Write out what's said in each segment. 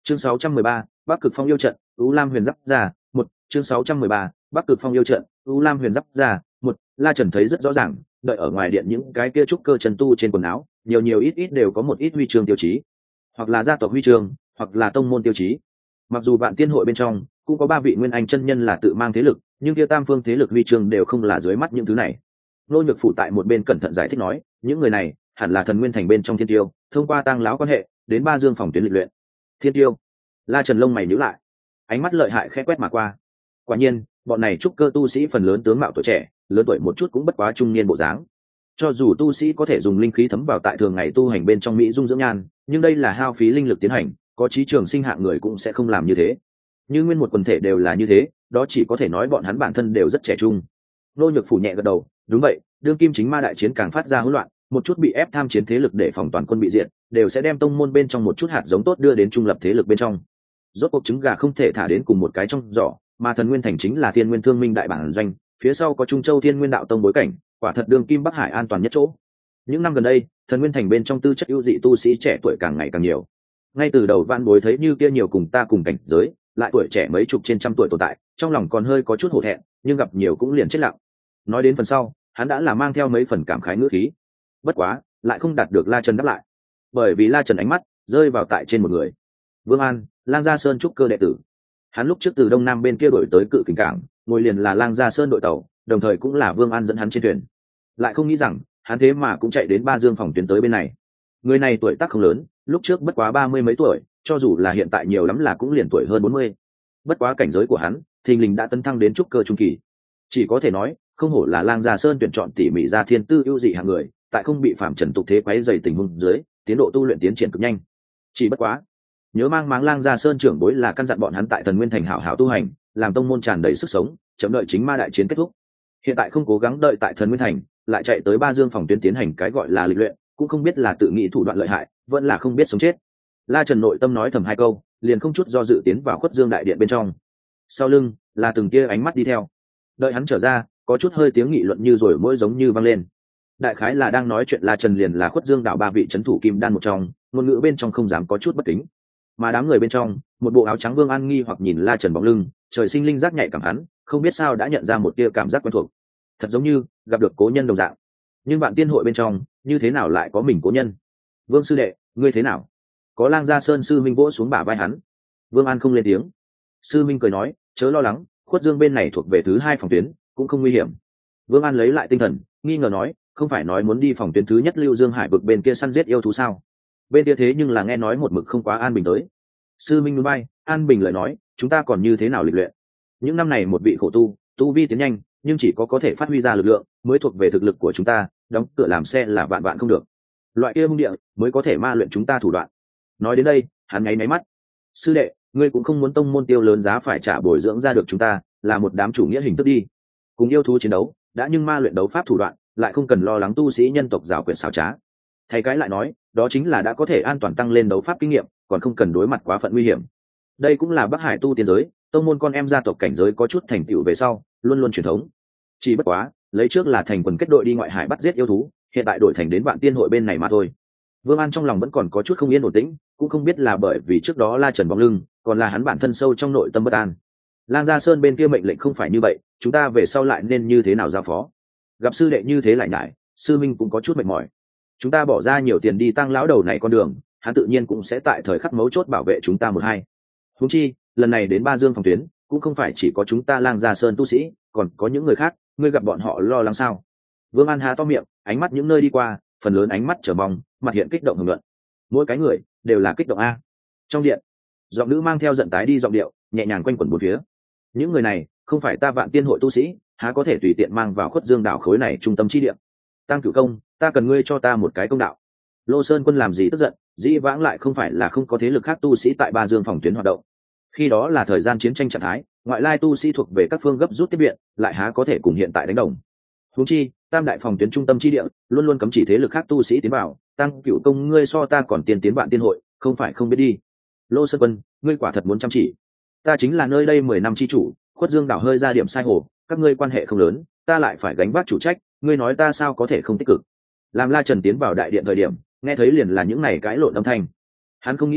Chương 613, Bắc Cực Phong yêu trận, U Lam Huyền Giáp ra, một chương 613, Bắc Cực Phong yêu trận, U Lam Huyền Giáp ra, một La Trần thấy rất rõ ràng, đợi ở ngoài điện những cái kia trúc cơ chân tu trên quần áo, nhiều nhiều ít ít đều có một ít huy chương tiêu chí, hoặc là gia tộc huy chương, hoặc là tông môn tiêu chí. Mặc dù Vạn Tiên hội bên trong cũng có 3 vị nguyên anh chân nhân là tự mang thế lực, nhưng kia tam phương thế lực huy chương đều không là dưới mắt những thứ này. Lô Nhược Phủ tại một bên cẩn thận giải thích nói, những người này hẳn là thần nguyên thành bên trong thiên tiêu, thông qua tang lão quan hệ đến Ba Dương phòng tuyến lịch luyện. Thiên tiêu? La Trần lông mày nhíu lại, ánh mắt lợi hại khẽ quét mà qua. Quả nhiên, bọn này trúc cơ tu sĩ phần lớn tướng mạo tuổi trẻ, lớn tuổi một chút cũng bất quá trung niên bộ dáng. Cho dù tu sĩ có thể dùng linh khí thấm vào tại thường ngày tu hành bên trong mỹ dung dưỡng nhan, nhưng đây là hao phí linh lực tiến hành, có trí trường sinh hạng người cũng sẽ không làm như thế. Như nguyên một quần thể đều là như thế, đó chỉ có thể nói bọn hắn bản thân đều rất trẻ trung. Lô Nhược Phủ nhẹ gật đầu, đúng vậy, đương kim chính ma đại chiến càng phát ra hỗn loạn, một chút bị ép tham chiến thế lực để phòng toàn quân bị diệt, đều sẽ đem tông môn bên trong một chút hạt giống tốt đưa đến trung lập thế lực bên trong. Rốt cuộc trứng gà không thể thả đến cùng một cái trong giỏ, mà thần nguyên thành chính là thiên nguyên thương minh đại bản doanh, phía sau có Trung Châu Thiên Nguyên đạo tông bối cảnh, quả thật đương kim Bắc Hải an toàn nhất chỗ. Những năm gần đây, thần nguyên thành bên trong tư chất ưu dị tu sĩ trẻ tuổi càng ngày càng nhiều. Ngay từ đầu Vạn Bối thấy như kia nhiều cùng ta cùng cảnh giới, lại tuổi trẻ mấy chục trên trăm tuổi tồn tại, trong lòng còn hơi có chút hổ thẹn, nhưng gặp nhiều cũng liền chết lặng. Nói đến phần sau, hắn đã là mang theo mấy phần cảm khái ngữ khí. Bất quá, lại không đạt được La Trần đáp lại, bởi vì La Trần ánh mắt rơi vào tại trên một người. Vương An, Lang Gia Sơn trúc cơ đệ tử. Hắn lúc trước từ đông nam bên kia đổi tới Cự Kình cảng, ngồi liền là Lang Gia Sơn đội tàu, đồng thời cũng là Vương An dẫn hắn trên thuyền. Lại không nghĩ rằng, hắn thế mà cũng chạy đến Ba Dương phòng tuyến tới bên này. Người này tuổi tác không lớn, lúc trước bất quá 30 mấy tuổi, cho dù là hiện tại nhiều lắm là cũng liền tuổi hơn 40. Bất quá cảnh giới của hắn, thình lình đã tấn thăng đến trúc cơ trung kỳ. Chỉ có thể nói, không hổ là Lang Gia Sơn tuyển chọn tỉ mỉ ra thiên tư ưu dị hạng người, tại không bị phạm trần tục thế quấy rầy tình huống dưới, tiến độ tu luyện tiến triển cực nhanh. Chỉ bất quá, nhớ mang máng Lang Gia Sơn trưởng bối là căn dặn bọn hắn tại thần nguyên thành hảo hảo tu hành, làm tông môn tràn đầy sức sống, chậm đợi chính ma đại chiến kết thúc. Hiện tại không cố gắng đợi tại thần nguyên thành, lại chạy tới Ba Dương phòng tuyến tiến hành cái gọi là lịch luyện, cũng không biết là tự nghĩ thủ đoạn lợi hại, vẫn là không biết sống chết. La Trần nội tâm nói thầm hai câu, liền không chút do dự tiến vào Khuất Dương đại điện bên trong. Sau lưng là từng tia ánh mắt đi theo. Đợi hắn trở ra, có chút hơi tiếng nghị luận như rồi mỗi giống như vang lên. Đại khái là đang nói chuyện La Trần liền là Khuất Dương đạo 3 vị trấn thủ kim đan một trong, ngôn ngữ bên trong không dám có chút bất kính. Mà đám người bên trong, một bộ áo trắng Vương An nghi hoặc nhìn La Trần bóng lưng, trời sinh linh giác nhạy cảm hắn, không biết sao đã nhận ra một tia cảm giác quen thuộc. Thật giống như gặp được cố nhân đồng dạng. Nhưng Vạn Tiên hội bên trong, như thế nào lại có mình cố nhân? Vương sư đệ, ngươi thế nào? Có Lang Gia Sơn sư minh vỗ xuống bả vai hắn. Vương An không lên tiếng. Sư minh cười nói, chớ lo lắng, Khuất Dương bên này thuộc về thứ 2 phòng tuyến, cũng không nguy hiểm. Vương An lấy lại tinh thần, nghi ngờ nói, không phải nói muốn đi phòng tuyến thứ nhất Lưu Dương Hải vực bên kia săn giết yêu thú sao? Bên kia thế nhưng là nghe nói một mực không quá an bình tới. Sư minh núi bay, an bình lời nói, chúng ta còn như thế nào lịch luyện? Những năm này một vị khổ tu vi tiến nhanh, nhưng chỉ có thể phát huy ra lực lượng, mới thuộc về thực lực của chúng ta, đóng cửa làm xe là vạn vạn không được. Loại kia hung địa mới có thể ma luyện chúng ta thủ đoạn. Nói đến đây, hắn ngáy máy mắt. Sư đệ, ngươi cũng không muốn tông môn tiêu lớn giá phải trả bồi dưỡng ra được chúng ta, là một đám chủ nghĩa hình thức đi. Cùng yêu thú chiến đấu, đã nhưng ma luyện đấu pháp thủ đoạn, lại không cần lo lắng tu sĩ nhân tộc giảo quyệt xảo trá. Thầy cái lại nói, đó chính là đã có thể an toàn tăng lên đấu pháp kinh nghiệm, còn không cần đối mặt quá phận nguy hiểm. Đây cũng là Bắc Hải tu tiên giới, tông môn con em gia tộc cảnh giới có chút thành tựu về sau, luôn luôn truyền thống. Chỉ bất quá, lấy trước là thành quần kết đội đi ngoại hải bắt giết yêu thú, hiện tại đổi thành đến Vạn Tiên hội bên này mà thôi. Vương An trong lòng vẫn còn có chút không yên ổn tĩnh, cũng không biết là bởi vì trước đó La Trần bóng lưng, còn là hắn bản thân sâu trong nội tâm bất an. Lang Gia Sơn bên kia mệnh lệnh không phải như vậy, chúng ta về sau lại nên như thế nào giao phó? Gặp sư đệ như thế lại nhải, sư minh cũng có chút mệt mỏi. Chúng ta bỏ ra nhiều tiền đi tăng lão đầu này con đường, hắn tự nhiên cũng sẽ tại thời khắc mấu chốt bảo vệ chúng ta một hai. Huống chi, lần này đến Ba Dương phòng tuyến, cũng không phải chỉ có chúng ta Lang Gia Sơn tu sĩ, còn có những người khác, ngươi gặp bọn họ lo lắng sao? Vương An há to miệng, ánh mắt những nơi đi qua, phần lớn ánh mắt chờ mong, mặt hiện kích động hưởng luận. Mỗi cái người đều là kích động a. Trong điện, giọng nữ mang theo giận tái đi giọng điệu, nhẹ nhàng quanh quẩn bốn phía. Những người này không phải ta Vạn Tiên hội tu sĩ, há có thể tùy tiện mang vào Khuất Dương đảo khối này trung tâm chi địa. Tăng Cửu Công, ta cần ngươi cho ta một cái công đạo. Lô Sơn Quân làm gì tức giận, dĩ vãng lại không phải là không có thế lực khác tu sĩ tại Ba Dương phòng tuyến hoạt động. Khi đó là thời gian chiến tranh trạng thái, ngoại lai tu sĩ thuộc về các phương gấp rút tiếp viện, lại há có thể cùng hiện tại đánh đồng. Huống chi, Tam đại phòng tuyến trung tâm chi địa luôn luôn cấm chỉ thế lực khác tu sĩ tiến vào, Tăng Cửu Công ngươi so ta còn tiên tiến Vạn Tiên hội, không phải không biết đi. Lô Sơn Quân, ngươi quả thật muốn chăm chỉ. Ta chính là nơi đây 10 năm chi chủ, Khuất Dương đảo hơi ra điểm sai hồ, các ngươi quan hệ không lớn, ta lại phải gánh vác chủ trách, ngươi nói ta sao có thể không tích cực? Làm La Trần tiến vào đại điện thời điểm, nghe thấy liền là những này cãi lộn âm thanh. Hắn không nghĩ tới,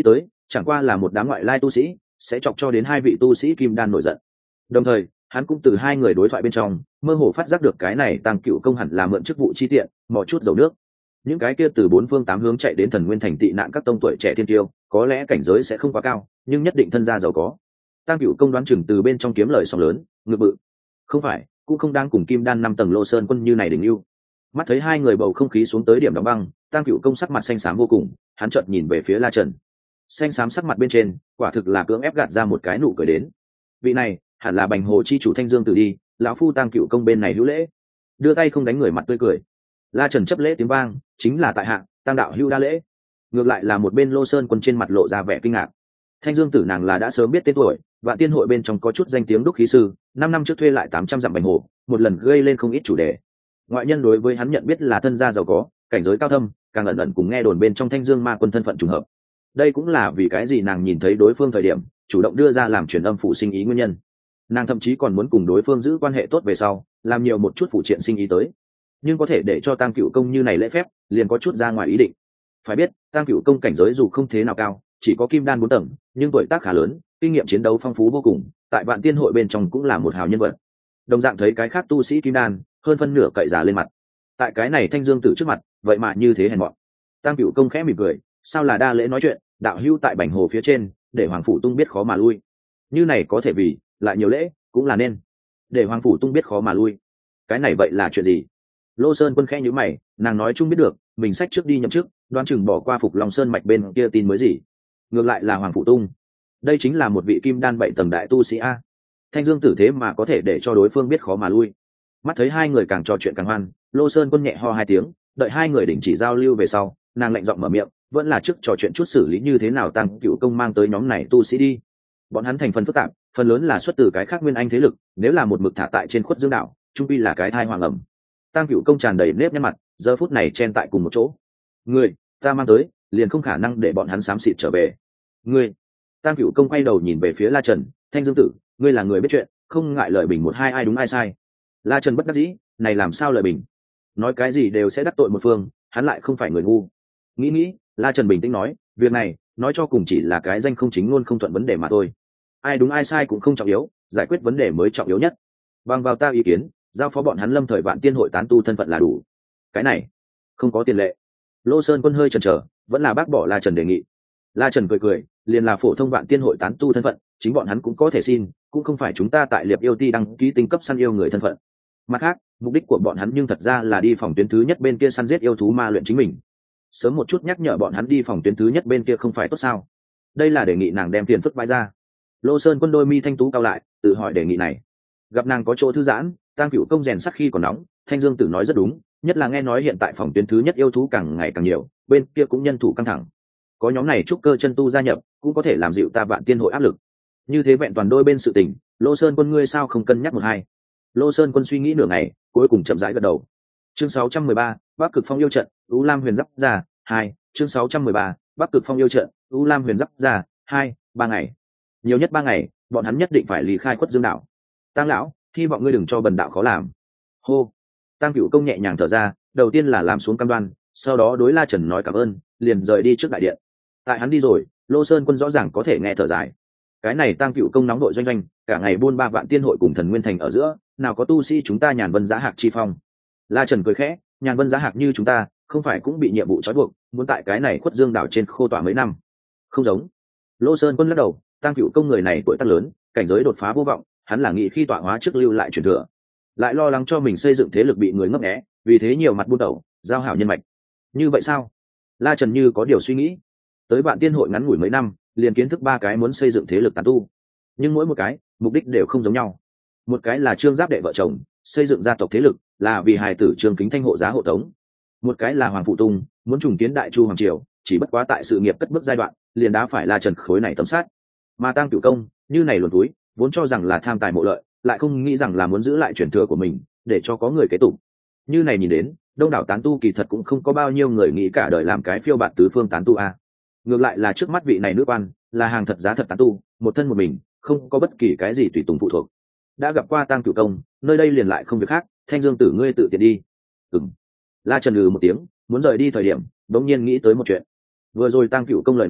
chẳng qua là một đám ngoại lai tu sĩ sẽ chọc cho đến hai vị tu sĩ kim đan nổi giận. Đồng thời hắn cũng từ hai người đối thoại bên trong mơ hồ phát giác được cái này Tăng Cựu Công hẳn là mượn chức vụ chi tiện mò chút dầu nước. Những cái kia từ bốn phương tám hướng chạy đến Thần Nguyên Thành tị nạn các tông tuổi trẻ thiên tiêu có lẽ cảnh giới sẽ không quá cao, nhưng nhất định thân gia giàu có. Tăng Cựu Công đoán chừng từ bên trong kiếm lời sóng lớn, ngự bự. Không phải, cũng không đang cùng kim đan 5 tầng Lô Sơn Quân như này đỉnh lưu. Mắt thấy hai người bầu không khí xuống tới điểm đóng băng, Tăng Cựu Công sắc mặt xanh xám vô cùng, hắn chợt nhìn về phía La Trần. Xanh xám sắc mặt bên trên, quả thực là cưỡng ép gạt ra một cái nụ cười đến. Vị này, hẳn là Bành Hồ chi chủ Thanh Dương Tử đi, lão phu Tăng Cựu Công bên này hữu lễ. Đưa tay không đánh người mặt tươi cười. La Trần chấp lễ tiếng vang, chính là tại hạ, Tăng đạo hữu đa lễ. Ngược lại là một bên Lô Sơn Quân trên mặt lộ ra vẻ kinh ngạc. Thanh Dương Tử nàng là đã sớm biết tên tuổi, Vạn Tiên hội bên trong có chút danh tiếng đúc khí sư, 5 năm trước thuê lại 800 dặm Bành Hồ, một lần gây lên không ít chủ đề. Ngoại nhân đối với hắn nhận biết là thân gia giàu có, cảnh giới cao thâm, càng ẩn ẩn cùng nghe đồn bên trong Thanh Dương Ma Quân thân phận trùng hợp. Đây cũng là vì cái gì nàng nhìn thấy đối phương thời điểm, chủ động đưa ra làm truyền âm phụ sinh ý nguyên nhân. Nàng thậm chí còn muốn cùng đối phương giữ quan hệ tốt về sau, làm nhiều một chút phụ triện sinh ý tới. Nhưng có thể để cho Tăng Cựu Công như này lễ phép, liền có chút ra ngoài ý định. Phải biết, Tăng Cựu Công cảnh giới dù không thế nào cao, chỉ có kim đan 4 tầng, nhưng tuổi tác khá lớn, kinh nghiệm chiến đấu phong phú vô cùng, tại Vạn Tiên hội bên trong cũng là một hào nhân vật. Đồng dạng thấy cái khác tu sĩ kim đan, hơn phân nửa cậy giả lên mặt. Tại cái này Thanh Dương Tử trước mặt, vậy mà như thế hèn mọn. Tăng Cựu Công khẽ mỉm cười, sao là đa lễ nói chuyện, đạo hữu tại Bành Hồ phía trên, để Hoàng phủ tung biết khó mà lui. Như này có thể vì, lại nhiều lễ, cũng là nên. Để Hoàng phủ tung biết khó mà lui. Cái này vậy là chuyện gì? Lô Sơn Quân khẽ nhíu mày, nàng nói chung biết được, mình sách trước đi nhậm chức, đoán chừng bỏ qua Phục Long Sơn mạch bên kia tin mới gì. Ngược lại là Hoàng phủ tung. Đây chính là một vị kim đan 7 tầng đại tu sĩ a. Thanh Dương Tử thế mà có thể để cho đối phương biết khó mà lui. Mắt thấy hai người càng trò chuyện càng hoan, Lô Sơn Quân nhẹ ho 2 tiếng, đợi hai người đình chỉ giao lưu về sau, nàng lạnh giọng mở miệng, vẫn là trước trò chuyện chút xử lý như thế nào Tăng Cựu Công mang tới nhóm này tu sĩ đi. Bọn hắn thành phần phức tạp, phần lớn là xuất từ cái khác nguyên anh thế lực, nếu là một mực thả tại trên Khuất Dương đạo, trung quy là cái thai hoàng ẩm. Tăng Cựu Công tràn đầy nếp nhăn mặt, giờ phút này chen tại cùng một chỗ. Người ta mang tới, liền không khả năng để bọn hắn xám xịt trở về. Ngươi. Tăng Cựu Công quay đầu nhìn về phía La Trần, Thanh Dương Tử, ngươi là người biết chuyện, không ngại lời bình một hai ai đúng ai sai. La Trần bất đắc dĩ, này làm sao lời bình? Nói cái gì đều sẽ đắc tội một phương, hắn lại không phải người ngu. Nghĩ, La Trần bình tĩnh nói, việc này, nói cho cùng chỉ là cái danh không chính luôn không thuận vấn đề mà thôi. Ai đúng ai sai cũng không trọng yếu, giải quyết vấn đề mới trọng yếu nhất. Bằng vào ta ý kiến, giao phó bọn hắn lâm thời Vạn Tiên hội tán tu thân phận là đủ. Cái này, không có tiền lệ. Lô Sơn Quân hơi chần chờ, vẫn là bác bỏ La Trần đề nghị. La Trần cười, liền là phổ thông Vạn Tiên hội tán tu thân phận, chính bọn hắn cũng có thể xin, cũng không phải chúng ta tại Liệp Yêu Ti đăng ký tinh cấp săn yêu người thân phận. Mặt khác, mục đích của bọn hắn nhưng thật ra là đi phòng tuyến thứ nhất bên kia săn giết yêu thú ma luyện chính mình. Sớm một chút nhắc nhở bọn hắn đi phòng tuyến thứ nhất bên kia không phải tốt sao? Đây là đề nghị nàng đem tiền phức bãi ra. Lô Sơn Quân đôi mi thanh tú cao lại, tự hỏi đề nghị này. Gặp nàng có chỗ thư giãn, Tăng Cựu Công rèn sắc khi còn nóng, Thanh Dương Tử nói rất đúng, nhất là nghe nói hiện tại phòng tuyến thứ nhất yêu thú càng ngày càng nhiều, bên kia cũng nhân thủ căng thẳng. Có nhóm này trúc cơ chân tu gia nhập, cũng có thể làm dịu ta Vạn Tiên hội áp lực. Như thế vẹn toàn đôi bên sự tình, Lô Sơn Quân ngươi sao không cân nhắc một hai? Lô Sơn Quân suy nghĩ nửa ngày, cuối cùng chậm rãi gật đầu. Chương 613, Bắc Cực Phong yêu trận, U Lam Huyền Giáp ra, 2, chương 613, Bắc Cực Phong yêu trận, U Lam Huyền Giáp ra, 2, 3 ngày. Nhiều nhất 3 ngày, bọn hắn nhất định phải lý khai Khuất Dương đảo. Tăng lão, hy vọng ngươi đừng cho bần đạo khó làm. Hô. Tăng Cựu Công nhẹ nhàng thở ra, đầu tiên là làm xuống cam đoan, sau đó đối La Trần nói cảm ơn, liền rời đi trước đại điện. Tại hắn đi rồi, Lô Sơn Quân rõ ràng có thể nghe thở dài. Cái này Tăng Cựu Công nóng đội doanh doanh, cả ngày buôn ba Vạn Tiên hội cùng Thần Nguyên Thành ở giữa, nào có tu sĩ chúng ta Nhàn Vân Giá Hạc chi phong. La Trần cười khẽ, Nhàn Vân Giá Hạc như chúng ta, không phải cũng bị nhiệm vụ trói buộc, muốn tại cái này Khuất Dương đảo trên khô tỏa mấy năm. Không giống. Lô Sơn Quân lắc đầu, Tăng Cựu Công người này tuổi tác lớn, cảnh giới đột phá vô vọng, hắn là nghĩ khi tọa hóa trước lưu lại truyền thừa, lại lo lắng cho mình xây dựng thế lực bị người ngấp nghé, vì thế nhiều mặt buôn đầu, giao hảo nhân mạch. Như vậy sao? La Trần như có điều suy nghĩ. Tới Vạn Tiên hội ngắn ngủi mấy năm, liền kiến thức 3 cái muốn xây dựng thế lực tán tu, nhưng mỗi một cái mục đích đều không giống nhau. Một cái là Trương Giáp đệ vợ chồng, xây dựng gia tộc thế lực, là vì hài tử Trương Kính Thanh hộ giá hộ tống. Một cái là Hoàng Phụ Tung, muốn trùng kiến Đại Chu hoàng triều, chỉ bất quá tại sự nghiệp cất bước giai đoạn, liền đá phải La Trần khối này tấm sát. Mà Tăng Cựu Công, như này luồn túi, vốn cho rằng là tham tài mộ lợi, lại không nghĩ rằng là muốn giữ lại truyền thừa của mình, để cho có người kế tục. Như này nhìn đến, đông đảo tán tu kỳ thật cũng không có bao nhiêu người nghĩ cả đời làm cái phiêu bạt tứ phương tán tu a. Ngược lại là trước mắt vị này nữ quan, là hàng thật giá thật tán tu, một thân một mình, không có bất kỳ cái gì tùy tùng phụ thuộc. Đã gặp qua Tăng Cựu Công, nơi đây liền lại không việc khác, Thanh Dương Tử ngươi tự tiện đi. La Trần một tiếng, muốn rời đi thời điểm, đột nhiên nghĩ tới một chuyện. Vừa rồi Tăng Cựu Công lời nói,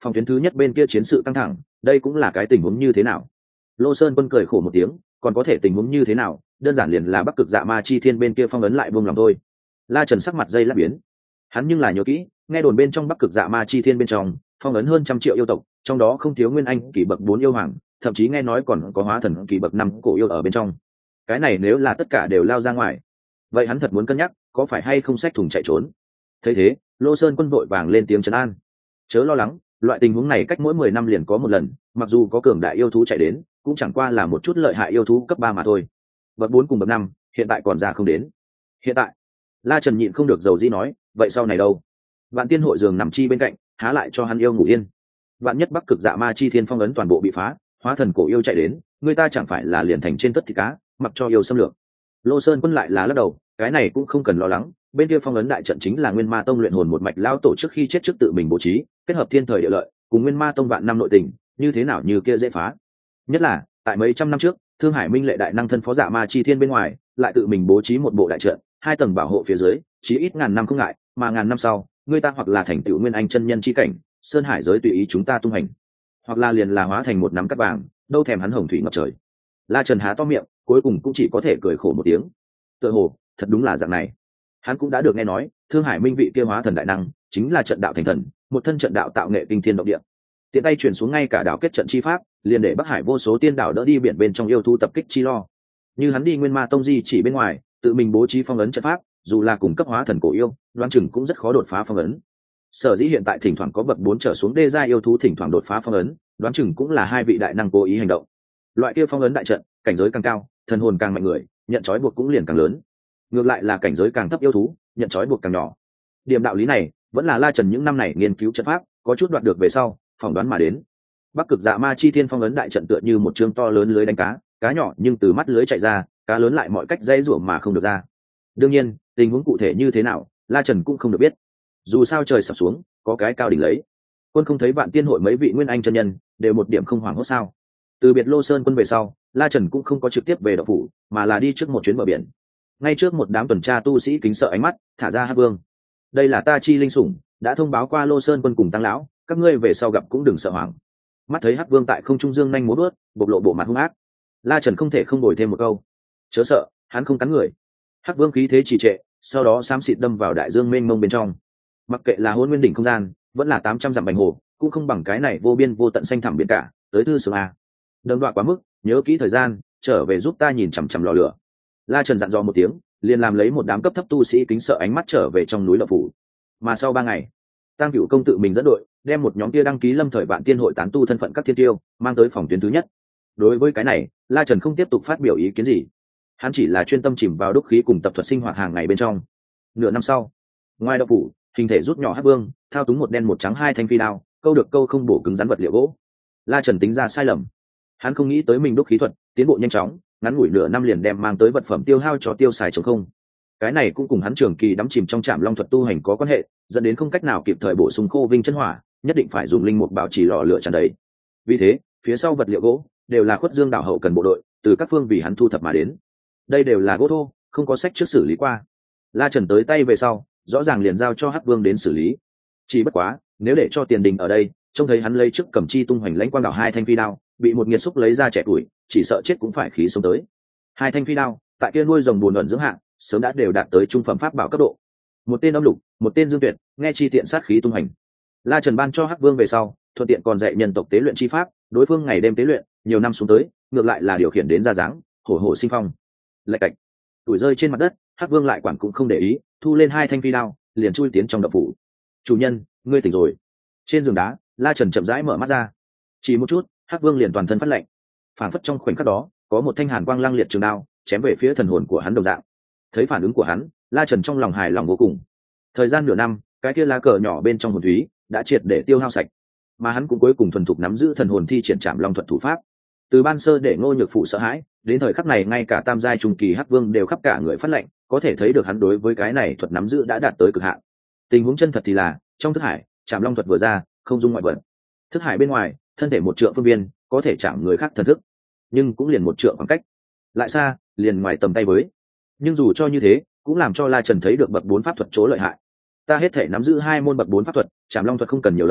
phòng tuyến thứ nhất bên kia chiến sự căng thẳng, đây cũng là cái tình huống như thế nào? Lô Sơn Quân cười khổ một tiếng, còn có thể tình huống như thế nào, đơn giản liền là Bắc Cực Dạ Ma Chi Thiên bên kia phong ấn lại buông lòng thôi. La Trần sắc mặt dây lát biến. Hắn nhưng là nhớ kỹ, nghe đồn bên trong Bắc Cực Dạ Ma Chi Thiên bên trong phong ấn hơn 100 triệu yêu tộc, trong đó không thiếu nguyên anh kỳ bậc 4 yêu hoàng, thậm chí nghe nói còn có hóa thần kỳ bậc 5 cổ yêu ở bên trong. Cái này nếu là tất cả đều lao ra ngoài, vậy hắn thật muốn cân nhắc có phải hay không xách thùng chạy trốn. Thấy thế, Lô Sơn Quân vội vàng lên tiếng trấn an: chớ lo lắng, loại tình huống này cách mỗi 10 năm liền có một lần, mặc dù có cường đại yêu thú chạy đến, cũng chẳng qua là một chút lợi hại yêu thú cấp 3 mà thôi. Bậc 4 cùng bậc 5, hiện tại còn ra không đến. Hiện tại, La Trần nhịn không được dầu dĩ nói, vậy sau này đâu? Vạn Tiên hội giường nằm chi bên cạnh, há lại cho hắn yêu ngủ yên. Vạn nhất Bắc Cực Dạ Ma Chi Thiên phong ấn toàn bộ bị phá, hóa thần cổ yêu chạy đến, người ta chẳng phải là liền thành trên tất thịt cá, mặc cho yêu xâm lược. Lô Sơn Quân lại là lắc đầu, cái này cũng không cần lo lắng, bên kia phong ấn đại trận chính là Nguyên Ma Tông luyện hồn một mạch lao tổ trước khi chết trước tự mình bố trí, kết hợp thiên thời địa lợi, cùng Nguyên Ma Tông vạn năm nội tình, như thế nào như kia dễ phá. Nhất là, tại mấy trăm năm trước, Thương Hải Minh lệ đại năng thân phó Dạ Ma Chi Thiên bên ngoài, lại tự mình bố trí một bộ đại trận, 2 tầng bảo hộ phía dưới, chí ít ngàn năm không ngại, mà ngàn năm sau, người ta hoặc là thành tựu nguyên anh chân nhân chi cảnh, sơn hải giới tùy ý chúng ta tung hành, hoặc là liền là hóa thành một nắm cát vàng, đâu thèm hắn hồng thủy ngập trời. La Trần há to miệng, cuối cùng cũng chỉ có thể cười khổ một tiếng. Tựa hồ, thật đúng là dạng này. Hắn cũng đã được nghe nói, Thương Hải Minh vị kia hóa thần đại năng, chính là trận đạo thành thần, một thân trận đạo tạo nghệ kinh thiên động địa. Tiện tay chuyển xuống ngay cả đảo kết trận chi pháp, liền để Bắc Hải vô số tiên đảo đỡ đi biển bên trong yêu thú tập kích chi lo. Như hắn đi Nguyên Ma Tông di chỉ bên ngoài, tự mình bố trí phong ấn trận pháp, dù là cùng cấp hóa thần cổ yêu, đoán chừng cũng rất khó đột phá phong ấn. Sở dĩ hiện tại thỉnh thoảng có bậc 4 trở xuống đê giai yêu thú thỉnh thoảng đột phá phong ấn, đoán chừng cũng là 2 vị đại năng cố ý hành động. Loại kia phong ấn đại trận, cảnh giới càng cao, thần hồn càng mạnh người, nhận trói buộc cũng liền càng lớn. Ngược lại là cảnh giới càng thấp yêu thú, nhận trói buộc càng nhỏ. Điểm đạo lý này, vẫn là La Trần những năm này nghiên cứu trận pháp, có chút đoạt được về sau, phỏng đoán mà đến. Bắc Cực Dạ Ma Chi Thiên phong ấn đại trận tựa như một chương to lớn lưới đánh cá, cá nhỏ nhưng từ mắt lưới chạy ra, cá lớn lại mọi cách dây rủa mà không được ra. Đương nhiên, tình huống cụ thể như thế nào, La Trần cũng không được biết. Dù sao trời sập xuống, có cái cao đỉnh lấy. Quân không thấy Vạn Tiên hội mấy vị nguyên anh chân nhân, đều một điểm không hoảng hốt sao? Từ biệt Lô Sơn Quân về sau, La Trần cũng không có trực tiếp về đạo phủ, mà là đi trước một chuyến bờ biển. Ngay trước một đám tuần tra tu sĩ kính sợ ánh mắt, thả ra Hắc Vương. Đây là ta chi linh sủng, đã thông báo qua Lô Sơn Quân cùng Tăng lão, các ngươi về sau gặp cũng đừng sợ hoảng. Mắt thấy Hắc Vương tại không trung dương nhanh múa vớt, bộc lộ bộ mặt hung ác. La Trần không thể không bồi thêm một câu: chớ sợ, hắn không cắn người. Hắc Vương khí thế trì trệ, sau đó xám xịt đâm vào đại dương mênh mông bên trong. Mặc kệ là Hỗn Nguyên đỉnh không gian, vẫn là 800 dặm bành hồ, cũng không bằng cái này vô biên vô tận xanh thẳm biển cả, tới thư sướng a. Đừng đoạ quá mức, nhớ kỹ thời gian, trở về giúp ta nhìn chằm chằm lò lửa. La Trần dặn dò một tiếng, liền làm lấy một đám cấp thấp tu sĩ kính sợ ánh mắt trở về trong núi Lộc phủ. Mà sau 3 ngày, Tăng Cửu công tự mình dẫn đội, đem một nhóm kia đăng ký Lâm thời Vạn Tiên hội tán tu thân phận các thiên tiêu, mang tới phòng tuyến thứ nhất. Đối với cái này, La Trần không tiếp tục phát biểu ý kiến gì. Hắn chỉ là chuyên tâm chìm vào đúc khí cùng tập thuật sinh hoạt hàng ngày bên trong. Nửa năm sau, ngoài Đậu phủ, hình thể rút nhỏ Hắc Vương, thao túng một đen một trắng 2 thanh phi đao, câu được câu không bổ cứng rắn vật liệu gỗ. La Trần tính ra sai lầm. Hắn không nghĩ tới mình đúc khí thuật tiến bộ nhanh chóng, ngắn ngủi nửa năm liền đem mang tới vật phẩm tiêu hao cho tiêu xài trống không. Cái này cũng cùng hắn trường kỳ đắm chìm trong trạm long thuật tu hành có quan hệ, dẫn đến không cách nào kịp thời bổ sung khô vinh chân hỏa, nhất định phải dùng linh mục bảo trì lò lửa tràn đầy. Vì thế, phía sau vật liệu gỗ đều là Khuất Dương đảo hậu cần bộ đội từ các phương vì hắn thu thập mà đến. Đây đều là gỗ thô, không có sách trước xử lý qua. La Trần tới tay về sau, rõ ràng liền giao cho Hắc Vương đến xử lý. Chỉ bất quá, nếu để cho Tiền Đình ở đây, trông thấy hắn lấy trước cầm chi tung hoành lãnh quang đảo 2 thanh phi đao, bị một nghiệt xúc lấy ra trẻ tuổi, chỉ sợ chết cũng phải khí sống tới. 2 thanh phi đao, tại kia nuôi rồng buồn ẩn dưỡng hạng, sớm đã đều đạt tới trung phẩm pháp bảo cấp độ. Một tên âm lục, một tên dương tuyệt, nghe chi tiện sát khí tung hành. La Trần ban cho Hắc Vương về sau, thuận tiện còn dạy nhân tộc tế luyện chi pháp, đối phương ngày đêm tế luyện, nhiều năm xuống tới, ngược lại là điều khiển đến ra dáng, hổ hổ sinh phong. Lạch cạch, tuổi rơi trên mặt đất, Hắc Vương lại quản cũng không để ý, thu lên 2 thanh phi đao, liền chui tiến trong động phủ. Chủ nhân, ngươi tỉnh rồi. Trên giường đá, La Trần chậm rãi mở mắt ra. Chỉ một chút, Hắc Vương liền toàn thân phát lạnh. Phản phất trong khoảnh khắc đó, có một thanh hàn quang lăng liệt trường đao chém về phía thần hồn của hắn đồng dạng. Thấy phản ứng của hắn, La Trần trong lòng hài lòng vô cùng. Thời gian nửa năm, cái kia lá cờ nhỏ bên trong hồn thúy đã triệt để tiêu hao sạch, mà hắn cũng cuối cùng thuần thục nắm giữ thần hồn thi triển trảm long thuật thủ pháp. Từ ban sơ để Ngô Nhược Phụ sợ hãi, đến thời khắc này ngay cả tam giai trung kỳ Hắc Vương đều khắp cả người phát lệnh, có thể thấy được hắn đối với cái này thuật nắm giữ đã đạt tới cực hạn. Tình huống chân thật thì là, trong thức hải, trảm long thuật vừa ra, không dung ngoại vật. Thức hải bên ngoài, thân thể một trượng phương viên, có thể chạm người khác thần thức, nhưng cũng liền một trượng khoảng cách. Lại xa, liền ngoài tầm tay với. Nhưng dù cho như thế, cũng làm cho La Trần thấy được bậc 4 pháp thuật chỗ lợi hại. Ta hết thể nắm giữ 2 môn bậc 4 pháp thuật, trảm long thuật không cần nhiều lời,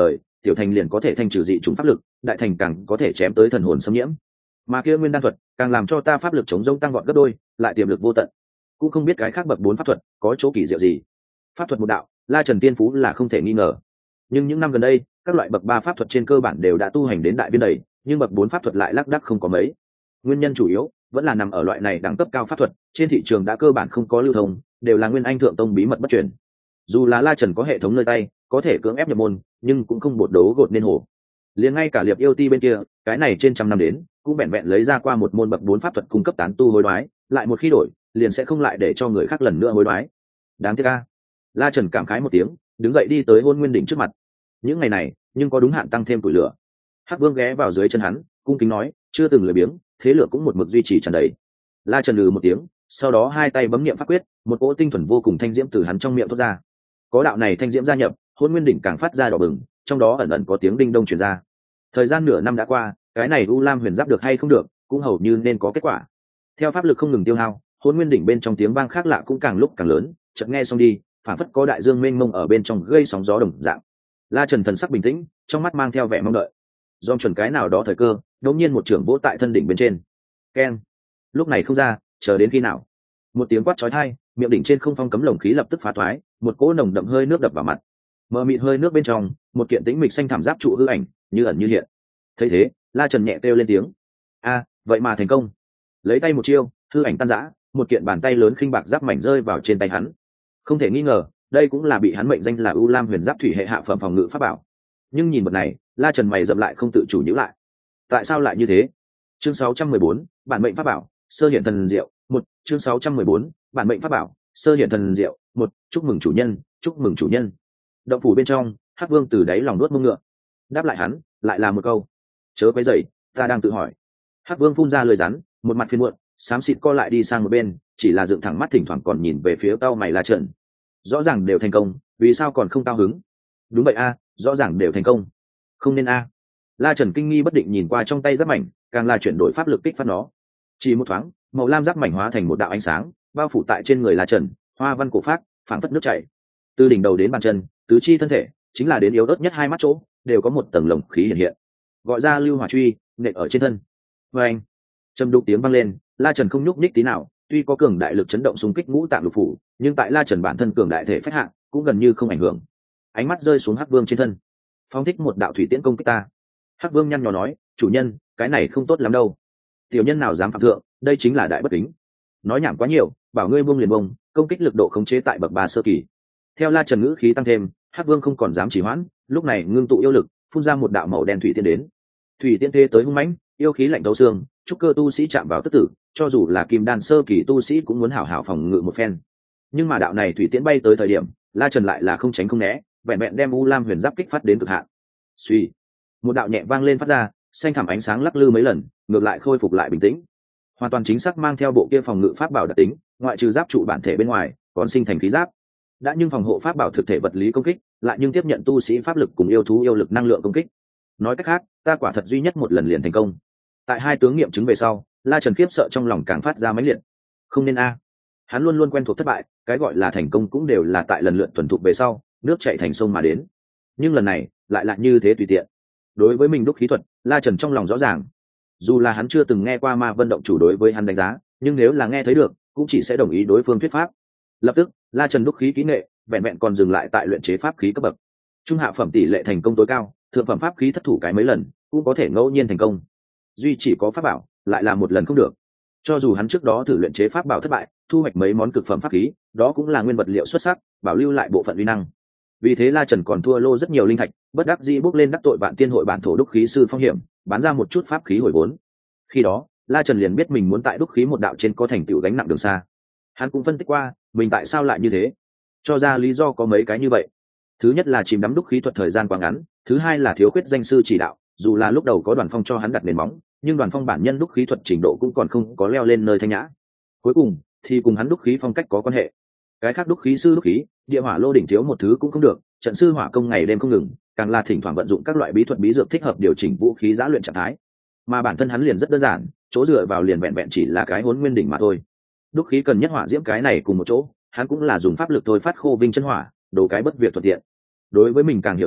tiểu thành liền có thể thanh trừ dị chủng pháp lực, đại thành càng có thể chém tới thần hồn xâm nhiễm. Mà kia nguyên đan thuật càng làm cho ta pháp lực chống rông tăng vọt gấp đôi, lại tiềm lực vô tận. Cũng không biết cái khác bậc 4 pháp thuật có chỗ kỳ diệu gì. Pháp thuật một đạo, La Trần tiên phú là không thể nghi ngờ. Nhưng những năm gần đây, các loại bậc 3 pháp thuật trên cơ bản đều đã tu hành đến đại viên đầy, nhưng bậc 4 pháp thuật lại lác đác không có mấy. Nguyên nhân chủ yếu vẫn là nằm ở loại này đẳng cấp cao pháp thuật, trên thị trường đã cơ bản không có lưu thông, đều là nguyên anh thượng tông bí mật bất truyền. Dù là La Trần có hệ thống nơi tay, có thể cưỡng ép nhập môn, nhưng cũng không bột đấu gột nên hổ. Liền ngay cả Liệp Yêu Ti bên kia, cái này trên trăm năm đến, cũng vẹn vẹn lấy ra qua một môn bậc 4 pháp thuật cung cấp tán tu hối đoái, lại một khi đổi, liền sẽ không lại để cho người khác lần nữa hối đoái. Đáng tiếc a. La Trần cảm khái một tiếng, đứng dậy đi tới Hôn Nguyên đỉnh trước mặt. Những ngày này, nhưng có đúng hạn tăng thêm tuổi lửa. Hắc Vương ghé vào dưới chân hắn, cung kính nói, chưa từng lười biếng, thế lửa cũng một mực duy trì tràn đầy. La Trần lừ một tiếng, sau đó hai tay bấm niệm pháp quyết, một cỗ tinh thuần vô cùng thanh diễm từ hắn trong miệng thoát ra. Có đạo này thanh diễm gia nhập, Hôn Nguyên đỉnh càng phát ra đỏ bừng, trong đó ẩn ẩn có tiếng đinh đông truyền ra. Thời gian nửa năm đã qua, cái này U Lam Huyền Giáp được hay không được, cũng hầu như nên có kết quả. Theo pháp lực không ngừng tiêu hao, Hôn Nguyên đỉnh bên trong tiếng vang khác lạ cũng càng lúc càng lớn, chợt nghe xong đi, phản phất có đại dương mênh mông ở bên trong gây sóng gió đồng dạng. La Trần thần sắc bình tĩnh, trong mắt mang theo vẻ mong đợi. Dòm chuẩn cái nào đó thời cơ, đột nhiên một trưởng vỗ tại thân đỉnh bên trên. Keng. Lúc này không ra, chờ đến khi nào? Một tiếng quát chói tai, miệng đỉnh trên không phong cấm lồng khí lập tức phá thoái, một cỗ nồng đậm hơi nước đập vào mặt. Mờ mịt hơi nước bên trong, một kiện tĩnh mịch xanh thảm giáp trụ hư ảnh, như ẩn như hiện. Thấy thế, La Trần nhẹ kêu lên tiếng. A, vậy mà thành công. Lấy tay một chiêu, hư ảnh tan rã, một kiện bàn tay lớn khinh bạc giáp mảnh rơi vào trên tay hắn. Không thể nghi ngờ, đây cũng là bị hắn mệnh danh là U Lam Huyền Giáp thủy hệ hạ phẩm phòng ngự pháp bảo. Nhưng nhìn vật này, La Trần mày rậm lại không tự chủ nhíu lại. Tại sao lại như thế? Chương 614, bản mệnh pháp bảo, sơ hiện thần diệu, 1, chương 614, bản mệnh pháp bảo, sơ hiện thần diệu, 1, chúc mừng chủ nhân, chúc mừng chủ nhân. Động phủ bên trong, Hắc Vương từ đáy lòng nuốt mông ngựa. Đáp lại hắn, lại là một câu. Chớ quấy rầy, ta đang tự hỏi. Hắc Vương phun ra lời rắn, một mặt phiền muộn, xám xịt co lại đi sang một bên, chỉ là dựng thẳng mắt thỉnh thoảng còn nhìn về phía cao mày La Trần. Rõ ràng đều thành công, vì sao còn không cao hứng? Đúng vậy a, rõ ràng đều thành công. Không nên a. La Trần kinh nghi bất định nhìn qua trong tay giáp mảnh, càng là chuyển đổi pháp lực kích phát nó. Chỉ một thoáng, màu lam giáp mảnh hóa thành một đạo ánh sáng, bao phủ tại trên người La Trần, hoa văn cổ phác, phảng phất nước chảy. Từ đỉnh đầu đến bàn chân, tứ chi thân thể, chính là đến yếu ớt nhất hai mắt chỗ, đều có một tầng lồng khí hiện hiện. Gọi ra lưu hỏa truy, nện ở trên thân. Oeng! Trầm đục tiếng vang lên, La Trần không nhúc nhích tí nào, tuy có cường đại lực chấn động xung kích ngũ tạng lục phủ, nhưng tại La Trần bản thân cường đại thể phách hạng, cũng gần như không ảnh hưởng. Ánh mắt rơi xuống Hắc Vương trên thân, phóng thích một đạo thủy tiễn công kích ta. Hắc Vương nhăn nhó nói, chủ nhân, cái này không tốt lắm đâu. Tiểu nhân nào dám phạm thượng, đây chính là đại bất kính. Nói nhảm quá nhiều, bảo ngươi buông liền buông, công kích lực độ khống chế tại bậc 3 sơ kỳ. Theo La Trần ngữ khí tăng thêm, Hắc Vương không còn dám trì hoãn, lúc này ngưng tụ yêu lực, phun ra một đạo màu đen thủy tiễn đến. Thủy tiễn thế tới hung mãnh, yêu khí lạnh thấu xương, trúc cơ tu sĩ chạm vào tức tử, cho dù là kim đan sơ kỳ tu sĩ cũng muốn hảo hảo phòng ngự một phen. Nhưng mà đạo này thủy tiễn bay tới thời điểm, La Trần lại là không tránh không né, vẹn vẹn đem U Lam Huyền Giáp kích phát đến cực hạn. Suy, một đạo nhẹ vang lên phát ra, xanh thẳm ánh sáng lắc lư mấy lần, ngược lại khôi phục lại bình tĩnh. Hoàn toàn chính xác mang theo bộ kia phòng ngự pháp bảo đặc tính, ngoại trừ giáp trụ bản thể bên ngoài, còn sinh thành khí giáp. Đã nhưng phòng hộ pháp bảo thực thể vật lý công kích, lại nhưng tiếp nhận tu sĩ pháp lực cùng yêu thú yêu lực năng lượng công kích. Nói cách khác, ta quả thật duy nhất một lần liền thành công. Tại hai tướng nghiệm chứng về sau, La Trần khiếp sợ trong lòng càng phát ra mãnh liệt. Không nên a. Hắn luôn luôn quen thuộc thất bại, cái gọi là thành công cũng đều là tại lần lượt thuần thục về sau, nước chảy thành sông mà đến. Nhưng lần này, lại là như thế tùy tiện. Đối với mình đúc khí thuật, La Trần trong lòng rõ ràng. Dù là hắn chưa từng nghe qua Ma Vân động chủ đối với hắn đánh giá, nhưng nếu là nghe thấy được, cũng chỉ sẽ đồng ý đối phương thuyết pháp. Lập tức, La Trần đúc khí kỹ nghệ, vẹn vẹn còn dừng lại tại luyện chế pháp khí cấp bậc. Trung hạ phẩm tỷ lệ thành công tối cao, thượng phẩm pháp khí thất thủ cái mấy lần, cũng có thể ngẫu nhiên thành công. Duy chỉ có pháp bảo, lại là một lần không được. Cho dù hắn trước đó thử luyện chế pháp bảo thất bại, thu hoạch mấy món cực phẩm pháp khí, đó cũng là nguyên vật liệu xuất sắc, bảo lưu lại bộ phận uy năng. Vì thế La Trần còn thua lô rất nhiều linh thạch, bất đắc dĩ bước lên đắc tội Vạn Tiên hội bản thổ đúc khí sư phong hiểm, bán ra một chút pháp khí hồi vốn. Khi đó, La Trần liền biết mình muốn tại đúc khí một đạo trên có thành tựu gánh nặng đường xa. Hắn cũng phân tích qua, mình tại sao lại như thế, cho ra lý do có mấy cái như vậy. Thứ nhất là chìm đắm đúc khí thuật thời gian quá ngắn, thứ hai là thiếu khuyết danh sư chỉ đạo, dù là lúc đầu có Đoàn Phong cho hắn đặt nền móng, nhưng Đoàn Phong bản nhân đúc khí thuật trình độ cũng còn không có leo lên nơi thanh nhã. Cuối cùng thì cùng hắn đúc khí phong cách có quan hệ. Cái khác đúc khí sư đúc khí, địa hỏa lô đỉnh thiếu một thứ cũng không được, trận sư hỏa công ngày đêm không ngừng, càng là thỉnh thoảng vận dụng các loại bí thuật bí dược thích hợp điều chỉnh vũ khí giã luyện trạng thái. Mà bản thân hắn liền rất đơn giản, chỗ dựa vào liền vẹn vẹn chỉ là cái Hỗn Nguyên đỉnh mà thôi. Đúc khí cần nhất hỏa diễm cái này cùng một chỗ, hắn cũng là dùng pháp lực thôi phát khô vinh chân hỏa, đồ cái bất việc thuận tiện. Đối với mình càng hiểu rõ,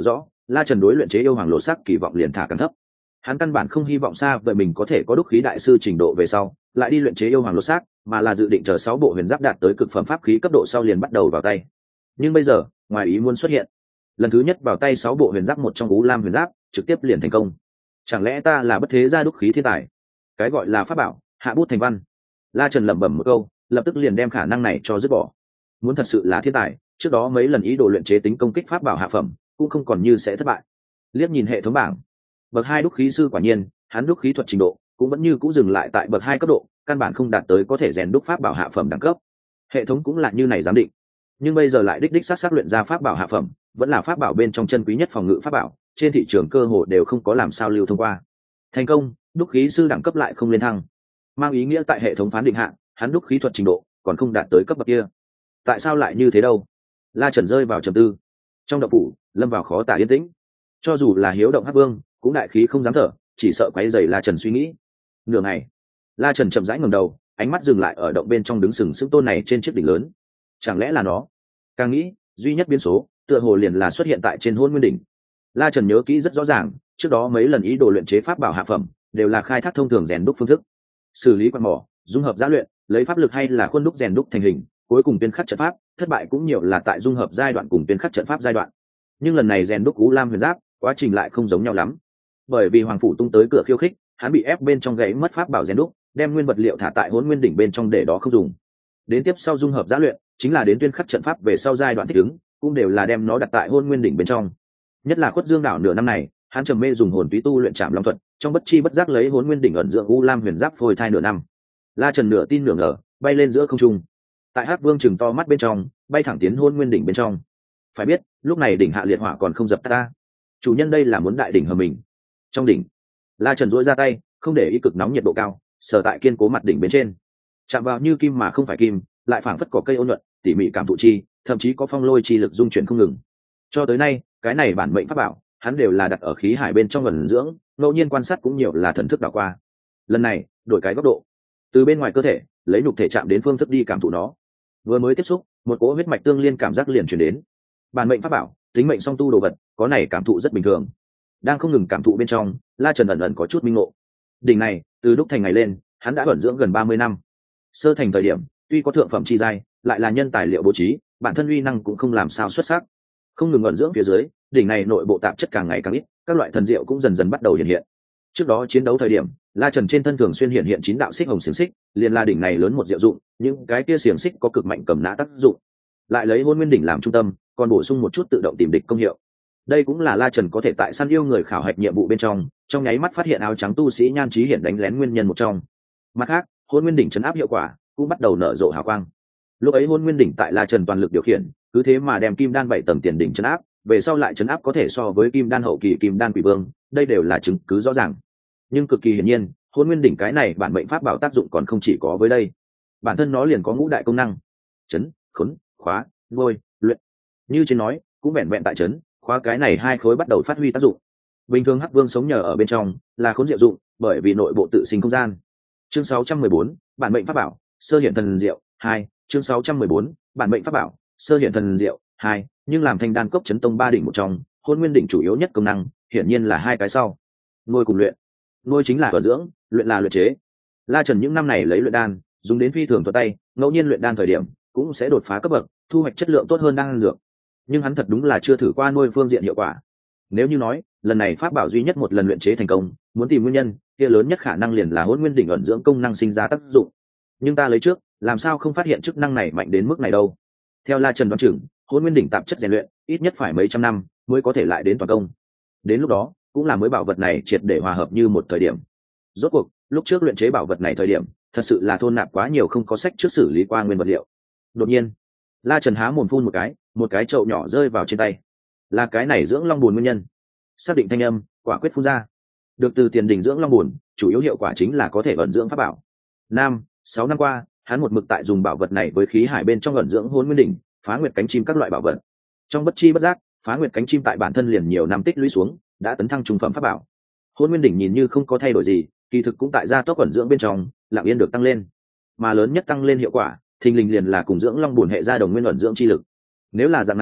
La Trần đối luyện chế yêu hoàng lột xác kỳ vọng liền thả càng thấp. Hắn căn bản không hy vọng xa vậy mình có thể có đúc khí đại sư trình độ về sau lại đi luyện chế yêu hoàng lột xác, mà là dự định chờ 6 bộ huyền giáp đạt tới cực phẩm pháp khí cấp độ sau liền bắt đầu vào tay. Nhưng bây giờ ngoài ý muốn xuất hiện, lần thứ nhất vào tay 6 bộ huyền giáp một trong U Lam huyền giáp trực tiếp liền thành công. Chẳng lẽ ta là bất thế gia đúc khí thiên tài? Cái gọi là pháp bảo hạ bút thành văn. La Trần lẩm bẩm một câu, lập tức liền đem khả năng này cho dứt bỏ. Muốn thật sự là thiên tài, trước đó mấy lần ý đồ luyện chế tính công kích pháp bảo hạ phẩm cũng không còn như sẽ thất bại. Liếc nhìn hệ thống bảng, bậc 2 đúc khí sư quả nhiên, hắn đúc khí thuật trình độ cũng vẫn như cũ dừng lại tại bậc 2 cấp độ, căn bản không đạt tới có thể rèn đúc pháp bảo hạ phẩm đẳng cấp. Hệ thống cũng là như này giám định. Nhưng bây giờ lại đích xác luyện ra pháp bảo hạ phẩm, vẫn là pháp bảo bên trong chân quý nhất phòng ngự pháp bảo, trên thị trường cơ hồ đều không có làm sao lưu thông qua. Thành công, đúc khí sư đẳng cấp lại không lên thăng, mang ý nghĩa tại hệ thống phán định hạ, hắn đúc khí thuật trình độ còn không đạt tới cấp bậc kia. Tại sao lại như thế đâu? La Trần rơi vào trầm tư. Trong động phủ lâm vào khó tả yên tĩnh, cho dù là hiếu động Hắc Vương cũng đại khí không dám thở, chỉ sợ quấy rầy La Trần suy nghĩ. Nửa ngày, La Trần chậm rãi ngẩng đầu, ánh mắt dừng lại ở động bên trong đứng sừng sững tôn này trên chiếc đỉnh lớn. Chẳng lẽ là nó? Càng nghĩ, duy nhất biến số tựa hồ liền là xuất hiện tại trên Hôn Nguyên đỉnh. La Trần nhớ kỹ rất rõ ràng, trước đó mấy lần ý đồ luyện chế pháp bảo hạ phẩm đều là khai thác thông thường rèn đúc phương thức, xử lý quan mỏ, dung hợp giã luyện, lấy pháp lực hay là khuôn đúc rèn đúc thành hình, cuối cùng tuyên khắc trận pháp, thất bại cũng nhiều là tại dung hợp giai đoạn cùng tuyên khắc trận pháp giai đoạn. Nhưng lần này rèn đúc U Lam huyền giáp, quá trình lại không giống nhau lắm. Bởi vì Hoàng phủ tung tới cửa khiêu khích, hắn bị ép bên trong gãy mất pháp bảo rèn đúc, đem nguyên vật liệu thả tại Hỗn Nguyên đỉnh bên trong để đó không dùng. Đến tiếp sau dung hợp giã luyện, chính là đến tuyên khắc trận pháp về sau giai đoạn thích ứng, cũng đều là đem nó đặt tại Hỗn Nguyên đỉnh bên trong. Nhất là Khuất Dương đảo nửa năm này, hắn trầm mê dùng hồn túy tu luyện Trảm Long thuật, trong bất chi bất giác lấy Hỗn Nguyên đỉnh ẩn dưỡng U Lam huyền giáp phôi thai nửa năm. La Trần nửa tin nửa ngờ, bay lên giữa không trung. Tại Hắc Vương chừng to mắt bên trong, bay thẳng tiến Hỗn Nguyên đỉnh bên trong. Phải biết, lúc này đỉnh hạ liệt hỏa còn không dập tắt ta. Chủ nhân đây là muốn đại đỉnh hờ mình. Trong đỉnh, La Trần duỗi ra tay, không để ý cực nóng nhiệt độ cao, sờ tại kiên cố mặt đỉnh bên trên. Chạm vào như kim mà không phải kim, lại phảng phất cỏ cây ôn nhuận, tỉ mỉ cảm thụ chi, thậm chí có phong lôi chi lực dung chuyển không ngừng. Cho tới nay, cái này bản mệnh pháp bảo, hắn đều là đặt ở khí hải bên trong ẩn dưỡng, ngẫu nhiên quan sát cũng nhiều là thần thức đảo qua. Lần này, đổi cái góc độ, từ bên ngoài cơ thể, lấy nhục thể chạm đến phương thức đi cảm thụ nó. Vừa mới tiếp xúc, một cỗ huyết mạch tương liên cảm giác liền truyền đến. Bản mệnh pháp bảo, tính mệnh song tu đồ vật, có này cảm thụ rất bình thường. Đang không ngừng cảm thụ bên trong, La Trần ẩn ẩn có chút minh ngộ. Đỉnh này, từ lúc thành ngày lên, hắn đã ẩn dưỡng gần 30 năm. Sơ thành thời điểm, tuy có thượng phẩm chi giai, lại là nhân tài liệu bố trí, bản thân uy năng cũng không làm sao xuất sắc. Không ngừng ẩn dưỡng phía dưới, đỉnh này nội bộ tạp chất càng ngày càng ít, các loại thần diệu cũng dần dần bắt đầu hiện hiện. Trước đó chiến đấu thời điểm, La Trần trên thân thường xuyên hiện hiện 9 đạo xích hồng xiềng xích, liền là đỉnh này lớn một diệu dụng, những cái kia xiềng xích có cực mạnh cầm nã tác dụng. Lại lấy Hôn Nguyên đỉnh làm trung tâm, còn bổ sung một chút tự động tìm địch công hiệu. Đây cũng là La Trần có thể tại săn yêu người khảo hạch nhiệm vụ bên trong nháy mắt phát hiện áo trắng tu sĩ Nhan Chí Hiển đánh lén nguyên nhân một trong. Mặt khác, Hôn Nguyên đỉnh trấn áp hiệu quả cũng bắt đầu nở rộ hào quang. Lúc ấy Hôn Nguyên đỉnh tại La Trần toàn lực điều khiển, cứ thế mà đem Kim Đan 7 tầng tiền đỉnh trấn áp, về sau lại trấn áp có thể so với Kim Đan hậu kỳ Kim Đan Quỷ Vương, đây đều là chứng cứ rõ ràng. Nhưng cực kỳ hiển nhiên, Hôn Nguyên đỉnh cái này bản mệnh pháp bảo tác dụng còn không chỉ có với đây. Bản thân nó liền có ngũ đại công năng: trấn, khốn, khóa, nuôi, luyện. Như trên nói, cũng vẹn vẹn tại trấn, khóa cái này hai khối bắt đầu phát huy tác dụng. Bình thường Hắc Vương sống nhờ ở bên trong là khốn diệu dụng, bởi vì nội bộ tự sinh không gian. Chương 614, bản mệnh pháp bảo, sơ hiển thần diệu 2, chương 614, bản mệnh pháp bảo, sơ hiển thần diệu 2, nhưng làm thành đan cốc chấn tông 3 đỉnh một trong, Hôn Nguyên đỉnh chủ yếu nhất công năng, hiển nhiên là hai cái sau. Nuôi cùng luyện. Nuôi chính là bảo dưỡng, luyện là luyện chế. La Trần những năm này lấy luyện đan, dùng đến phi thường thuận tay, ngẫu nhiên luyện đan thời điểm cũng sẽ đột phá cấp bậc, thu hoạch chất lượng tốt hơn đan dược. Nhưng hắn thật đúng là chưa thử qua nuôi phương diện hiệu quả. Nếu như nói, lần này pháp bảo duy nhất một lần luyện chế thành công, muốn tìm nguyên nhân, kia lớn nhất khả năng liền là Hôn Nguyên đỉnh ẩn dưỡng công năng sinh ra tác dụng. Nhưng ta lấy trước, làm sao không phát hiện chức năng này mạnh đến mức này đâu? Theo La Trần đoán chừng, Hôn Nguyên đỉnh tạp chất rèn luyện, ít nhất phải mấy trăm năm mới có thể lại đến toàn công. Đến lúc đó, cũng là mới bảo vật này triệt để hòa hợp như một thời điểm. Rốt cuộc, lúc trước luyện chế bảo vật này thời điểm, thật sự là thôn nạp quá nhiều không có sách trước xử lý qua nguyên vật liệu. Đột nhiên, La Trần há mồm phun một cái chậu nhỏ rơi vào trên tay. Là cái này dưỡng long bùn nguyên nhân. Xác định thanh âm, quả quyết phun ra. Được từ tiền đỉnh dưỡng long bùn, chủ yếu hiệu quả chính là có thể ẩn dưỡng pháp bảo. 6 năm qua, hắn một mực tại dùng bảo vật này với khí hải bên trong ẩn dưỡng Hôn Nguyên đỉnh, phá nguyệt cánh chim các loại bảo vật. Trong bất chi bất giác, phá nguyệt cánh chim tại bản thân liền nhiều năm tích lũy xuống, đã tấn thăng trung phẩm pháp bảo. Hôn Nguyên đỉnh nhìn như không có thay đổi gì, kỳ thực cũng tại gia tốc ẩn dưỡng bên trong, lặng yên được tăng lên. Mà lớn nhất tăng lên hiệu quả, thình lình liền là cùng dưỡng long bùn hệ ra đồng nguyên ẩn dưỡng chi lực. Nếu là dạng này,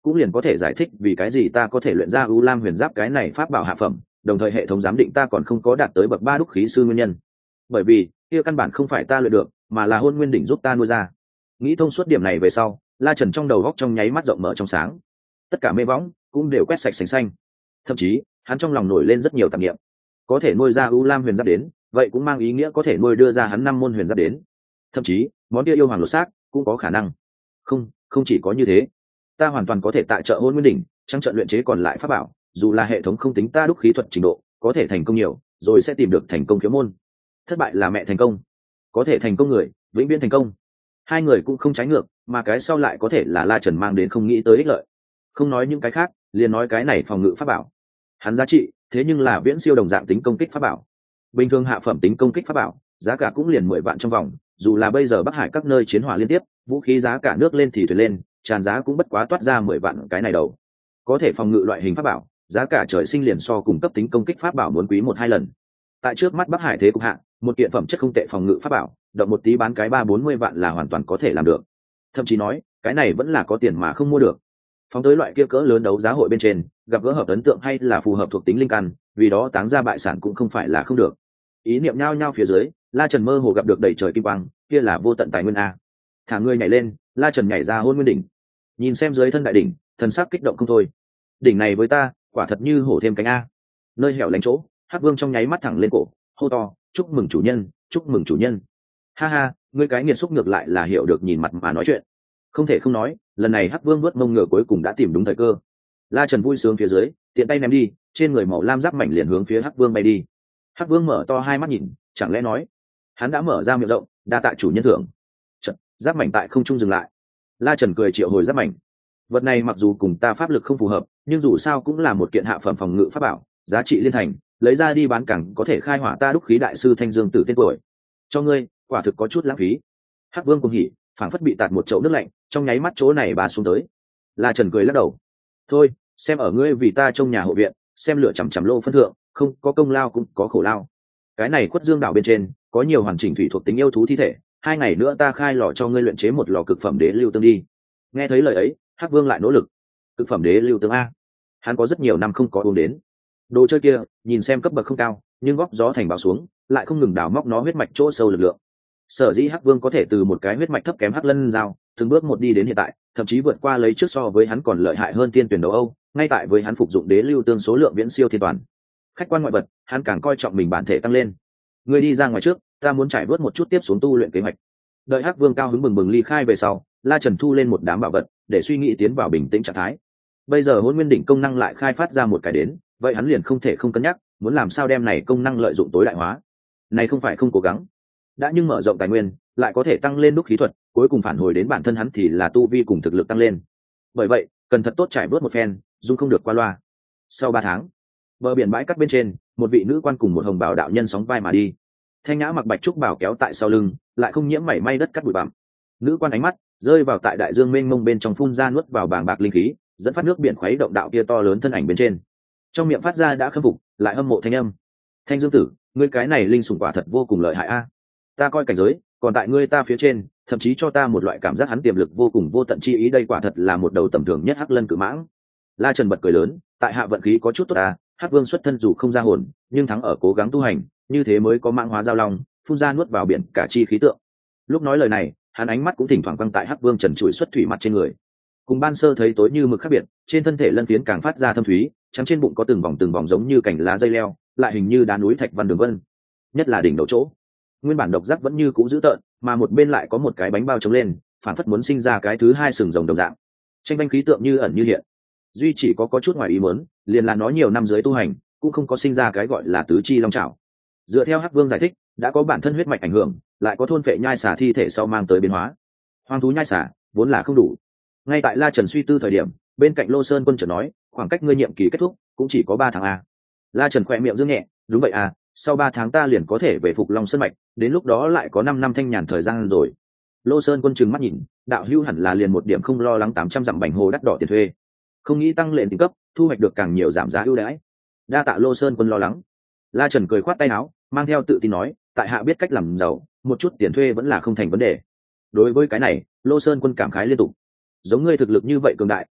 cũng liền có thể giải thích vì cái gì ta có thể luyện ra U Lam Huyền Giáp cái này pháp bảo hạ phẩm, đồng thời hệ thống giám định ta còn không có đạt tới bậc 3 đúc khí sư nguyên nhân. Bởi vì, kia căn bản không phải ta luyện được, mà là Hôn Nguyên đỉnh giúp ta nuôi ra. Nghĩ thông suốt điểm này về sau, La Trần trong đầu góc trong nháy mắt rộng mở trong sáng. Tất cả mê võng cũng đều quét sạch sành xanh. Thậm chí, hắn trong lòng nổi lên rất nhiều tạp niệm. Có thể nuôi ra U Lam Huyền Giáp đến, vậy cũng mang ý nghĩa có thể nuôi đưa ra hắn 5 môn huyền giáp đến. Thậm chí, món kia yêu hoàng lột xác cũng có khả năng. Không chỉ có như thế, ta hoàn toàn có thể tại trợ Hôn Nguyên đỉnh, trang trận luyện chế còn lại pháp bảo, dù là hệ thống không tính ta đúc khí thuật trình độ, có thể thành công nhiều, rồi sẽ tìm được thành công khiếu môn. Thất bại là mẹ thành công, có thể thành công người, vĩnh viễn thành công. Hai người cũng không trái ngược, mà cái sau lại có thể là La Trần mang đến không nghĩ tới ích lợi. Không nói những cái khác, liền nói cái này phòng ngự pháp bảo, hắn giá trị thế nhưng là viễn siêu đồng dạng tính công kích pháp bảo. Bình thường hạ phẩm tính công kích pháp bảo, giá cả cũng liền 10 vạn trong vòng, dù là bây giờ Bắc Hải các nơi chiến hỏa liên tiếp, vũ khí giá cả nước lên thì thuyền lên, tràn giá cũng bất quá toát ra 10 vạn cái này đầu. Có thể phòng ngự loại hình pháp bảo, giá cả trời sinh liền so cùng cấp tính công kích pháp bảo muốn quý 1-2 lần. Tại trước mắt Bắc Hải thế cục hạ, một kiện phẩm chất không tệ phòng ngự pháp bảo, động một tí bán cái 30-40 vạn là hoàn toàn có thể làm được. Thậm chí nói, cái này vẫn là có tiền mà không mua được. Phóng tới loại kia cỡ lớn đấu giá hội bên trên, gặp gỡ hợp ấn tượng hay là phù hợp thuộc tính linh căn, vì đó táng ra bại sản cũng không phải là không được. Ý niệm nhao nhao phía dưới, La Trần mơ hồ gặp được đầy trời kim quang, kia là vô tận tài nguyên a. Thả người nhảy lên, La Trần nhảy ra Hôn Nguyên đỉnh. Nhìn xem dưới thân đại đỉnh, thần sắc kích động không thôi. Đỉnh này với ta, quả thật như hổ thêm cánh a. Nơi hẻo lánh chỗ, Hắc Vương trong nháy mắt thẳng lên cổ, hô to, "Chúc mừng chủ nhân, chúc mừng chủ nhân." Ha ha, ngươi cái nghiệt xúc ngược lại là hiểu được nhìn mặt mà nói chuyện. Không thể không nói, lần này Hắc Vương vớt mông ngựa cuối cùng đã tìm đúng thời cơ. La Trần vui sướng phía dưới, tiện tay ném đi, trên người màu lam giáp mảnh liền hướng phía Hắc Vương bay đi. Hắc Vương mở to hai mắt nhìn, chẳng lẽ nói, hắn đã mở ra miệng rộng, đa tạ chủ nhân thưởng. Chợt, giáp mảnh tại không trung dừng lại. La Trần cười triệu hồi giáp mảnh. Vật này mặc dù cùng ta pháp lực không phù hợp, nhưng dù sao cũng là một kiện hạ phẩm phòng ngự pháp bảo, giá trị liên thành, lấy ra đi bán cẳng có thể khai hỏa ta đúc khí đại sư Thanh Dương Tử tên tuổi. Cho ngươi, quả thực có chút lãng phí. Hắc Vương cùng hỉ, phảng phất bị tạt một chậu nước lạnh, trong nháy mắt chỗ này bà xuống tới. La Trần cười lắc đầu. Thôi, xem ở ngươi vì ta trong nhà hộ viện, xem lửa chằm chằm lô phân thượng, không có công lao cũng có khổ lao. Cái này Quất Dương đảo bên trên có nhiều hoàn chỉnh thủy thuộc tính yêu thú thi thể, 2 ngày nữa ta khai lò cho ngươi luyện chế một lò cực phẩm đế lưu tương đi. Nghe thấy lời ấy, Hắc Vương lại nỗ lực. Cực phẩm đế lưu tương a, hắn có rất nhiều năm không có uống đến. Đồ chơi kia, nhìn xem cấp bậc không cao, nhưng góp gió thành bão xuống, lại không ngừng đào móc nó huyết mạch chỗ sâu lực lượng. Sở dĩ Hắc Vương có thể từ một cái huyết mạch thấp kém Hắc Lân Giao, từng bước một đi đến hiện tại, thậm chí vượt qua lấy trước so với hắn còn lợi hại hơn tiên tuyển đấu Âu, ngay tại với hắn phục dụng đế lưu tương số lượng viễn siêu thiên toàn. Khách quan ngoại vật, hắn càng coi trọng mình bản thể tăng lên. Ngươi đi ra ngoài trước, ta muốn trải vớt một chút tiếp xuống tu luyện kế hoạch. Đợi Hắc Vương cao hứng bừng bừng ly khai về sau, La Trần thu lên một đám bảo vật, để suy nghĩ tiến vào bình tĩnh trạng thái. Bây giờ Hôn Nguyên đỉnh công năng lại khai phát ra một cái đến, vậy hắn liền không thể không cân nhắc, muốn làm sao đem này công năng lợi dụng tối đại hóa. Này không phải không cố gắng, đã nhưng mở rộng tài nguyên, lại có thể tăng lên đúc khí thuật, cuối cùng phản hồi đến bản thân hắn thì là tu vi cùng thực lực tăng lên. Bởi vậy, cần thật tốt trải bớt một phen, dung không được qua loa. Sau 3 tháng, bờ biển bãi cát bên trên, một vị nữ quan cùng một hồng bào đạo nhân sóng vai mà đi. Thanh nhã mặc bạch trúc bảo kéo tại sau lưng, lại không nhiễm mảy may đất cát bụi bặm. Nữ quan ánh mắt rơi vào tại đại dương mênh mông bên trong phun ra nuốt vào bàng bạc linh khí, dẫn phát nước biển khuấy động đạo kia to lớn thân ảnh bên trên. Trong miệng phát ra đã khâm phục, lại hâm mộ thanh âm. Thanh Dương Tử, ngươi cái này linh sủng quả thật vô cùng lợi hại a. Ta coi cảnh giới, còn tại ngươi ta phía trên, thậm chí cho ta một loại cảm giác hắn tiềm lực vô cùng vô tận chi ý, đây quả thật là một đầu tầm thường nhất Hắc Lân cự mãng. La Trần bật cười lớn, tại hạ vận khí có chút tốt ta, Hắc Vương xuất thân dù không ra hồn, nhưng thắng ở cố gắng tu hành, như thế mới có mãng hóa giao long, phun ra nuốt vào biển cả chi khí tượng. Lúc nói lời này, hắn ánh mắt cũng thỉnh thoảng quăng tại Hắc Vương trần trụi xuất thủy mặt trên người. Cùng ban sơ thấy tối như mực khác biệt, trên thân thể lân phiến càng phát ra thâm thúy, trắng trên bụng có từng vòng giống như cành lá dây leo, lại hình như đá núi thạch văn đường vân. Nhất là đỉnh đầu chỗ, nguyên bản độc giác vẫn như cũ giữ tợn, mà một bên lại có một cái bánh bao trống lên, phản phất muốn sinh ra cái thứ hai sừng rồng đồng dạng. Tranh banh khí tượng như ẩn như hiện. Duy chỉ có chút ngoài ý muốn, liền là nó nhiều năm dưới tu hành, cũng không có sinh ra cái gọi là tứ chi long trảo. Dựa theo Hắc Vương giải thích, đã có bản thân huyết mạch ảnh hưởng, lại có thôn phệ nhai xả thi thể sau mang tới biến hóa. Hoang thú nhai xả vốn là không đủ. Ngay tại La Trần suy tư thời điểm, bên cạnh Lô Sơn Quân chợt nói, khoảng cách ngươi nhiệm kỳ kết thúc cũng chỉ có 3 tháng a. La Trần khẽ miệng dương nhẹ, đúng vậy à, sau 3 tháng ta liền có thể về phục Long Sơn mạch, đến lúc đó lại có 5 năm thanh nhàn thời gian rồi. Lô Sơn Quân trừng mắt nhìn, đạo hữu hẳn là liền một điểm không lo lắng 800 dặm bành hồ đắt đỏ tiền thuê, không nghĩ tăng lên tính cấp, thu hoạch được càng nhiều giảm giá ưu đãi. Đa tạ Lô Sơn Quân lo lắng. La Trần cười khoát tay áo, mang theo tự tin nói, tại hạ biết cách làm giàu, một chút tiền thuê vẫn là không thành vấn đề. Đối với cái này, Lô Sơn Quân cảm khái liên tục. Giống ngươi thực lực như vậy cường đại,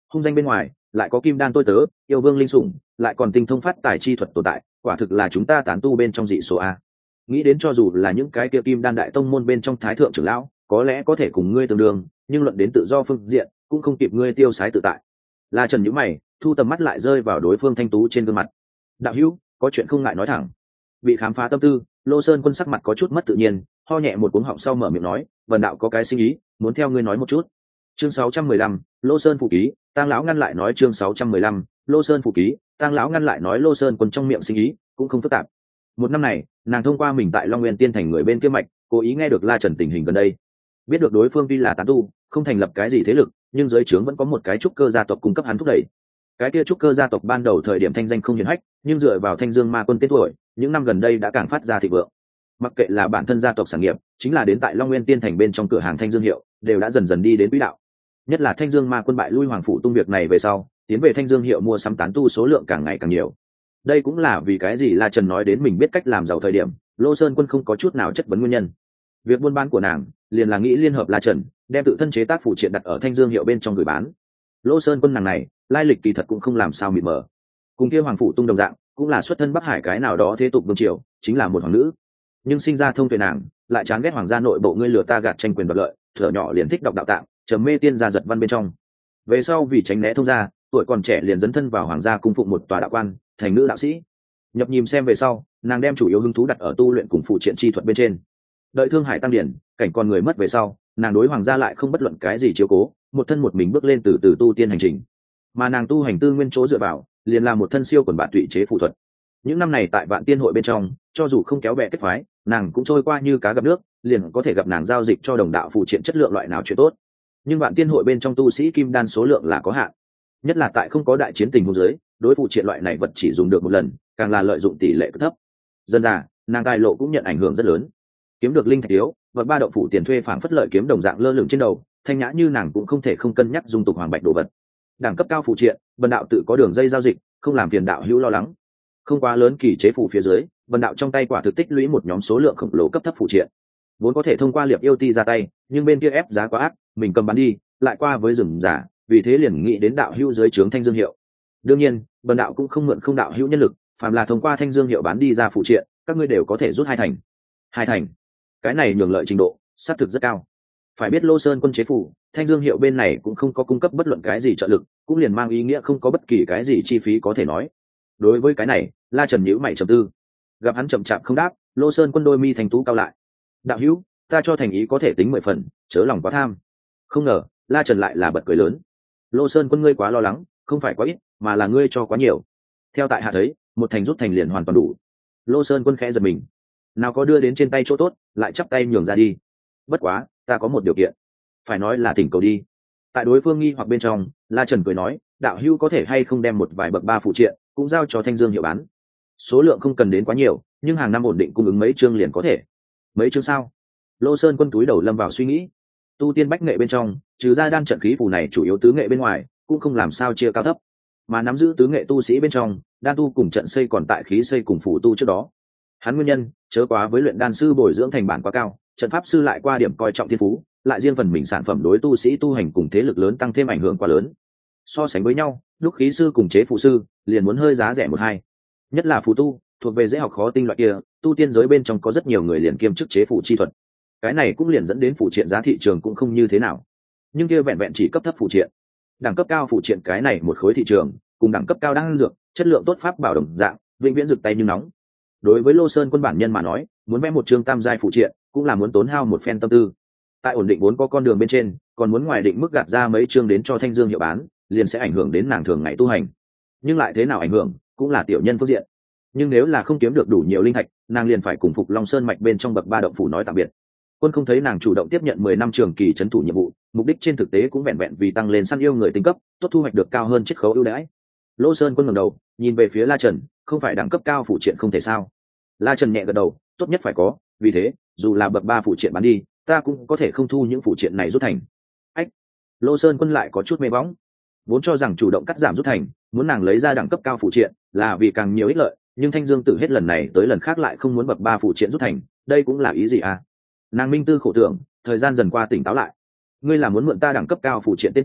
hung danh bên ngoài lại có kim đan tôi tớ, yêu vương linh sủng, lại còn tinh thông phát tài chi thuật tồn tại, quả thực là chúng ta tán tu bên trong dị số a. Nghĩ đến cho dù là những cái kia kim đan đại tông môn bên trong thái thượng trưởng lão có lẽ có thể cùng ngươi tương đương, nhưng luận đến tự do phương diện cũng không kịp ngươi tiêu sái tự tại. La Trần nhíu mày, thu tầm mắt lại rơi vào đối phương thanh tú trên gương mặt. Đạo hữu, có chuyện không ngại nói thẳng. Bị khám phá tâm tư, Lô Sơn Quân sắc mặt có chút mất tự nhiên, ho nhẹ một cuống họng sau mở miệng nói, "Vân đạo có cái sinh ý, muốn theo ngươi nói một chút." Chương 615, Lô Sơn phụ ký, Tang lão ngăn lại nói chương 615, Lô Sơn phụ ký, Tang lão ngăn lại nói Lô Sơn Quân trong miệng sinh ý cũng không phức tạp. Một năm này, nàng thông qua mình tại Long Nguyên Tiên thành người bên kia mạch, cố ý nghe được La Trần tình hình gần đây. Biết được đối phương tuy là tán tu, không thành lập cái gì thế lực, nhưng dưới trướng vẫn có một cái trúc cơ gia tộc cung cấp hắn thúc đẩy. Cái kia trúc cơ gia tộc ban đầu thời điểm thanh danh không hiển hách, nhưng dựa vào Thanh Dương Ma Quân tên tuổi, những năm gần đây đã càng phát ra thịnh vượng. Mặc kệ là bản thân gia tộc sản nghiệp, chính là đến tại Long Nguyên Tiên thành bên trong cửa hàng Thanh Dương hiệu, đều đã dần dần đi đến quỹ đạo. Nhất là Thanh Dương Ma Quân bại lui Hoàng phủ tung việc này về sau, tiến về Thanh Dương hiệu mua sắm tán tu số lượng càng ngày càng nhiều. Đây cũng là vì cái gì La Trần nói đến mình biết cách làm giàu thời điểm, Lô Sơn Quân không có chút nào chất vấn nguyên nhân. Việc buôn bán của nàng liền là nghĩ liên hợp La Trần, đem tự thân chế tác phụ triện đặt ở Thanh Dương hiệu bên trong gửi bán. Lô Sơn Quân nàng này, lai lịch kỳ thật cũng không làm sao mịt mờ. Cùng kia Hoàng phủ tung đồng dạng, cũng là xuất thân Bắc Hải cái nào đó thế tục vương triều, chính là một hoàng nữ. Nhưng sinh ra thông tuệ nàng, lại chán ghét hoàng gia nội bộ ngươi lừa ta gạt tranh quyền đoạt lợi, thuở nhỏ liền thích đọc đạo tạng, trầm mê tiên gia giật văn bên trong. Về sau vì tránh né thông gia, tuổi còn trẻ liền dấn thân vào hoàng gia cung phụng một tòa đạo quan, thành nữ đạo sĩ. Nhập nhìm xem về sau, nàng đem chủ yếu hứng thú đặt ở tu luyện cùng phụ triện chi thuật bên trên. Đợi Thương Hải tăng điển, cảnh con người mất về sau, nàng đối hoàng gia lại không bất luận cái gì chiếu cố, một thân một mình bước lên từ từ tu tiên hành trình. Mà nàng tu hành tư nguyên chỗ dựa vào, liền là một thân siêu quần bạn tụy chế phụ thuật. Những năm này tại Vạn Tiên hội bên trong, cho dù không kéo bè kết phái, nàng cũng trôi qua như cá gặp nước, liền có thể gặp nàng giao dịch cho đồng đạo phụ triện chất lượng loại nào chuyện tốt. Nhưng Vạn Tiên hội bên trong tu sĩ kim đan số lượng là có hạn, nhất là tại không có đại chiến tình huống dưới, đối phụ triện loại này vật chỉ dùng được một lần, càng là lợi dụng tỷ lệ thấp. Dân già, nàng tài lộ cũng nhận ảnh hưởng rất lớn. Kiếm được linh thạch yếu, vật ba động phủ tiền thuê phảng phất lợi kiếm đồng dạng lơ lửng trên đầu, thanh nhã như nàng cũng không thể không cân nhắc dung tục hoàng bạch đồ vật. Đẳng cấp cao phụ triện, Vân đạo tự có đường dây giao dịch, không làm phiền đạo hữu lo lắng. Không quá lớn kỳ chế phụ phía dưới, Vân đạo trong tay quả thực tích lũy một nhóm số lượng khổng lồ cấp thấp phụ triện. Vốn có thể thông qua Liệp Yêu Ti ra tay, nhưng bên kia ép giá quá ác, mình cầm bán đi, lại qua với rừng giả, vì thế liền nghĩ đến đạo hữu dưới trướng Thanh Dương hiệu. Đương nhiên, Vân đạo cũng không mượn không đạo hữu nhân lực, phàm là thông qua Thanh Dương hiệu bán đi ra phụ triện, các ngươi đều có thể rút 2 thành. 2 thành. Cái này nhường lợi trình độ, sát thực rất cao. Phải biết Lô Sơn Quân chế phủ, Thanh Dương hiệu bên này cũng không có cung cấp bất luận cái gì trợ lực, cũng liền mang ý nghĩa không có bất kỳ cái gì chi phí có thể nói. Đối với cái này, La Trần nhíu mày trầm tư. Gặp hắn chậm chạp không đáp, Lô Sơn Quân đôi mi thành tú cao lại. Đạo hữu, ta cho thành ý có thể tính 10 phần, chớ lòng quá tham. Không ngờ, La Trần lại là bật cười lớn. Lô Sơn Quân ngươi quá lo lắng, không phải quá ít, mà là ngươi cho quá nhiều. Theo tại hạ thấy, 1 thành rút thành liền hoàn toàn đủ. Lô Sơn Quân khẽ giật mình. Nào có đưa đến trên tay chỗ tốt, lại chắp tay nhường ra đi. Bất quá, ta có một điều kiện. Phải nói là thỉnh cầu đi. Tại đối phương nghi hoặc bên trong, La Trần cười nói, đạo hữu có thể hay không đem một vài bậc 3 phụ triện, cũng giao cho Thanh Dương hiệu bán. Số lượng không cần đến quá nhiều, nhưng hàng năm ổn định cung ứng mấy chương liền có thể. Mấy chương sao? Lô Sơn Quân túi đầu lâm vào suy nghĩ. Tu tiên bách nghệ bên trong, trừ ra đan trận khí phù này chủ yếu tứ nghệ bên ngoài, cũng không làm sao chia cao thấp. Mà nắm giữ tứ nghệ tu sĩ bên trong, đan tu cùng trận xây còn tại khí xây cùng phù tu trước đó. Hắn nguyên nhân, chớ quá với luyện đan sư bồi dưỡng thành bản quá cao, trận pháp sư lại qua điểm coi trọng thiên phú, lại riêng phần mình sản phẩm đối tu sĩ tu hành cùng thế lực lớn tăng thêm ảnh hưởng quá lớn. So sánh với nhau, lúc khí sư cùng chế phụ sư liền muốn hơi giá rẻ một hai. Nhất là phù tu, thuộc về dễ học khó tinh loại kia, tu tiên giới bên trong có rất nhiều người liền kiêm chức chế phụ chi thuật. Cái này cũng liền dẫn đến phụ triện giá thị trường cũng không như thế nào. Nhưng kia vẹn vẹn chỉ cấp thấp phụ triện. Đẳng cấp cao phụ triện cái này một khối thị trường, cùng đẳng cấp cao đan dược, chất lượng tốt pháp bảo đồng dạng, vĩnh viễn rực tay như nóng. Đối với Lô Sơn Quân bản nhân mà nói, muốn vẽ một chương tam giai phụ triện, cũng là muốn tốn hao một phen tâm tư. Tại ổn định vốn có con đường bên trên, còn muốn ngoài định mức gạt ra mấy chương đến cho Thanh Dương hiệu bán, liền sẽ ảnh hưởng đến nàng thường ngày tu hành. Nhưng lại thế nào ảnh hưởng, cũng là tiểu nhân phương diện. Nhưng nếu là không kiếm được đủ nhiều linh thạch, nàng liền phải cùng Phục Long Sơn mạch bên trong bậc 3 động phủ nói tạm biệt. Quân không thấy nàng chủ động tiếp nhận 10 năm trường kỳ trấn thủ nhiệm vụ, mục đích trên thực tế cũng vẹn vẹn vì tăng lên săn yêu người tinh cấp, tốt thu hoạch được cao hơn chiết khấu ưu đãi. Lô Sơn Quân ngẩng đầu, nhìn về phía La Trần, không phải đẳng cấp cao phụ triện không thể sao? La Trần nhẹ gật đầu, tốt nhất phải có, vì thế, dù là bậc 3 phụ triện bán đi, ta cũng có thể không thu những phụ triện này rút thành. Ách. Lô Sơn Quân lại có chút mê bóng. Vốn cho rằng chủ động cắt giảm rút thành, muốn nàng lấy ra đẳng cấp cao phụ triện, là vì càng nhiều ích lợi, nhưng Thanh Dương Tử hết lần này tới lần khác lại không muốn bậc 3 phụ triện rút thành, đây cũng là ý gì à? Nàng minh tư khổ tưởng, thời gian dần qua tỉnh táo lại. Ngươi là muốn mượn ta đẳng cấp cao phụ triện tên tuổi,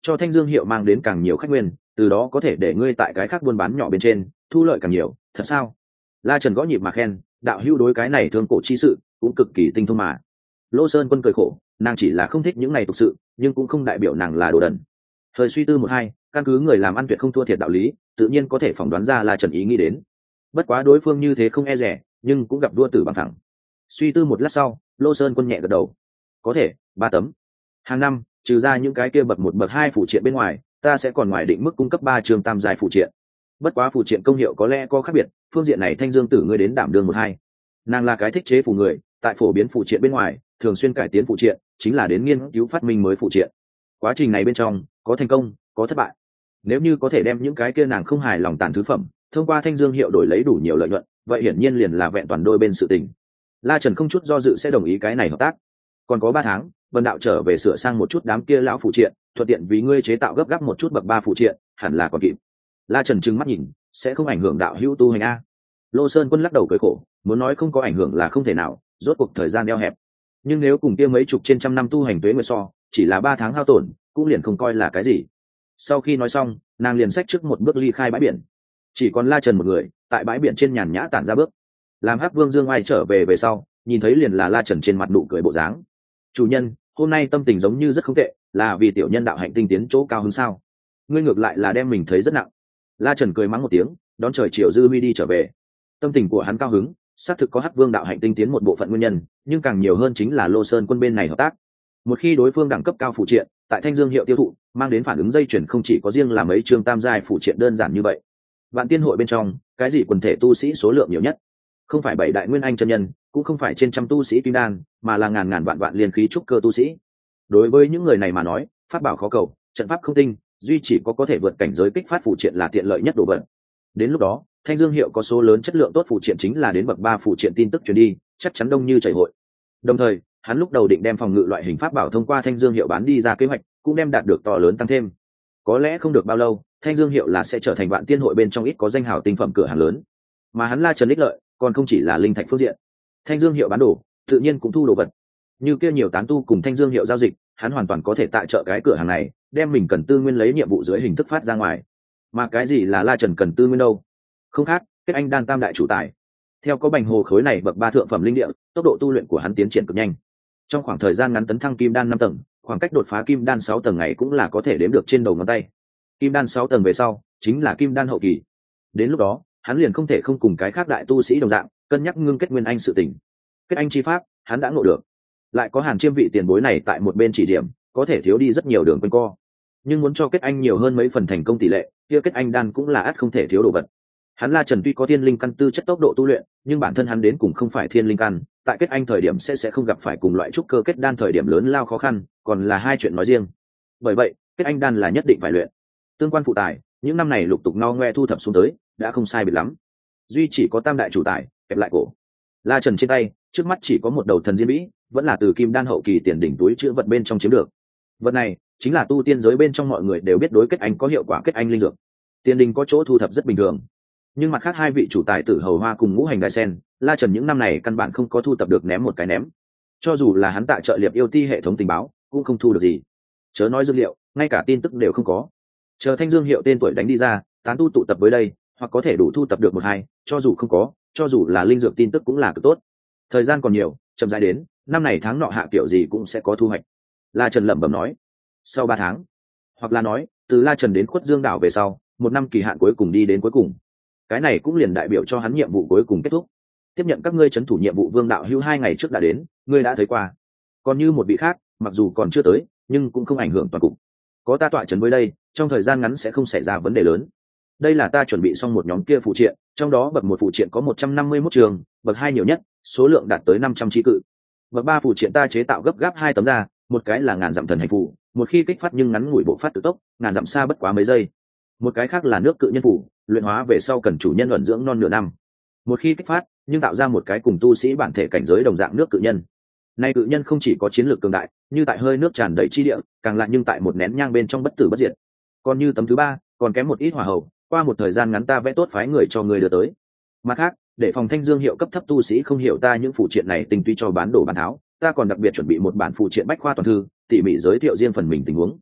cho Thanh Dương hiệu mang đến càng nhiều khách nguyên, từ đó có thể để ngươi tại cái khác buôn bán nhỏ bên trên thu lợi càng nhiều. Thật sao? La Trần gõ nhịp mà khen, đạo hữu đối cái này thương cổ chi sự cũng cực kỳ tinh thông mà. Lô Sơn Quân cười khổ, nàng chỉ là không thích những này tục sự, nhưng cũng không đại biểu nàng là đồ đần. Thời suy tư một hai, căn cứ người làm ăn tuyệt không thua thiệt đạo lý, tự nhiên có thể phỏng đoán ra La Trần ý nghĩ đến. Bất quá đối phương như thế không e rẻ, nhưng cũng gặp đua tử bằng thẳng. Suy tư một lát sau, Lô Sơn Quân nhẹ gật đầu. Có thể, 3 tấm. Hàng năm, trừ ra những cái kia bậc 1 bậc 2 phụ triện bên ngoài, ta sẽ còn ngoài định mức cung cấp 3 trường tam giai phụ triện. Bất quá phụ triện công hiệu có lẽ có khác biệt, phương diện này Thanh Dương Tử ngươi đến đảm đương 1-2. Nàng là cái thích chế phù người, tại phổ biến phụ triện bên ngoài, thường xuyên cải tiến phụ triện, chính là đến nghiên cứu phát minh mới phụ triện. Quá trình này bên trong, có thành công, có thất bại. Nếu như có thể đem những cái kia nàng không hài lòng tàn thứ phẩm, thông qua Thanh Dương hiệu đổi lấy đủ nhiều lợi nhuận, vậy hiển nhiên liền là vẹn toàn đôi bên sự tình. La Trần không chút do dự sẽ đồng ý cái này hợp tác. Còn có 3 tháng, Vân đạo trở về sửa sang một chút đám kia lão phụ triện, thuận tiện vì ngươi chế tạo gấp gáp một chút bậc 3 phụ triện, hẳn là còn kịp. La Trần trừng mắt nhìn, sẽ không ảnh hưởng đạo hữu tu hành a. Lô Sơn Quân lắc đầu cười khổ, muốn nói không có ảnh hưởng là không thể nào, rốt cuộc thời gian eo hẹp. Nhưng nếu cùng kia mấy chục trên trăm năm tu hành tuế nguyệt so, chỉ là 3 tháng hao tổn, cũng liền không coi là cái gì. Sau khi nói xong, nàng liền xách trước một bước ly khai bãi biển. Chỉ còn La Trần một người, tại bãi biển trên nhàn nhã tản ra bước. Làm Hắc Vương Dương Oai trở về về sau, nhìn thấy liền là La Trần trên mặt nụ cười bộ dáng. Chủ nhân, hôm nay tâm tình giống như rất không tệ, là vì tiểu nhân đạo hạnh tinh tiến chỗ cao hơn sao? Ngươi ngược lại là đem mình thấy rất nặng. La Trần cười mắng một tiếng, đón trời chiều dư huy đi trở về. Tâm tình của hắn cao hứng, xác thực có Hắc Vương đạo hạnh tinh tiến một bộ phận nguyên nhân, nhưng càng nhiều hơn chính là Lô Sơn Quân bên này hợp tác. Một khi đối phương đẳng cấp cao phụ triện, tại Thanh Dương hiệu tiêu thụ, mang đến phản ứng dây chuyển không chỉ có riêng là mấy chương tam giai phụ triện đơn giản như vậy. Vạn Tiên hội bên trong, cái gì quần thể tu sĩ số lượng nhiều nhất? Không phải 7 đại nguyên anh chân nhân, cũng không phải trên trăm tu sĩ kim đan, mà là ngàn ngàn vạn vạn liên khí trúc cơ tu sĩ. Đối với những người này mà nói, pháp bảo khó cầu, trận pháp không tinh, duy chỉ có thể vượt cảnh giới kích phát phụ triện là tiện lợi nhất đồ vật. Đến lúc đó, Thanh Dương hiệu có số lớn chất lượng tốt phụ triện chính là đến bậc 3 phụ triện tin tức truyền đi, chắc chắn đông như chảy hội. Đồng thời, hắn lúc đầu định đem phòng ngự loại hình pháp bảo thông qua Thanh Dương hiệu bán đi ra kế hoạch, cũng đem đạt được to lớn tăng thêm. Có lẽ không được bao lâu, Thanh Dương hiệu là sẽ trở thành Vạn Tiên hội bên trong ít có danh hào tinh phẩm cửa hàng lớn. Mà hắn La Trần ích lợi, còn không chỉ là linh thạch phương diện. Thanh Dương hiệu bán đồ, tự nhiên cũng thu đồ vật. Như kia nhiều tán tu cùng Thanh Dương hiệu giao dịch, hắn hoàn toàn có thể tại trợ cái cửa hàng này, đem mình cần tư nguyên lấy nhiệm vụ dưới hình thức phát ra ngoài. Mà cái gì là La Trần cần tư nguyên đâu? Không khác, kết anh đan tam đại chủ tài. Theo có Bành Hồ khối này bậc 3 thượng phẩm linh địa, tốc độ tu luyện của hắn tiến triển cực nhanh. Trong khoảng thời gian ngắn tấn thăng kim đan 5 tầng, khoảng cách đột phá kim đan 6 tầng này cũng là có thể đếm được trên đầu ngón tay. Kim đan 6 tầng về sau, chính là kim đan hậu kỳ. Đến lúc đó, hắn liền không thể không cùng cái khác đại tu sĩ đồng dạng, cân nhắc ngưng kết nguyên anh sự tình. Kết anh chi pháp, hắn đã ngộ được. Lại có Hàn Chiêm vị tiền bối này tại một bên chỉ điểm, có thể thiếu đi rất nhiều đường quanh co. Nhưng muốn cho kết anh nhiều hơn mấy phần thành công tỷ lệ, kia kết anh đan cũng là ắt không thể thiếu đồ vật. Hắn La Trần tuy có thiên linh căn tư chất tốc độ tu luyện, nhưng bản thân hắn đến cùng không phải thiên linh căn, tại kết anh thời điểm sẽ không gặp phải cùng loại trúc cơ kết đan thời điểm lớn lao khó khăn, còn là hai chuyện nói riêng. Bởi vậy, kết anh đan là nhất định phải luyện. Tương quan phụ tài, những năm này lục tục no ngoe thu thập xuống tới, đã không sai biệt lắm. Duy chỉ có tam đại chủ tài, kẹp lại cổ. La Trần trên tay, trước mắt chỉ có một đầu thần diên bĩ, vẫn là từ kim đan hậu kỳ tiền đỉnh túi chứa vật bên trong chiếm được. Vật này chính là tu tiên giới bên trong mọi người đều biết đối kết anh có hiệu quả kết anh linh dược. Tiền đình có chỗ thu thập rất bình thường, nhưng mặt khác hai vị chủ tài tử Hầu Hoa cùng Ngũ Hành Đại Sen, La Trần những năm này căn bản không có thu thập được, ném một cái ném. Cho dù là hắn tại trợ liệp yêu ti hệ thống tình báo, cũng không thu được gì. Chớ nói dữ liệu, ngay cả tin tức đều không có. Chờ Thanh Dương hiệu tên tuổi đánh đi ra, tán tu tụ tập với đây, hoặc có thể đủ thu thập được 1-2, cho dù không có, cho dù là linh dược tin tức cũng là cực tốt. Thời gian còn nhiều, chậm rãi đến, năm này tháng nọ hạ kiểu gì cũng sẽ có thu hoạch. La Trần lẩm bẩm nói. Sau 3 tháng, hoặc là nói, từ La Trần đến Khuất Dương đảo về sau, 1 năm kỳ hạn cuối cùng đi đến cuối cùng. Cái này cũng liền đại biểu cho hắn nhiệm vụ cuối cùng kết thúc. Tiếp nhận các ngươi trấn thủ nhiệm vụ Vương đạo hữu 2 ngày trước đã đến, ngươi đã thấy qua. Còn như một vị khác, mặc dù còn chưa tới, nhưng cũng không ảnh hưởng toàn cục. Có ta tọa trấn với đây, trong thời gian ngắn sẽ không xảy ra vấn đề lớn. Đây là ta chuẩn bị xong một nhóm kia phụ triện, trong đó bậc 1 phụ triện có 151 trường, bậc 2 nhiều nhất, số lượng đạt tới 500 chi cự. Bậc 3 phụ triện ta chế tạo gấp gáp 2 tấm ra, một cái là ngàn dặm thần hành phù, một khi kích phát nhưng ngắn ngủi bộ phát tự tốc, ngàn dặm xa bất quá mấy giây. Một cái khác là nước cự nhân phù, luyện hóa về sau cần chủ nhân ẩn dưỡng non nửa năm. Một khi kích phát, nhưng tạo ra một cái cùng tu sĩ bản thể cảnh giới đồng dạng nước cự nhân. Nay cự nhân không chỉ có chiến lược cường đại, như tại hơi nước tràn đầy chi địa, càng lại nhưng tại một nén nhang bên trong bất tử bất diệt. Còn như tấm thứ 3, còn kém một ít hỏa hầu, qua một thời gian ngắn ta vẽ tốt phái người cho người đưa tới. Mặt khác, để phòng Thanh Dương hiệu cấp thấp tu sĩ không hiểu ta những phụ triện này tinh túy cho bán đồ bán tháo, ta còn đặc biệt chuẩn bị một bản phụ triện bách khoa toàn thư, tỉ mỉ giới thiệu riêng phần mình tình huống.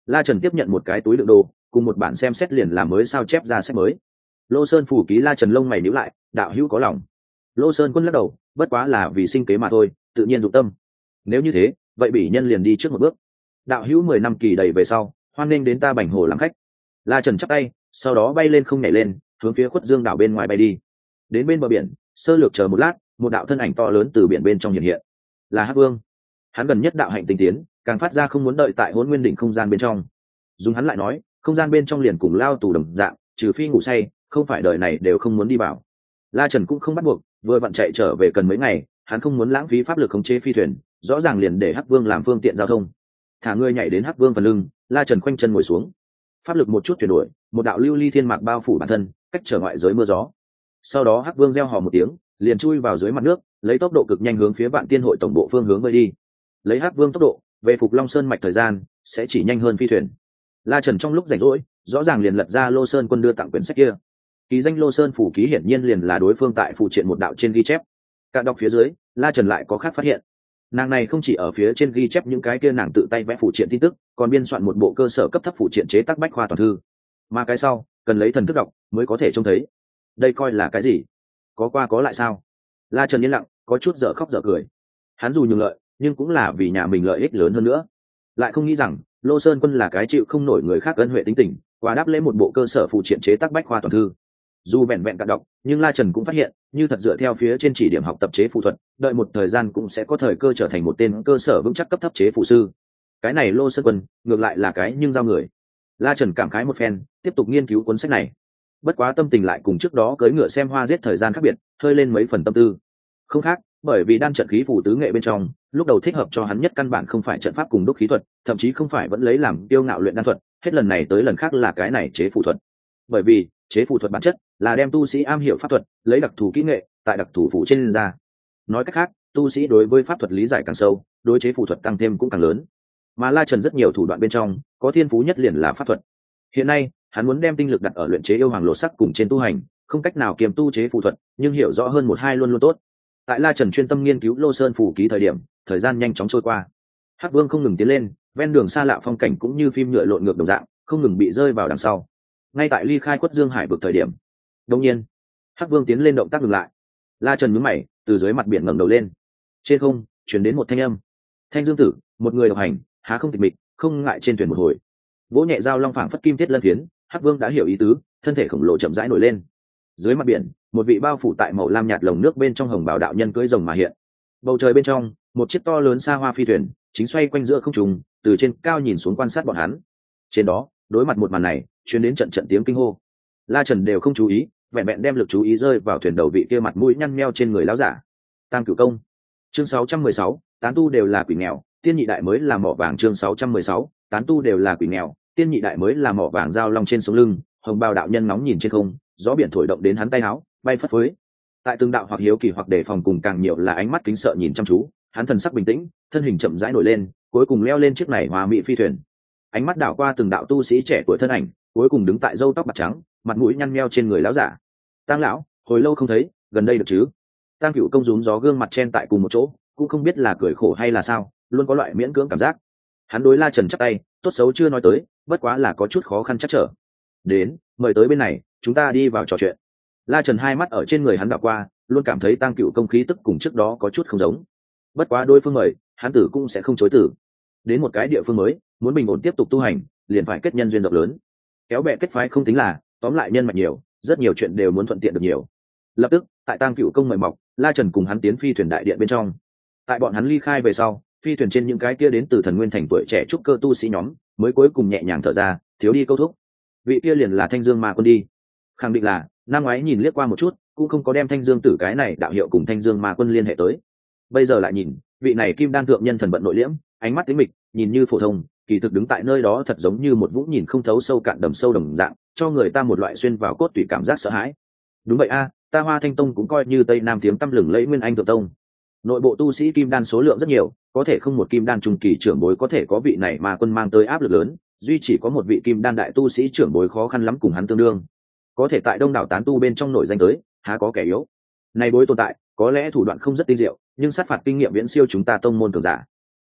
La Trần tiếp nhận một cái túi đựng đồ cùng một bản xem xét liền làm mới sao chép ra sách mới. Lô Sơn phủ ký. La Trần lông mày nhíu lại, đạo hữu có lòng. Lô Sơn Quân lắc đầu, bất quá là vì sinh kế mà thôi, tự nhiên dụng tâm. Nếu như thế, vậy bỉ nhân liền đi trước một bước. Đạo hữu 10 năm kỳ đầy về sau, hoan nghênh đến ta Bành Hồ làm khách. La Trần chắp tay, sau đó bay lên không nhảy lên, hướng phía Khuất Dương đảo bên ngoài bay đi. Đến bên bờ biển, sơ lược chờ một lát, một đạo thân ảnh to lớn từ biển bên trong hiện hiện, là Hắc Vương. Hắn gần nhất đạo hạnh tinh tiến, càng phát ra không muốn đợi tại Hỗn Nguyên đỉnh không gian bên trong. Dùng hắn lại nói, không gian bên trong liền cùng lao tù đồng dạng, trừ phi ngủ say, không phải đời này đều không muốn đi vào. La Trần cũng không bắt buộc, vừa vặn chạy trở về cần mấy ngày, hắn không muốn lãng phí pháp lực khống chế phi thuyền, rõ ràng liền để Hắc Vương làm phương tiện giao thông. Thả người nhảy đến Hắc Vương phần lưng, La Trần khoanh chân ngồi xuống, pháp lực một chút chuyển đổi, một đạo lưu ly thiên mạc bao phủ bản thân, cách trở ngoại giới mưa gió. Sau đó Hắc Vương reo hò một tiếng, liền chui vào dưới mặt nước, lấy tốc độ cực nhanh hướng phía Vạn Tiên hội tổng bộ phương hướng bơi đi. Lấy Hắc Vương tốc độ, về Phục Long Sơn mạch thời gian sẽ chỉ nhanh hơn phi thuyền. La Trần trong lúc rảnh rỗi, rõ ràng liền lật ra Lô Sơn Quân đưa tặng quyển sách kia. Ký danh Lô Sơn phủ ký hiển nhiên liền là đối phương tại phụ triện một đạo trên ghi chép. Cạn đọc phía dưới, La Trần lại có khác phát hiện. Nàng này không chỉ ở phía trên ghi chép những cái kia nàng tự tay vẽ phụ triện tin tức, còn biên soạn một bộ cơ sở cấp thấp phụ triện chế tác bách khoa toàn thư. Mà cái sau, cần lấy thần thức đọc mới có thể trông thấy. Đây coi là cái gì? Có qua có lại sao? La Trần yên lặng, có chút dở khóc dở cười. Hắn dù nhường lợi, nhưng cũng là vì nhà mình lợi ích lớn hơn nữa. Lại không nghĩ rằng, Lô Sơn Quân là cái chịu không nổi người khác ân huệ tính tình, và đáp lễ một bộ cơ sở phụ triện chế tác bách khoa toàn thư. Dù vẹn vẹn cạn đọc, nhưng La Trần cũng phát hiện, như thật dựa theo phía trên chỉ điểm học tập chế phù thuật, đợi một thời gian cũng sẽ có thời cơ trở thành một tên cơ sở vững chắc cấp thấp chế phù sư. Cái này Lô Sơn Quân, ngược lại là cái nhưng giao người. La Trần cảm khái một phen, tiếp tục nghiên cứu cuốn sách này. Bất quá tâm tình lại cùng trước đó cưỡi ngựa xem hoa giết thời gian khác biệt, hơi lên mấy phần tâm tư. Không khác, bởi vì đan trận khí phù tứ nghệ bên trong, lúc đầu thích hợp cho hắn nhất căn bản không phải trận pháp cùng đúc khí thuật, thậm chí không phải vẫn lấy làm tiêu ngạo luyện đan thuật, hết lần này tới lần khác là cái này chế phù thuật. Bởi vì chế phù thuật bản chất là đem tu sĩ am hiểu pháp thuật, lấy đặc thù kỹ nghệ tại đặc thù phụ trên ra. Nói cách khác, tu sĩ đối với pháp thuật lý giải càng sâu, đối chế phù thuật tăng thêm cũng càng lớn. Mà La Trần rất nhiều thủ đoạn bên trong, có thiên phú nhất liền là pháp thuật. Hiện nay, hắn muốn đem tinh lực đặt ở luyện chế yêu hoàng lộ sắc cùng trên tu hành, không cách nào kiềm tu chế phù thuật, nhưng hiểu rõ hơn một hai luôn luôn tốt. Tại La Trần chuyên tâm nghiên cứu Lô Sơn phù ký thời điểm, thời gian nhanh chóng trôi qua. Hắc Vương không ngừng tiến lên, ven đường xa lạ phong cảnh cũng như phim nhựa lộn ngược đồng dạng, không ngừng bị rơi vào đằng sau. Ngay tại ly khai Quất Dương Hải vực thời điểm, đột nhiên, Hắc Vương tiến lên động tác ngừng lại. La Trần nhướng mày, từ dưới mặt biển ngẩng đầu lên. Trên không truyền đến một thanh âm. Thanh Dương Tử, một người độc hành, há không tịch mịch, không ngại trên thuyền một hồi. Vỗ nhẹ dao long phảng phất kim thiết lân phiến, Hắc Vương đã hiểu ý tứ, thân thể khổng lồ chậm rãi nổi lên. Dưới mặt biển, một vị bao phủ tại màu lam nhạt lồng nước bên trong hồng bào đạo nhân cưỡi rồng mà hiện. Bầu trời bên trong, một chiếc to lớn xa hoa phi thuyền chính xoay quanh giữa không trung, từ trên cao nhìn xuống quan sát bọn hắn. Trên đó, đối mặt một màn này, truyền đến trận trận tiếng kinh hô. La Trần đều không chú ý, vẹn vẹn đem lực chú ý rơi vào thuyền đầu vị kia mặt mũi nhăn nheo trên người lão giả. Tam Cửu Công. Chương 616, tán tu đều là quỷ nghèo, tiên nhị đại mới là mỏ vàng. Chương 616, tán tu đều là quỷ nghèo, tiên nhị đại mới là mỏ vàng. Dao long trên sống lưng, hồng bào đạo nhân nóng nhìn trên không, gió biển thổi động đến hắn tay áo, bay phất phới. Tại từng đạo hoặc hiếu kỳ hoặc đề phòng cùng càng nhiều là ánh mắt kính sợ nhìn chăm chú, hắn thần sắc bình tĩnh, thân hình chậm rãi nổi lên, cuối cùng leo lên chiếc này hòa mỹ phi thuyền. Ánh mắt đảo qua từng đạo tu sĩ trẻ tuổi thân ảnh, cuối cùng đứng tại râu tóc bạc trắng, mặt mũi nhăn nheo trên người lão giả. Tang lão, hồi lâu không thấy, gần đây được chứ? Tang Cửu Công rúm gió gương mặt chen tại cùng một chỗ, cũng không biết là cười khổ hay là sao, luôn có loại miễn cưỡng cảm giác. Hắn đối La Trần chắp tay, tốt xấu chưa nói tới, bất quá là có chút khó khăn chắc trở. Đến, mời tới bên này, chúng ta đi vào trò chuyện. La Trần hai mắt ở trên người hắn đảo qua, luôn cảm thấy Tang Cửu Công khí tức cùng trước đó có chút không giống. Bất quá đối phương mời, hắn tử cũng sẽ không chối từ. Đến một cái địa phương mới, muốn bình ổn tiếp tục tu hành, liền phải kết nhân duyên rộng lớn. Kéo bè kết phái không tính là, tóm lại nhân mạch nhiều, rất nhiều chuyện đều muốn thuận tiện được nhiều. Lập tức, tại Tang Cửu Công mời mọc, La Trần cùng hắn tiến phi thuyền đại điện bên trong. Tại bọn hắn ly khai về sau, phi thuyền trên những cái kia đến từ Thần Nguyên thành tuổi trẻ trúc cơ tu sĩ nhóm, mới cuối cùng nhẹ nhàng thở ra, thiếu đi câu thúc. Vị kia liền là Thanh Dương Ma Quân đi. Khẳng định là, năm ngoái nhìn liếc qua một chút, cũng không có đem Thanh Dương Tử cái này đạo hiệu cùng Thanh Dương Ma Quân liên hệ tới. Bây giờ lại nhìn, vị này kim đan thượng nhân thần vận nội liễm, ánh mắt tĩnh mịch, nhìn như phổ thông, kỳ thực đứng tại nơi đó thật giống như một vũng nhìn không thấu sâu cạn đầm sâu đồng dạng, cho người ta một loại xuyên vào cốt tủy cảm giác sợ hãi. Đúng vậy a, ta Hoa Thanh Tông cũng coi như Tây Nam tiếng tăm lừng lẫy Nguyên Anh thượng tông. Nội bộ tu sĩ kim đan số lượng rất nhiều, có thể không một kim đan trung kỳ trưởng bối có thể có vị này mà quân mang tới áp lực lớn, duy chỉ có một vị kim đan đại tu sĩ trưởng bối khó khăn lắm cùng hắn tương đương. Có thể tại đông đảo tán tu bên trong nổi danh tới, há có kẻ yếu. Này bối tồn tại, có lẽ thủ đoạn không rất tinh diệu, nhưng sát phạt kinh nghiệm viễn siêu chúng ta tông môn cường giả.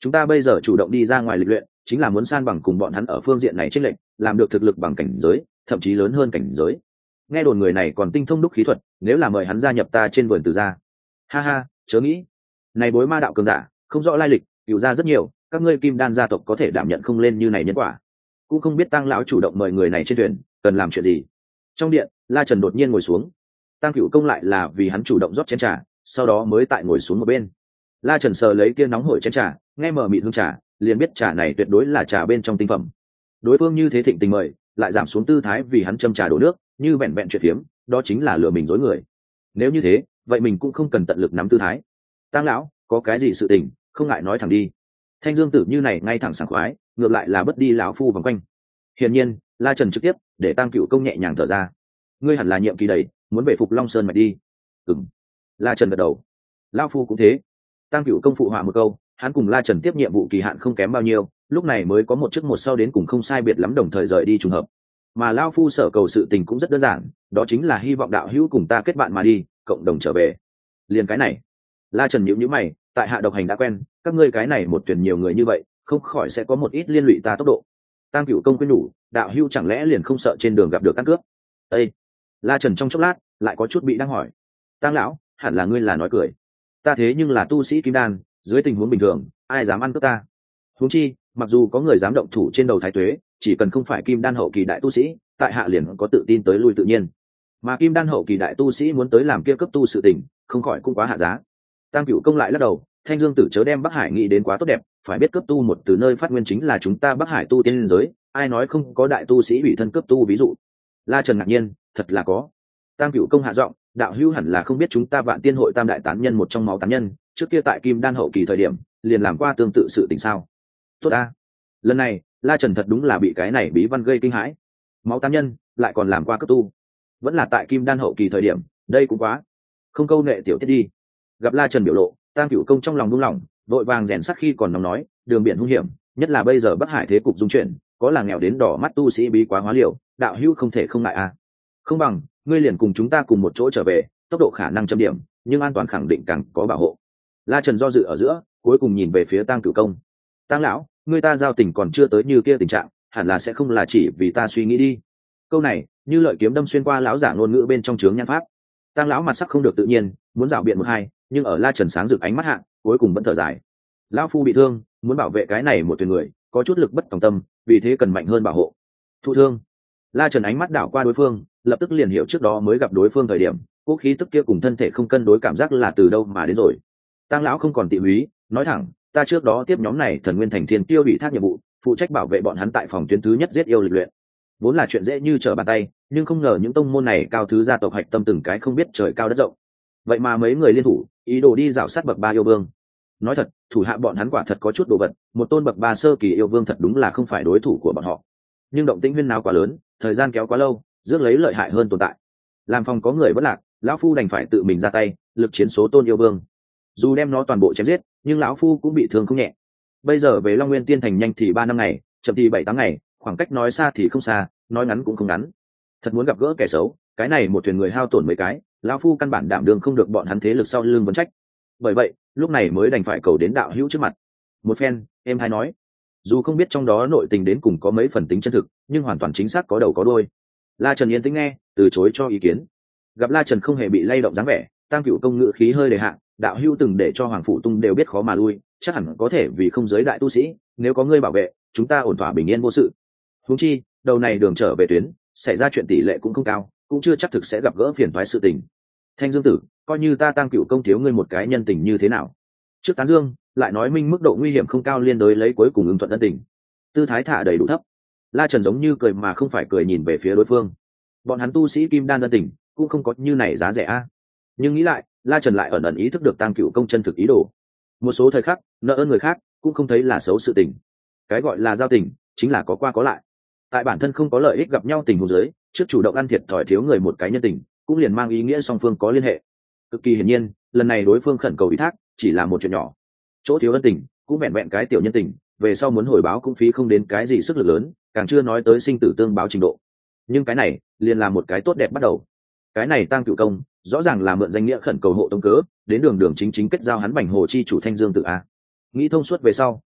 chúng ta bây giờ chủ động đi ra ngoài lịch luyện chính là muốn san bằng cùng bọn hắn ở phương diện này chênh lệch, làm được thực lực bằng cảnh giới, thậm chí lớn hơn cảnh giới. Nghe đồn người này còn tinh thông đúc khí thuật, nếu là mời hắn gia nhập ta trên vườn từ gia. Ha ha, chớ nghĩ. Này bối ma đạo cường giả, không rõ lai lịch, cựu gia rất nhiều, các ngươi Kim Đan gia tộc có thể đảm nhận không lên như này nhân quả. Cũng không biết Tăng lão chủ động mời người này trên thuyền, cần làm chuyện gì. Trong điện, La Trần đột nhiên ngồi xuống. Tăng Cửu Công lại là vì hắn chủ động rót chén trà, sau đó mới tại ngồi xuống một bên. La Trần sờ lấy kia nóng hổi chén trà, nghe mờ mịt hương trà, liền biết trà này tuyệt đối là trà bên trong tinh phẩm. Đối phương như thế thịnh tình mời, lại giảm xuống tư thái vì hắn châm trà đổ nước, như vẹn vẹn chuyện phiếm, đó chính là lừa mình dối người. Nếu như thế, vậy mình cũng không cần tận lực nắm tư thái. Tăng lão, có cái gì sự tình, không ngại nói thẳng đi. Thanh Dương Tử như này ngay thẳng sảng khoái, ngược lại là bất đi lão phu vòng quanh. Hiển nhiên, La Trần trực tiếp để Tăng Cửu Công nhẹ nhàng thở ra. Ngươi hẳn là nhiệm kỳ đầy, muốn về Phục Long Sơn mạch đi. Ừm. La Trần gật đầu. Lão phu cũng thế. Tăng Cửu Công phụ họa một câu, hắn cùng La Trần tiếp nhiệm vụ kỳ hạn không kém bao nhiêu, lúc này mới có một trước một sau đến cùng không sai biệt lắm đồng thời rời đi trùng hợp. Mà lão phu sở cầu sự tình cũng rất đơn giản, đó chính là hy vọng đạo hữu cùng ta kết bạn mà đi, cộng đồng trở về. Liền cái này. La Trần nhíu nhíu mày, tại hạ độc hành đã quen, các ngươi cái này một tuyển nhiều người như vậy, không khỏi sẽ có một ít liên lụy ta tốc độ. Tăng Cửu Công khuyên nhủ, đạo hữu chẳng lẽ liền không sợ trên đường gặp được ăn cướp? Ê! La Trần trong chốc lát lại có chút bị đang hỏi. Tăng lão, hẳn là ngươi là nói cười. Ta thế nhưng là tu sĩ kim đan, dưới tình huống bình thường, ai dám ăn cướp ta? Huống chi, mặc dù có người dám động thủ trên đầu thái tuế, chỉ cần không phải kim đan hậu kỳ đại tu sĩ, tại hạ liền có tự tin tới lui tự nhiên. Mà kim đan hậu kỳ đại tu sĩ muốn tới làm kia cấp tu sự tình, không khỏi cũng quá hạ giá. Tam Cửu Công lại lắc đầu, Thanh Dương Tử chớ đem Bắc Hải nghĩ đến quá tốt đẹp, phải biết cấp tu một từ nơi phát nguyên chính là chúng ta Bắc Hải tu tiên giới, ai nói không có đại tu sĩ bị thân cấp tu ví dụ. La Trần ngạc nhiên, thật là có. Tam Cửu Công hạ giọng, đạo hữu hẳn là không biết chúng ta Vạn Tiên hội tam đại tán nhân một trong máu tán nhân, trước kia tại kim đan hậu kỳ thời điểm, liền làm qua tương tự sự tình sao? Tốt a. Lần này, La Trần thật đúng là bị cái này bí văn gây kinh hãi. Máu tán nhân lại còn làm qua cấp tu, vẫn là tại kim đan hậu kỳ thời điểm, đây cũng quá. Không câu nệ tiểu tiết đi. Gặp La Trần biểu lộ, Tam Cửu Công trong lòng buông lỏng, vội vàng rèn sắc khi còn nóng nói, đường biển hung hiểm, nhất là bây giờ Bắc Hải thế cục dung chuyển, có là nghèo đến đỏ mắt tu sĩ bí quá hóa liều, đạo hữu không thể không ngại a. Không bằng, ngươi liền cùng chúng ta cùng một chỗ trở về, tốc độ khả năng chấm điểm, nhưng an toàn khẳng định càng có bảo hộ. La Trần do dự ở giữa, cuối cùng nhìn về phía Tam Cửu Công. Tăng lão, ngươi ta giao tình còn chưa tới như kia tình trạng, hẳn là sẽ không là chỉ vì ta suy nghĩ đi. Câu này, như lợi kiếm đâm xuyên qua lão giả ngôn ngữ bên trong chướng nhan pháp. Tăng lão mặt sắc không được tự nhiên, muốn rảo biện một hai, nhưng ở La Trần sáng rực ánh mắt hạ, cuối cùng vẫn thở dài. Lão phu bị thương, muốn bảo vệ cái này một thuyền người, có chút lực bất tòng tâm, vì thế cần mạnh hơn bảo hộ. Thụ thương. La Trần ánh mắt đảo qua đối phương, lập tức liền hiểu trước đó mới gặp đối phương thời điểm, cố khí tức kia cùng thân thể không cân đối cảm giác là từ đâu mà đến rồi. Tăng lão không còn tị húy, nói thẳng, ta trước đó tiếp nhóm này Thần Nguyên Thành Thiên Tiêu bị thác nhiệm vụ, phụ trách bảo vệ bọn hắn tại phòng tuyến thứ nhất giết yêu lịch luyện. Vốn là chuyện dễ như trở bàn tay, nhưng không ngờ những tông môn này cao thứ gia tộc hạch tâm từng cái không biết trời cao đất rộng. Vậy mà mấy người liên thủ, ý đồ đi rảo sát bậc 3 yêu vương. Nói thật, thủ hạ bọn hắn quả thật có chút đồ vật, một tôn bậc 3 sơ kỳ yêu vương thật đúng là không phải đối thủ của bọn họ. Nhưng động tĩnh huyên náo quá lớn, thời gian kéo quá lâu, rước lấy lợi hại hơn tồn tại. Làm phòng có người bất lạc, lão phu đành phải tự mình ra tay, lực chiến số tôn yêu vương. Dù đem nó toàn bộ chém giết, nhưng lão phu cũng bị thương không nhẹ. Bây giờ về Long Nguyên Tiên Thành nhanh thì 3 năm ngày, chậm thì 7-8 ngày, khoảng cách nói xa thì không xa, nói ngắn cũng không ngắn. Thật muốn gặp gỡ kẻ xấu, cái này một thuyền người hao tổn mấy cái, lão phu căn bản đảm đương không được bọn hắn thế lực sau lưng vấn trách. Bởi vậy, lúc này mới đành phải cầu đến đạo hữu trước mặt. Một phen, em hay nói, dù không biết trong đó nội tình đến cùng có mấy phần tính chân thực, nhưng hoàn toàn chính xác có đầu có đuôi. La Trần yên tĩnh nghe, từ chối cho ý kiến. Gặp La Trần không hề bị lay động dáng vẻ, Tam Cửu Công ngữ khí hơi đề hạn, đạo hữu từng để cho Hoàng Phủ Tung đều biết khó mà lui, chắc hẳn có thể vì không giới đại tu sĩ, nếu có ngươi bảo vệ, chúng ta ổn thỏa bình yên vô sự. Huống chi, đầu này đường trở về tuyến, xảy ra chuyện tỷ lệ cũng không cao, cũng chưa chắc thực sẽ gặp gỡ phiền toái sự tình. Thanh Dương Tử, coi như ta Tam Cửu Công thiếu ngươi một cái nhân tình như thế nào? Trước tán dương, lại nói minh mức độ nguy hiểm không cao liên đối lấy cuối cùng ứng thuận ân tình. Tư thái thả đầy đủ thấp. La Trần giống như cười mà không phải cười nhìn về phía đối phương. Bọn hắn tu sĩ kim đan ân tình, cũng không có như này giá rẻ a. Nhưng nghĩ lại, La Trần lại ẩn ẩn ý thức được Tam Cửu Công chân thực ý đồ. Một số thời khắc, nợ ơn người khác, cũng không thấy là xấu sự tình. Cái gọi là giao tình, chính là có qua có lại. Tại bản thân không có lợi ích gặp nhau tình huống dưới, trước chủ động ăn thiệt thòi thiếu người một cái nhân tình, cũng liền mang ý nghĩa song phương có liên hệ. Cực kỳ hiển nhiên, lần này đối phương khẩn cầu ủy thác, chỉ là một chuyện nhỏ. Chỗ thiếu ân tình, cũng vẹn vẹn cái tiểu nhân tình, về sau muốn hồi báo cũng phí không đến cái gì sức lực lớn, càng chưa nói tới sinh tử tương báo trình độ. Nhưng cái này, liền là một cái tốt đẹp bắt đầu. Cái này Tam Cửu Công, rõ ràng là mượn danh nghĩa khẩn cầu hộ tông cớ, đến đường đường chính chính kết giao hắn Bành Hồ chi chủ Thanh Dương Tử a. Nghĩ thông suốt về sau,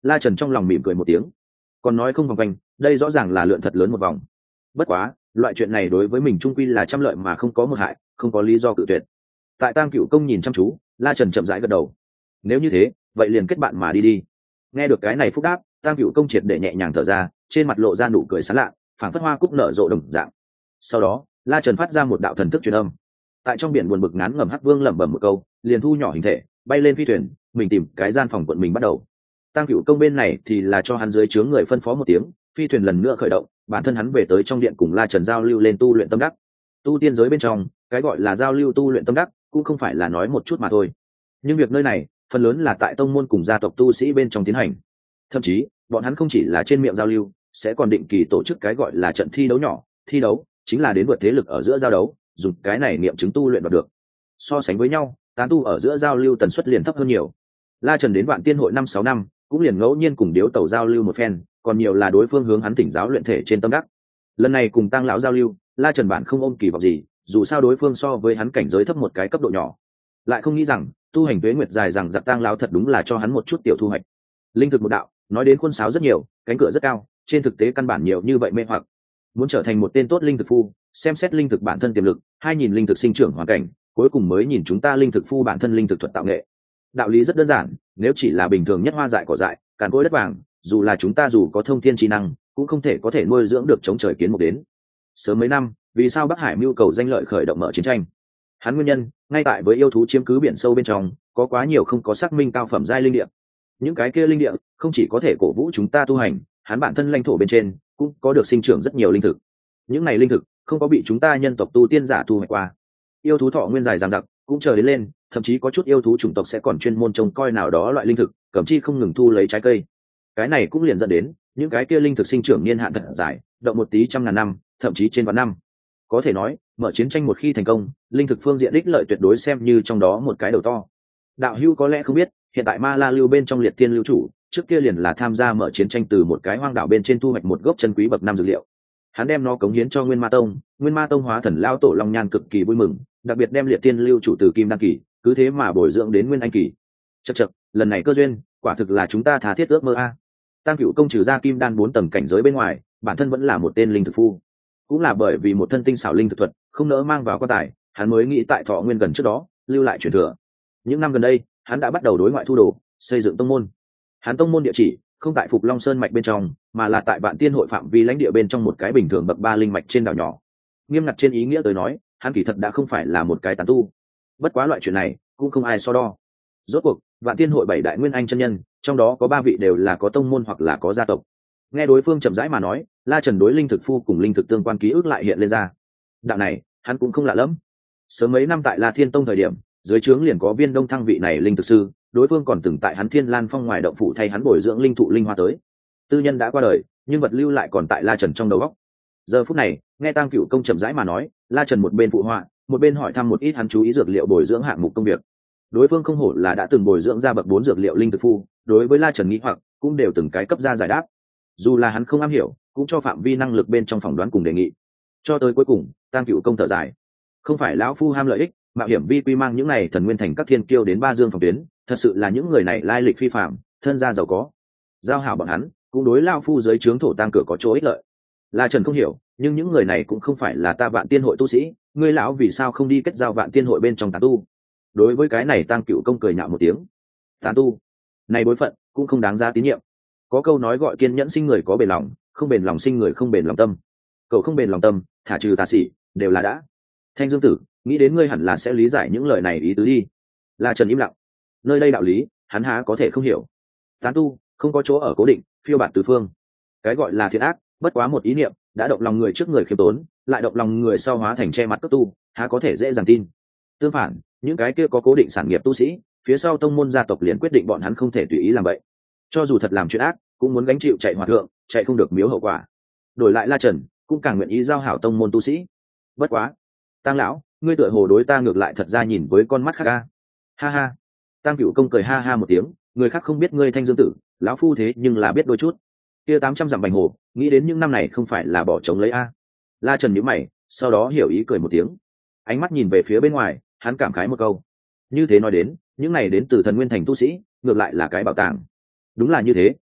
La Trần trong lòng mỉm cười một tiếng, còn nói không vòng quanh, đây rõ ràng là lượn thật lớn một vòng. Bất quá loại chuyện này đối với mình trung quy là trăm lợi mà không có một hại, không có lý do cự tuyệt. Tại Tang Cựu Công nhìn chăm chú, La Trần chậm rãi gật đầu. Nếu như thế, vậy liền kết bạn mà đi đi. Nghe được cái này phúc đáp, Tang Cựu Công triệt để nhẹ nhàng thở ra, trên mặt lộ ra nụ cười sán lạ, phảng phất hoa cúc nở rộ đồng dạng. Sau đó, La Trần phát ra một đạo thần thức truyền âm. Tại trong biển buồn bực ngán ngẩm Hắc Vương lẩm bẩm một câu, liền thu nhỏ hình thể, bay lên phi thuyền, mình tìm cái gian phòng quận mình bắt đầu. Tang Cựu Công bên này thì là cho hắn dưới trướng người phân phó một tiếng, phi thuyền lần nữa khởi động, bản thân hắn về tới trong điện cùng La Trần giao lưu lên tu luyện tâm đắc. Tu tiên giới bên trong, cái gọi là giao lưu tu luyện tâm đắc, cũng không phải là nói một chút mà thôi. Nhưng việc nơi này, phần lớn là tại tông môn cùng gia tộc tu sĩ bên trong tiến hành. Thậm chí, bọn hắn không chỉ là trên miệng giao lưu, sẽ còn định kỳ tổ chức cái gọi là trận thi đấu nhỏ. Thi đấu chính là đến vượt thế lực ở giữa giao đấu, dùng cái này nghiệm chứng tu luyện đoạt được. So sánh với nhau, tán tu ở giữa giao lưu tần suất liền thấp hơn nhiều. La Trần đến Vạn Tiên hội 5-6 năm, cũng liền ngẫu nhiên cùng điếu tẩu giao lưu một phen, còn nhiều là đối phương hướng hắn tỉnh giáo luyện thể trên tâm đắc. Lần này cùng Tăng lão giao lưu, La Trần bản không ôm kỳ vọng gì, dù sao đối phương so với hắn cảnh giới thấp một cái cấp độ nhỏ. Lại không nghĩ rằng, tu hành tuế nguyệt dài rằng giặc Tăng lão thật đúng là cho hắn một chút tiểu thu hoạch. Linh thực một đạo, nói đến khuôn sáo rất nhiều, cánh cửa rất cao, trên thực tế căn bản nhiều như vậy mê hoặc. Muốn trở thành một tên tốt linh thực phu, xem xét linh thực bản thân tiềm lực, hai nhìn linh thực sinh trưởng hoàn cảnh, cuối cùng mới nhìn chúng ta linh thực phu bản thân linh thực thuật tạo nghệ. Đạo lý rất đơn giản, nếu chỉ là bình thường nhất hoa dại cỏ dại, càn cối đất vàng, dù là chúng ta dù có thông thiên trí năng, cũng không thể có thể nuôi dưỡng được chống trời kiến mục đến. Sớm mấy năm, vì sao Bắc Hải mưu cầu danh lợi khởi động mở chiến tranh? Hắn nguyên nhân, ngay tại với yêu thú chiếm cứ biển sâu bên trong, có quá nhiều không có xác minh cao phẩm giai linh địa. Những cái kia linh địa không chỉ có thể cổ vũ chúng ta tu hành, hắn bản thân lãnh thổ bên trên cũng có được sinh trưởng rất nhiều linh thực. Những này linh thực không có bị chúng ta nhân tộc tu tiên giả thu hoạch qua. Yêu thú thọ nguyên dài dằng dặc, cũng chờ đến lên, thậm chí có chút yêu thú chủng tộc sẽ còn chuyên môn trông coi nào đó loại linh thực, cẩm chi không ngừng thu lấy trái cây. Cái này cũng liền dẫn đến những cái kia linh thực sinh trưởng niên hạn thật dài, động một tí trăm ngàn năm, thậm chí trên vạn năm. Có thể nói, mở chiến tranh một khi thành công, linh thực phương diện ích lợi tuyệt đối xem như trong đó một cái đầu to. Đạo hữu có lẽ không biết, hiện tại Ma La lưu bên trong liệt tiên lưu chủ, trước kia liền là tham gia mở chiến tranh từ một cái hoang đảo bên trên thu hoạch một gốc chân quý bậc năm dược liệu. Hắn đem nó cống hiến cho Nguyên Ma Tông hóa thần lao tổ Long Nhan cực kỳ vui mừng, đặc biệt đem liệt tiên lưu chủ từ Kim Đan kỳ, cứ thế mà bồi dưỡng đến Nguyên Anh kỳ. Chậc, lần này cơ duyên, quả thực là chúng ta tha thiết ước mơ a. Tam Cựu Công trừ ra Kim Đan 4 tầng cảnh giới bên ngoài, bản thân vẫn là một tên linh thực phu. Cũng là bởi vì một thân tinh xảo linh thực thuật, không nỡ mang vào quan tài, hắn mới nghĩ tại Thọ Nguyên gần trước đó, lưu lại truyền thừa. Những năm gần đây, hắn đã bắt đầu đối ngoại thu đồ, xây dựng tông môn. Hắn tông môn địa chỉ không tại Phục Long Sơn mạch bên trong, mà là tại Vạn Tiên hội phạm vi lãnh địa bên trong một cái bình thường bậc 3 linh mạch trên đảo nhỏ. Nghiêm ngặt trên ý nghĩa tới nói, hắn kỳ thật đã không phải là một cái tán tu. Bất quá loại chuyện này cũng không ai so đo. Rốt cuộc, Vạn Tiên hội 7 đại nguyên anh chân nhân, trong đó có 3 vị đều là có tông môn hoặc là có gia tộc. Nghe đối phương chậm rãi mà nói, La Trần đối linh thực phu cùng linh thực tương quan ký ức lại hiện lên ra. Đạo này, hắn cũng không lạ lắm. Sớm mấy năm tại La Thiên Tông thời điểm, dưới trướng liền có Viên Đông Thăng vị này linh thực sư, đối phương còn từng tại hắn Thiên Lan Phong ngoài động phủ thay hắn bồi dưỡng linh thụ linh hoa tới. Tư nhân đã qua đời, nhưng vật lưu lại còn tại La Trần trong đầu óc. Giờ phút này, nghe Tang Cựu Công chậm rãi mà nói, La Trần một bên phụ họa, một bên hỏi thăm một ít hắn chú ý dược liệu bồi dưỡng hạng mục công việc. Đối phương không hổ là đã từng bồi dưỡng ra bậc 4 dược liệu linh thực phu, đối với La Trần nghĩ hoặc cũng đều từng cái cấp ra giải đáp. Dù là hắn không am hiểu, cũng cho phạm vi năng lực bên trong phỏng đoán cùng đề nghị. Cho tới cuối cùng, Tang Cựu Công thở dài, không phải lão phu ham lợi ích, mạo hiểm vi quy mang những này thần nguyên thành các thiên kiêu đến Ba Dương phòng tuyến, thật sự là những người này lai lịch phi phàm, thân gia giàu có, giao hảo bọn hắn cũng đối lão phu dưới trướng thổ tang cửa có chỗ ích lợi. La Trần không hiểu, nhưng những người này cũng không phải là ta Vạn Tiên hội tu sĩ, ngươi lão vì sao không đi kết giao Vạn Tiên hội bên trong tán tu? Đối với cái này Tang Cựu Công cười nhạo một tiếng. Tán tu này bối phận cũng không đáng giá tín nhiệm. Có câu nói gọi kiên nhẫn sinh người có bền lòng, không bền lòng sinh người không bền lòng tâm. Cậu không bền lòng tâm, thả trừ tà sĩ, đều là đã. Thanh Dương Tử, nghĩ đến ngươi hẳn là sẽ lý giải những lời này ý tứ đi. La Trần im lặng. Nơi đây đạo lý, hắn há có thể không hiểu. Tán tu không có chỗ ở cố định, phiêu bạt tứ phương. Cái gọi là thiện ác, bất quá một ý niệm, đã động lòng người trước người khiêm tốn, lại động lòng người sau hóa thành che mặt cấp tu, há có thể dễ dàng tin. Tương phản, những cái kia có cố định sản nghiệp tu sĩ, phía sau tông môn gia tộc liền quyết định bọn hắn không thể tùy ý làm vậy. Cho dù thật làm chuyện ác, cũng muốn gánh chịu chạy hòa thượng, chạy không được miếu hậu quả. Đổi lại La Trần, cũng càng nguyện ý giao hảo tông môn tu sĩ. Bất quá, Tang lão, ngươi tựa hồ đối ta ngược lại thật ra nhìn với con mắt khác a. Ha ha. Tang Cựu Công cười ha ha một tiếng, người khác không biết ngươi Thanh Dương Tử, lão phu thế nhưng là biết đôi chút. Kia 800 dặm bành hồ, nghĩ đến những năm này không phải là bỏ trống lấy a. La Trần nhíu mày, sau đó hiểu ý cười một tiếng. Ánh mắt nhìn về phía bên ngoài, hắn cảm khái một câu. Như thế nói đến, những này đến từ thần nguyên thành tu sĩ, ngược lại là cái bảo tàng. Đúng là như thế,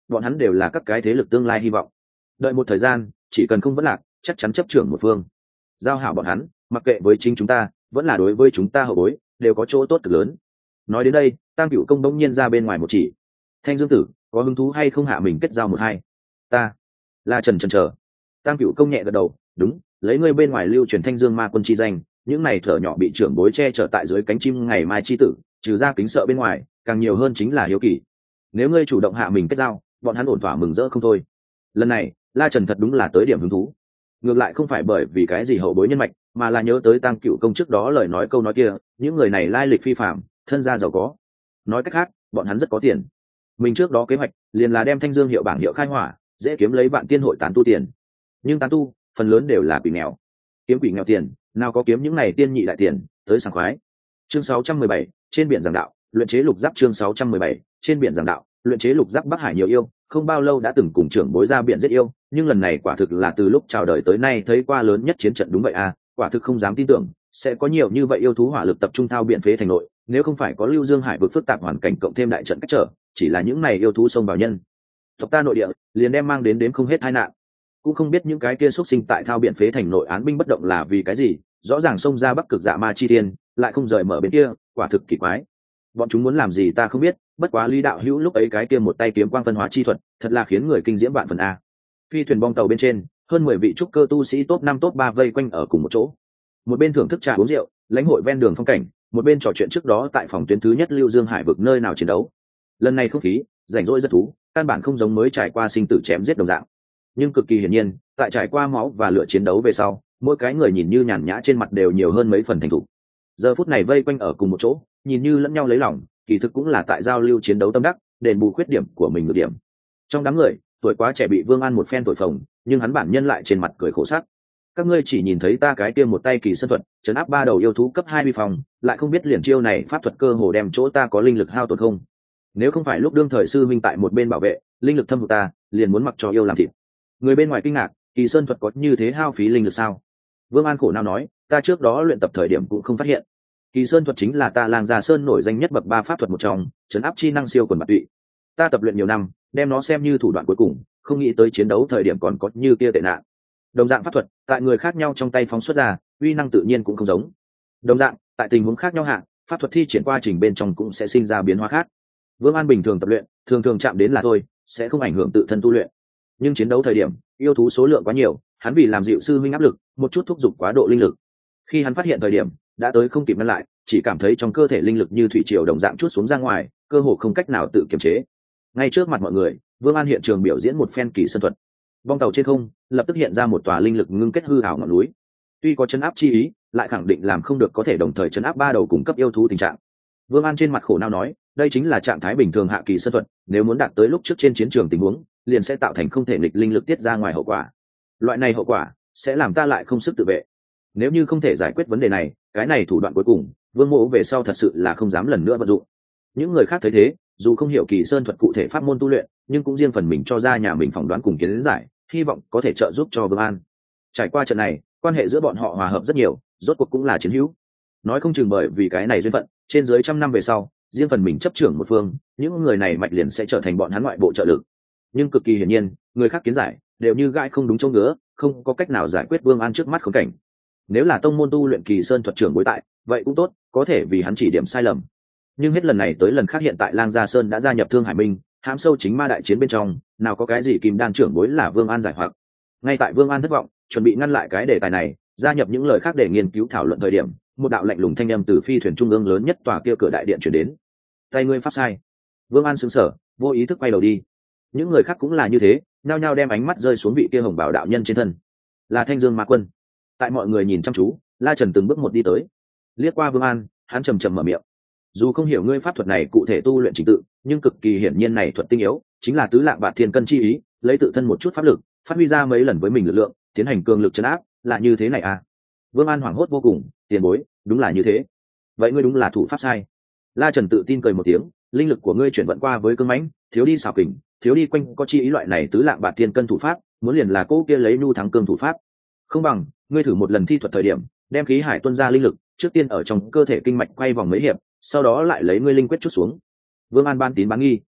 bọn hắn đều là các cái thế lực tương lai hy vọng. Đợi một thời gian, chỉ cần không vấn lạc, chắc chắn chấp trưởng một phương. Giao hảo bọn hắn, mặc kệ với chính chúng ta vẫn là đối với chúng ta hậu bối, đều có chỗ tốt cực lớn. Nói đến đây, Tam Cửu Công đống nhiên ra bên ngoài một chỉ. Thanh Dương Tử, có hứng thú hay không hạ mình kết giao một hai? Ta là Trần chờ. Tam Cửu Công nhẹ gật đầu, đúng, lấy ngươi bên ngoài lưu truyền Thanh Dương Ma Quân chi danh, những này thở nhỏ bị trưởng bối che chở tại dưới cánh chim ngày mai chi tử, trừ ra kính sợ bên ngoài, càng nhiều hơn chính là hiếu kỳ. Nếu ngươi chủ động hạ mình kết giao, bọn hắn ổn thỏa mừng rỡ không thôi. Lần này, La Trần thật đúng là tới điểm hứng thú. Ngược lại không phải bởi vì cái gì hậu bối nhân mạch, mà là nhớ tới Tam Cửu Công trước đó lời nói câu nói kia, những người này lai lịch phi phàm, thân gia giàu có. Nói cách khác, bọn hắn rất có tiền. Mình trước đó kế hoạch liền là đem Thanh Dương hiệu bảng hiệu khai hỏa, dễ kiếm lấy Vạn Tiên hội tán tu tiền. Nhưng tán tu, phần lớn đều là quỷ nghèo. Kiếm quỷ nghèo tiền, nào có kiếm những này tiên nhị đại tiền, tới sảng khoái. Chương 617, trên biển giảng đạo, luyện chế lục giáp. Chương 617, trên biển giảng đạo, luyện chế lục giáp. Bắc Hải nhiều yêu, không bao lâu đã từng cùng trưởng bối ra biển giết yêu, nhưng lần này quả thực là từ lúc chào đời tới nay thấy qua lớn nhất chiến trận. Đúng vậy à, quả thực không dám tin tưởng sẽ có nhiều như vậy yêu thú hỏa lực tập trung thao biển phế thành nội, nếu không phải có Lưu Dương Hải vực phức tạp hoàn cảnh cộng thêm đại trận cách trở, chỉ là những này yêu thú xông vào nhân tộc ta nội địa, liền đem mang đến không hết tai nạn. Cũng không biết những cái kia xuất sinh tại thao biển phế thành nội án binh bất động là vì cái gì, rõ ràng xông ra Bắc Cực Dạ Ma chi tiên, lại không rời mở bên kia, quả thực kỳ quái. Bọn chúng muốn làm gì ta không biết, bất quá Lý đạo hữu lúc ấy cái kia một tay kiếm quang phân hóa chi thuật, thật là khiến người kinh diễm vạn phần a. Phi thuyền bong tàu bên trên, hơn 10 vị trúc cơ tu sĩ top 5 top 3 vây quanh ở cùng một chỗ. Một bên thưởng thức trà uống rượu, lãnh hội ven đường phong cảnh, một bên trò chuyện trước đó tại phòng tuyến thứ nhất Lưu Dương Hải vực nơi nào chiến đấu. Lần này không khí rảnh rỗi rất thú, căn bản không giống mới trải qua sinh tử chém giết đồng dạng, nhưng cực kỳ hiển nhiên, tại trải qua máu và lửa chiến đấu về sau, mỗi cái người nhìn như nhàn nhã trên mặt đều nhiều hơn mấy phần thành thục. Giờ phút này vây quanh ở cùng một chỗ, nhìn như lẫn nhau lấy lòng, kỳ thực cũng là tại giao lưu chiến đấu tâm đắc, đền bù khuyết điểm của mình được điểm. Trong đám người, tuổi quá trẻ bị Vương An một phen thổi phồng, nhưng hắn bản nhân lại trên mặt cười khổ sắc. Các ngươi chỉ nhìn thấy ta cái kia một tay kỳ sơn thuật, trấn áp 3 đầu yêu thú cấp 2 uy phòng, lại không biết liền chiêu này pháp thuật cơ hồ đem chỗ ta có linh lực hao tổn không. Nếu không phải lúc đương thời sư minh tại một bên bảo vệ, linh lực thâm hụt ta, liền muốn mặc cho yêu làm thịt. Người bên ngoài kinh ngạc, kỳ sơn thuật có như thế hao phí linh lực sao? Vương An khổ não nói, ta trước đó luyện tập thời điểm cũng không phát hiện. Kỳ sơn thuật chính là ta Lang Gia Sơn nổi danh nhất bậc 3 pháp thuật một trong, trấn áp chi năng siêu quần bạt tụy. Ta tập luyện nhiều năm, đem nó xem như thủ đoạn cuối cùng, không nghĩ tới chiến đấu thời điểm còn có như kia tệ nạn. Đồng dạng pháp thuật, tại người khác nhau trong tay phóng xuất ra, uy năng tự nhiên cũng không giống. Đồng dạng, tại tình huống khác nhau hạ, pháp thuật thi triển qua trình bên trong cũng sẽ sinh ra biến hóa khác. Vương An bình thường tập luyện, thường thường chạm đến là thôi, sẽ không ảnh hưởng tự thân tu luyện. Nhưng chiến đấu thời điểm, yêu thú số lượng quá nhiều, hắn vì làm dịu sư huynh áp lực, một chút thúc giục quá độ linh lực. Khi hắn phát hiện thời điểm, đã tới không kịp ngăn lại, chỉ cảm thấy trong cơ thể linh lực như thủy triều đồng dạng chút xuống ra ngoài, cơ hồ không cách nào tự kiềm chế. Ngay trước mặt mọi người, Vương An hiện trường biểu diễn một phen kỳ sơn thuật. Bong tàu trên không lập tức hiện ra một tòa linh lực ngưng kết hư ảo ngọn núi. Tuy có chấn áp chi ý, lại khẳng định làm không được có thể đồng thời chấn áp 3 đầu cùng cấp yêu thú tình trạng. Vương An trên mặt khổ não nói, đây chính là trạng thái bình thường hạ kỳ sơn thuật, nếu muốn đạt tới lúc trước trên chiến trường tình huống, liền sẽ tạo thành không thể nghịch linh lực tiết ra ngoài hậu quả. Loại này hậu quả sẽ làm ta lại không sức tự vệ. Nếu như không thể giải quyết vấn đề này, cái này thủ đoạn cuối cùng, Vương Mộ về sau thật sự là không dám lần nữa vận dụng. Những người khác thấy thế, dù không hiểu kỳ sơn thuật cụ thể pháp môn tu luyện, nhưng cũng riêng phần mình cho ra nhà mình phỏng đoán cùng kiến giải, hy vọng có thể trợ giúp cho Vương An. Trải qua trận này, quan hệ giữa bọn họ hòa hợp rất nhiều, rốt cuộc cũng là chiến hữu. Nói không chừng bởi vì cái này duyên phận, trên dưới 100 năm về sau, riêng phần mình chấp trưởng một phương, những người này mạch liền sẽ trở thành bọn hắn ngoại bộ trợ lực. Nhưng cực kỳ hiển nhiên, người khác kiến giải đều như gai không đúng chỗ ngứa, không có cách nào giải quyết Vương An trước mắt khốn cảnh. Nếu là tông môn tu luyện kỳ sơn thuật trưởng bối tại, vậy cũng tốt, có thể vì hắn chỉ điểm sai lầm. Nhưng hết lần này tới lần khác hiện tại Lang Gia Sơn đã gia nhập Thương Hải Minh, hãm sâu chính ma đại chiến bên trong, nào có cái gì kim đan trưởng bối là Vương An giải hoặc. Ngay tại Vương An thất vọng, chuẩn bị ngăn lại cái đề tài này, gia nhập những lời khác để nghiên cứu thảo luận thời điểm, một đạo lạnh lùng thanh âm từ phi thuyền trung ương lớn nhất tòa kia cửa đại điện chuyển đến. Tay ngươi pháp sai. Vương An sững sờ, vô ý thức quay đầu đi. Những người khác cũng là như thế, nhao nhao đem ánh mắt rơi xuống vị kia hồng bảo đạo nhân trên thân. Là Thanh Dương Ma Quân. Tại mọi người nhìn chăm chú, La Trần từng bước một đi tới, liếc qua Vương An, hắn trầm trầm mở miệng. Dù không hiểu ngươi pháp thuật này cụ thể tu luyện trình tự, nhưng cực kỳ hiển nhiên này thuật tinh yếu, chính là tứ lạng bạt thiên cân chi ý, lấy tự thân một chút pháp lực, phát huy ra mấy lần với mình lực lượng, tiến hành cường lực trấn áp, là như thế này à? Vương An hoảng hốt vô cùng, tiền bối, đúng là như thế. Vậy ngươi đúng là thủ pháp sai. La Trần tự tin cười một tiếng, linh lực của ngươi chuyển vận qua với cương mãnh, thiếu đi xảo kình, thiếu đi quanh có chi ý loại này tứ lạng bạt thiên cân thủ pháp, muốn liền là cố kia lấy nhu thắng cương thủ pháp. Không bằng, ngươi thử một lần thi thuật thời điểm, đem khí hải tuôn ra linh lực, trước tiên ở trong cơ thể kinh mạch quay vòng mấy hiệp, sau đó lại lấy ngươi linh quyết chút xuống. Vương An ban tín bán nghi,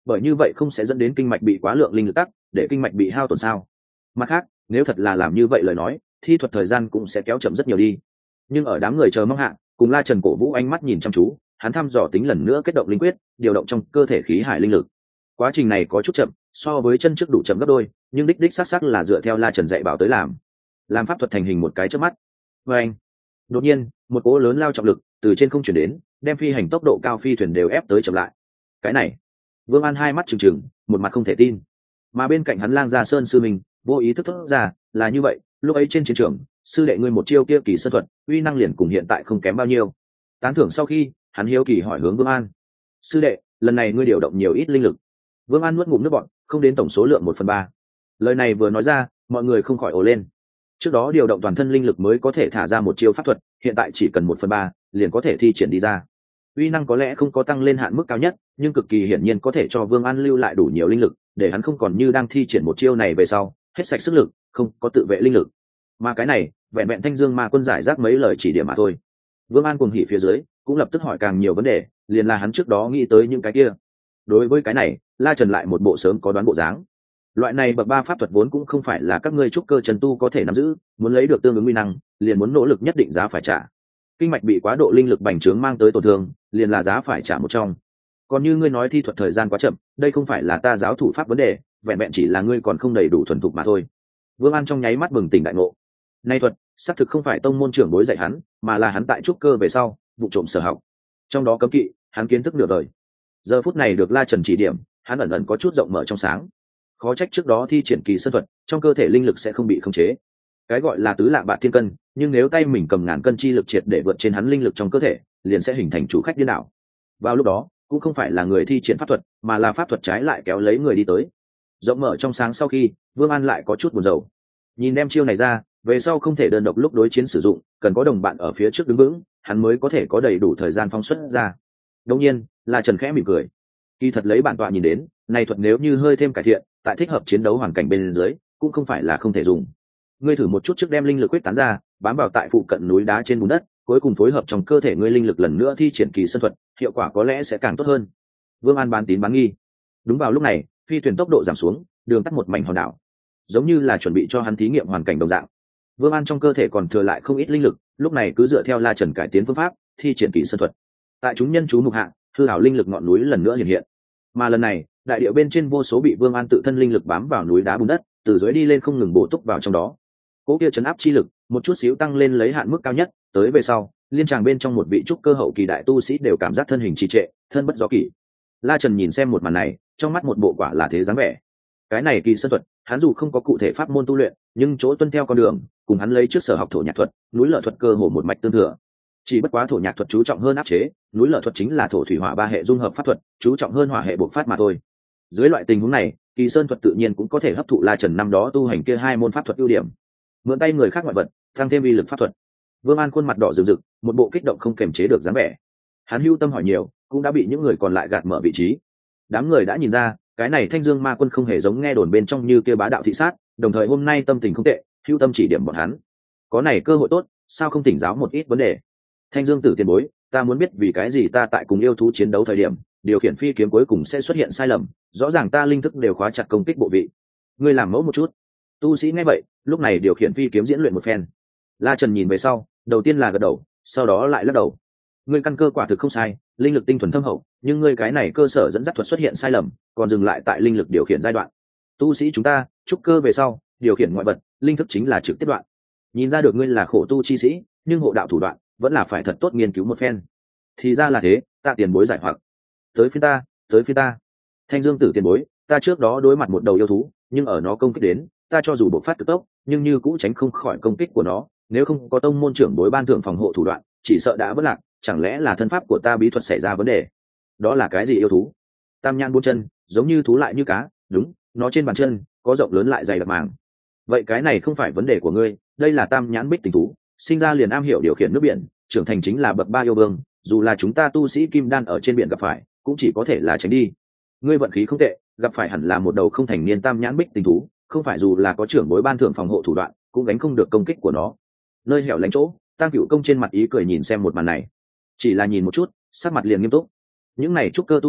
bởi như vậy không sẽ dẫn đến kinh mạch bị quá lượng linh lực tắc, để kinh mạch bị hao tổn sao. Mặt khác, nếu thật là làm như vậy lời nói, thi thuật thời gian cũng sẽ kéo chậm rất nhiều đi. Nhưng ở đám người chờ mong hạ, cùng La Trần cổ vũ ánh mắt nhìn chăm chú, hắn thăm dò tính lần nữa kết động linh quyết, điều động trong cơ thể khí hải linh lực. Quá trình này có chút chậm, so với chân trước đủ chậm gấp đôi, nhưng đích đích xác xác là dựa theo La Trần dạy bảo tới làm pháp thuật thành hình một cái chớp mắt. Và anh, đột nhiên, một cỗ lớn lao trọng lực từ trên không chuyển đến, đem phi hành tốc độ cao phi thuyền đều ép tới chậm lại. Cái này, Vương An hai mắt trừng trừng, một mặt không thể tin. Mà bên cạnh hắn Lang Gia Sơn sư mình vô ý thức thốt ra, là như vậy, lúc ấy trên chiến trường, sư đệ ngươi một chiêu kia kỳ sơn thuật, uy năng liền cùng hiện tại không kém bao nhiêu. Tán thưởng sau khi, hắn hiếu kỳ hỏi hướng Vương An: sư đệ, lần này ngươi điều động nhiều ít linh lực? Vương An nuốt ngụm nước bọt, không đến tổng số lượng 1/3. Lời này vừa nói ra, mọi người không khỏi ồ lên. Trước đó điều động toàn thân linh lực mới có thể thả ra một chiêu pháp thuật, hiện tại chỉ cần 1/3 liền có thể thi triển đi ra. Uy năng có lẽ không có tăng lên hạn mức cao nhất, nhưng cực kỳ hiển nhiên có thể cho Vương An lưu lại đủ nhiều linh lực, để hắn không còn như đang thi triển một chiêu này về sau, hết sạch sức lực, không có tự vệ linh lực. Mà cái này, vẹn vẹn Thanh Dương Ma Quân giải rác mấy lời chỉ điểm mà thôi. Vương An cuồng hỉ phía dưới, cũng lập tức hỏi càng nhiều vấn đề, liền là hắn trước đó nghĩ tới những cái kia. Đối với cái này, La Trần lại một bộ sớm có đoán bộ dáng. Loại này bậc 3 pháp thuật vốn cũng không phải là các ngươi trúc cơ trần tu có thể nắm giữ, muốn lấy được tương ứng uy năng, liền muốn nỗ lực nhất định giá phải trả. Kinh mạch bị quá độ linh lực bành trướng mang tới tổn thương, liền là giá phải trả một trong. Còn như ngươi nói thi thuật thời gian quá chậm, đây không phải là ta giáo thủ pháp vấn đề, vẹn vẹn chỉ là ngươi còn không đầy đủ thuần thục mà thôi. Vương An trong nháy mắt bừng tỉnh đại ngộ. Nay thuật, xác thực không phải tông môn trưởng bối dạy hắn, mà là hắn tại trúc cơ về sau, vụ trộm sở học. Trong đó cấm kỵ, hắn kiến thức nửa đời. Giờ phút này được La Trần chỉ điểm, hắn ẩn ẩn có chút rộng mở trong sáng. Khó trách trước đó thi triển kỳ sơn thuật, trong cơ thể linh lực sẽ không bị khống chế. Cái gọi là tứ lạng bạc thiên cân, nhưng nếu tay mình cầm ngàn cân chi lực triệt để vượt trên hắn linh lực trong cơ thể, liền sẽ hình thành chủ khách điên đảo. Vào lúc đó, cũng không phải là người thi triển pháp thuật, mà là pháp thuật trái lại kéo lấy người đi tới. Rộng mở trong sáng sau khi, Vương An lại có chút buồn rầu. Nhìn đem chiêu này ra, về sau không thể đơn độc lúc đối chiến sử dụng, cần có đồng bạn ở phía trước đứng vững, hắn mới có thể có đầy đủ thời gian phóng xuất ra. Đương nhiên, là Trần khẽ mỉm cười. Kỳ thật lấy bản tọa nhìn đến, này thuật nếu như hơi thêm cải thiện, tại thích hợp chiến đấu hoàn cảnh bên dưới, cũng không phải là không thể dùng. Ngươi thử một chút trước đem linh lực quyết tán ra, bám vào tại phụ cận núi đá trên bùn đất, cuối cùng phối hợp trong cơ thể ngươi linh lực lần nữa thi triển kỳ sơn thuật, hiệu quả có lẽ sẽ càng tốt hơn. Vương An bán tín bán nghi. Đúng vào lúc này, phi thuyền tốc độ giảm xuống, đường tắt một mảnh hòn đảo, giống như là chuẩn bị cho hắn thí nghiệm hoàn cảnh đồng dạng. Vương An trong cơ thể còn thừa lại không ít linh lực, lúc này cứ dựa theo La Trần cải tiến phương pháp, thi triển kỳ sơn thuật. Tại chúng nhân chú mục hạ, hư hảo linh lực ngọn núi lần nữa hiện hiện. Mà lần này, đại địa bên trên vô số bị Vương An tự thân linh lực bám vào núi đá bùn đất, từ dưới đi lên không ngừng bổ túc vào trong đó. Cố kia chấn áp chi lực, một chút xíu tăng lên lấy hạn mức cao nhất, tới về sau, liên tràng bên trong một vị trúc cơ hậu kỳ đại tu sĩ đều cảm giác thân hình trì trệ, thân bất do kỷ. La Trần nhìn xem một màn này, trong mắt một bộ quả là thế dáng vẻ. Cái này kỳ sơn thuật, hắn dù không có cụ thể pháp môn tu luyện, nhưng chỗ tuân theo con đường, cùng hắn lấy trước sở học thổ nhạc thuật, núi lở thuật cơ hồ một mạch tương thừa. Chỉ bất quá thổ nhạc thuật chú trọng hơn áp chế, núi lở thuật chính là thổ thủy hỏa ba hệ dung hợp pháp thuật, chú trọng hơn hỏa hệ bộc phát mà thôi. Dưới loại tình huống này, kỳ sơn thuật tự nhiên cũng có thể hấp thụ La Trần năm đó tu hành kia hai môn pháp thuật ưu điểm, mượn tay người khác ngoại vật, tăng thêm uy lực pháp thuật. Vương An khuôn mặt đỏ rực rực, một bộ kích động không kềm chế được dáng vẻ. Hắn hưu tâm hỏi nhiều, cũng đã bị những người còn lại gạt mở vị trí. Đám người đã nhìn ra, cái này Thanh Dương Ma Quân không hề giống nghe đồn bên trong như kia bá đạo thị sát, đồng thời hôm nay tâm tình không tệ, hưu tâm chỉ điểm bọn hắn. Có này cơ hội tốt, sao không tỉnh giáo một ít vấn đề? Thanh Dương tử tiền bối, ta muốn biết vì cái gì ta tại cùng yêu thú chiến đấu thời điểm, điều khiển phi kiếm cuối cùng sẽ xuất hiện sai lầm, rõ ràng ta linh thức đều khóa chặt công kích bộ vị. Ngươi làm mẫu một chút. Tu sĩ nghe vậy, lúc này điều khiển phi kiếm diễn luyện một phen. La Trần nhìn về sau, đầu tiên là gật đầu, sau đó lại lắc đầu. Ngươi căn cơ quả thực không sai, linh lực tinh thuần thâm hậu, nhưng ngươi cái này cơ sở dẫn dắt thuật xuất hiện sai lầm, còn dừng lại tại linh lực điều khiển giai đoạn. Tu sĩ chúng ta, trúc cơ về sau, điều khiển ngoại vật, linh thức chính là trực tiếp đoạn. Nhìn ra được ngươi là khổ tu chi sĩ, nhưng hộ đạo thủ đoạn vẫn là phải thật tốt nghiên cứu một phen. Thì ra là thế, ta tiền bối giải hoặc. Tới phiên ta. Thanh Dương tử tiền bối, ta trước đó đối mặt một đầu yêu thú, nhưng ở nó công kích đến, ta cho dù bộc phát cực tốc, nhưng như cũ tránh không khỏi công kích của nó, nếu không có tông môn trưởng bối ban thưởng phòng hộ thủ đoạn, chỉ sợ đã vỡ lạc, chẳng lẽ là thân pháp của ta bí thuật xảy ra vấn đề? Đó là cái gì yêu thú? Tam nhãn bốn chân, giống như thú lại như cá, đúng, nó trên bàn chân có rộng lớn lại dày đặc màng. Vậy cái này không phải vấn đề của ngươi, đây là tam nhãn bích tình thú, sinh ra liền am hiểu điều khiển nước biển, trưởng thành chính là bậc 3 yêu vương, dù là chúng ta tu sĩ kim đan ở trên biển gặp phải, cũng chỉ có thể là tránh đi. Ngươi vận khí không tệ, gặp phải hẳn là một đầu không thành niên tam nhãn bích tình thú, không phải dù là có trưởng bối ban thưởng phòng hộ thủ đoạn, cũng gánh không được công kích của nó. Nơi hẻo lánh chỗ, Tam Cửu Công trên mặt ý cười nhìn xem một màn này, chỉ là nhìn một chút, sắc mặt liền nghiêm túc. Những này trúc cơ tu sĩ,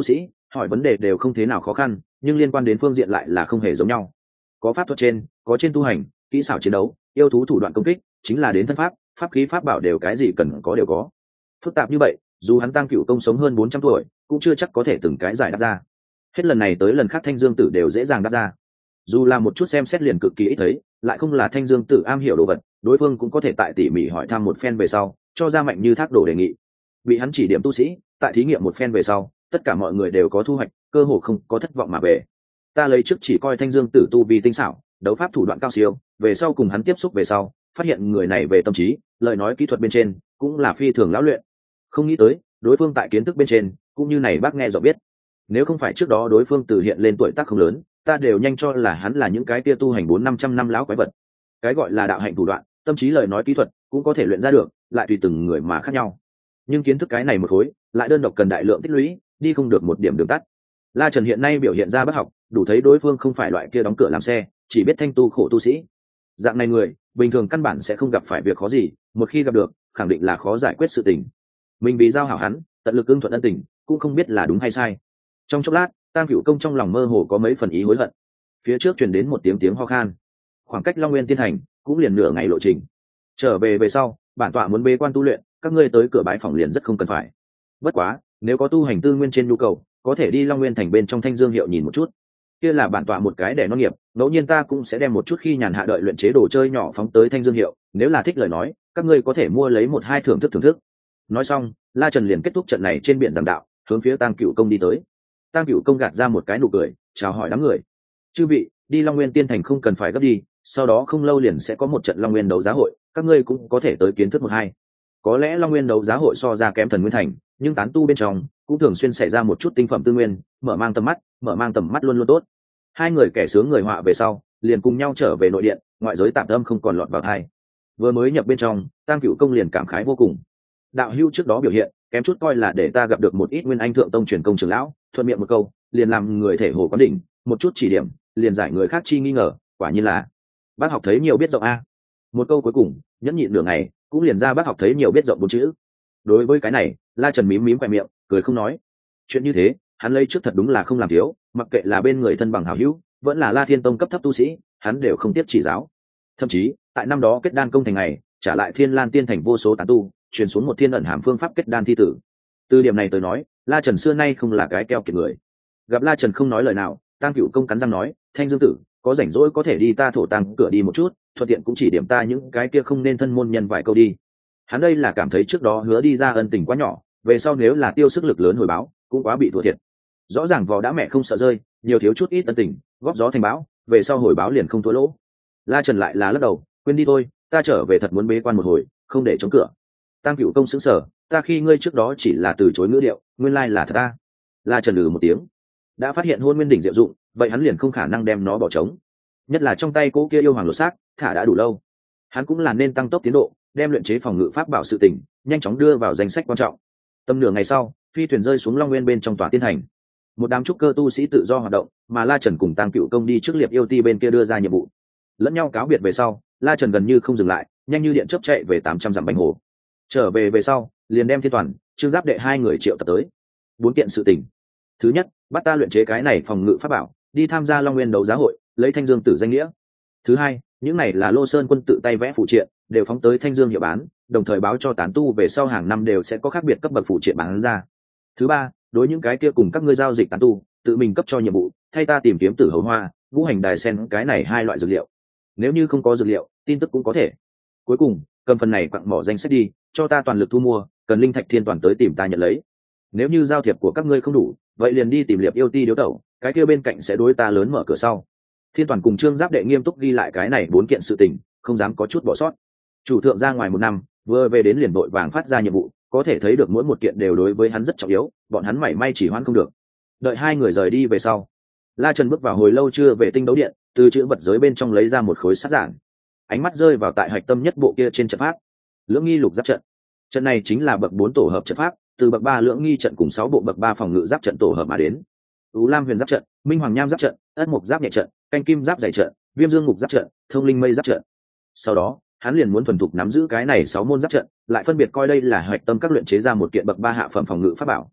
hỏi vấn đề đều không thế nào khó khăn, nhưng liên quan đến phương diện lại là không hề giống nhau. Có pháp thuật trên, có trên tu hành, kỹ xảo chiến đấu, yêu thú thủ đoạn công kích, chính là đến thân pháp, pháp khí pháp bảo đều cái gì cần có đều có. Phức tạp như vậy, dù hắn Tăng Cửu Công sống hơn 400 tuổi, cũng chưa chắc có thể từng cái giải đáp ra. Hết lần này tới lần khác Thanh Dương Tử đều dễ dàng đáp ra. Dù là một chút xem xét liền cực kỳ ít thấy, lại không là Thanh Dương Tử am hiểu đồ vật, đối phương cũng có thể tại tỉ mỉ hỏi thăm một phen về sau, cho ra mạnh như thác đổ đề nghị. Bị hắn chỉ điểm tu sĩ, tại thí nghiệm một phen về sau, tất cả mọi người đều có thu hoạch, cơ hồ không có thất vọng mà về. Ta lấy trước chỉ coi Thanh Dương Tử tu vi tinh xảo, đấu pháp thủ đoạn cao siêu, về sau cùng hắn tiếp xúc về sau, phát hiện người này về tâm trí, lời nói kỹ thuật bên trên cũng là phi thường lão luyện. Không nghĩ tới, đối phương tại kiến thức bên trên cũng như này bác nghe rõ biết. Nếu không phải trước đó đối phương từ hiện lên tuổi tác không lớn, ta đều nhanh cho là hắn là những cái tia tu hành 400-500 năm lão quái vật. Cái gọi là đạo hạnh thủ đoạn, tâm trí lời nói kỹ thuật cũng có thể luyện ra được, lại tùy từng người mà khác nhau. Nhưng kiến thức cái này một khối, lại đơn độc cần đại lượng tích lũy, đi không được một điểm đường tắt. La Trần hiện nay biểu hiện ra bất học, đủ thấy đối phương không phải loại kia đóng cửa làm xe, chỉ biết thanh tu khổ tu sĩ. Dạng này người, bình thường căn bản sẽ không gặp phải việc khó gì, một khi gặp được, khẳng định là khó giải quyết sự tình. Mình vì giao hảo hắn, tận lực ưng thuận ân tình, cũng không biết là đúng hay sai. Trong chốc lát, Tam Cửu Công trong lòng mơ hồ có mấy phần ý hối hận. Phía trước truyền đến một tiếng ho khan. Khoảng cách Long Nguyên Tiên Thành cũng liền nửa ngày lộ trình. Trở về sau, bản tọa muốn bế quan tu luyện, các ngươi tới cửa bái phòng liền rất không cần phải. Bất quá, nếu có tu hành tư nguyên trên nhu cầu, có thể đi Long Nguyên Thành bên trong Thanh Dương hiệu nhìn một chút. Kia là bản tọa một cái để nó nghiệp, ngẫu nhiên ta cũng sẽ đem một chút khi nhàn hạ đợi luyện chế đồ chơi nhỏ phóng tới Thanh Dương hiệu, nếu là thích lời nói, các ngươi có thể mua lấy một hai thưởng thức. Nói xong, La Trần liền kết thúc trận này trên biển giảng đạo, hướng phía Tam Cửu Công đi tới. Tam Cửu Công gạt ra một cái nụ cười, chào hỏi đám người. Chư vị, đi Long Nguyên Tiên Thành không cần phải gấp đi, sau đó không lâu liền sẽ có một trận Long Nguyên đấu giá hội, các ngươi cũng có thể tới kiến thức một hai. Có lẽ Long Nguyên đấu giá hội so ra kém Thần Nguyên Thành, nhưng tán tu bên trong cũng thường xuyên xảy ra một chút tinh phẩm tư nguyên, mở mang tầm mắt luôn luôn tốt. Hai người kẻ sướng người họa về sau, liền cùng nhau trở về nội điện, ngoại giới tạm âm không còn lọt vào tai. Vừa mới nhập bên trong, Tam Cửu Công liền cảm khái vô cùng. Đạo hữu trước đó biểu hiện, kém chút coi là để ta gặp được một ít nguyên anh thượng tông truyền công trưởng lão, thuận miệng một câu, liền làm người thể hồ quán đỉnh, một chút chỉ điểm, liền giải người khác chi nghi ngờ, quả nhiên là bác học thấy nhiều biết rộng a. Một câu cuối cùng, nhẫn nhịn nửa ngày, cũng liền ra bác học thấy nhiều biết rộng bốn chữ. Đối với cái này, La Trần mím khóe miệng, cười không nói. Chuyện như thế, hắn lấy trước thật đúng là không làm thiếu, mặc kệ là bên người thân bằng hảo hữu, vẫn là La Thiên Tông cấp thấp tu sĩ, hắn đều không tiếp chỉ giáo. Thậm chí, tại năm đó kết đan công thành ngày, trả lại Thiên Lan Tiên Thành vô số tán tu, truyền xuống một thiên ẩn hàm phương pháp kết đan thi tử. Từ điểm này tới nói, La Trần xưa nay không là cái keo kiệt người. Gặp La Trần không nói lời nào, Tam Cửu Công cắn răng nói, Thanh Dương Tử, có rảnh rỗi có thể đi ta thổ tăng cửa đi một chút, thuận tiện cũng chỉ điểm ta những cái kia không nên thân môn nhân vài câu đi. Hắn đây là cảm thấy trước đó hứa đi ra ân tình quá nhỏ, về sau nếu là tiêu sức lực lớn hồi báo, cũng quá bị thua thiệt. Rõ ràng vò đã mẹ không sợ rơi, nhiều thiếu chút ít ân tình, góp gió thành bão, về sau hồi báo liền không thua lỗ. La Trần lại là lắc đầu, quên đi thôi, ta trở về thật muốn bế quan một hồi, không để chống cửa. Tam Cửu Công sững sờ, ta khi ngươi trước đó chỉ là từ chối ngữ điệu, nguyên lai là thật ta. La Trần một tiếng, đã phát hiện hôn nguyên đỉnh diệu dụng, vậy hắn liền không khả năng đem nó bỏ trống. Nhất là trong tay cố kia yêu hoàng lột xác, thả đã đủ lâu, hắn cũng là nên tăng tốc tiến độ, đem luyện chế phòng ngự pháp bảo sự tình nhanh chóng đưa vào danh sách quan trọng. Tầm nửa ngày sau, phi thuyền rơi xuống Long Nguyên bên trong tòa tiên hành. Một đám trúc cơ tu sĩ tự do hoạt động, mà La Trần cùng Tam Cửu Công đi trước Liệp Yêu Ti bên kia đưa ra nhiệm vụ. Lẫn nhau cáo biệt về sau, La Trần gần như không dừng lại, nhanh như điện chớp chạy về 800 dặm Bành Hồ. Trở về sau, liền đem Thiên Toàn, Trương Giáp Đệ hai người triệu tập tới. 4 kiện sự tình. Thứ nhất, bắt ta luyện chế cái này phòng ngự pháp bảo, đi tham gia Long Nguyên đấu giá hội, lấy Thanh Dương Tử danh nghĩa. Thứ hai, những này là Lô Sơn Quân tự tay vẽ phụ triện, đều phóng tới Thanh Dương hiệu bán, đồng thời báo cho tán tu về sau hàng năm đều sẽ có khác biệt cấp bậc phụ triện bán ra. Thứ ba, đối những cái kia cùng các ngươi giao dịch tán tu, tự mình cấp cho nhiệm vụ, thay ta tìm kiếm Tử Hầu Hoa, Ngũ Hành Đài Sen cái này hai loại dược liệu. Nếu như không có dược liệu, tin tức cũng có thể. Cuối cùng, cầm phần này quặng mỏ danh sách đi, cho ta toàn lực thu mua, cần linh thạch Thiên Toàn tới tìm ta nhận lấy. Nếu như giao thiệp của các ngươi không đủ, vậy liền đi tìm Liệp Yêu Ti điếu tẩu, cái kia bên cạnh sẽ đối ta lớn mở cửa sau. Thiên Toàn cùng Trương Giáp Đệ nghiêm túc ghi lại cái này 4 kiện sự tình, không dám có chút bỏ sót. Chủ thượng ra ngoài 1 năm, vừa về đến liền vội vàng phát ra nhiệm vụ, có thể thấy được mỗi một kiện đều đối với hắn rất trọng yếu, bọn hắn mảy may chỉ hoãn không được. Đợi hai người rời đi về sau, La Trần bước vào hồi lâu chưa về tinh đấu điện, từ chữ vật giới bên trong lấy ra một khối sắt giản, ánh mắt rơi vào tại hạch tâm nhất bộ kia trên trận pháp. Lưỡng nghi lục giáp trận. Trận này chính là bậc 4 tổ hợp trận pháp, từ bậc 3 lưỡng nghi trận cùng 6 bộ bậc 3 phòng ngự giáp trận tổ hợp mà đến. Ú Lam Huyền giáp trận, Minh Hoàng Nham giáp trận, Ất Mộc giáp nhẹ trận, Canh Kim giáp dày trận, Viêm Dương ngục giáp trận, Thông Linh Mây giáp trận. Sau đó, hắn liền muốn thuần thục nắm giữ cái này 6 môn giáp trận, lại phân biệt coi đây là hạch tâm các luyện chế ra một kiện bậc 3 hạ phẩm phòng ngự pháp bảo.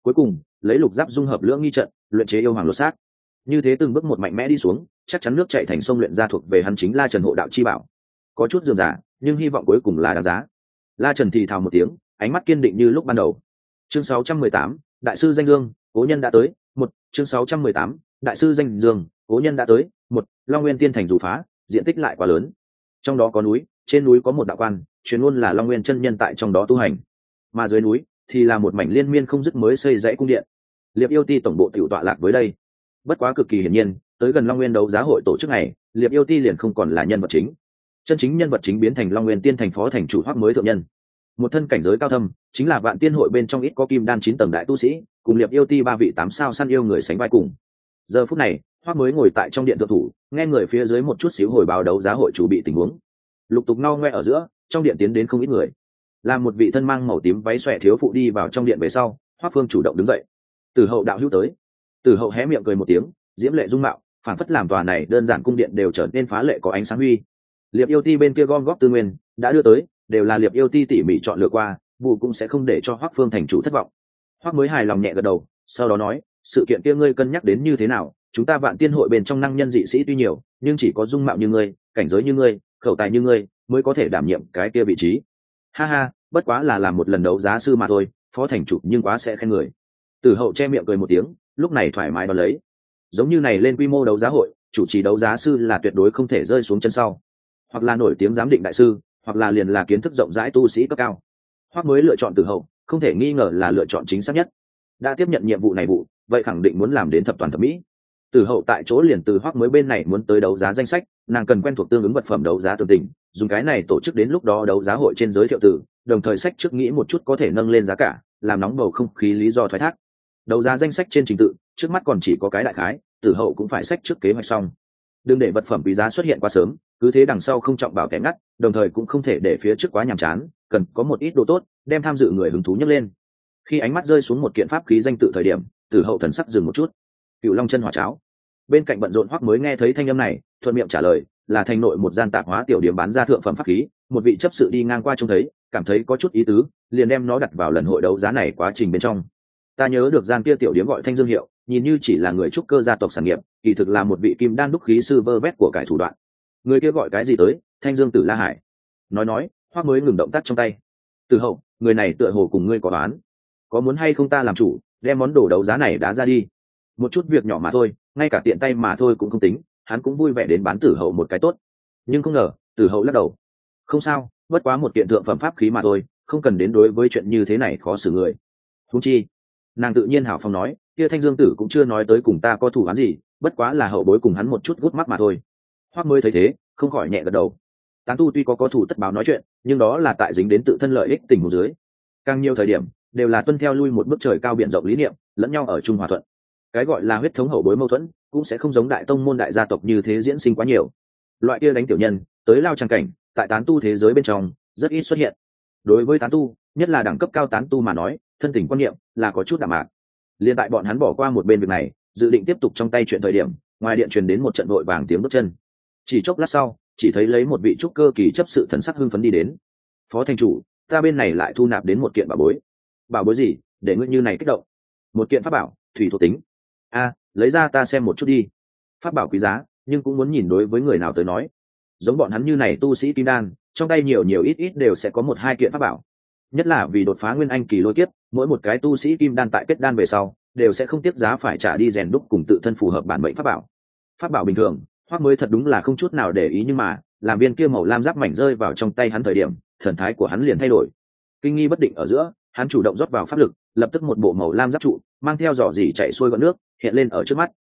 Cuối cùng lấy lục giáp dung hợp lưỡng nghi trận luyện chế yêu hoàng lột xác, như thế từng bước một mạnh mẽ đi xuống, chắc chắn nước chảy thành sông luyện ra thuộc về hắn chính La Trần hộ đạo chi bảo. Có chút dườm giả nhưng hy vọng cuối cùng là đáng giá. La Trần thì thào một tiếng, ánh mắt kiên định như lúc ban đầu. Chương 618, đại sư danh dương, cố nhân đã tới. Một chương 618, đại sư danh dương, cố nhân đã tới. Một Long Nguyên Tiên thành dù phá, diện tích lại quá lớn. Trong đó có núi, trên núi có một đạo quan, truyền ngôn là Long Nguyên chân nhân tại trong đó tu hành. Mà dưới núi thì là một mảnh liên miên không dứt mới xây dãy cung điện. Liệp Yêu Ti tổng bộ tiểu tọa lạc với đây. Bất quá cực kỳ hiển nhiên, tới gần Long Nguyên đấu giá hội tổ chức này, Liệp Yêu Ti liền không còn là nhân vật chính. Chân chính nhân vật chính biến thành Long Nguyên Tiên thành phó thành chủ Hoắc mới thượng nhân. Một thân cảnh giới cao thâm, chính là Vạn Tiên hội bên trong ít có kim đan 9 tầng đại tu sĩ, cùng Liệp Yêu Ti 3 vị 8 sao săn yêu người sánh vai cùng. Giờ phút này, Hoắc mới ngồi tại trong điện thượng thủ, nghe người phía dưới một chút xíu hồi báo đấu giá hội chủ bị tình huống. Lục tục ngao ngoe ở giữa, trong điện tiến đến không ít người. Làm một vị thân mang màu tím váy xòe thiếu phụ đi vào trong điện về sau, Hoắc Phương chủ động đứng dậy. Từ Hậu đạo hữu tới. Từ Hậu hé miệng cười một tiếng, diễm lệ dung mạo, phản phất làm tòa này đơn giản cung điện đều trở nên phá lệ có ánh sáng huy. Liệp Yêu Ti bên kia gom góp tư nguyên đã đưa tới, đều là Liệp Yêu Ti tỉ mỉ chọn lựa qua, vụ cũng sẽ không để cho Hoắc Phương thành chủ thất vọng. Hoắc mới hài lòng nhẹ gật đầu, sau đó nói, sự kiện kia ngươi cân nhắc đến như thế nào? Chúng ta Vạn Tiên hội bên trong năng nhân dị sĩ tuy nhiều, nhưng chỉ có dung mạo như ngươi, cảnh giới như ngươi, khẩu tài như ngươi, mới có thể đảm nhiệm cái kia vị trí. Ha ha, bất quá là làm một lần đấu giá sư mà thôi, phó thành chủ nhưng quá sẽ khen người. Từ Hậu che miệng cười một tiếng, lúc này thoải mái đón lấy. Giống như này lên quy mô đấu giá hội, chủ trì đấu giá sư là tuyệt đối không thể rơi xuống chân sau, hoặc là nổi tiếng giám định đại sư, hoặc là liền là kiến thức rộng rãi tu sĩ cấp cao. Hoắc mới lựa chọn Từ Hậu, không thể nghi ngờ là lựa chọn chính xác nhất. Đã tiếp nhận nhiệm vụ này vậy khẳng định muốn làm đến thập toàn thập mỹ. Từ Hậu tại chỗ liền từ Hoắc mới bên này muốn tới đấu giá danh sách, nàng cần quen thuộc tương ứng vật phẩm đấu giá tường tình, dùng cái này tổ chức đến lúc đó đấu giá hội trên giới thiệu từ, đồng thời sách trước nghĩ một chút có thể nâng lên giá cả, làm nóng bầu không khí lý do thoái thác. Đấu giá danh sách trên trình tự, trước mắt còn chỉ có cái đại khái, Từ Hậu cũng phải sách trước kế hoạch xong. Đừng để vật phẩm quý giá xuất hiện quá sớm, cứ thế đằng sau không trọng bảo kẻ ngắt, đồng thời cũng không thể để phía trước quá nhàm chán, cần có một ít đồ tốt, đem tham dự người hứng thú nhấc lên. Khi ánh mắt rơi xuống một kiện pháp khí danh tự thời điểm, Từ Hậu thần sắc dừng một chút. Cựu Long chân hỏa cháo. Bên cạnh bận rộn Hoắc mới nghe thấy thanh âm này, thuận miệng trả lời, là thành nội một gian tạp hóa tiểu điểm bán ra thượng phẩm pháp khí, một vị chấp sự đi ngang qua trông thấy, cảm thấy có chút ý tứ, liền đem nó đặt vào lần hội đấu giá này quá trình bên trong. Ta nhớ được gian kia tiểu điểm gọi Thanh Dương hiệu, nhìn như chỉ là người trúc cơ gia tộc sản nghiệp, kỳ thực là một vị kim đan đúc khí sư vơ vét của cải thủ đoạn. Người kia gọi cái gì tới? Thanh Dương Tử La Hải. Nói, Hoắc mới ngừng động tác trong tay. Từ Hậu, người này tựa hồ cùng ngươi có đoán, có muốn hay không ta làm chủ, đem món đồ đấu giá này đá ra đi? Một chút việc nhỏ mà thôi, ngay cả tiện tay mà thôi cũng không tính, hắn cũng vui vẻ đến bán Tử Hậu một cái tốt. Nhưng không ngờ, Tử Hậu lắc đầu. Không sao, bất quá một kiện thượng phẩm pháp khí mà thôi, không cần đến đối với chuyện như thế này khó xử người. Huống chi, nàng tự nhiên hào phong nói, kia Thanh Dương Tử cũng chưa nói tới cùng ta có thủ án gì, bất quá là hậu bối cùng hắn một chút gút mắt mà thôi. Hoắc mới thấy thế, không khỏi nhẹ gật đầu. Tán tu tuy có thủ tất báo nói chuyện, nhưng đó là tại dính đến tự thân lợi ích tình huống dưới. Càng nhiều thời điểm đều là tuân theo lui một bước trời cao biển rộng lý niệm, lẫn nhau ở chung hòa thuận. Cái gọi là huyết thống hậu bối mâu thuẫn, cũng sẽ không giống đại tông môn đại gia tộc như thế diễn sinh quá nhiều. Loại kia đánh tiểu nhân, tới lao trang cảnh, tại tán tu thế giới bên trong rất ít xuất hiện. Đối với tán tu, nhất là đẳng cấp cao tán tu mà nói, thân tình quan niệm là có chút đạm mạc. Liên tại bọn hắn bỏ qua một bên việc này, dự định tiếp tục trong tay chuyện thời điểm, ngoài điện truyền đến một trận vội vàng tiếng bước chân. Chỉ chốc lát sau, chỉ thấy lấy một vị trúc cơ kỳ chấp sự thần sắc hưng phấn đi đến. Phó thành chủ, ta bên này lại thu nạp đến một kiện bảo bối. Bảo bối gì, để ngươi như này kích động? Một kiện pháp bảo, thủy thuộc tính. Lấy ra ta xem một chút đi. Pháp bảo quý giá, nhưng cũng muốn nhìn đối với người nào tới nói. Giống bọn hắn như này tu sĩ kim đan, trong tay nhiều ít đều sẽ có một hai kiện pháp bảo. Nhất là vì đột phá nguyên anh kỳ lôi kiếp, mỗi một cái tu sĩ kim đan tại kết đan về sau, đều sẽ không tiếc giá phải trả đi rèn đúc cùng tự thân phù hợp bản mệnh pháp bảo. Pháp bảo bình thường, Hoắc mới thật đúng là không chút nào để ý, nhưng mà làm viên kia màu lam giáp mảnh rơi vào trong tay hắn thời điểm, thần thái của hắn liền thay đổi. Kinh nghi bất định ở giữa, hắn chủ động rót vào pháp lực, lập tức một bộ màu lam giáp trụ mang theo giỏ dỉ chạy xuôi gợn nước hiện lên ở trước mắt.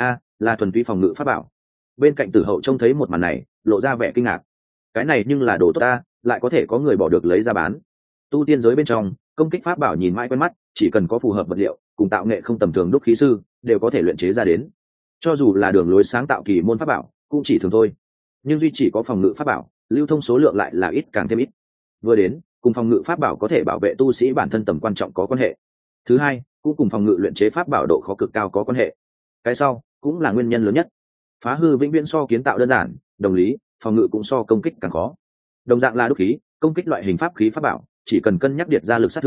Là thuần túy phòng ngự pháp bảo. Bên cạnh Tử Hậu trông thấy một màn này, lộ ra vẻ kinh ngạc. Cái này nhưng là đồ tốt ta, lại có thể có người bỏ được lấy ra bán. Tu tiên giới bên trong, công kích pháp bảo nhìn mãi quen mắt, chỉ cần có phù hợp vật liệu cùng tạo nghệ không tầm thường đúc khí sư đều có thể luyện chế ra đến. Cho dù là đường lối sáng tạo kỳ môn pháp bảo cũng chỉ thường thôi, nhưng duy chỉ có phòng ngự pháp bảo lưu thông số lượng lại là ít càng thêm ít. Vừa đến, cùng phòng ngự pháp bảo có thể bảo vệ tu sĩ bản thân tầm quan trọng có quan hệ. Thứ hai, cũng cùng phòng ngự luyện chế pháp bảo độ khó cực cao có quan hệ. Cái sau cũng là nguyên nhân lớn nhất. Phá hư vĩnh viễn so kiến tạo đơn giản, đồng lý, phòng ngự cũng so công kích càng khó. Đồng dạng là đúc khí, công kích loại hình pháp khí pháp bảo, chỉ cần cân nhắc điệt ra lực sát thương,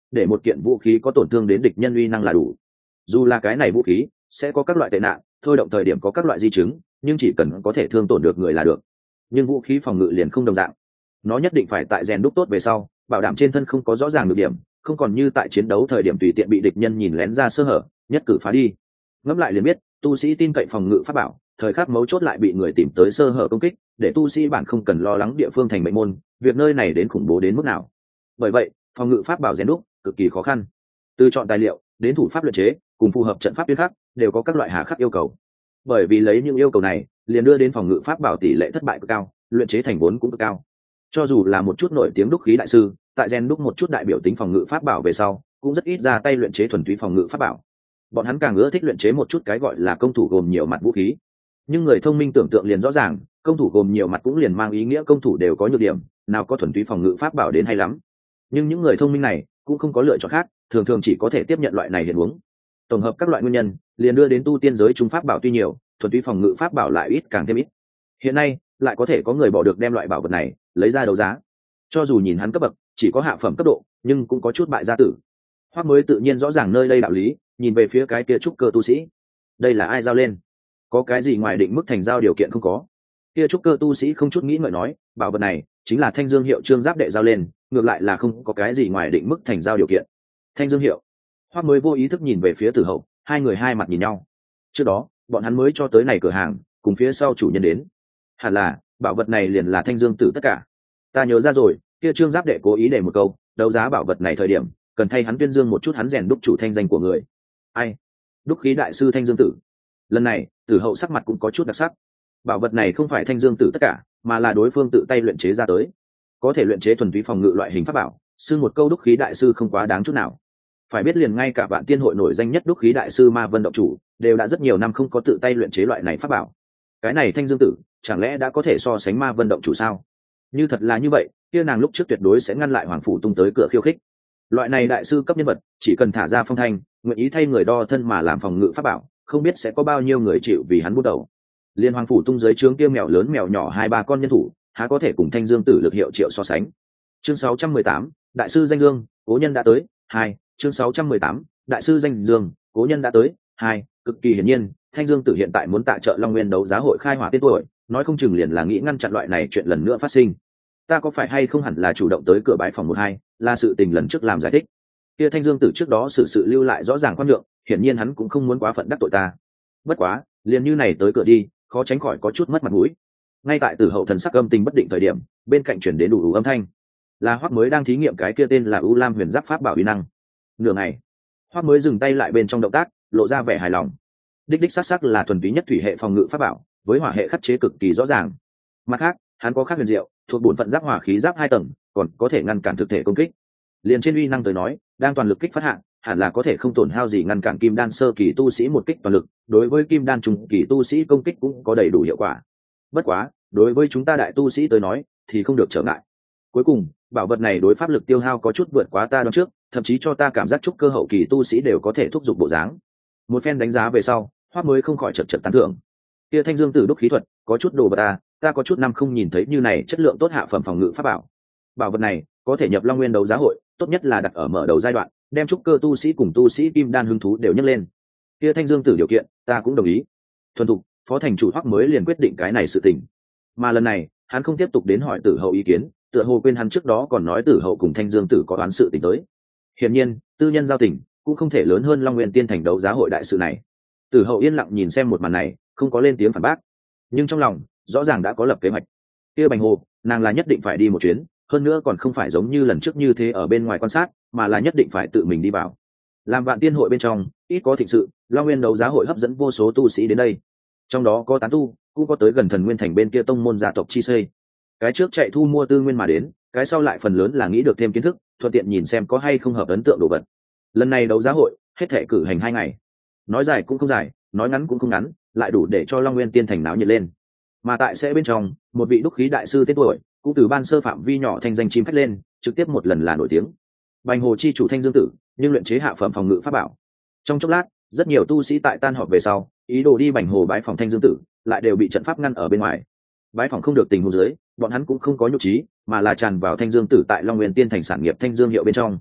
để một kiện vũ khí có tổn thương đến địch nhân uy năng là đủ. Dù là cái này vũ khí sẽ có các loại tệ nạn, thôi động thời điểm có các loại di chứng, nhưng chỉ cần có thể thương tổn được người là được. Nhưng vũ khí phòng ngự liền không đồng dạng, nó nhất định phải tại rèn đúc tốt về sau, bảo đảm trên thân không có rõ ràng được điểm, không còn như tại chiến đấu thời điểm tùy tiện bị địch nhân nhìn lén ra sơ hở, nhất cử phá đi. Ngẫm lại liền biết, tu sĩ tin cậy phòng ngự pháp bảo, thời khắc mấu chốt lại bị người tìm tới sơ hở công kích, để tu sĩ bản không cần lo lắng địa phương thành mệnh môn, việc nơi này đến khủng bố đến mức nào. Bởi vậy, phòng ngự pháp bảo rèn đúc cực kỳ khó khăn. Từ chọn tài liệu đến thủ pháp luyện chế, cùng phù hợp trận pháp tuyến khác, đều có các loại hà khắc yêu cầu. Bởi vì lấy những yêu cầu này, liền đưa đến phòng ngự pháp bảo tỷ lệ thất bại cực cao, luyện chế thành vốn cũng cực cao. Cho dù là một chút nổi tiếng đúc khí đại sư, tại rèn đúc một chút đại biểu tính phòng ngự pháp bảo về sau, cũng rất ít ra tay luyện chế thuần túy phòng ngự pháp bảo. Bọn hắn càng ưa thích luyện chế một chút cái gọi là công thủ gồm nhiều mặt vũ khí. Nhưng người thông minh tưởng tượng liền rõ ràng, công thủ gồm nhiều mặt cũng liền mang ý nghĩa công thủ đều có nhược điểm, nào có thuần túy phòng ngự pháp bảo đến hay lắm. Nhưng những người thông minh này cũng không có lựa chọn khác, thường thường chỉ có thể tiếp nhận loại này hiện huống. Tổng hợp các loại nguyên nhân, liền đưa đến tu tiên giới trung pháp bảo tuy nhiều, thuần túy phòng ngự pháp bảo lại ít càng thêm ít. Hiện nay lại có thể có người bỏ được đem loại bảo vật này lấy ra đấu giá. Cho dù nhìn hắn cấp bậc chỉ có hạ phẩm cấp độ, nhưng cũng có chút bại gia tử. Hoắc mới tự nhiên rõ ràng nơi đây đạo lý, nhìn về phía cái kia trúc cơ tu sĩ. Đây là ai giao lên? Có cái gì ngoài định mức thành giao điều kiện không có? Kia trúc cơ tu sĩ không chút nghĩ ngợi nói, bảo vật này chính là Thanh Dương hiệu trương giáp đệ giao lên, ngược lại là không có cái gì ngoài định mức thành giao điều kiện. Thanh Dương hiệu. Hoắc mới vô ý thức nhìn về phía Tử Hậu, hai người hai mặt nhìn nhau. Trước đó bọn hắn mới cho tới này cửa hàng, cùng phía sau chủ nhân đến. Hẳn là bảo vật này liền là Thanh Dương tử tất cả. Ta nhớ ra rồi, kia trương giáp đệ cố ý để một câu, đấu giá bảo vật này thời điểm cần thay hắn tuyên dương một chút hắn rèn đúc chủ thanh danh của người. Ai? Đúc khí đại sư Thanh Dương tử. Lần này Tử Hậu sắc mặt cũng có chút đặc sắc. Bảo vật này không phải Thanh Dương tử tất cả, mà là đối phương tự tay luyện chế ra tới. Có thể luyện chế thuần túy phòng ngự loại hình pháp bảo, xưng một câu đúc khí đại sư không quá đáng chút nào. Phải biết liền ngay cả Vạn Tiên hội nổi danh nhất đúc khí đại sư Ma Vân động chủ đều đã rất nhiều năm không có tự tay luyện chế loại này pháp bảo. Cái này Thanh Dương tử chẳng lẽ đã có thể so sánh Ma Vân động chủ sao? Như thật là như vậy, kia nàng lúc trước tuyệt đối sẽ ngăn lại Hoàng phủ tung tới cửa khiêu khích. Loại này đại sư cấp nhân vật, chỉ cần thả ra phong thanh, nguyện ý thay người đo thân mà làm phòng ngự pháp bảo, không biết sẽ có bao nhiêu người chịu vì hắn bút đầu. Liên Hoàng phủ tung dưới trướng kia mèo lớn mèo nhỏ hai ba con nhân thủ, há có thể cùng Thanh Dương tử lực hiệu triệu so sánh. Chương 618, đại sư danh dương, cố nhân đã tới. 2, chương 618, đại sư danh dương, cố nhân đã tới. 2, cực kỳ hiển nhiên, Thanh Dương tử hiện tại muốn tại chợ Long Nguyên đấu giá hội khai hỏa tên tuổi, nói không chừng liền là nghĩ ngăn chặn loại này chuyện lần nữa phát sinh. Ta có phải hay không hẳn là chủ động tới cửa bãi phòng 12, là sự tình lần trước làm giải thích. Kia Thanh Dương tử trước đó sự lưu lại rõ ràng quan lượng, hiển nhiên hắn cũng không muốn quá phận đắc tội ta. Bất quá, liền như này tới cửa đi, khó tránh khỏi có chút mất mặt mũi. Ngay tại Tử Hậu thần sắc âm tình bất định thời điểm, bên cạnh chuyển đến đủ âm thanh. Là Hoắc mới đang thí nghiệm cái kia tên là U Lam Huyền Giáp pháp bảo uy năng. Nửa ngày, Hoắc mới dừng tay lại bên trong động tác, lộ ra vẻ hài lòng. Đích đích xác là thuần túy nhất thủy hệ phòng ngự pháp bảo, với hỏa hệ khắc chế cực kỳ rõ ràng. Mặt khác, hắn có khác huyền diệu, thuộc bổn phận giáp hỏa khí giáp 2 tầng, còn có thể ngăn cản thực thể công kích. Liền trên uy năng tới nói, đang toàn lực kích phát hạng, hẳn là có thể không tổn hao gì ngăn cản kim đan sơ kỳ tu sĩ một kích toàn lực, đối với kim đan trung kỳ tu sĩ công kích cũng có đầy đủ hiệu quả. Bất quá, đối với chúng ta đại tu sĩ tới nói, thì không được trở ngại. Cuối cùng, bảo vật này đối pháp lực tiêu hao có chút vượt quá ta đoán trước, thậm chí cho ta cảm giác trúc cơ hậu kỳ tu sĩ đều có thể thúc giục bộ dáng. Một phen đánh giá về sau, Hoắc mới không khỏi chật tán thưởng. Kia Thanh Dương tử đúc khí thuật, có chút đồ vật ta có chút năm không nhìn thấy như này chất lượng tốt hạ phẩm phòng ngự pháp bảo. Bảo vật này có thể nhập Long Nguyên đấu giá hội, tốt nhất là đặt ở mở đầu giai đoạn, đem trúc cơ tu sĩ cùng tu sĩ kim đan hứng thú đều nhấc lên. Kia Thanh Dương tử điều kiện, ta cũng đồng ý. Thuần thục, phó thành chủ Hoắc mới liền quyết định cái này sự tình. Mà lần này, hắn không tiếp tục đến hỏi Tử Hậu ý kiến, tựa hồ quên hắn trước đó còn nói Tử Hậu cùng Thanh Dương tử có đoán sự tình tới. Hiển nhiên, tư nhân giao tình cũng không thể lớn hơn Long Nguyên tiên thành đấu giá hội đại sự này. Tử Hậu yên lặng nhìn xem một màn này, không có lên tiếng phản bác, nhưng trong lòng rõ ràng đã có lập kế hoạch. Kia Bành Hồ, nàng là nhất định phải đi một chuyến, hơn nữa còn không phải giống như lần trước như thế ở bên ngoài quan sát, mà là nhất định phải tự mình đi vào. Làm Vạn Tiên hội bên trong, ít có thịnh sự, Long Nguyên đấu giá hội hấp dẫn vô số tu sĩ đến đây. Trong đó có tán tu, cũng có tới gần Thần Nguyên thành bên kia tông môn gia tộc chi xây. Cái trước chạy thu mua tư nguyên mà đến, cái sau lại phần lớn là nghĩ được thêm kiến thức, thuận tiện nhìn xem có hay không hợp ấn tượng đồ vật. Lần này đấu giá hội hết thể cử hành 2 ngày, nói dài cũng không dài, nói ngắn cũng không ngắn, lại đủ để cho Long Nguyên tiên thành náo nhiệt lên. Mà tại sẽ bên trong, một vị đúc khí đại sư tên tuổi cũng từ ban sơ phạm vi nhỏ thành danh chim khách lên, trực tiếp một lần là nổi tiếng. Bành Hồ chi chủ Thanh Dương tử, nhưng luyện chế hạ phẩm phòng ngự pháp bảo. Trong chốc lát, rất nhiều tu sĩ tại tan họp về sau, ý đồ đi Bành Hồ bái phòng Thanh Dương tử, lại đều bị trận pháp ngăn ở bên ngoài. Bái phòng không được tình huống dưới, bọn hắn cũng không có nhục trí, mà là tràn vào Thanh Dương tử tại Long Nguyên tiên thành sản nghiệp Thanh Dương hiệu bên trong.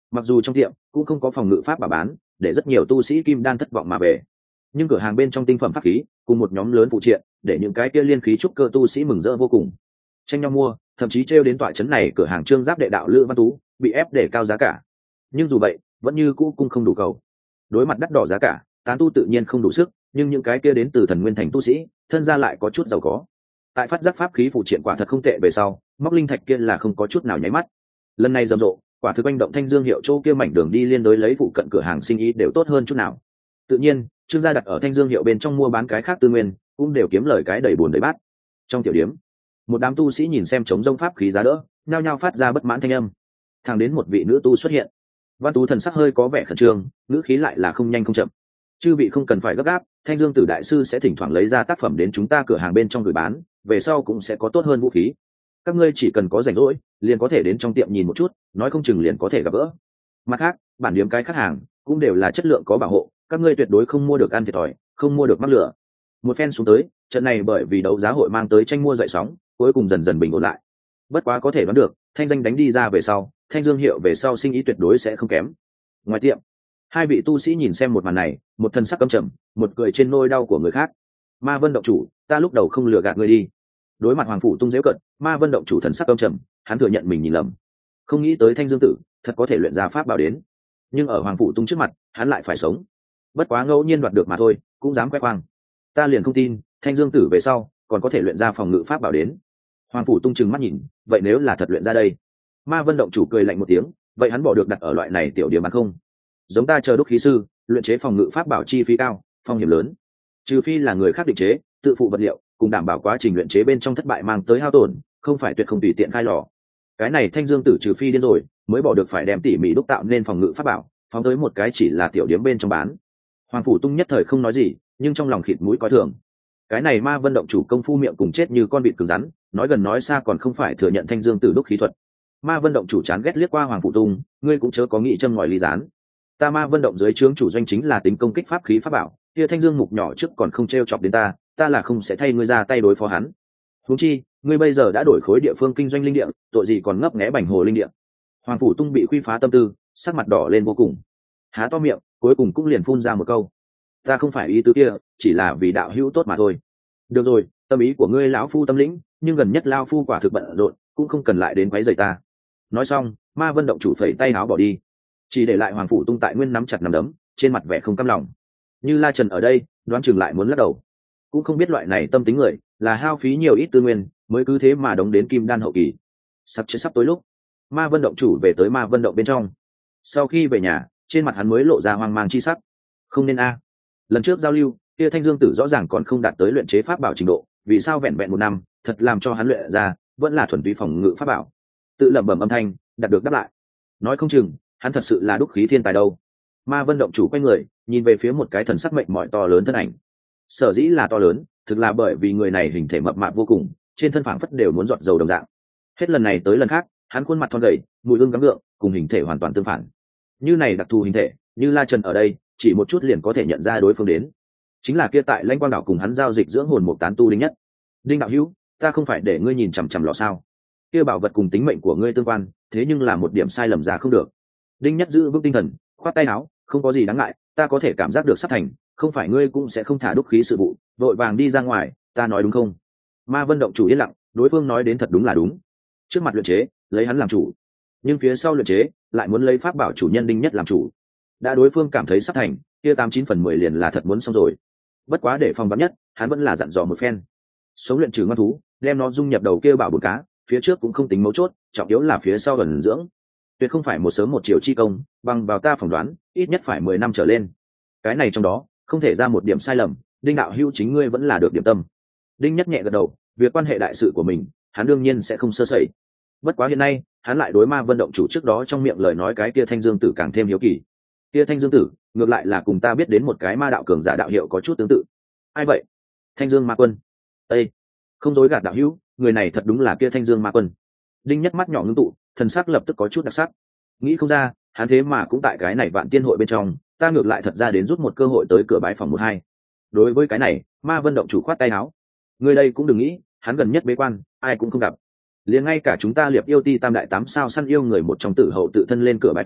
mặc dù trong tiệm cũng không có phòng ngự pháp bảo bán, để rất nhiều tu sĩ kim đan thất vọng mà về, nhưng cửa hàng bên trong tinh phẩm pháp khí cùng một nhóm lớn phụ triện để những cái kia liên khí trúc cơ tu sĩ mừng rỡ vô cùng, tranh nhau mua, thậm chí trêu đến tọa trấn này cửa hàng trương giáp đệ đạo Lữ Văn Tú bị ép để cao giá cả. Nhưng dù vậy vẫn như cũ cung không đủ cầu, đối mặt đắt đỏ giá cả, tán tu tự nhiên không đủ sức, nhưng những cái kia đến từ Thần Nguyên Thành tu sĩ thân gia lại có chút giàu có, tại phát giác pháp khí phụ triện quả thật không tệ về sau, móc linh thạch kia là không có chút nào nháy mắt. Lần này rầm rộ, quả thực anh động Thanh Dương hiệu chỗ kia mảnh đường đi liên đối lấy phụ cận cửa hàng sinh ý đều tốt hơn chút nào. Tự nhiên trương gia đặt ở Thanh Dương hiệu bên trong mua bán cái khác tư nguyên cũng đều kiếm lời cái đầy buồn đầy bát. Trong tiểu điếm, một đám tu sĩ nhìn xem chống rông pháp khí giá đỡ, nhao nhao phát ra bất mãn thanh âm. Thẳng đến một vị nữ tu xuất hiện, Văn Tú thần sắc hơi có vẻ khẩn trương, ngữ khí lại là không nhanh không chậm. Chư vị không cần phải gấp gáp, Thanh Dương Tử đại sư sẽ thỉnh thoảng lấy ra tác phẩm đến chúng ta cửa hàng bên trong gửi bán, về sau cũng sẽ có tốt hơn vũ khí. Các ngươi chỉ cần có rảnh rỗi, liền có thể đến trong tiệm nhìn một chút, nói không chừng liền có thể gặp gỡ. Mặt khác, bản điếm cái khách hàng cũng đều là chất lượng có bảo hộ, các ngươi tuyệt đối không mua được ăn thiệt thòi, không mua được mắc lửa. Một phen xuống tới, trận này bởi vì đấu giá hội mang tới tranh mua dậy sóng, cuối cùng dần dần bình ổn lại. Bất quá có thể đoán được, thanh danh đánh đi ra về sau, Thanh Dương hiệu về sau sinh ý tuyệt đối sẽ không kém. Ngoài tiệm, hai vị tu sĩ nhìn xem một màn này, một thân sắc căm trầm, một cười trên nỗi đau của người khác. Ma Vân động chủ, ta lúc đầu không lừa gạt ngươi đi. Đối mặt Hoàng phủ tung giễu cận, Ma Vân động chủ thần sắc căm trầm, hắn thừa nhận mình nhìn lầm, không nghĩ tới Thanh Dương tử thật có thể luyện ra pháp bảo đến, nhưng ở Hoàng phủ tung trước mặt, hắn lại phải sống. Bất quá ngẫu nhiên đoạt được mà thôi, cũng dám khoe khoang. Ta liền không tin, Thanh Dương tử về sau còn có thể luyện ra phòng ngự pháp bảo đến. Hoàng phủ tung trừng mắt nhìn, vậy nếu là thật luyện ra đây? Ma Vân động chủ cười lạnh một tiếng, vậy hắn bỏ được đặt ở loại này tiểu điểm bán không? Giống ta chờ đúc khí sư, luyện chế phòng ngự pháp bảo chi phí cao, phong hiểm lớn. Trừ phi là người khác định chế, tự phụ vật liệu, cùng đảm bảo quá trình luyện chế bên trong thất bại mang tới hao tổn, không phải tuyệt không tùy tiện khai lò. Cái này Thanh Dương tử trừ phi điên rồi, mới bỏ được phải đem tỉ mỉ đúc tạo nên phòng ngự pháp bảo, phóng tới một cái chỉ là tiểu điểm bên trong bán. Hoàng phủ tung nhất thời không nói gì, nhưng trong lòng khịt mũi coi thường. Cái này Ma Vân động chủ công phu miệng cùng chết như con vịt cứng rắn, nói gần nói xa còn không phải thừa nhận Thanh Dương tử đúc khí thuật. Ma Vân động chủ chán ghét liếc qua Hoàng phủ tung, ngươi cũng chớ có nghĩ châm ngòi ly gián. Ta Ma Vân động dưới trướng chủ doanh chính là tính công kích pháp khí pháp bảo, kia Thanh Dương mục nhỏ trước còn không treo chọc đến ta là không sẽ thay ngươi ra tay đối phó hắn. Huống chi, ngươi bây giờ đã đổi khối địa phương kinh doanh linh địa, tội gì còn ngấp nghé bành hồ linh địa. Hoàng phủ tung bị khuy phá tâm tư, sắc mặt đỏ lên vô cùng, há to miệng, cuối cùng cũng liền phun ra một câu: ta không phải ý tứ kia, chỉ là vì đạo hữu tốt mà thôi. Được rồi, tâm ý của ngươi lão phu tâm lĩnh, nhưng gần nhất lao phu quả thực bận rộn, cũng không cần lại đến quấy rầy ta. Nói xong, Ma Vân động chủ phẩy tay áo bỏ đi, chỉ để lại Hoàng phủ tung tại nguyên nắm chặt nắm đấm, trên mặt vẻ không cam lòng. Như La Trần ở đây, đoán chừng lại muốn lắc đầu, cũng không biết loại này tâm tính người là hao phí nhiều ít tư nguyên mới cứ thế mà đóng đến kim đan hậu kỳ. Sắp tối lúc, Ma Vân động chủ về tới Ma Vân động bên trong. Sau khi về nhà, trên mặt hắn mới lộ ra hoang mang chi sắc. Không nên a, lần trước giao lưu kia Thanh Dương tử rõ ràng còn không đạt tới luyện chế pháp bảo trình độ, vì sao vẹn vẹn một năm, thật làm cho hắn luyện ra vẫn là thuần túy phòng ngự pháp bảo. Tự lẩm bẩm âm thanh đạt được đáp lại, nói không chừng hắn thật sự là đúc khí thiên tài đâu. Ma Vân động chủ quay người nhìn về phía một cái thần sắc mệnh mỏi to lớn thân ảnh. Sở dĩ là to lớn, thực là bởi vì người này hình thể mập mạp vô cùng, trên thân phảng phất đều muốn giọt dầu đồng dạng. Hết lần này tới lần khác, hắn khuôn mặt thon gầy, mùi hương gắng gượng, cùng hình thể hoàn toàn tương phản. Như này đặc thù hình thể, như La Trần ở đây, chỉ một chút liền có thể nhận ra đối phương đến. Chính là kia tại Lãnh Quang đảo cùng hắn giao dịch dưỡng hồn một tán tu Đinh Nhất. Đinh đạo hữu, ta không phải để ngươi nhìn chằm chằm lọ sao? Kia bảo vật cùng tính mệnh của ngươi tương quan, thế nhưng là một điểm sai lầm ra không được. Đinh Nhất giữ vững tinh thần, khoát tay áo, không có gì đáng ngại, ta có thể cảm giác được sắp thành, không phải ngươi cũng sẽ không thả đúc khí sự vụ, vội vàng đi ra ngoài, ta nói đúng không? Ma Vân động chủ yên lặng, đối phương nói đến thật đúng là đúng. Trước mặt luyện chế, lấy hắn làm chủ, nhưng phía sau luyện chế lại muốn lấy pháp bảo chủ nhân Đinh Nhất làm chủ. Đã đối phương cảm thấy sắp thành, kia 89/10 liền là thật muốn xong rồi. Bất quá để phòng vắn nhất, hắn vẫn là dặn dò một phen. Sống luyện trừ ngoan thú, đem nó dung nhập đầu kia bảo bồn cá, phía trước cũng không tính mấu chốt, trọng yếu là phía sau ẩn dưỡng. Tuyệt không phải một sớm một chiều chi công, bằng vào ta phỏng đoán, ít nhất phải 10 năm trở lên. Cái này trong đó, không thể ra một điểm sai lầm, Đinh đạo hữu chính ngươi vẫn là được điểm tâm. Đinh Nhất nhẹ gật đầu, việc quan hệ đại sự của mình, hắn đương nhiên sẽ không sơ sẩy. Bất quá hiện nay, hắn lại đối Ma Vân động chủ trước đó trong miệng lời nói cái kia Thanh Dương tử càng thêm hiếu kỳ. Kia Thanh Dương tử, ngược lại là cùng ta biết đến một cái ma đạo cường giả đạo hiệu có chút tương tự. Ai vậy? Thanh Dương Ma Quân. Ê, không dối gạt đạo hữu, người này thật đúng là kia Thanh Dương Ma Quân. Đinh Nhất mắt nhỏ ngưng tụ, thần sắc lập tức có chút đặc sắc. Nghĩ không ra, hắn thế mà cũng tại cái này Vạn Tiên hội bên trong, ta ngược lại thật ra đến rút một cơ hội tới cửa bái phòng 1-2. Đối với cái này, Ma Vân động chủ khoát tay áo. Người đây cũng đừng nghĩ, hắn gần nhất bế quan, ai cũng không gặp. Liền ngay cả chúng ta Liệp Yêu Ti tam đại 8 sao săn yêu người một trong tử hậu tự thân lên cửa bái phòng,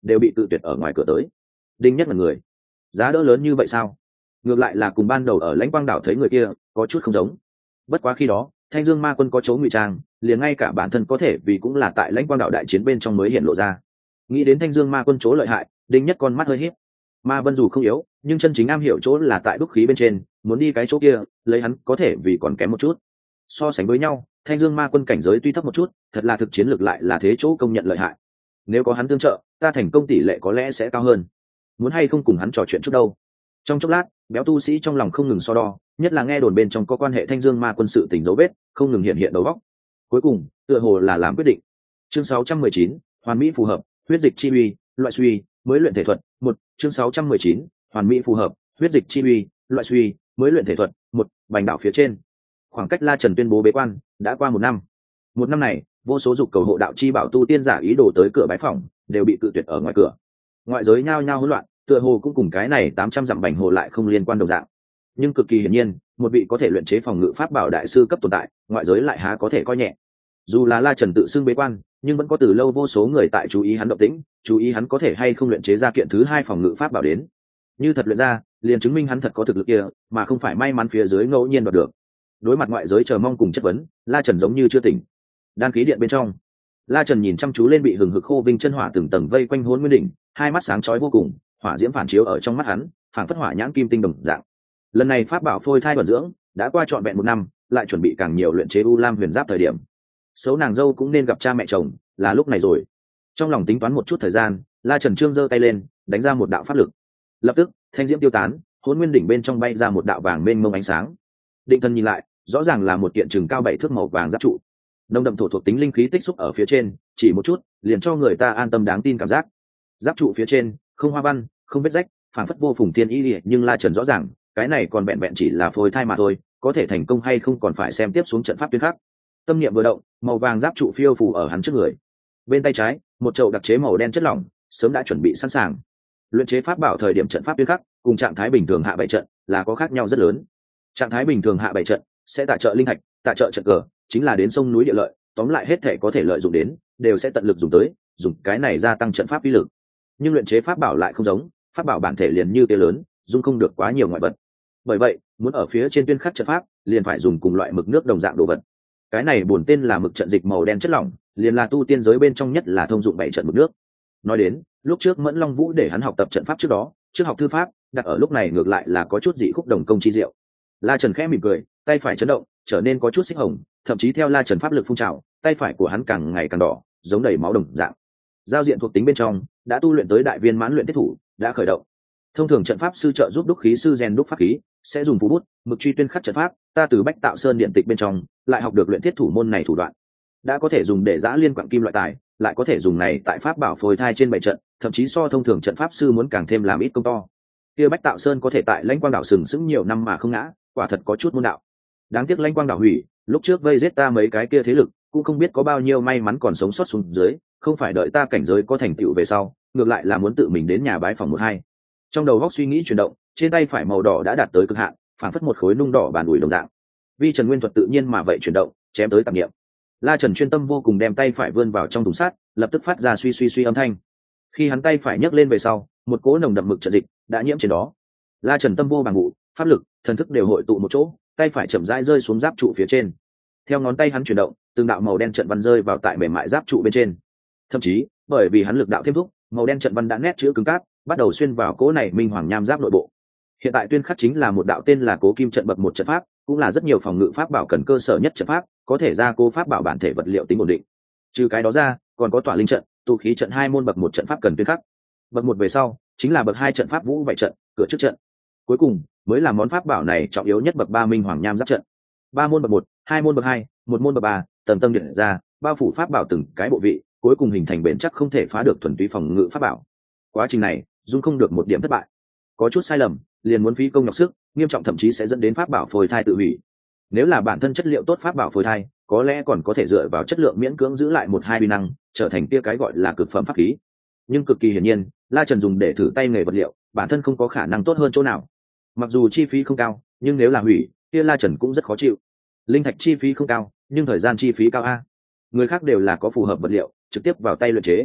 đều bị tự tuyệt ở ngoài cửa tới. Đinh Nhất là người, giá đỡ lớn như vậy sao? Ngược lại là cùng ban đầu ở Lãnh Quang đảo thấy người kia có chút không giống. Bất quá khi đó Thanh Dương Ma Quân có chỗ ngụy trang, liền ngay cả bản thân có thể vì cũng là tại Lãnh Quang đảo đại chiến bên trong mới hiện lộ ra. Nghĩ đến Thanh Dương Ma Quân chỗ lợi hại, Đinh Nhất con mắt hơi híp. Ma Vân dù không yếu, nhưng chân chính am hiểu chỗ là tại đúc khí bên trên, muốn đi cái chỗ kia, lấy hắn có thể vì còn kém một chút. So sánh với nhau, Thanh Dương Ma Quân cảnh giới tuy thấp một chút, thật là thực chiến lược lại là thế chỗ công nhận lợi hại. Nếu có hắn tương trợ, ta thành công tỷ lệ có lẽ sẽ cao hơn. Muốn hay không cùng hắn trò chuyện chút đâu? Trong chốc lát, béo tu sĩ trong lòng không ngừng so đo, nhất là nghe đồn bên trong có quan hệ Thanh Dương Ma Quân sự tình dấu vết, không ngừng hiện đầu óc. Cuối cùng, tựa hồ là làm quyết định. Chương 619, hoàn mỹ phù hợp, huyết dịch chi uy, loại suy, mới luyện thể thuật. Một, chương 619, hoàn mỹ phù hợp, huyết dịch chi uy, loại suy, mới luyện thể thuật. Một, Bành đảo phía trên. Khoảng cách La Trần tuyên bố bế quan đã qua một năm. Một năm này, vô số dục cầu hộ đạo chi bảo tu tiên giả ý đồ tới cửa bái phỏng, đều bị cự tuyệt ở ngoài cửa. Ngoại giới nhao nhao hỗn loạn, tựa hồ cũng cùng cái này 800 dặm Bành hồ lại không liên quan đồng dạng. Nhưng cực kỳ hiển nhiên, một vị có thể luyện chế phòng ngự pháp bảo đại sư cấp tồn tại, ngoại giới lại há có thể coi nhẹ. Dù là La Trần tự xưng bế quan, nhưng vẫn có từ lâu vô số người tại chú ý hắn động tĩnh, chú ý hắn có thể hay không luyện chế ra kiện thứ hai phòng ngự pháp bảo đến. Như thật luyện ra, liền chứng minh hắn thật có thực lực kia, mà không phải may mắn phía dưới ngẫu nhiên đoạt được. Đối mặt ngoại giới chờ mong cùng chất vấn, La Trần giống như chưa tỉnh. Đan khí điện bên trong, La Trần nhìn chăm chú lên bị hừng hực khô vinh chân hỏa từng tầng vây quanh Hỗn Nguyên đỉnh, hai mắt sáng chói vô cùng, hỏa diễm phản chiếu ở trong mắt hắn, phảng phất hỏa nhãn kim tinh đồng dạng. Lần này pháp bảo phôi thai vận dưỡng đã qua trọn vẹn một năm, lại chuẩn bị càng nhiều luyện chế U Lam Huyền Giáp thời điểm. Xấu nàng dâu cũng nên gặp cha mẹ chồng, là lúc này rồi. Trong lòng tính toán một chút thời gian, La Trần Trương giơ tay lên, đánh ra một đạo pháp lực. Lập tức, thanh diễm tiêu tán, Hỗn Nguyên đỉnh bên trong bay ra một đạo vàng mênh mông ánh sáng. Định thần nhìn lại, rõ ràng là một kiện chừng cao 7 thước màu vàng giáp trụ. Nồng đậm thổ thuộc tính linh khí tích xúc ở phía trên, chỉ một chút, liền cho người ta an tâm đáng tin cảm giác. Giáp trụ phía trên, không hoa văn, không vết rách, phảng phất vô phùng tiên ý liệt, nhưng La Trần rõ ràng, cái này còn vẹn vẹn chỉ là phôi thai mà thôi, có thể thành công hay không còn phải xem tiếp xuống trận pháp tuyến khác. Tâm niệm vừa động, màu vàng giáp trụ phiêu phù ở hắn trước người. Bên tay trái, một chậu đặc chế màu đen chất lỏng, sớm đã chuẩn bị sẵn sàng. Luyện chế pháp bảo thời điểm trận pháp tuyến khác, cùng trạng thái bình thường hạ bảy trận là có khác nhau rất lớn. Trạng thái bình thường hạ bảy trận sẽ tài trợ linh hạch, tài trợ trận cờ, chính là đến sông núi địa lợi, tóm lại hết thể có thể lợi dụng đến, đều sẽ tận lực dùng tới, dùng cái này gia tăng trận pháp uy lực. Nhưng luyện chế pháp bảo lại không giống, pháp bảo bản thể liền như tia lớn, dung không được quá nhiều ngoại vật. Bởi vậy, muốn ở phía trên tuyên khắc trận pháp, liền phải dùng cùng loại mực nước đồng dạng đồ vật. Cái này bổn tên là mực trận dịch màu đen chất lỏng, liền là tu tiên giới bên trong nhất là thông dụng bảy trận mực nước. Nói đến, lúc trước Mẫn Long Vũ để hắn học tập trận pháp trước đó, trước học thư pháp, đặt ở lúc này ngược lại là có chút dị khúc đồng công chi diệu. La Trần khẽ mỉm cười, tay phải chấn động, trở nên có chút xích hồng, thậm chí theo La Trần pháp lực phun trào, tay phải của hắn càng ngày càng đỏ, giống đầy máu đồng dạng. Giao diện thuộc tính bên trong đã tu luyện tới đại viên mãn luyện thiết thủ, đã khởi động. Thông thường trận pháp sư trợ giúp đúc khí sư rèn đúc pháp khí, sẽ dùng phù bút, mực truy tuyên khắc trận pháp, ta từ Bách Tạo Sơn điện tịch bên trong lại học được luyện thiết thủ môn này thủ đoạn. Đã có thể dùng để giã liên quặng kim loại tài, lại có thể dùng này tại pháp bảo phôi thai trên bảy trận, thậm chí so thông thường trận pháp sư muốn càng thêm làm ít công to. Kia Bách Tạo Sơn có thể tại Lãnh Quang đảo sừng sững nhiều năm mà không ngã, quả thật có chút môn đạo. Đáng tiếc Lãnh Quang đảo hủy, lúc trước vây giết ta mấy cái kia thế lực, cũng không biết có bao nhiêu may mắn còn sống sót xuống dưới, không phải đợi ta cảnh giới có thành tựu về sau, ngược lại là muốn tự mình đến nhà bái phòng một hai. Trong đầu góc suy nghĩ chuyển động, trên tay phải màu đỏ đã đạt tới cực hạn, phản phất một khối nung đỏ bàn ủi đồng dạng. Vi Trần Nguyên thuật tự nhiên mà vậy chuyển động, chém tới tạp niệm. La Trần chuyên tâm vô cùng đem tay phải vươn vào trong thùng sắt, lập tức phát ra suy suy suy âm thanh. Khi hắn tay phải nhấc lên về sau, một cỗ nồng đậm mực trận dịch đã nhiễm trên đó. La Trần tâm vô bằng ngụ, pháp lực, thần thức đều hội tụ một chỗ, tay phải chậm rãi rơi xuống giáp trụ phía trên. Theo ngón tay hắn chuyển động, từng đạo màu đen trận văn rơi vào tại mềm mại giáp trụ bên trên. Thậm chí, bởi vì hắn lực đạo thêm thúc, màu đen trận văn đã nét chữ cứng cáp, bắt đầu xuyên vào cỗ này minh hoàng nham giáp nội bộ. Hiện tại tuyên khắc chính là một đạo tên là Cố Kim trận bậc một trận pháp, cũng là rất nhiều phòng ngự pháp bảo cần cơ sở nhất trận pháp, có thể gia cố pháp bảo bản thể vật liệu tính ổn định. Trừ cái đó ra, còn có tỏa linh trận, tu khí trận hai môn bậc một trận pháp cần tuyên khắc. Bậc một về sau, chính là bậc hai trận pháp vũ bảy trận, cửa trước trận. Cuối cùng mới là món pháp bảo này trọng yếu nhất bậc ba minh hoàng nham giáp trận. Ba môn bậc một, hai môn bậc hai, một môn bậc ba, tầng tầng điện ra, bao phủ pháp bảo từng cái bộ vị, cuối cùng hình thành bền chắc không thể phá được thuần túy phòng ngự pháp bảo. Quá trình này, dung không được một điểm thất bại. Có chút sai lầm, liền muốn phí công nhọc sức, nghiêm trọng thậm chí sẽ dẫn đến pháp bảo phôi thai tự hủy. Nếu là bản thân chất liệu tốt pháp bảo phôi thai, có lẽ còn có thể dựa vào chất lượng miễn cưỡng giữ lại một hai uy năng, trở thành kia cái gọi là cực phẩm pháp khí. Nhưng cực kỳ hiển nhiên, La Trần dùng để thử tay nghề vật liệu, bản thân không có khả năng tốt hơn chỗ nào. Mặc dù chi phí không cao, nhưng nếu là hủy, kia La Trần cũng rất khó chịu. Linh thạch chi phí không cao, nhưng thời gian chi phí cao a. Người khác đều là có phù hợp vật liệu, trực tiếp vào tay luyện chế.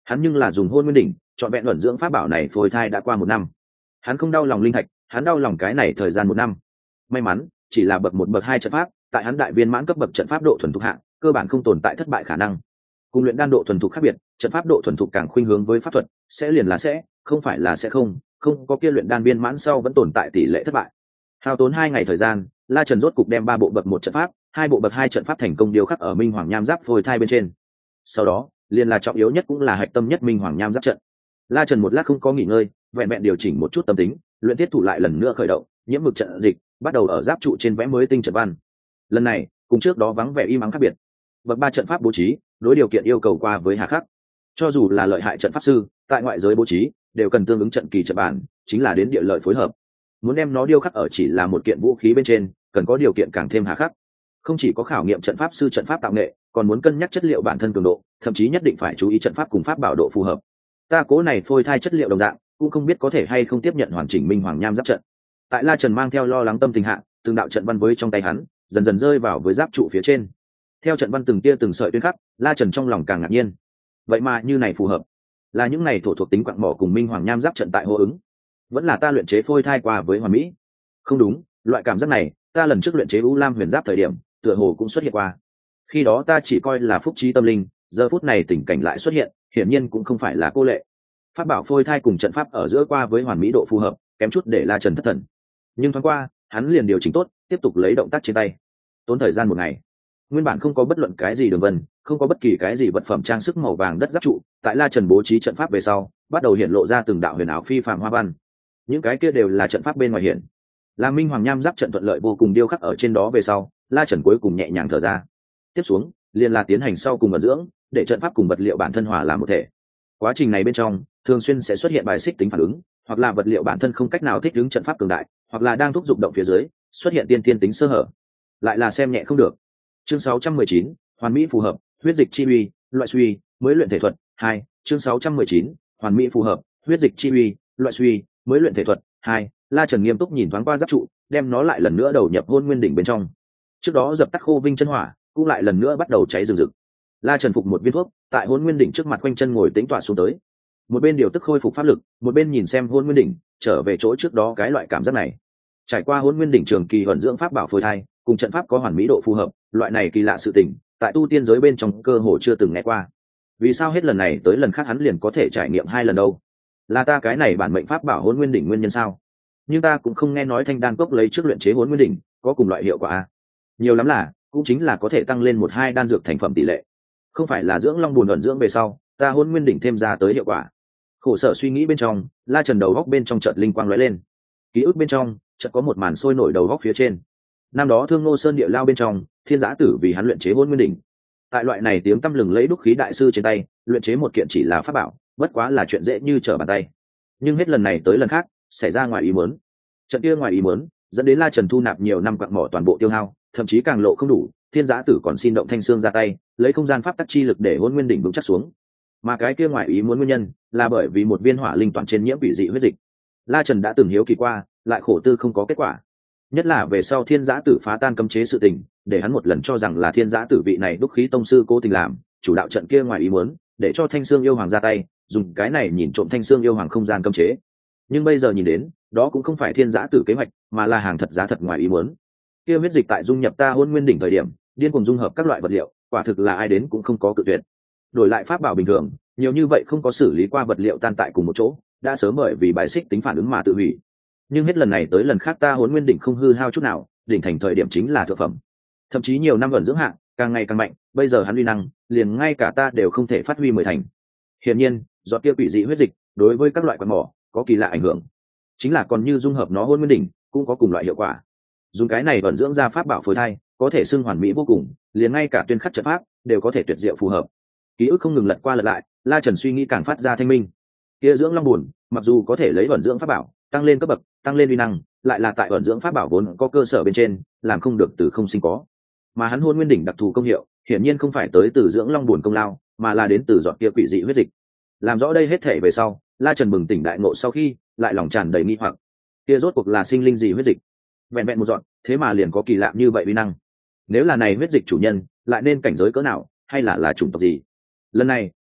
Hắn nhưng là dùng hôn nguyên đỉnh chọn vẹn luận dưỡng pháp bảo này phôi thai đã qua 1 năm. Hắn không đau lòng linh thạch, hắn đau lòng cái này thời gian 1 năm. May mắn chỉ là bậc 1 bậc 2 trận pháp, tại hắn đại viên mãn cấp bậc trận pháp độ thuần thục hạng cơ bản không tồn tại thất bại khả năng. Cùng luyện đan độ thuần thục khác biệt, trận pháp độ thuần thục càng khuynh hướng với pháp thuật, sẽ liền là sẽ, không phải là sẽ không có kia luyện đan viên mãn sau vẫn tồn tại tỷ lệ thất bại. Hao tốn 2 ngày thời gian, La Trần rốt cục đem 3 bộ bậc 1 trận pháp, 2 bộ bậc 2 trận pháp thành công điêu khắc ở Minh Hoàng Nham Giáp phôi thai bên trên. Sau đó, liền là trọng yếu nhất cũng là hạch tâm nhất Minh Hoàng Nham Giáp trận. La Trần một lát không có nghỉ ngơi, vẹn vẹn điều chỉnh một chút tâm tính, luyện tiết thủ lại lần nữa khởi động, nhiễm mực trận dịch, bắt đầu ở giáp trụ trên vẽ mới tinh trận văn. Lần này, cùng trước đó vắng vẻ im ắng khác biệt. Bậc 3 trận pháp bố trí, đối điều kiện yêu cầu qua với hà khắc. Cho dù là lợi hại trận pháp sư, tại ngoại giới bố trí, đều cần tương ứng trận kỳ trận bản, chính là đến địa lợi phối hợp. Muốn đem nó điêu khắc ở chỉ là một kiện vũ khí bên trên, cần có điều kiện càng thêm hà khắc. Không chỉ có khảo nghiệm trận pháp sư trận pháp tạo nghệ, còn muốn cân nhắc chất liệu bản thân cường độ, thậm chí nhất định phải chú ý trận pháp cùng pháp bảo độ phù hợp. Ta cố này phôi thai chất liệu đồng dạng, cũng không biết có thể hay không tiếp nhận hoàn chỉnh Minh Hoàng Nham Giáp trận. Tại La Trần mang theo lo lắng tâm tình hạ, từng đạo trận văn với trong tay hắn, dần dần rơi vào với giáp trụ phía trên. Theo trận văn từng tia từng sợi tuyến khắc, La Trần trong lòng càng ngạc nhiên. Vậy mà như này phù hợp, là những này thổ thuộc tính quặng mỏ cùng Minh Hoàng Nham Giáp trận tại hô ứng, vẫn là ta luyện chế phôi thai qua với hoàn mỹ? Không đúng, loại cảm giác này, ta lần trước luyện chế U Lam Huyền Giáp thời điểm, tựa hồ cũng xuất hiện qua. Khi đó ta chỉ coi là phúc trí tâm linh, giờ phút này tình cảnh lại xuất hiện, hiển nhiên cũng không phải là cô lệ. Pháp bảo phôi thai cùng trận pháp ở giữa qua với hoàn mỹ độ phù hợp, kém chút để La Trần thất thần. Nhưng thoáng qua, hắn liền điều chỉnh tốt, tiếp tục lấy động tác trên tay. Tốn thời gian 1 ngày. Nguyên bản không có bất luận cái gì đường vân, không có bất kỳ cái gì vật phẩm trang sức màu vàng đất giáp trụ, tại La Trần bố trí trận pháp về sau, bắt đầu hiện lộ ra từng đạo huyền ảo phi phàm hoa văn. Những cái kia đều là trận pháp bên ngoài hiện. La Minh Hoàng Nham Giáp trận thuận lợi vô cùng điêu khắc ở trên đó về sau, La Trần cuối cùng nhẹ nhàng thở ra. Tiếp xuống, liền là tiến hành sau cùng ẩn dưỡng, để trận pháp cùng vật liệu bản thân hòa làm một thể. Quá trình này bên trong, thường xuyên sẽ xuất hiện bài xích tính phản ứng, hoặc là vật liệu bản thân không cách nào thích ứng trận pháp cường đại, hoặc là đang thúc giục động phía dưới, xuất hiện tiên tính sơ hở. Lại là xem nhẹ không được. Chương 619, hoàn mỹ phù hợp, huyết dịch chi uy, loại suy, mới luyện thể thuật 2. Chương 619, hoàn mỹ phù hợp, huyết dịch chi uy, loại suy, mới luyện thể thuật 2. La Trần nghiêm túc nhìn thoáng qua giáp trụ, đem nó lại lần nữa đầu nhập hôn nguyên đỉnh bên trong. Trước đó dập tắt khô vinh chân hỏa, cũng lại lần nữa bắt đầu cháy rừng rực. La Trần phục một viên thuốc, tại hôn nguyên đỉnh trước mặt quanh chân ngồi tĩnh tọa xuống tới. Một bên điều tức khôi phục pháp lực, một bên nhìn xem hôn nguyên đỉnh trở về chỗ trước đó cái loại cảm giác này. Trải qua hôn nguyên đỉnh trường kỳ vận dưỡng pháp bảo phôi thai, cùng trận pháp có hoàn mỹ độ phù hợp, loại này kỳ lạ sự tình, tại tu tiên giới bên trong cơ hồ chưa từng nghe qua. Vì sao hết lần này tới lần khác hắn liền có thể trải nghiệm 2 lần đâu? Là ta cái này bản mệnh pháp bảo hôn nguyên đỉnh nguyên nhân sao? Nhưng ta cũng không nghe nói thanh đan cốc lấy trước luyện chế hôn nguyên đỉnh có cùng loại hiệu quả à? Nhiều lắm là cũng chính là có thể tăng lên 1-2 đan dược thành phẩm tỷ lệ, không phải là dưỡng long buồn vận dưỡng về sau ta hôn nguyên đỉnh thêm ra tới hiệu quả. Khổ sở suy nghĩ bên trong, La Trần đầu góc bên trong chợt linh quang lóe lên. Ký ức bên trong chợt có một màn sôi nổi đầu góc phía trên. Năm đó Thương Ngô Sơn địa lao bên trong, Thiên Giã Tử vì hắn luyện chế hôn nguyên đỉnh. Tại loại này tiếng tăm lừng lấy đúc khí đại sư trên tay, luyện chế một kiện chỉ là pháp bảo, bất quá là chuyện dễ như trở bàn tay. Nhưng hết lần này tới lần khác, xảy ra ngoài ý muốn. Trận kia ngoài ý muốn, dẫn đến La Trần thu nạp nhiều năm quặng mỏ toàn bộ tiêu hao, thậm chí càng lộ không đủ, Thiên Giã Tử còn xin động thanh xương ra tay, lấy không gian pháp tắc chi lực để hôn nguyên đỉnh vững chắc xuống. Mà cái kia ngoài ý muốn nguyên nhân, là bởi vì một viên hỏa linh toàn trên nhiễm quỷ dị huyết dịch. La Trần đã từng hiếu kỳ qua, lại khổ tư không có kết quả. Nhất là về sau Thiên Giã Tử phá tan cấm chế sự tình, để hắn một lần cho rằng là Thiên Giã Tử vị này đúc khí tông sư cố tình làm, chủ đạo trận kia ngoài ý muốn, để cho Thanh Xương yêu hoàng ra tay, dùng cái này nhìn trộm Thanh Xương yêu hoàng không gian cấm chế. Nhưng bây giờ nhìn đến, đó cũng không phải Thiên Giã Tử kế hoạch, mà là hàng thật giá thật ngoài ý muốn. Kia huyết dịch tại dung nhập ta hôn nguyên đỉnh thời điểm, điên cuồng dung hợp các loại vật liệu, quả thực là ai đến cũng không có cự tuyệt. Đổi lại pháp bảo bình thường, nhiều như vậy không có xử lý qua vật liệu tan tại cùng một chỗ, đã sớm bởi vì bài xích tính phản ứng mà tự hủy. Nhưng hết lần này tới lần khác ta hôn nguyên đỉnh không hư hao chút nào, đỉnh thành thời điểm chính là thượng phẩm, thậm chí nhiều năm vận dưỡng hạng càng ngày càng mạnh, bây giờ hắn uy năng liền ngay cả ta đều không thể phát huy 10 thành. Hiển nhiên giọt kia quỷ dị huyết dịch đối với các loại quặng mỏ có kỳ lạ ảnh hưởng, chính là còn như dung hợp nó hôn nguyên đỉnh cũng có cùng loại hiệu quả. Dùng cái này vận dưỡng ra pháp bảo phôi thai có thể xưng hoàn mỹ vô cùng, liền ngay cả tuyên khắc trận pháp đều có thể tuyệt diệu phù hợp. Ký ức không ngừng lật qua lật lại, La Trần suy nghĩ càng phát ra thanh minh. Kia dưỡng long buồn mặc dù có thể lấy vận dưỡng pháp bảo tăng lên cấp bậc, tăng lên uy năng, lại là tại vận dưỡng pháp bảo vốn có cơ sở bên trên, làm không được từ không sinh có. Mà hắn hôn nguyên đỉnh đặc thù công hiệu, hiển nhiên không phải tới từ dưỡng long buồn công lao, mà là đến từ giọt kia quỷ dị huyết dịch. Làm rõ đây hết thể về sau, La Trần bừng tỉnh đại ngộ sau khi, lại lòng tràn đầy nghi hoặc. Kia rốt cuộc là sinh linh gì huyết dịch? Vẹn vẹn một giọt, thế mà liền có kỳ lạ như vậy uy năng. Nếu là này huyết dịch chủ nhân, lại nên cảnh giới cỡ nào, hay là chủng tộc gì? Lần này,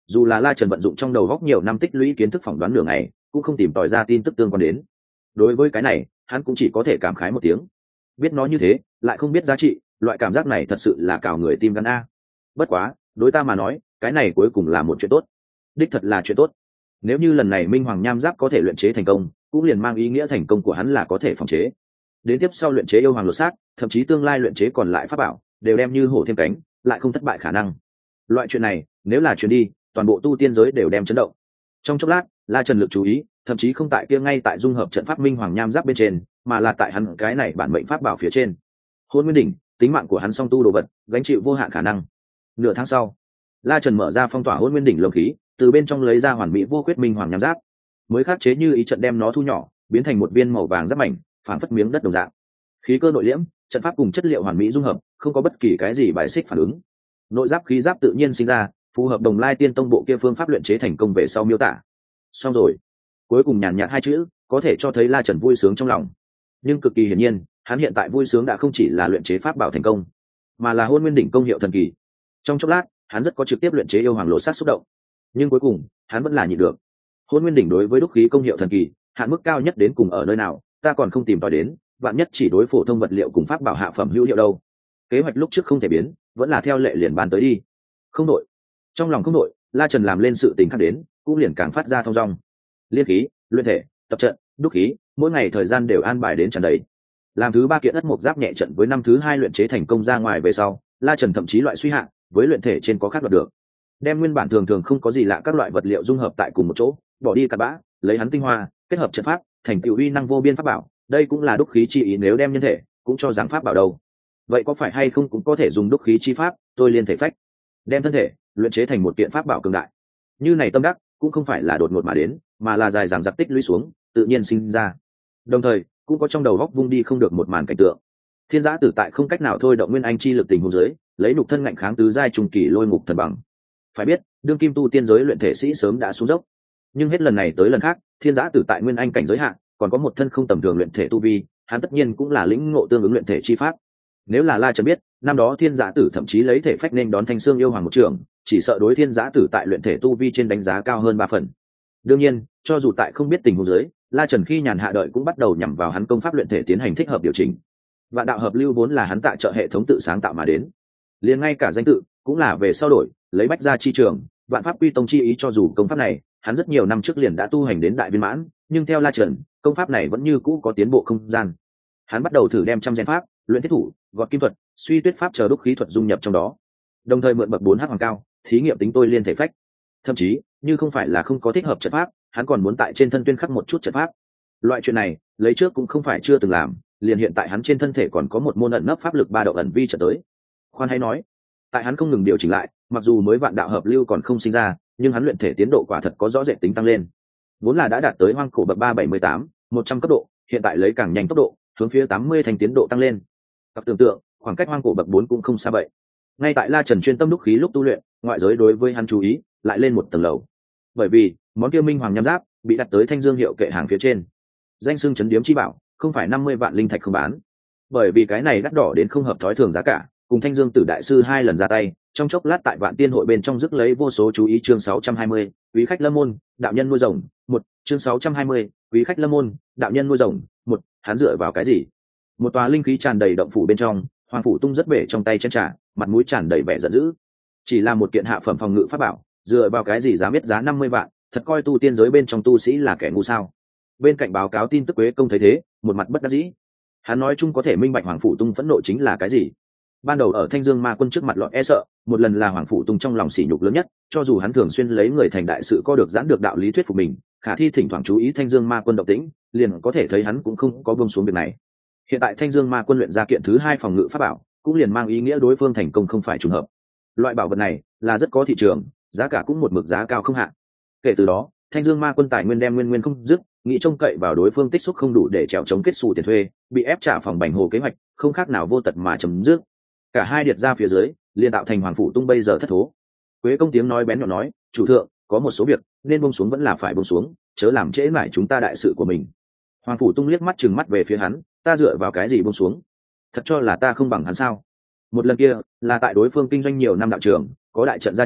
dù là La Trần vận dụng trong đầu góc nhiều năm tích lũy kiến thức phỏng đoán nửa ngày cũng không tìm tòi ra tin tức tương quan đến. Đối với cái này hắn cũng chỉ có thể cảm khái một tiếng. Biết nó như thế lại không biết giá trị, loại cảm giác này thật sự là cào người tim gan a. Bất quá đối ta mà nói cái này cuối cùng là một chuyện tốt, đích thật là chuyện tốt. Nếu như lần này minh hoàng nham giáp có thể luyện chế thành công, cũng liền mang ý nghĩa thành công của hắn là có thể phòng chế. Đến tiếp sau luyện chế yêu hoàng lột xác, thậm chí tương lai luyện chế còn lại pháp bảo đều đem như hổ thêm cánh, lại không thất bại khả năng. Loại chuyện này nếu là truyền đi, toàn bộ tu tiên giới đều đem chấn động. Trong chốc lát La Trần lực chú ý thậm chí không tại kia ngay tại dung hợp trận pháp minh hoàng nham giáp bên trên, mà là tại hắn cái này bản mệnh pháp bảo phía trên. Hôn Nguyên đỉnh, tính mạng của hắn song tu đồ vật, gánh chịu vô hạn khả năng. Nửa tháng sau, La Trần mở ra phong tỏa Hôn Nguyên đỉnh lồng khí, từ bên trong lấy ra hoàn mỹ vô khuyết minh hoàng nham giáp, mới khắc chế như ý trận đem nó thu nhỏ, biến thành một viên màu vàng giáp mảnh, phản phất miếng đất đồng dạng. Khí cơ nội liễm, trận pháp cùng chất liệu hoàn mỹ dung hợp, không có bất kỳ cái gì bài xích phản ứng. Nội giáp khí giáp tự nhiên sinh ra, phù hợp Đồng Lai Tiên Tông bộ kia phương pháp luyện chế thành công về sau miêu tả. Xong rồi. Cuối cùng nhàn nhạt hai chữ, có thể cho thấy La Trần vui sướng trong lòng. Nhưng cực kỳ hiển nhiên, hắn hiện tại vui sướng đã không chỉ là luyện chế pháp bảo thành công, mà là Hôn Nguyên đỉnh công hiệu thần kỳ. Trong chốc lát, hắn rất có trực tiếp luyện chế yêu hoàng lộ sát xúc động. Nhưng cuối cùng, hắn vẫn là nhịn được. Hôn Nguyên đỉnh đối với đúc khí công hiệu thần kỳ, hạn mức cao nhất đến cùng ở nơi nào, ta còn không tìm tòi đến, vạn nhất chỉ đối phổ thông vật liệu cùng pháp bảo hạ phẩm hữu hiệu đâu. Kế hoạch lúc trước không thể biến, vẫn là theo lệ liền bàn tới đi. Không đội. Trong lòng không đội, La Trần làm lên sự tình khác đến, cũng liền càng phát ra thông dong. Liên khí, luyện thể, tập trận, đúc khí, mỗi ngày thời gian đều an bài đến tràn đầy. Làm thứ ba kiện ất mộc giáp nhẹ trận với năm thứ hai luyện chế thành công ra ngoài về sau, La Trần thậm chí loại suy hạ, với luyện thể trên có khác đoạt được. Đem nguyên bản thường thường không có gì lạ các loại vật liệu dung hợp tại cùng một chỗ, bỏ đi cặn bã, lấy hắn tinh hoa, kết hợp trận pháp, thành tựu uy năng vô biên pháp bảo, đây cũng là đúc khí chi ý, nếu đem nhân thể, cũng cho rằng pháp bảo đâu. Vậy có phải hay không cũng có thể dùng đúc khí chi pháp, tôi liên thể phách, đem thân thể luyện chế thành một kiện pháp bảo cường đại. Như này tâm đắc, cũng không phải là đột ngột mà đến, mà là dài dằng dặc tích lũy xuống, tự nhiên sinh ra. Đồng thời, cũng có trong đầu góc vung đi không được một màn cảnh tượng. Thiên Giã Tử tại không cách nào thôi động nguyên anh chi lực tình huống dưới, lấy nhục thân ngạnh kháng tứ giai trùng kỳ lôi ngục thần bằng. Phải biết, đương kim tu tiên giới luyện thể sĩ sớm đã xuống dốc, nhưng hết lần này tới lần khác, Thiên Giã Tử tại nguyên anh cảnh giới hạn, còn có một thân không tầm thường luyện thể tu vi, hắn tất nhiên cũng là lĩnh ngộ tương ứng luyện thể chi pháp. Nếu là La Trần biết, năm đó Thiên Giã Tử thậm chí lấy thể phách nên đón Thanh Xương yêu hoàng một trường, chỉ sợ đối Thiên Giã Tử tại luyện thể tu vi trên đánh giá cao hơn 3 phần. Đương nhiên, cho dù tại không biết tình huống dưới, La Trần khi nhàn hạ đợi cũng bắt đầu nhằm vào hắn công pháp luyện thể tiến hành thích hợp điều chỉnh. Vạn đạo hợp lưu vốn là hắn tại trợ hệ thống tự sáng tạo mà đến, liền ngay cả danh tự cũng là về sau đổi, lấy bách gia chi trường, vạn pháp quy tông chi ý, cho dù công pháp này hắn rất nhiều năm trước liền đã tu hành đến đại viên mãn, nhưng theo La Trần, công pháp này vẫn như cũ có tiến bộ không gian. Hắn bắt đầu thử đem trăm gen pháp, luyện thiết thủ, gọt kim thuật, suy tuyết pháp chờ đúc khí thuật dung nhập trong đó, đồng thời mượn bậc 4h hoàng cao, thí nghiệm tính tôi liên thể phách. Thậm chí, như không phải là không có thích hợp trận pháp, hắn còn muốn tại trên thân tuyên khắc một chút trận pháp. Loại chuyện này, lấy trước cũng không phải chưa từng làm, liền hiện tại hắn trên thân thể còn có một môn ẩn nấp pháp lực 3 độ ẩn vi trận tới. Khoan hay nói, tại hắn không ngừng điều chỉnh lại, mặc dù mới vạn đạo hợp lưu còn không sinh ra, nhưng hắn luyện thể tiến độ quả thật có rõ rệt tính tăng lên. Vốn là đã đạt tới hoang cổ bậc 378, 100 cấp độ, hiện tại lấy càng nhanh tốc độ, hướng phía 80 thành tiến độ tăng lên. Các tưởng tượng, khoảng cách hoang cổ bậc 4 cũng không xa vậy. Ngay tại La Trần chuyên tâm đúc khí lúc tu luyện, ngoại giới đối với hắn chú ý lại lên một tầng lầu. Bởi vì, món kia minh hoàng nham giáp bị đặt tới Thanh Dương hiệu kệ hàng phía trên. Danh xưng trấn điếm chi bảo, không phải 50 vạn linh thạch không bán. Bởi vì cái này đắt đỏ đến không hợp thói thường giá cả, cùng Thanh Dương Tử đại sư 2 lần ra tay, trong chốc lát tại Vạn Tiên hội bên trong rước lấy vô số chú ý. Chương 620, quý khách lâm môn, đạo nhân nuôi rồng, 1, chương 620, quý khách lâm môn, đạo nhân nuôi rồng, 1, hắn dựa vào cái gì? Một tòa linh khí tràn đầy động phủ bên trong, Hoàng phủ tung rất bể trong tay chén trà, mặt mũi tràn đầy vẻ giận dữ. Chỉ là một kiện hạ phẩm phòng ngự pháp bảo, dựa vào cái gì dám biết giá 50 vạn, thật coi tu tiên giới bên trong tu sĩ là kẻ ngu sao? Bên cạnh báo cáo tin tức Quế công thấy thế, một mặt bất đắc dĩ. Hắn nói chung có thể minh bạch Hoàng phủ tung phẫn nộ chính là cái gì. Ban đầu ở Thanh Dương Ma Quân trước mặt lọt e sợ, một lần là Hoàng phủ tung trong lòng sỉ nhục lớn nhất, cho dù hắn thường xuyên lấy người thành đại sự có được giãn được đạo lý thuyết phục mình, khả thi thỉnh thoảng chú ý Thanh Dương Ma Quân động tĩnh, liền có thể thấy hắn cũng không có buông xuống việc này. Hiện tại Thanh Dương Ma Quân luyện ra kiện thứ 2 phòng ngự pháp bảo, cũng liền mang ý nghĩa đối phương thành công không phải trùng hợp. Loại bảo vật này là rất có thị trường, giá cả cũng một mực giá cao không hạn. Kể từ đó, Thanh Dương Ma Quân tài nguyên đem nguyên không dứt, nghĩ trông cậy vào đối phương tích xúc không đủ để trèo chống kết xù tiền thuê, bị ép trả phòng bành hồ kế hoạch, không khác nào vô tật mà chấm dứt. Cả hai điệt ra phía dưới, liền tạo thành Hoàng phủ tung bây giờ thất thố. Quế công tiếng nói bén nhọn nói, chủ thượng, có một số việc nên buông xuống vẫn là phải buông xuống, chớ làm trễ nải chúng ta đại sự của mình. Hoàng phủ tung liếc mắt trừng mắt về phía hắn, ta dựa vào cái gì buông xuống? Thật cho là ta không bằng hắn sao? Một lần kia là tại đối phương kinh doanh nhiều năm đạo trường, có đại trận gia trì,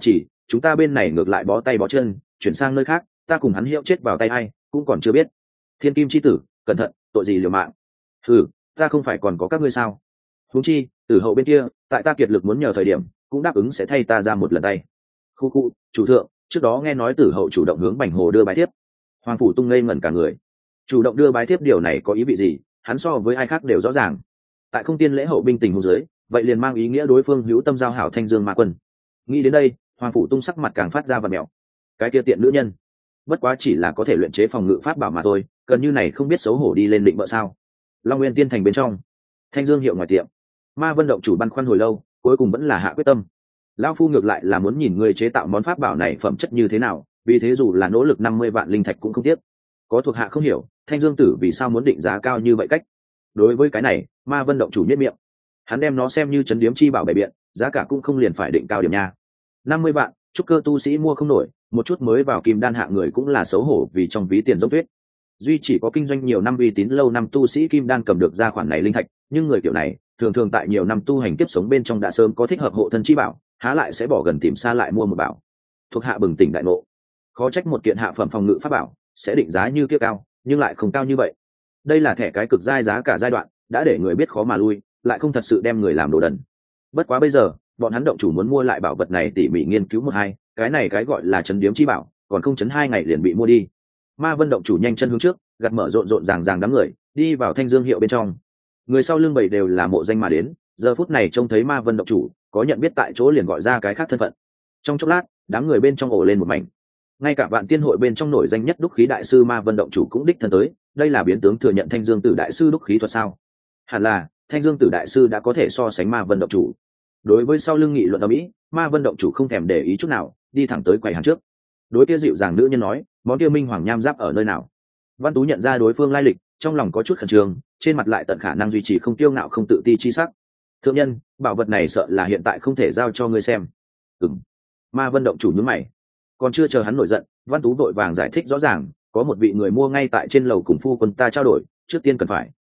chúng ta bên này ngược lại bó tay bó chân, chuyển sang nơi khác, ta cùng hắn hiệu chết vào tay ai cũng còn chưa biết. Thiên kim chi tử, cẩn thận, tội gì liều mạng. Ta không phải còn có các ngươi sao? Huống chi tử hậu bên kia tại ta kiệt lực muốn nhờ thời điểm cũng đáp ứng sẽ thay ta ra một lần tay. Khu chủ thượng, trước đó nghe nói tử hậu chủ động hướng Bành Hồ đưa bái thiếp. Hoàng phủ tung ngây ngẩn cả người. Chủ động đưa bái thiếp điều này có ý vị gì, hắn so với ai khác đều rõ ràng. Tại không tiên lễ hậu binh tình huống dưới, vậy liền mang ý nghĩa đối phương hữu tâm giao hảo Thanh Dương Ma Quân. Nghĩ đến đây, Hoàng phủ tung sắc mặt càng phát ra vật mèo. Cái kia tiện nữ nhân, bất quá chỉ là có thể luyện chế phòng ngự pháp bảo mà thôi, cần như này không biết xấu hổ đi lên định vợ sao? Long Nguyên Tiên Thành bên trong, Thanh Dương hiệu ngoài tiệm, Ma Vân động chủ băn khoăn hồi lâu, cuối cùng vẫn là hạ quyết tâm. Lão phu ngược lại là muốn nhìn người chế tạo món pháp bảo này phẩm chất như thế nào, vì thế dù là nỗ lực 50 vạn linh thạch cũng không tiếc. Có thuộc hạ không hiểu, Thanh Dương tử vì sao muốn định giá cao như vậy cách. Đối với cái này, Ma Vân động chủ nhếch miệng. Hắn đem nó xem như trấn điếm chi bảo bày biện, giá cả cũng không liền phải định cao điểm nha. 50 vạn, trúc cơ tu sĩ mua không nổi, một chút mới vào kim đan hạ người cũng là xấu hổ vì trong ví tiền dốc tuyết. Duy chỉ có kinh doanh nhiều năm uy tín lâu năm tu sĩ kim đan cầm được ra khoản này linh thạch, nhưng người kiểu này thường thường tại nhiều năm tu hành kiếp sống bên trong đã sớm có thích hợp hộ thân chi bảo, há lại sẽ bỏ gần tìm xa lại mua một bảo. Thuộc hạ bừng tỉnh đại ngộ, khó trách một kiện hạ phẩm phòng ngự pháp bảo sẽ định giá như kia cao, nhưng lại không cao như vậy. Đây là thẻ cái cực giai giá cả giai đoạn, đã để người biết khó mà lui, lại không thật sự đem người làm đồ đần. Bất quá bây giờ, bọn hắn động chủ muốn mua lại bảo vật này tỉ mỉ nghiên cứu một hai, cái này cái gọi là trấn điếm chi bảo, còn không chấn 2 ngày liền bị mua đi. Ma Vân động chủ nhanh chân hướng trước, gạt mở rộn rộn ràng ràng đám người, đi vào Thanh Dương hiệu bên trong. Người sau lưng bầy đều là mộ danh mà đến, giờ phút này trông thấy Ma Vân động chủ, có nhận biết tại chỗ liền gọi ra cái khác thân phận. Trong chốc lát, đám người bên trong ồ lên một mảnh. Ngay cả Vạn Tiên hội bên trong nổi danh nhất đúc khí đại sư Ma Vân động chủ cũng đích thân tới, đây là biến tướng thừa nhận Thanh Dương Tử đại sư đúc khí thuật sao? Hẳn là, Thanh Dương Tử đại sư đã có thể so sánh Ma Vân động chủ. Đối với sau lưng nghị luận ầm ĩ, Ma Vân động chủ không thèm để ý chút nào, đi thẳng tới quầy hàng trước. Đối kia dịu dàng nữ nhân nói, món kia minh hoàng nham giáp ở nơi nào? Văn Tú nhận ra đối phương lai lịch, trong lòng có chút khẩn trương, trên mặt lại tận khả năng duy trì không kiêu ngạo không tự ti chi sắc. Thượng nhân, bảo vật này sợ là hiện tại không thể giao cho ngươi xem. Ma Vân động chủ nhướng mày. Còn chưa chờ hắn nổi giận, Văn Tú vội vàng giải thích rõ ràng, có một vị người mua ngay tại trên lầu cùng phu quân ta trao đổi, trước tiên cần phải.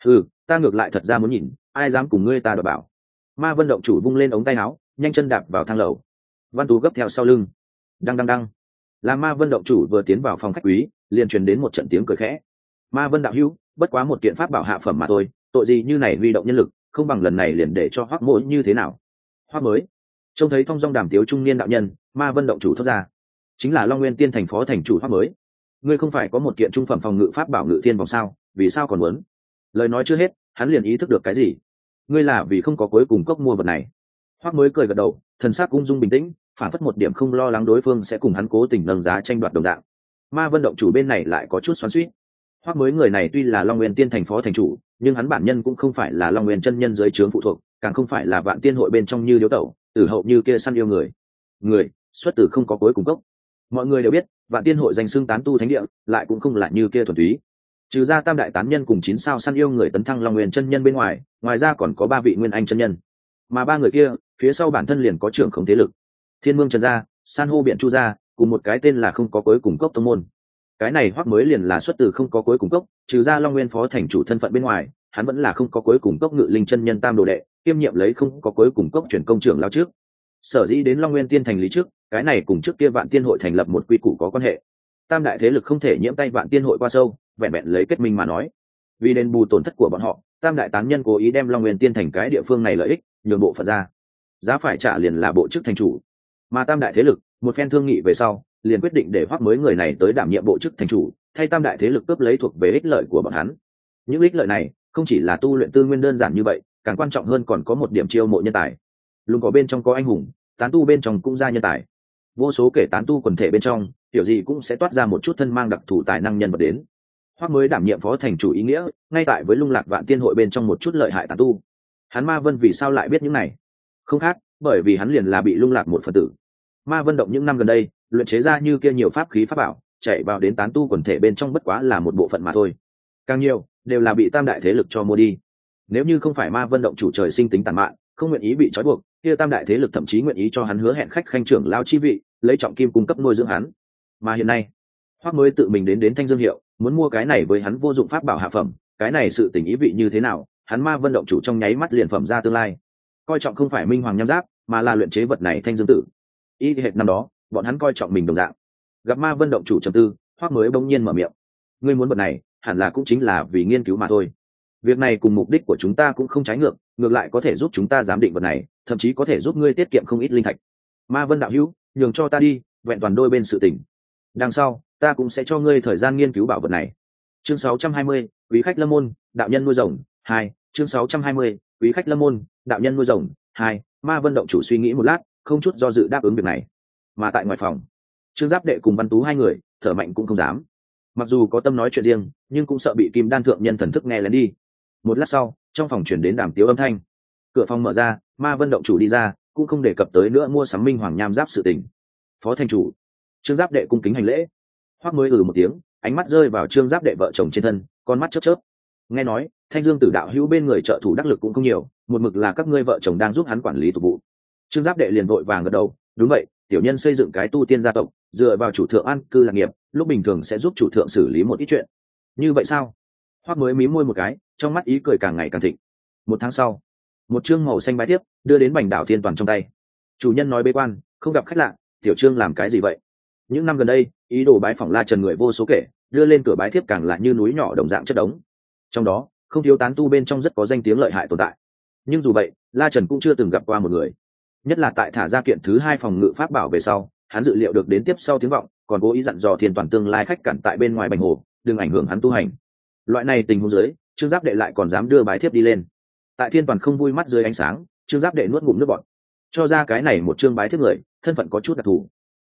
Ta ngược lại thật ra muốn nhìn, ai dám cùng ngươi ta đòi bảo. Ma Vân động chủ vung lên ống tay áo, nhanh chân đạp vào thang lầu. Văn Tú gấp theo sau lưng. Đăng. Là Ma Vân động chủ vừa tiến vào phòng khách quý, liền truyền đến một trận tiếng cười khẽ. Ma Vân đạo hữu, bất quá một kiện pháp bảo hạ phẩm mà thôi, tội gì như này huy động nhân lực, không bằng lần này liền để cho Hoắc Mỗi như thế nào? Hoắc mới trông thấy thong dong đàm tiếu trung niên đạo nhân, Ma Vân động chủ thốt ra, chính là Long Nguyên Tiên thành phó thành chủ Hoắc mới. Ngươi không phải có một kiện trung phẩm phòng ngự pháp bảo Ngự Thiên vòng sao, vì sao còn muốn? Lời nói chưa hết, hắn liền ý thức được cái gì. Ngươi là vì không có cuối cùng cốc mua vật này. Hoắc mới cười gật đầu, thần sắc ung dung bình tĩnh, phản phất một điểm không lo lắng đối phương sẽ cùng hắn cố tình nâng giá tranh đoạt đồng dạng. Ma Vân động chủ bên này lại có chút xoắn xuýt. Hoắc mới người này tuy là Long Nguyên Tiên thành phó thành chủ, nhưng hắn bản nhân cũng không phải là Long Nguyên chân nhân dưới trướng phụ thuộc, càng không phải là Vạn Tiên hội bên trong như Liễu Tẩu, Tử hậu như kia săn yêu người xuất tử không có cuối cùng cốc. Mọi người đều biết, Vạn Tiên hội danh xưng tán tu thánh địa, lại cũng không là như kia thuần túy. Trừ ra Tam đại tán nhân cùng 9 sao săn yêu người tấn thăng Long Nguyên chân nhân bên ngoài, ngoài ra còn có 3 vị Nguyên Anh chân nhân. Mà 3 người kia, phía sau bản thân liền có trưởng không thế lực. Thiên Mương Trần gia, San hô Biện Chu gia, cùng một cái tên là không có cuối cùng cốc tông môn. Cái này Hoắc mới liền là xuất từ không có cuối cùng cốc, trừ ra Long Nguyên phó thành chủ thân phận bên ngoài, hắn vẫn là không có cuối cùng cốc Ngự Linh chân nhân tam đồ đệ, kiêm nhiệm lấy không có cuối cùng cốc chuyển công trưởng lão trước. Sở dĩ đến Long Nguyên tiên thành lý trước, cái này cùng trước kia Vạn Tiên hội thành lập một quy củ có quan hệ. Tam đại thế lực không thể nhiễm tay Vạn Tiên hội qua sâu, vẹn vẹn lấy kết minh mà nói. Vì đền bù tổn thất của bọn họ, Tam đại tán nhân cố ý đem Long Nguyên tiên thành cái địa phương này lợi ích nhường bộ phận ra. Giá phải trả liền là bộ chức thành chủ. Mà Tam đại thế lực, một phen thương nghị về sau, liền quyết định để Hoắc mới người này tới đảm nhiệm bộ chức thành chủ, thay Tam đại thế lực cướp lấy thuộc về ích lợi của bọn hắn. Những ích lợi này không chỉ là tu luyện tư nguyên đơn giản như vậy, càng quan trọng hơn còn có một điểm chiêu mộ nhân tài. Lùng cỏ bên trong có anh hùng, tán tu bên trong cũng ra nhân tài. Vô số kể tán tu quần thể bên trong, kiểu gì cũng sẽ toát ra một chút thân mang đặc thù tài năng nhân vật đến. Hoắc mới đảm nhiệm phó thành chủ ý nghĩa, ngay tại với Lung Lạc Vạn Tiên hội bên trong một chút lợi hại tán tu. Hắn Ma Vân vì sao lại biết những này? Không khác, bởi vì hắn liền là bị Lung Lạc một phần tử. Ma Vân động những năm gần đây, luyện chế ra như kia nhiều pháp khí pháp bảo, chạy vào đến tán tu quần thể bên trong bất quá là một bộ phận mà thôi. Càng nhiều, đều là bị Tam đại thế lực cho mua đi. Nếu như không phải Ma Vân động chủ trời sinh tính tàn mạn, không nguyện ý bị trói buộc, kia Tam đại thế lực thậm chí nguyện ý cho hắn hứa hẹn khách khanh trưởng lao chi vị, lấy trọng kim cung cấp nuôi dưỡng hắn. Mà hiện nay, Hoắc mới tự mình đến Thanh Dương hiệu, muốn mua cái này với hắn vô dụng pháp bảo hạ phẩm, cái này sự tình ý vị như thế nào, hắn Ma Vân động chủ trong nháy mắt liền phẩm ra tương lai. Coi trọng không phải minh hoàng nham giáp, mà là luyện chế vật này Thanh Dương tử. Y hệt năm đó, bọn hắn coi trọng mình đồng dạng. Gặp Ma Vân động chủ trầm tư, Hoắc mới bỗng nhiên mở miệng: ngươi muốn vật này hẳn là cũng chính là vì nghiên cứu mà thôi. Việc này cùng mục đích của chúng ta cũng không trái ngược, ngược lại có thể giúp chúng ta giám định vật này, thậm chí có thể giúp ngươi tiết kiệm không ít linh thạch. Ma Vân đạo hữu, nhường cho ta đi, vẹn toàn đôi bên sự tình. Đằng sau ta cũng sẽ cho ngươi thời gian nghiên cứu bảo vật này. Chương 620, quý khách lâm môn, đạo nhân nuôi rồng 2. Chương 620, quý khách lâm môn, đạo nhân nuôi rồng 2. Ma Vân động chủ suy nghĩ một lát, không chút do dự đáp ứng việc này. Mà tại ngoài phòng, Trương Giáp Đệ cùng Văn Tú hai người thở mạnh cũng không dám. Mặc dù có tâm nói chuyện riêng, nhưng cũng sợ bị Kim Đan thượng nhân thần thức nghe lén đi. Một lát sau, trong phòng chuyển đến đàm tiếu âm thanh. Cửa phòng mở ra, Ma Vân động chủ đi ra, cũng không đề cập tới nữa mua sắm minh hoàng nham giáp sự tình. Phó thành chủ. Trương Giáp Đệ cung kính hành lễ. Hoắc mới một tiếng, ánh mắt rơi vào Trương Giáp Đệ vợ chồng trên thân, con mắt chớp chớp. Nghe nói Thanh Dương Tử đạo hữu bên người trợ thủ đắc lực cũng không nhiều, một mực là các ngươi vợ chồng đang giúp hắn quản lý tục vụ. Trương Giáp Đệ liền vội vàng gật đầu, đúng vậy, tiểu nhân xây dựng cái tu tiên gia tộc, dựa vào chủ thượng an cư lạc nghiệp, lúc bình thường sẽ giúp chủ thượng xử lý một ít chuyện. Như vậy sao? Hoắc mới mím môi một cái, trong mắt ý cười càng ngày càng thịnh. Một tháng sau, một chương màu xanh bái tiếp đưa đến Bành Đảo Thiên Toàn trong tay. Chủ nhân nói bế quan, không gặp khách lạ, tiểu trương làm cái gì vậy? Những năm gần đây, ý đồ bái phỏng La Trần người vô số kể, đưa lên cửa bái thiếp càng là như núi nhỏ đồng dạng chất đống. Trong đó, không thiếu tán tu bên trong rất có danh tiếng lợi hại tồn tại. Nhưng dù vậy, La Trần cũng chưa từng gặp qua một người. Nhất là tại thả ra kiện thứ 2 phòng ngự pháp bảo về sau, hắn dự liệu được đến tiếp sau tiếng vọng, còn cố ý dặn dò Thiên Toàn tương lai khách cản tại bên ngoài Bành Hồ, đừng ảnh hưởng hắn tu hành. Loại này tình huống dưới, Trương Giáp Đệ lại còn dám đưa bái thiếp đi lên. Tại Thiên Toàn không vui mắt dưới ánh sáng, Trương Giáp Đệ nuốt ngụm nước bọt. Cho ra cái này một chương bái thiếp người, thân phận có chút đặc thù.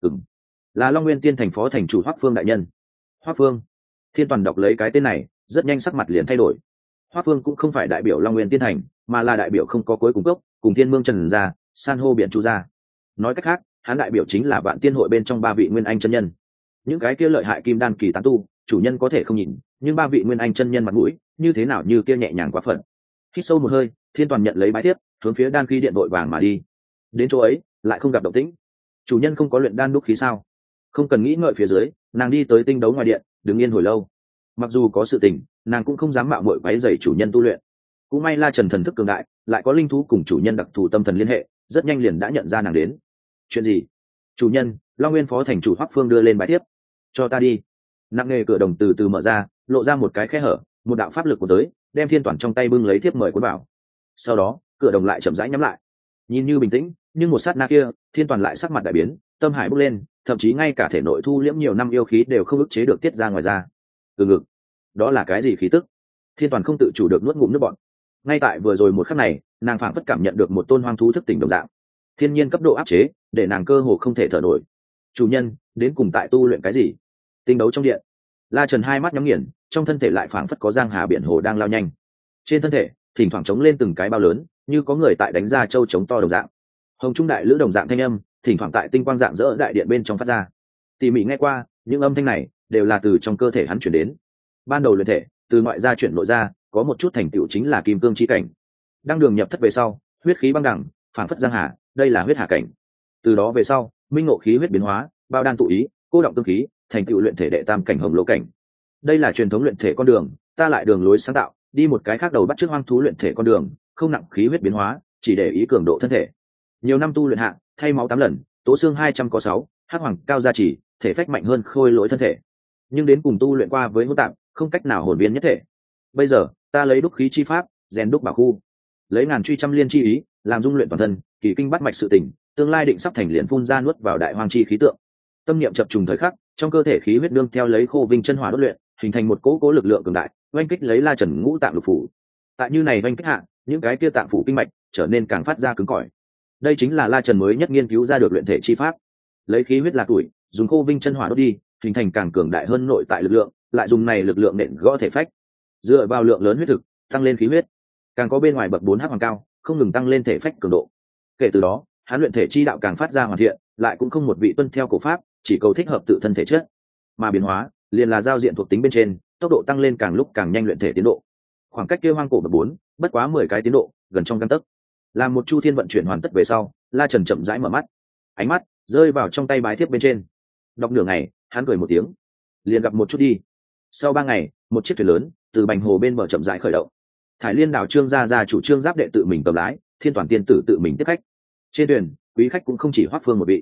Là Long Nguyên Tiên thành phó thành chủ Hoắc Phương đại nhân. Hoắc Phương. Thiên Toàn đọc lấy cái tên này, rất nhanh sắc mặt liền thay đổi. Hoắc Phương cũng không phải đại biểu Long Nguyên Tiên thành, mà là đại biểu không có cuối cùng gốc, cùng Thiên Mương Trần gia, san hô biển Chu gia. Nói cách khác, hắn đại biểu chính là Vạn Tiên hội bên trong 3 vị nguyên anh chân nhân. Những cái kia lợi hại kim đan kỳ tán tu, chủ nhân có thể không nhìn, nhưng 3 vị nguyên anh chân nhân mặt mũi, như thế nào như kia nhẹ nhàng quá phận. Hít sâu một hơi, Thiên Toàn nhận lấy bái tiếp, hướng phía đan khí điện đội vàng mà đi. Đến chỗ ấy, lại không gặp động tĩnh. Chủ nhân không có luyện đan đúc khí sao? Không cần nghĩ ngợi phía dưới, nàng đi tới tinh đấu ngoài điện, đứng yên hồi lâu. Mặc dù có sự tình, nàng cũng không dám mạo muội quấy rầy chủ nhân tu luyện. Cũng may La Trần thần thức cường đại, lại có linh thú cùng chủ nhân đặc thù tâm thần liên hệ, rất nhanh liền đã nhận ra nàng đến. Chuyện gì? Chủ nhân, Long Nguyên phó thành chủ Hoắc Phương đưa lên bài tiếp. Cho ta đi. Nặng nghề cửa đồng từ từ mở ra, lộ ra một cái khe hở, một đạo pháp lực của tới, đem Thiên Toàn trong tay bưng lấy thiếp mời cuốn vào. Sau đó, cửa đồng lại chậm rãi nhắm lại. Nhìn như bình tĩnh, nhưng một sát na kia, Thiên Toàn lại sắc mặt đại biến, tâm hải bốc lên, thậm chí ngay cả thể nội thu liễm nhiều năm yêu khí đều không ức chế được tiết ra ngoài ra. Từ ngực, đó là cái gì khí tức? Thiên Toàn không tự chủ được nuốt ngụm nước bọt. Ngay tại vừa rồi một khắc này, nàng phảng phất cảm nhận được một tôn hoang thú thức tỉnh đồng dạng. Thiên nhiên cấp độ áp chế, để nàng cơ hồ không thể thở nổi. Chủ nhân, đến cùng tại tu luyện cái gì? Tinh đấu trong điện, La Trần hai mắt nhắm nghiền, trong thân thể lại phảng phất có giang hà biển hồ đang lao nhanh. Trên thân thể, thỉnh thoảng chống lên từng cái bao lớn, như có người tại đánh ra châu trống to đồng dạng. Hồng trung đại lữ đồng dạng thanh âm, thỉnh thoảng tại tinh quang dạng dỡ đại điện bên trong phát ra. Tỉ mỉ nghe qua, những âm thanh này đều là từ trong cơ thể hắn chuyển đến. Ban đầu luyện thể, từ ngoại gia chuyển nội ra, có một chút thành tựu chính là kim cương chi cảnh. Đang đường nhập thất về sau, huyết khí băng đẳng, phảng phất giang hà, đây là huyết hà cảnh. Từ đó về sau, minh ngộ khí huyết biến hóa, bao đan tụ ý, cô động tương khí, thành tựu luyện thể đệ tam cảnh hồng lô cảnh. Đây là truyền thống luyện thể con đường, ta lại đường lối sáng tạo, đi một cái khác đầu bắt chước hoang thú luyện thể con đường, không nặng khí huyết biến hóa, chỉ để ý cường độ thân thể. Nhiều năm tu luyện hạ, thay máu 8 lần, tố xương 200 có 6, hắc hoàng cao gia trì, thể phách mạnh hơn khôi lỗi thân thể. Nhưng đến cùng tu luyện qua với hỗn tạp, không cách nào hồn biến nhất thể. Bây giờ, ta lấy đúc khí chi pháp, rèn đúc bảo khu, lấy ngàn truy trăm liên chi ý, làm dung luyện toàn thân, kỳ kinh bắt mạch sự tỉnh, tương lai định sắp thành liền phun ra nuốt vào đại hoang chi khí tượng. Tâm niệm chập trùng thời khắc, trong cơ thể khí huyết nương theo lấy khô vinh chân hỏa đốt luyện, hình thành một cỗ lực lượng cường đại, oanh kích lấy La Trần ngũ tạng lục phủ. Tại như này oanh kích hạ, những cái kia tạng phủ kinh mạch trở nên càng phát ra cứng cỏi. Đây chính là La Trần mới nhất nghiên cứu ra được luyện thể chi pháp. Lấy khí huyết là tuổi, dùng khô vinh chân hỏa đốt đi, hình thành càng cường đại hơn nội tại lực lượng, lại dùng này lực lượng nện gõ thể phách. Dựa vào lượng lớn huyết thực, tăng lên khí huyết, càng có bên ngoài bậc 4 hắc hoàng cao, không ngừng tăng lên thể phách cường độ. Kể từ đó, hắn luyện thể chi đạo càng phát ra hoàn thiện, lại cũng không một vị tuân theo cổ pháp, chỉ cầu thích hợp tự thân thể chất. Mà biến hóa, liền là giao diện thuộc tính bên trên, tốc độ tăng lên càng lúc càng nhanh luyện thể tiến độ. Khoảng cách kia hoang cổ bậc 4, bất quá 10 cái tiến độ, gần trong gang tấc. Làm một chu thiên vận chuyển hoàn tất về sau, La Trần chậm rãi mở mắt, ánh mắt rơi vào trong tay bái thiếp bên trên. Đọc nửa ngày, hắn cười một tiếng, liền gặp một chút đi. Sau 3 ngày, một chiếc thuyền lớn từ Bành Hồ bên bờ chậm rãi khởi động. Thải Liên đảo Trương gia chủ Trương Giáp đệ tự mình cầm lái, Thiên Toàn tiên tử tự mình tiếp khách. Trên thuyền, quý khách cũng không chỉ Hoắc Phương một vị.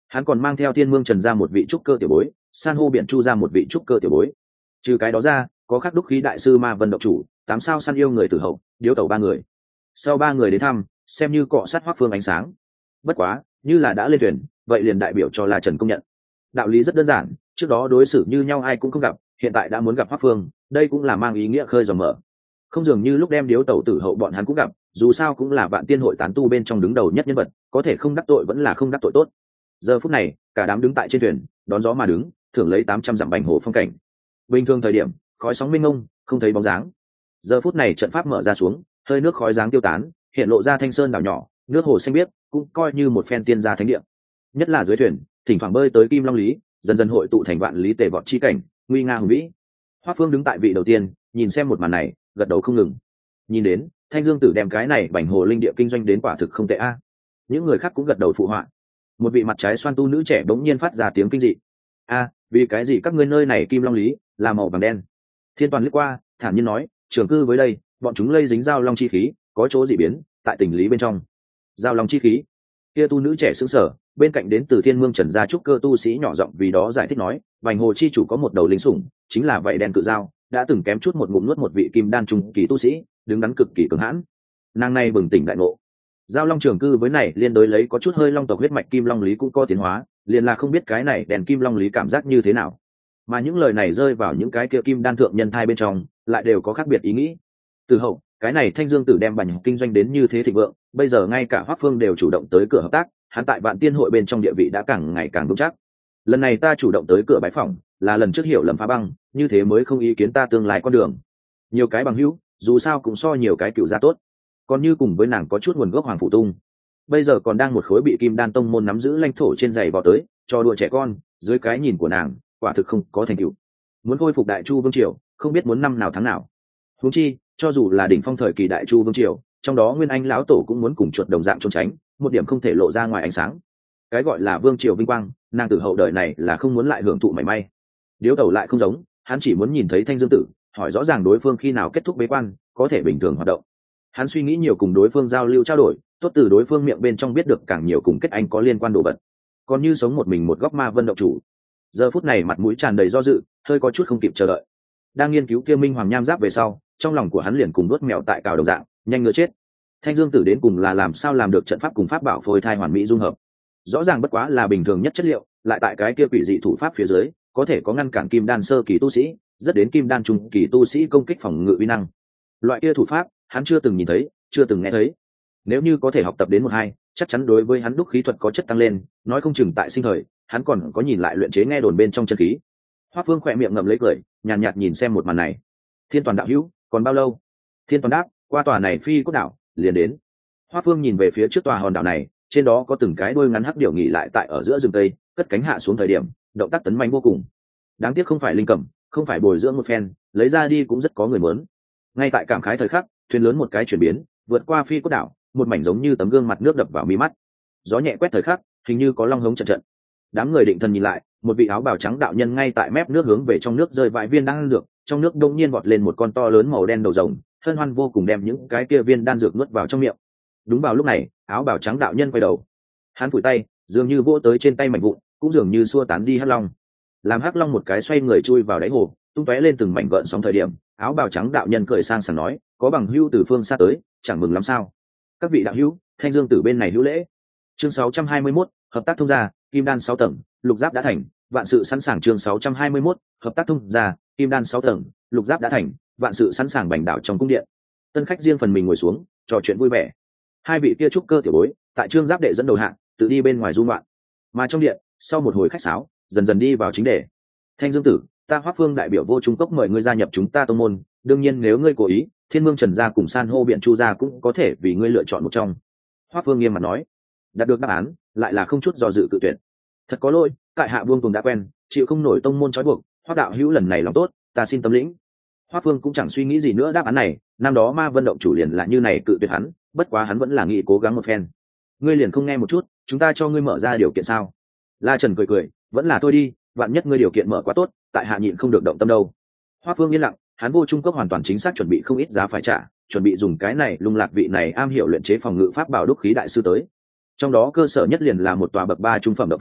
Hắn còn mang theo Thiên Mương Trần ra một vị trúc cơ tiểu bối, San hô biển Chu ra một vị trúc cơ tiểu bối. Trừ cái đó ra, có khắc đúc khí đại sư Ma Vân động chủ, 8 sao săn yêu người tử hậu, điếu tẩu 3 người. Sau 3 người đến thăm, xem như cọ sát Hoắc Phương ánh sáng. Bất quá, như là đã lên thuyền, vậy liền đại biểu cho là Trần công nhận. Đạo lý rất đơn giản, trước đó đối xử như nhau ai cũng không gặp, hiện tại đã muốn gặp Hoắc Phương, đây cũng là mang ý nghĩa khơi dòng mở. Không dường như lúc đem điếu tẩu tử hậu bọn hắn cũng gặp, dù sao cũng là Vạn Tiên hội tán tu bên trong đứng đầu nhất nhân vật, có thể không đắc tội vẫn là không đắc tội tốt. Giờ phút này, cả đám đứng tại trên thuyền, đón gió mà đứng, thưởng lấy 800 dặm bành hồ phong cảnh. Bình thường thời điểm, khói sóng mênh mông, không thấy bóng dáng. Giờ phút này trận pháp mở ra xuống, hơi nước khói dáng tiêu tán, hiện lộ ra thanh sơn đảo nhỏ, nước hồ xanh biếc, cũng coi như một phen tiên gia thánh địa. Nhất là dưới thuyền, thỉnh thoảng bơi tới Kim Long Lý, dần dần hội tụ thành vạn lý tề vọt chi cảnh, nguy nga hùng vĩ. Hoắc Phương đứng tại vị đầu tiên, nhìn xem một màn này, gật đầu không ngừng. Nhìn đến, Thanh Dương Tử đem cái này bành hồ linh địa kinh doanh đến quả thực không tệ a. Những người khác cũng gật đầu phụ họa. Một vị mặt trái xoan tu nữ trẻ bỗng nhiên phát ra tiếng kinh dị. A, vì cái gì các ngươi nơi này Kim Long Lý là màu vàng đen? Thiên Toàn liếc qua, thản nhiên nói, trường cư với đây, bọn chúng lây dính giao long chi khí, có chỗ dị biến, tại tình lý bên trong. Giao long chi khí? Kia tu nữ trẻ sững sờ, bên cạnh đến từ Thiên Mương Trần gia trúc cơ tu sĩ nhỏ giọng vì đó giải thích nói, Vành Hồ chi chủ có một đầu linh sủng, chính là vậy đen cự giao, đã từng kém chút một ngụm nuốt một vị kim đan trung kỳ tu sĩ, đứng đắn cực kỳ cứng hãn. Nàng này bừng tỉnh đại ngộ. Giao long trường cư với này liên đối lấy có chút hơi long tộc huyết mạch Kim Long Lý cũng có tiến hóa, liền là không biết cái này đèn Kim Long Lý cảm giác như thế nào. Mà những lời này rơi vào những cái kia kim đan thượng nhân thai bên trong, lại đều có khác biệt ý nghĩ. Từ hậu, cái này Thanh Dương Tử đem bành kinh doanh đến như thế thịnh vượng, bây giờ ngay cả Hoắc Phương đều chủ động tới cửa hợp tác, hắn tại Vạn Tiên hội bên trong địa vị đã càng ngày càng vững chắc. Lần này ta chủ động tới cửa bái phỏng, là lần trước hiểu lầm phá băng, như thế mới không ý kiến ta tương lai con đường. Nhiều cái bằng hữu, dù sao cũng so nhiều cái cựu gia tốt. Còn như cùng với nàng có chút nguồn gốc Hoàng Phủ Tung, bây giờ còn đang một khối bị Kim Đan tông môn nắm giữ lãnh thổ trên giày vò tới, cho đùa trẻ con, dưới cái nhìn của nàng, quả thực không có thành tựu. Muốn khôi phục Đại Chu vương triều, không biết muốn năm nào tháng nào. Huống chi, cho dù là đỉnh phong thời kỳ Đại Chu vương triều, trong đó Nguyên Anh lão tổ cũng muốn cùng chuột đồng dạng trốn tránh, một điểm không thể lộ ra ngoài ánh sáng. Cái gọi là vương triều vinh quang, nàng tử hậu đời này là không muốn lại hưởng thụ mảy may. Điếu tẩu lại không giống, hắn chỉ muốn nhìn thấy Thanh Dương Tử, hỏi rõ ràng đối phương khi nào kết thúc bế quan, có thể bình thường hoạt động. Hắn suy nghĩ nhiều cùng đối phương giao lưu trao đổi, tốt từ đối phương miệng bên trong biết được càng nhiều cùng kết anh có liên quan đồ vật. Còn như sống một mình một góc Ma Vân động chủ, giờ phút này mặt mũi tràn đầy do dự, hơi có chút không kịp chờ đợi. Đang nghiên cứu kia Minh Hoàng Nham Giáp về sau, trong lòng của hắn liền cùng đuốt mèo tại cào đồng dạng, nhanh ngựa chết. Thanh Dương Tử đến cùng là làm sao làm được trận pháp cùng pháp bảo phôi thai hoàn mỹ dung hợp? Rõ ràng bất quá là bình thường nhất chất liệu, lại tại cái kia quỷ dị thủ pháp phía dưới, có thể có ngăn cản kim đan sơ kỳ tu sĩ, rất đến kim đan trung kỳ tu sĩ công kích phòng ngự uy năng. Loại kia thủ pháp, hắn chưa từng nhìn thấy, chưa từng nghe thấy. Nếu như có thể học tập đến 1-2, chắc chắn đối với hắn đúc khí thuật có chất tăng lên, nói không chừng tại sinh thời, hắn còn có nhìn lại luyện chế nghe đồn bên trong chân khí. Hoắc Phương khỏe miệng ngậm lấy cười, nhàn nhạt nhìn xem một màn này. Thiên Toàn đạo hữu, còn bao lâu? Thiên Toàn đáp, qua tòa này Phi Cốt đảo, liền đến. Hoắc Phương nhìn về phía trước tòa hòn đảo này, trên đó có từng cái đuôi ngắn hắc điểu nghỉ lại tại ở giữa rừng tây, cất cánh hạ xuống thời điểm, động tác tấn manh vô cùng. Đáng tiếc không phải linh cẩm, không phải bồi dưỡng một phen, lấy ra đi cũng rất có người muốn. Ngay tại cảm khái thời khắc, thuyền lớn một cái chuyển biến, vượt qua Phi Cốt đảo, một mảnh giống như tấm gương mặt nước đập vào mí mắt. Gió nhẹ quét thời khắc, hình như có long hống trận trận. Đám người định thần nhìn lại, một vị áo bào trắng đạo nhân ngay tại mép nước hướng về trong nước rơi vài viên đan dược, trong nước đông nhiên vọt lên một con to lớn màu đen đầu rồng, hân hoan vô cùng đem những cái kia viên đan dược nuốt vào trong miệng. Đúng vào lúc này, áo bào trắng đạo nhân quay đầu, hắn phủi tay, dường như vỗ tới trên tay mảnh vụn, cũng dường như xua tán đi hắc long. Làm hắc long một cái xoay người chui vào đáy hồ, tung tóe lên từng mảnh gợn sóng thời điểm, áo bào trắng đạo nhân cười sang sảng nói, có bằng hữu từ phương xa tới, chẳng mừng lắm sao? Các vị đạo hữu, Thanh Dương Tử bên này hữu lễ. Chương 621, hợp tác thông gia, kim đan 6 tầng, lục giáp đã thành, vạn sự sẵn sàng. Chương 621, hợp tác thông gia, kim đan 6 tầng, lục giáp đã thành, vạn sự sẵn sàng bành đảo trong cung điện. Tân khách riêng phần mình ngồi xuống, trò chuyện vui vẻ. Hai vị kia trúc cơ tiểu bối, tại Trương Giáp đệ dẫn đầu hạng, tự đi bên ngoài du ngoạn. Mà trong điện, sau một hồi khách sáo, dần dần đi vào chính đề. Thanh Dương Tử, ta Hoắc Phương đại biểu Vô Trung Cốc mời ngươi gia nhập chúng ta tông môn, đương nhiên nếu ngươi cố ý, Thiên Mương Trần gia cùng San hô biển Chu gia cũng có thể vì ngươi lựa chọn một trong. Hoắc Phương nghiêm mặt nói. Đạt được đáp án, lại là không chút do dự tự tuyển. Thật có lỗi, tại hạ Vương Tùng đã quen, chịu không nổi tông môn trói buộc, Hoắc đạo hữu lần này lòng tốt, ta xin tâm lĩnh. Hoắc Phương cũng chẳng suy nghĩ gì nữa đáp án này, năm đó Ma Vân động chủ liền là như này cự tuyệt hắn, bất quá hắn vẫn là nghĩ cố gắng một phen. Ngươi liền không nghe một chút, chúng ta cho ngươi mở ra điều kiện sao? La Trần cười cười, vẫn là thôi đi, vạn nhất ngươi điều kiện mở quá tốt, tại hạ nhịn không được động tâm đâu. Hoắc Phương yên lặng, hắn Vô Trung Cốc hoàn toàn chính xác chuẩn bị không ít giá phải trả, chuẩn bị dùng cái này lung lạc vị này am hiểu luyện chế phòng ngự pháp bảo đúc khí đại sư tới. Trong đó cơ sở nhất liền là một tòa bậc 3 trung phẩm đạo phủ,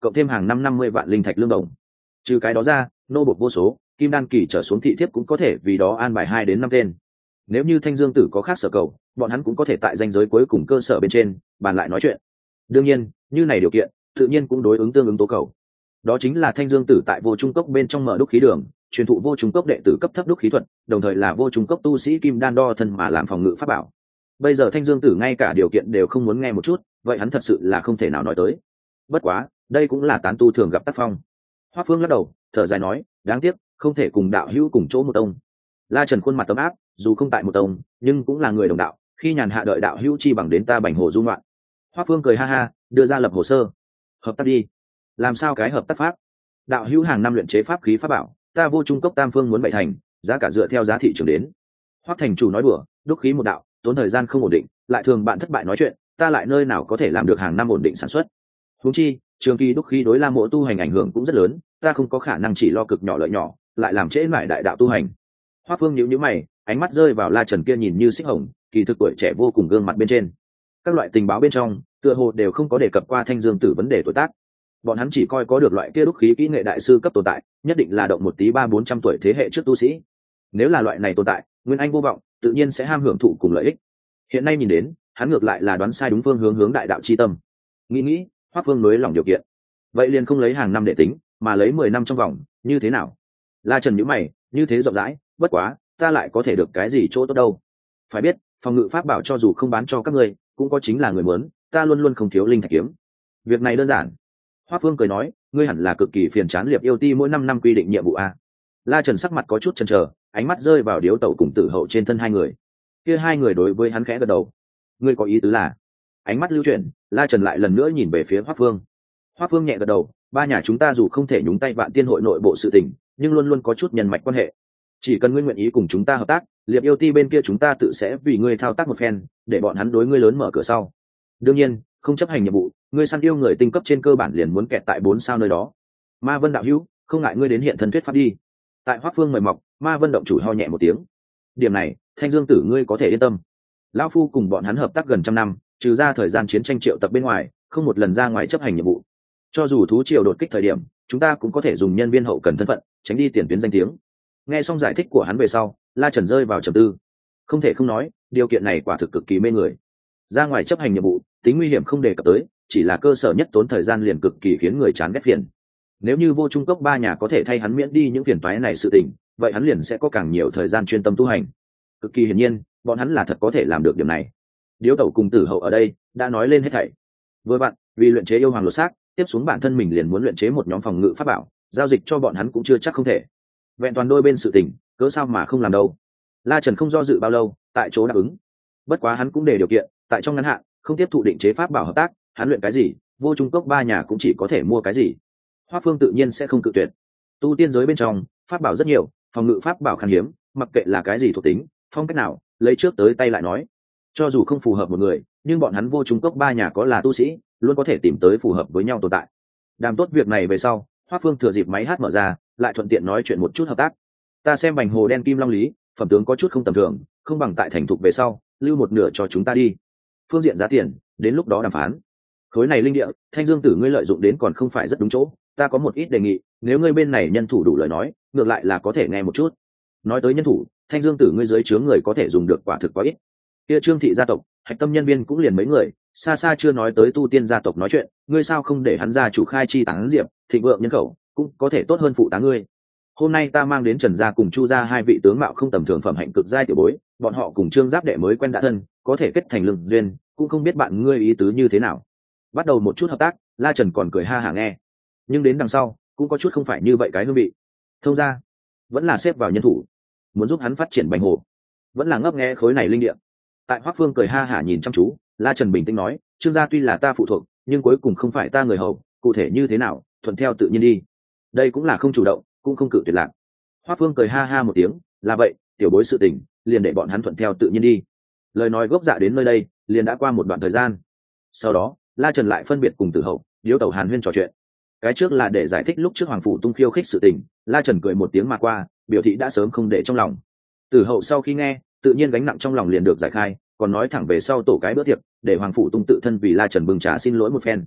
cộng thêm hàng năm 50 vạn linh thạch lương đồng. Trừ cái đó ra, nô bộc vô số, kim đan kỳ trở xuống thị thiếp cũng có thể vì đó an bài 2 đến 5 tên. Nếu như Thanh Dương Tử có khác sở cầu, bọn hắn cũng có thể tại danh giới cuối cùng cơ sở bên trên bàn lại nói chuyện. Đương nhiên, như này điều kiện, tự nhiên cũng đối ứng tương ứng tố cầu. Đó chính là Thanh Dương Tử tại Vô Trung Cốc bên trong mở đúc khí đường, truyền thụ Vô Trung Cốc đệ tử cấp thấp đúc khí thuật, đồng thời là Vô Trung Cốc tu sĩ kim đan đo thân mà làm phòng ngự pháp bảo. Bây giờ Thanh Dương Tử ngay cả điều kiện đều không muốn nghe một chút, vậy hắn thật sự là không thể nào nói tới. Bất quá, đây cũng là tán tu thường gặp tác phong. Hoắc Phương lắc đầu, thở dài nói, đáng tiếc, không thể cùng đạo hữu cùng chỗ một tông. La Trần khuôn mặt tấm áp, dù không tại một tông, nhưng cũng là người đồng đạo, khi nhàn hạ đợi đạo hữu chi bằng đến ta Bành Hồ du ngoạn. Hoắc Phương cười ha ha, đưa ra lập hồ sơ. Hợp tác đi. Làm sao cái hợp tác pháp? Đạo hữu hàng năm luyện chế pháp khí pháp bảo, ta Vô Trung Cốc tam phương muốn bày thành, giá cả dựa theo giá thị trường đến. Hoắc thành chủ nói đùa, đúc khí một đạo, tốn thời gian không ổn định, lại thường bạn thất bại nói chuyện, ta lại nơi nào có thể làm được hàng năm ổn định sản xuất. Huống chi, trường kỳ đúc khí đối La Mộ tu hành ảnh hưởng cũng rất lớn, ta không có khả năng chỉ lo cực nhỏ lợi nhỏ, lại làm trễ mãi đại đạo tu hành. Hoắc Phương nhíu nhíu mày, ánh mắt rơi vào La Trần kia nhìn như xích hồng, kỳ thực tuổi trẻ vô cùng gương mặt bên trên. Các loại tình báo bên trong, tựa hồ đều không có đề cập qua Thanh Dương Tử vấn đề tuổi tác. Bọn hắn chỉ coi có được loại kia đúc khí kỹ nghệ đại sư cấp tồn tại, nhất định là động một tí 300-400 tuổi thế hệ trước tu sĩ. Nếu là loại này tồn tại, nguyên anh vô vọng, tự nhiên sẽ ham hưởng thụ cùng lợi ích. Hiện nay nhìn đến, hắn ngược lại là đoán sai đúng phương hướng đại đạo chi tâm. Nghĩ, Hoắc Phương nới lỏng điều kiện. Vậy liền không lấy hàng năm để tính, mà lấy 10 năm trong vòng, như thế nào? La Trần nhíu mày, như thế rộng rãi, bất quá, ta lại có thể được cái gì chỗ tốt đâu? Phải biết, phòng ngự pháp bảo cho dù không bán cho các ngươi, cũng có chính là người muốn, ta luôn luôn không thiếu linh thạch kiếm. Việc này đơn giản. Hoắc Phương cười nói, ngươi hẳn là cực kỳ phiền chán Liệp Yêu Ti mỗi 5 năm quy định nhiệm vụ a. La Trần sắc mặt có chút chần chờ, ánh mắt rơi vào Điếu Tẩu cùng Tử Hậu trên thân hai người. Kia hai người đối với hắn khẽ gật đầu. Ngươi có ý tứ là? Ánh mắt lưu chuyển, La Trần lại lần nữa nhìn về phía Hoắc Phương. Hoắc Phương nhẹ gật đầu, ba nhà chúng ta dù không thể nhúng tay Vạn Tiên hội nội bộ sự tình, nhưng luôn luôn có chút nhân mạch quan hệ. Chỉ cần ngươi nguyện ý cùng chúng ta hợp tác, Liệp Yêu Ti bên kia chúng ta tự sẽ vì ngươi thao tác một phen, để bọn hắn đối ngươi lớn mở cửa sau. Đương nhiên, không chấp hành nhiệm vụ, ngươi săn yêu người tinh cấp trên cơ bản liền muốn kẹt tại 4 sao nơi đó. Ma Vân đạo hữu, không ngại ngươi đến hiện thân thuyết pháp đi. Tại Hoắc Phương mời mọc, Ma Vân động chủ ho nhẹ một tiếng. Điểm này, Thanh Dương Tử ngươi có thể yên tâm. Lão phu cùng bọn hắn hợp tác gần 100 năm, trừ ra thời gian chiến tranh triệu tập bên ngoài, không một lần ra ngoài chấp hành nhiệm vụ. Cho dù thú triều đột kích thời điểm, chúng ta cũng có thể dùng nhân viên hậu cần thân phận, tránh đi tiền tuyến danh tiếng. Nghe xong giải thích của hắn về sau, La Trần rơi vào trầm tư. Không thể không nói, điều kiện này quả thực cực kỳ mê người. Ra ngoài chấp hành nhiệm vụ, tính nguy hiểm không đề cập tới, chỉ là cơ sở nhất tốn thời gian liền cực kỳ khiến người chán ghét phiền. Nếu như Vô Trung Cốc ba nhà có thể thay hắn miễn đi những phiền toái này sự tình, vậy hắn liền sẽ có càng nhiều thời gian chuyên tâm tu hành. Cực kỳ hiển nhiên, bọn hắn là thật có thể làm được điểm này. Điếu Tẩu cùng Tử Hậu ở đây đã nói lên hết thảy. Vừa vặn, vì luyện chế yêu hoàng lột xác, tiếp xuống bản thân mình liền muốn luyện chế một nhóm phòng ngự pháp bảo, giao dịch cho bọn hắn cũng chưa chắc không thể. Vẹn toàn đôi bên sự tình, cớ sao mà không làm đâu. La Trần không do dự bao lâu, tại chỗ đáp ứng. Bất quá hắn cũng để điều kiện, tại trong ngắn hạn, không tiếp thụ định chế pháp bảo hợp tác, hắn luyện cái gì, Vô Trung Cốc ba nhà cũng chỉ có thể mua cái gì. Hoắc Phương tự nhiên sẽ không cự tuyệt. Tu tiên giới bên trong, pháp bảo rất nhiều, phòng ngự pháp bảo khan hiếm, mặc kệ là cái gì thuộc tính, phong cách nào, lấy trước tới tay lại nói. Cho dù không phù hợp một người, nhưng bọn hắn Vô Trung Cốc ba nhà có là tu sĩ, luôn có thể tìm tới phù hợp với nhau tồn tại. Đàm tốt việc này về sau, Hoắc Phương thừa dịp máy hát mở ra, lại thuận tiện nói chuyện một chút hợp tác. Ta xem Bành Hồ đen kim long lý, phẩm tướng có chút không tầm thường, không bằng tại thành thục về sau, lưu một nửa cho chúng ta đi. Phương diện giá tiền, đến lúc đó đàm phán. Khối này linh địa, Thanh Dương Tử ngươi lợi dụng đến còn không phải rất đúng chỗ, ta có một ít đề nghị, nếu ngươi bên này nhân thủ đủ lời nói, ngược lại là có thể nghe một chút. Nói tới nhân thủ, Thanh Dương Tử ngươi dưới chướng người có thể dùng được quả thực quá ít. Kia Trương thị gia tộc, hạch tâm nhân viên cũng liền mấy người, xa xa chưa nói tới tu tiên gia tộc nói chuyện, ngươi sao không để hắn ra chủ khai chi tán diệp, thịnh vượng nhân khẩu, cũng có thể tốt hơn phụ tá ngươi. Hôm nay ta mang đến Trần gia cùng Chu gia hai vị tướng mạo không tầm thường phẩm hạnh cực giai tiểu bối, bọn họ cùng Trương Giáp đệ mới quen đã thân, có thể kết thành lương duyên, cũng không biết bạn ngươi ý tứ như thế nào. Bắt đầu một chút hợp tác, La Trần còn cười ha hả nghe, nhưng đến đằng sau cũng có chút không phải như vậy cái hương vị. Thông ra, vẫn là xếp vào nhân thủ, muốn giúp hắn phát triển Bành Hồ, vẫn là ngấp nghé khối này linh địa. Tại Hoắc Phương cười ha hả nhìn chăm chú, La Trần bình tĩnh nói, Trương gia tuy là ta phụ thuộc, nhưng cuối cùng không phải ta người hầu, cụ thể như thế nào, thuận theo tự nhiên đi. Đây cũng là không chủ động, cũng không cự tuyệt lạc. Hoắc Phương cười ha ha một tiếng, là vậy, tiểu bối sự tình, liền để bọn hắn thuận theo tự nhiên đi. Lời nói gốc dạ đến nơi đây, liền đã qua một đoạn thời gian. Sau đó, La Trần lại phân biệt cùng Tử Hậu, Điếu Tẩu Hàn huyên trò chuyện. Cái trước là để giải thích lúc trước Hoàng phủ tung khiêu khích sự tình, La Trần cười một tiếng mà qua, biểu thị đã sớm không để trong lòng. Tử Hậu sau khi nghe, tự nhiên gánh nặng trong lòng liền được giải khai, còn nói thẳng về sau tổ cái bữa tiệc, để Hoàng phủ tung tự thân vì La Trần bưng trà xin lỗi một phen.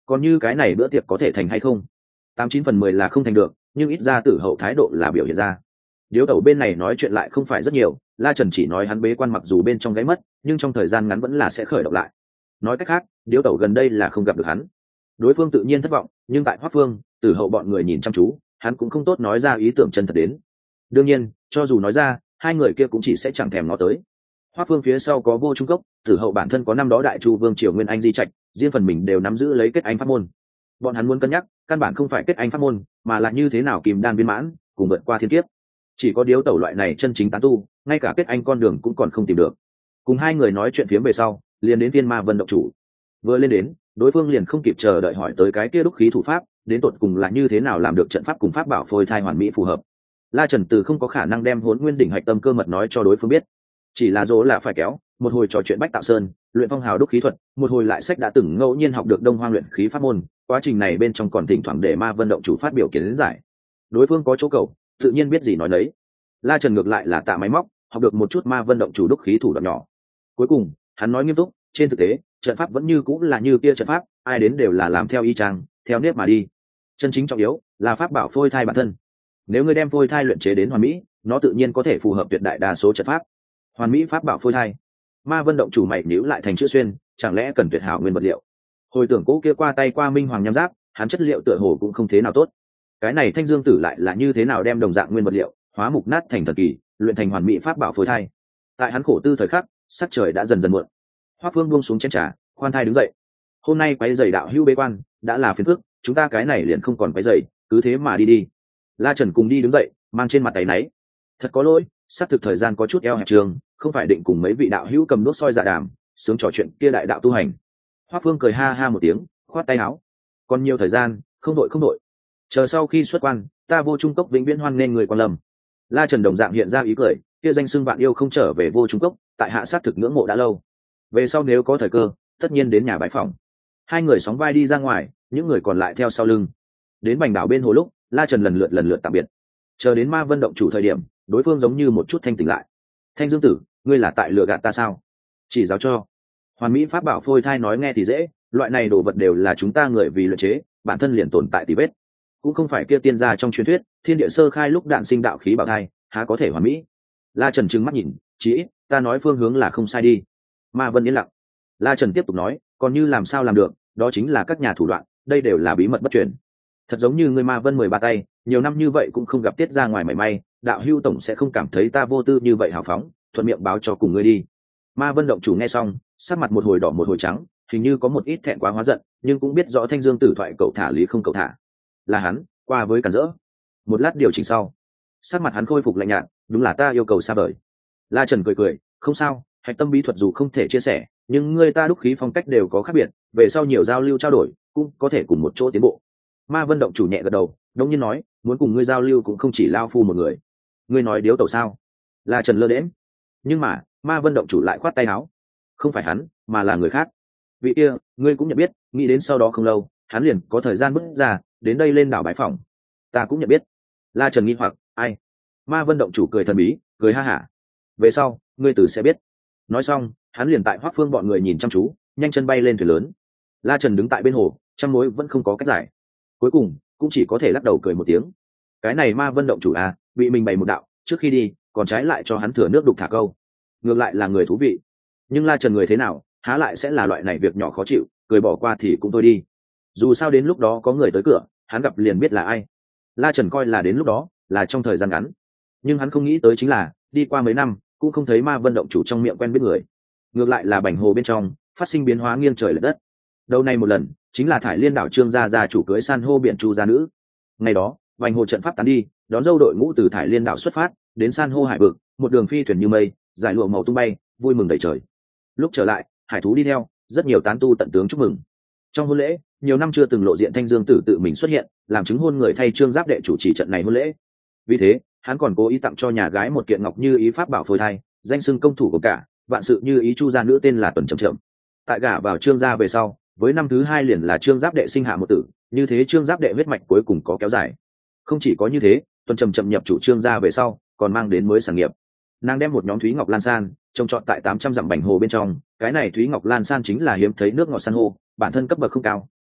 còn như cái này bữa tiệc có thể thành hay không, 89/10 là không thành được, nhưng ít ra Tử Hậu thái độ là biểu hiện ra. Điếu Tẩu bên này nói chuyện lại không phải rất nhiều, La Trần chỉ nói hắn bế quan mặc dù bên trong gáy mất, nhưng trong thời gian ngắn vẫn là sẽ khởi động lại. Nói cách khác, Điếu Tẩu gần đây là không gặp được hắn. Đối phương tự nhiên thất vọng, nhưng tại Hoắc Phương, Tử Hậu bọn người nhìn chăm chú, hắn cũng không tốt nói ra ý tưởng chân thật đến. Đương nhiên, cho dù nói ra, hai người kia cũng chỉ sẽ chẳng thèm ngó tới. Hoắc Phương phía sau có Vô Trung Cốc, Tử Hậu bản thân có năm đó Đại Chu Vương triều Nguyên Anh di trạch, riêng phần mình đều nắm giữ lấy kết anh pháp môn. Bọn hắn muốn cân nhắc, căn bản không phải kết anh pháp môn, mà là như thế nào kìm đan viên mãn, cùng vượt qua thiên kiếp. Chỉ có Điếu Tẩu loại này chân chính tán tu, ngay cả kết anh con đường cũng còn không tìm được. Cùng hai người nói chuyện phiếm về sau, liền đến Viên Ma Vân động chủ. Vừa lên đến, đối phương liền không kịp chờ đợi hỏi tới cái kia đúc khí thủ pháp, đến tột cùng là như thế nào làm được trận pháp cùng pháp bảo phôi thai hoàn mỹ phù hợp. La Trần Từ không có khả năng đem Hỗn Nguyên đỉnh hạch tâm cơ mật nói cho đối phương biết, chỉ là dỗ là phải kéo một hồi trò chuyện Bách Tạo Sơn, luyện phong hào đúc khí thuật, một hồi lại sách đã từng ngẫu nhiên học được Đông Hoang luyện khí pháp môn, quá trình này bên trong còn thỉnh thoảng để Ma Vân động chủ phát biểu kiến giải. Đối phương có chỗ cầu, tự nhiên biết gì nói đấy. La Trần ngược lại là tạ máy móc, học được một chút Ma Vân động chủ đúc khí thủ đoạn nhỏ. Cuối cùng, hắn nói nghiêm túc, trên thực tế, trận pháp vẫn như cũng là như kia trận pháp, ai đến đều là làm theo y chang, theo nếp mà đi. Chân chính trọng yếu là pháp bảo phôi thai bản thân. Nếu ngươi đem phôi thai luyện chế đến hoàn mỹ, nó tự nhiên có thể phù hợp tuyệt đại đa số trận pháp. Hoàn mỹ pháp bảo phôi thai. Ma Vân động chủ mày nhíu lại thành chữ xuyên, chẳng lẽ cần tuyệt hảo nguyên vật liệu? Hồi tưởng cũ kia qua tay qua Minh Hoàng nham giáp, hắn chất liệu tựa hồ cũng không thế nào tốt. Cái này Thanh Dương Tử lại là như thế nào đem đồng dạng nguyên vật liệu hóa mục nát thành thần kỳ, luyện thành hoàn mỹ pháp bảo phôi thai? Tại hắn khổ tư thời khắc, sắc trời đã dần dần muộn. Hoắc Phương buông xuống chén trà, khoan thai đứng dậy. Hôm nay quấy giày đạo hữu bế quan, đã là phiền phức, chúng ta cái này liền không còn quấy giày, cứ thế mà đi đi. La Trần cùng đi đứng dậy, mang trên mặt áy náy. Thật có lỗi, sắp thực thời gian có chút eo hẹp trường, không phải định cùng mấy vị đạo hữu cầm đốt soi dạ đàm, sướng trò chuyện kia đại đạo tu hành. Hoắc Phương cười ha ha một tiếng, khoát tay áo. Còn nhiều thời gian, không đội không đội. Chờ sau khi xuất quan, ta Vô Trung Cốc vĩnh viễn hoan nên người quan lâm. La Trần đồng dạng hiện ra ý cười, kia danh xưng bạn yêu không trở về Vô Trung Cốc, tại hạ sát thực ngưỡng mộ đã lâu. Về sau nếu có thời cơ, tất nhiên đến nhà bái phỏng. Hai người sóng vai đi ra ngoài, những người còn lại theo sau lưng. Đến Bành đảo bên hồ lúc, La Trần lần lượt tạm biệt. Chờ đến Ma Vân động chủ thời điểm, đối phương giống như một chút thanh tỉnh lại. Thanh Dương Tử, ngươi là tại lừa gạt ta sao? Chỉ giáo cho. Hoàn mỹ pháp bảo phôi thai nói nghe thì dễ, loại này đồ vật đều là chúng ta người vì luyện chế, bản thân liền tồn tại tì vết. Cũng không phải kia tiên gia trong truyền thuyết, thiên địa sơ khai lúc đạn sinh đạo khí bảo thai, há có thể hoàn mỹ? La Trần trừng mắt nhìn, chí ít, ta nói phương hướng là không sai đi. Ma Vân yên lặng. La Trần tiếp tục nói, còn như làm sao làm được, đó chính là các nhà thủ đoạn, đây đều là bí mật bất truyền. Thật giống như ngươi Ma Vân 13 tay, nhiều năm như vậy cũng không gặp tiết ra ngoài mảy may, đạo hưu tổng sẽ không cảm thấy ta vô tư như vậy hào phóng, thuận miệng báo cho cùng ngươi đi. Ma Vân động chủ nghe xong, sắc mặt một hồi đỏ một hồi trắng, hình như có một ít thẹn quá hóa giận, nhưng cũng biết rõ Thanh Dương Tử thoại cậu thả lý không cậu thả, là hắn qua với cản rỡ. Một lát điều chỉnh sau, sắc mặt hắn khôi phục lạnh nhạt, đúng là ta yêu cầu xa vời. La Trần cười cười, không sao, hạch tâm bí thuật dù không thể chia sẻ, nhưng người ta đúc khí phong cách đều có khác biệt, về sau nhiều giao lưu trao đổi, cũng có thể cùng một chỗ tiến bộ. Ma Vân động chủ nhẹ gật đầu, đống nhiên nói, muốn cùng ngươi giao lưu cũng không chỉ lao phu một người. Ngươi nói điếu tẩu sao? La Trần lơ đễm. Nhưng mà Ma Vân động chủ lại khoát tay áo, không phải hắn, mà là người khác. Vị kia, ngươi cũng nhận biết, nghĩ đến sau đó không lâu, hắn liền có thời gian bước ra, đến đây lên đảo bái phỏng. Ta cũng nhận biết. La Trần nghi hoặc, ai? Ma Vân động chủ cười thần bí, cười ha hả. Về sau, ngươi từ sẽ biết. Nói xong, hắn liền tại Hoắc Phương bọn người nhìn chăm chú, nhanh chân bay lên thuyền lớn. La Trần đứng tại bên hồ, trăm mối vẫn không có cách giải. Cuối cùng, cũng chỉ có thể lắc đầu cười một tiếng. Cái này Ma Vân động chủ à, bị mình bày một đạo, trước khi đi, còn trái lại cho hắn thừa nước đục thả câu. Ngược lại là người thú vị. Nhưng La Trần người thế nào, há lại sẽ là loại này việc nhỏ khó chịu, cười bỏ qua thì cũng thôi đi. Dù sao đến lúc đó có người tới cửa, hắn gặp liền biết là ai. La Trần coi là đến lúc đó, là trong thời gian ngắn. Nhưng hắn không nghĩ tới chính là, đi qua mấy năm, cũng không thấy Ma Vân động chủ trong miệng quen biết người. Ngược lại là Bành hồ bên trong, phát sinh biến hóa nghiêng trời lệch đất. Đầu này một lần, chính là Thải Liên đảo Trương gia chủ cưới san hô biển Chu gia nữ. Ngày đó, Bành hồ trận pháp tán đi, đón dâu đội ngũ từ Thải Liên đảo xuất phát, đến san hô hải vực, một đường phi thuyền như mây, giải lụa màu tung bay, vui mừng đầy trời. Lúc trở lại, hải thú đi theo, rất nhiều tán tu tận tướng chúc mừng. Trong hôn lễ, nhiều năm chưa từng lộ diện Thanh Dương Tử tự mình xuất hiện, làm chứng hôn người thay Trương Giáp đệ chủ trì trận này hôn lễ. Vì thế, hắn còn cố ý tặng cho nhà gái một kiện ngọc như ý pháp bảo phôi thai, danh xưng công thủ của cả, vạn sự như ý Chu gia nữ tên là Tuần Trầm Trầm. Tại gả vào Trương gia về sau, với năm thứ hai liền là Trương Giáp đệ sinh hạ một tử, như thế Trương Giáp đệ huyết mạch cuối cùng có kéo dài. Không chỉ có như thế, Tuần Trầm Trầm nhập chủ Trương gia về sau, còn mang đến mới sản nghiệp. Nàng đem một nhóm thúy ngọc lan san trồng trọt tại 800 dặm Bành hồ bên trong, cái này thúy ngọc lan san chính là hiếm thấy nước ngọt san hô, bản thân cấp bậc không cao,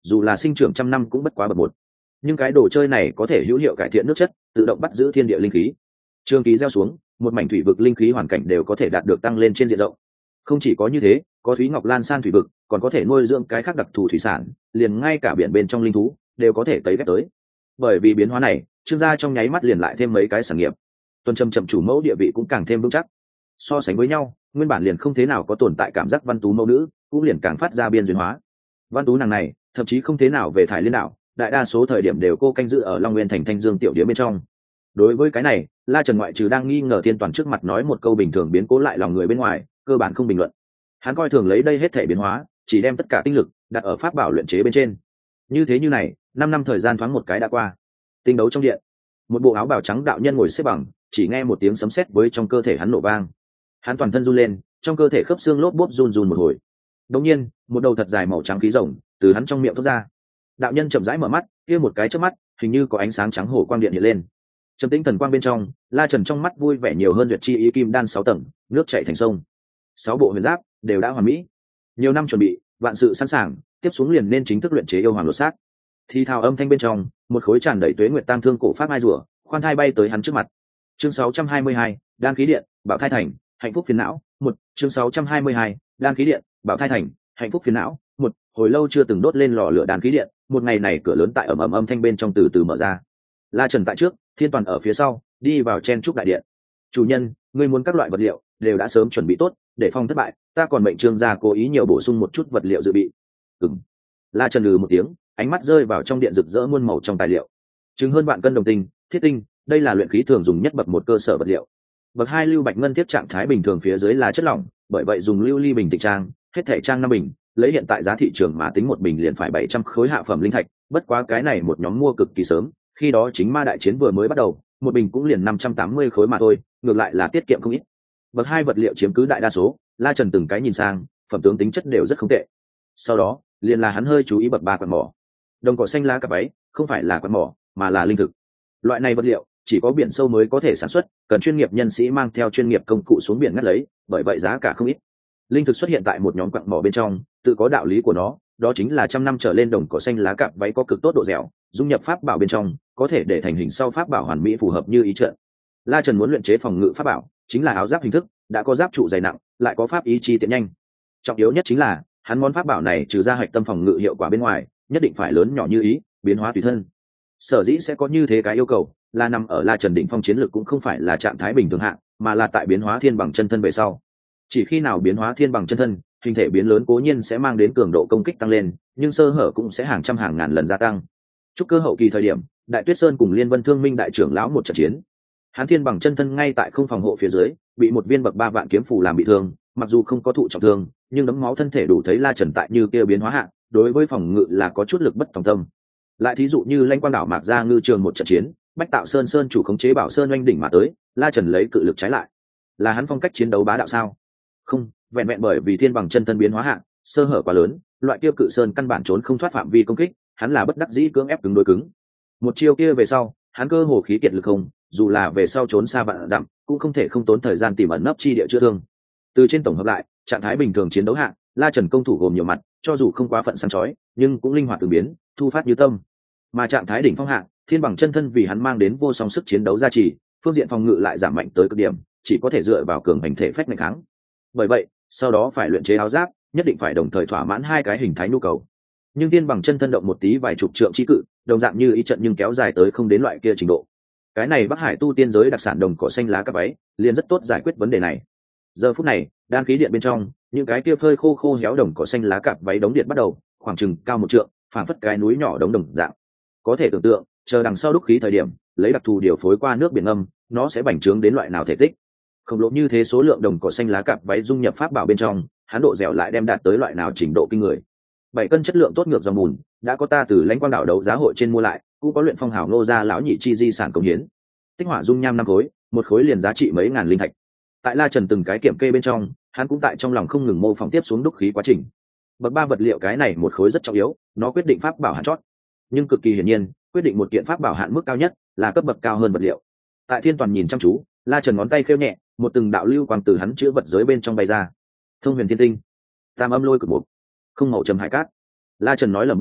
dù là sinh trưởng trăm năm cũng bất quá bậc một. Nhưng cái đồ chơi này có thể hữu hiệu cải thiện nước chất, tự động bắt giữ thiên địa linh khí. Trường ký gieo xuống, một mảnh thủy vực linh khí hoàn cảnh đều có thể đạt được tăng lên trên diện rộng. Không chỉ có như thế, có Thúy Ngọc Lan san thủy vực, còn có thể nuôi dưỡng cái khác đặc thù thủy sản, liền ngay cả biển bên trong linh thú đều có thể cấy ghép tới. Bởi vì biến hóa này, Trương gia trong nháy mắt liền lại thêm mấy cái sản nghiệp. Tuần Trầm chậm chủ mẫu địa vị cũng càng thêm vững chắc. So sánh với nhau, nguyên bản liền không thế nào có tồn tại cảm giác văn tú mẫu nữ, cũng liền càng phát ra biên duyên hóa. Văn tú nàng này, thậm chí không thế nào về thải liên đạo, đại đa số thời điểm đều cô canh giữ ở Long Nguyên thành Thanh Dương tiểu điếm bên trong. Đối với cái này, La Trần ngoại trừ đang nghi ngờ Thiên Toàn trước mặt nói một câu bình thường biến cố lại lòng người bên ngoài, cơ bản không bình luận. Hắn coi thường lấy đây hết thể biến hóa, chỉ đem tất cả tinh lực đặt ở pháp bảo luyện chế bên trên. Như thế như này, 5 năm thời gian thoáng một cái đã qua. Tinh đấu trong điện, một bộ áo bào trắng đạo nhân ngồi xếp bằng, chỉ nghe một tiếng sấm sét với trong cơ thể hắn nổ vang. Hắn toàn thân run lên, trong cơ thể khớp xương lốp bốp run run một hồi. Đột nhiên, một đầu thật dài màu trắng khí rồng từ hắn trong miệng thoát ra. Đạo nhân chậm rãi mở mắt, kia một cái chớp mắt, hình như có ánh sáng trắng hổ quang điện hiện lên. Trầm tĩnh thần quang bên trong, La Trần trong mắt vui vẻ nhiều hơn duyệt chi ý kim đan 6 tầng, nước chảy thành sông. 6 bộ huyền giáp đều đã hoàn mỹ. Nhiều năm chuẩn bị, vạn sự sẵn sàng, tiếp xuống liền nên chính thức luyện chế yêu hoàng lột xác. Thì thào âm thanh bên trong, một khối tràn đầy tuế nguyệt tam thương cổ pháp mai rùa, khoan thai bay tới hắn trước mặt. Chương 622, đan khí điện, bảo thai thành, hạnh phúc phiền não. Chương 622, đan khí điện, bảo thai thành, hạnh phúc phiền não. Hồi lâu chưa từng đốt lên lò lửa đan khí điện, một ngày này cửa lớn tại ầm ầm âm thanh bên trong từ từ mở ra. La Trần tại trước, Thiên Toàn ở phía sau, đi vào chen trúc đại điện. Chủ nhân, ngươi muốn các loại vật liệu đều đã sớm chuẩn bị tốt, để phòng thất bại, ta còn mệnh Trương gia cố ý nhiều bổ sung một chút vật liệu dự bị. La Trần lừ một tiếng, ánh mắt rơi vào trong điện rực rỡ muôn màu trong tài liệu. Chứng hơn vạn cân đồng tinh, thiết tinh, đây là luyện khí thường dùng nhất bậc một cơ sở vật liệu. Bậc 2 lưu bạch ngân tiếp trạng thái bình thường phía dưới là chất lỏng, bởi vậy dùng lưu ly bình tịch trang, hết thể trang 5 bình, lấy hiện tại giá thị trường mà tính một bình liền phải 700 khối hạ phẩm linh thạch, bất quá cái này một nhóm mua cực kỳ sớm, khi đó chính ma đại chiến vừa mới bắt đầu, một bình cũng liền 580 khối mà thôi, ngược lại là tiết kiệm không ít. Bậc 2 vật liệu chiếm cứ đại đa số, La Trần từng cái nhìn sang, phẩm tướng tính chất đều rất không tệ. Sau đó, liền là hắn hơi chú ý bậc 3 quạt mỏ. Đồng cỏ xanh lá cặp ấy, không phải là quạt mỏ, mà là linh thực. Loại này vật liệu chỉ có biển sâu mới có thể sản xuất, cần chuyên nghiệp nhân sĩ mang theo chuyên nghiệp công cụ xuống biển ngắt lấy, bởi vậy giá cả không ít. Linh thực xuất hiện tại một nhóm quặng mỏ bên trong, tự có đạo lý của nó, đó chính là trăm năm trở lên đồng cỏ xanh lá cặp váy có cực tốt độ dẻo, dung nhập pháp bảo bên trong, có thể để thành hình sau pháp bảo hoàn mỹ phù hợp như ý trận. La Trần muốn luyện chế phòng ngự pháp bảo, chính là áo giáp hình thức, đã có giáp trụ dày nặng, lại có pháp ý chi tiện nhanh. Trọng yếu nhất chính là, hắn món pháp bảo này trừ ra hạch tâm phòng ngự hiệu quả bên ngoài, nhất định phải lớn nhỏ như ý, biến hóa tùy thân. Sở dĩ sẽ có như thế cái yêu cầu, là nằm ở La Trần đỉnh phong chiến lược cũng không phải là trạng thái bình thường hạng, mà là tại biến hóa thiên bằng chân thân về sau. Chỉ khi nào biến hóa thiên bằng chân thân, hình thể biến lớn cố nhiên sẽ mang đến cường độ công kích tăng lên, nhưng sơ hở cũng sẽ hàng trăm hàng ngàn lần gia tăng. Trúc cơ hậu kỳ thời điểm, Đại Tuyết Sơn cùng Liên Vân Thương Minh đại trưởng lão một trận chiến. Hán Thiên bằng chân thân ngay tại không phòng hộ phía dưới, bị một viên bậc 3 vạn kiếm phù làm bị thương, mặc dù không có thụ trọng thương, nhưng đấm máu thân thể đủ thấy La Trần tại như kia biến hóa hạng, đối với phòng ngự là có chút lực bất tòng tâm. Lại thí dụ như Lãnh Quang đảo Mạc Gia ngư trường một trận chiến, Bách Tạo Sơn sơn chủ khống chế Bảo Sơn oanh đỉnh mà tới, La Trần lấy cự lực trái lại. Là hắn phong cách chiến đấu bá đạo sao? Không, vẹn vẹn bởi vì thiên bằng chân thân biến hóa hạng, sơ hở quá lớn, loại kia cự sơn căn bản trốn không thoát phạm vi công kích, hắn là bất đắc dĩ cưỡng ép cứng đối cứng. Một chiêu kia về sau, hắn cơ hồ khí kiệt lực không, dù là về sau trốn xa vạn dặm, cũng không thể không tốn thời gian tìm ẩn nấp chi địa chữa thương. Từ trên tổng hợp lại, trạng thái bình thường chiến đấu hạng, La Trần công thủ gồm nhiều mặt, cho dù không quá phận sáng chói, nhưng cũng linh hoạt ứng biến, thu phát như tâm. Mà trạng thái đỉnh phong hạng, thiên bằng chân thân vì hắn mang đến vô song sức chiến đấu gia trì, phương diện phòng ngự lại giảm mạnh tới cực điểm, chỉ có thể dựa vào cường hành thể phách mạnh kháng. Bởi vậy, sau đó phải luyện chế áo giáp, nhất định phải đồng thời thỏa mãn hai cái hình thái nhu cầu. Nhưng thiên bằng chân thân động một tí vài chục trượng chi cự, đồng dạng như ý trận nhưng kéo dài tới không đến loại kia trình độ. Cái này Bắc Hải tu tiên giới đặc sản đồng cỏ xanh lá cặp váy, liền rất tốt giải quyết vấn đề này. Giờ phút này, đan khí điện bên trong, những cái kia phơi khô khô héo đồng cỏ xanh lá cặp váy đống điện bắt đầu, khoảng chừng cao 1 trượng, phảng phất cái núi nhỏ đống đồng dạng. Có thể tưởng tượng, chờ đằng sau đúc khí thời điểm, lấy đặc thù điều phối qua nước biển ngâm, nó sẽ bành trướng đến loại nào thể tích. Khổng lồ như thế số lượng đồng cỏ xanh lá cặp váy dung nhập pháp bảo bên trong, hắn độ dẻo lại đem đạt tới loại nào trình độ kinh người. 7 cân chất lượng tốt ngược dòng bùn, đã có ta từ Lãnh Quang đảo đấu giá hội trên mua lại, cũng có luyện phong hào Ngô gia lão nhị chi di sản công hiến. Tích hỏa dung nham 5 khối, một khối liền giá trị mấy ngàn linh thạch. Tại La Trần từng cái kiểm kê bên trong, hắn cũng tại trong lòng không ngừng mô phỏng tiếp xuống đúc khí quá trình. Bậc 3 vật liệu cái này một khối rất trọng yếu, nó quyết định pháp bảo hạn chót. Nhưng cực kỳ hiển nhiên, quyết định một kiện pháp bảo hạn mức cao nhất là cấp bậc cao hơn vật liệu. Tại Thiên Toàn nhìn chăm chú, La Trần ngón tay khêu nhẹ, một từng đạo lưu quang từ hắn chứa vật giới bên trong bay ra. Thông huyền thiên tinh, tam âm lôi cực mục, không màu trầm hải cát. La Trần nói lẩm bẩm,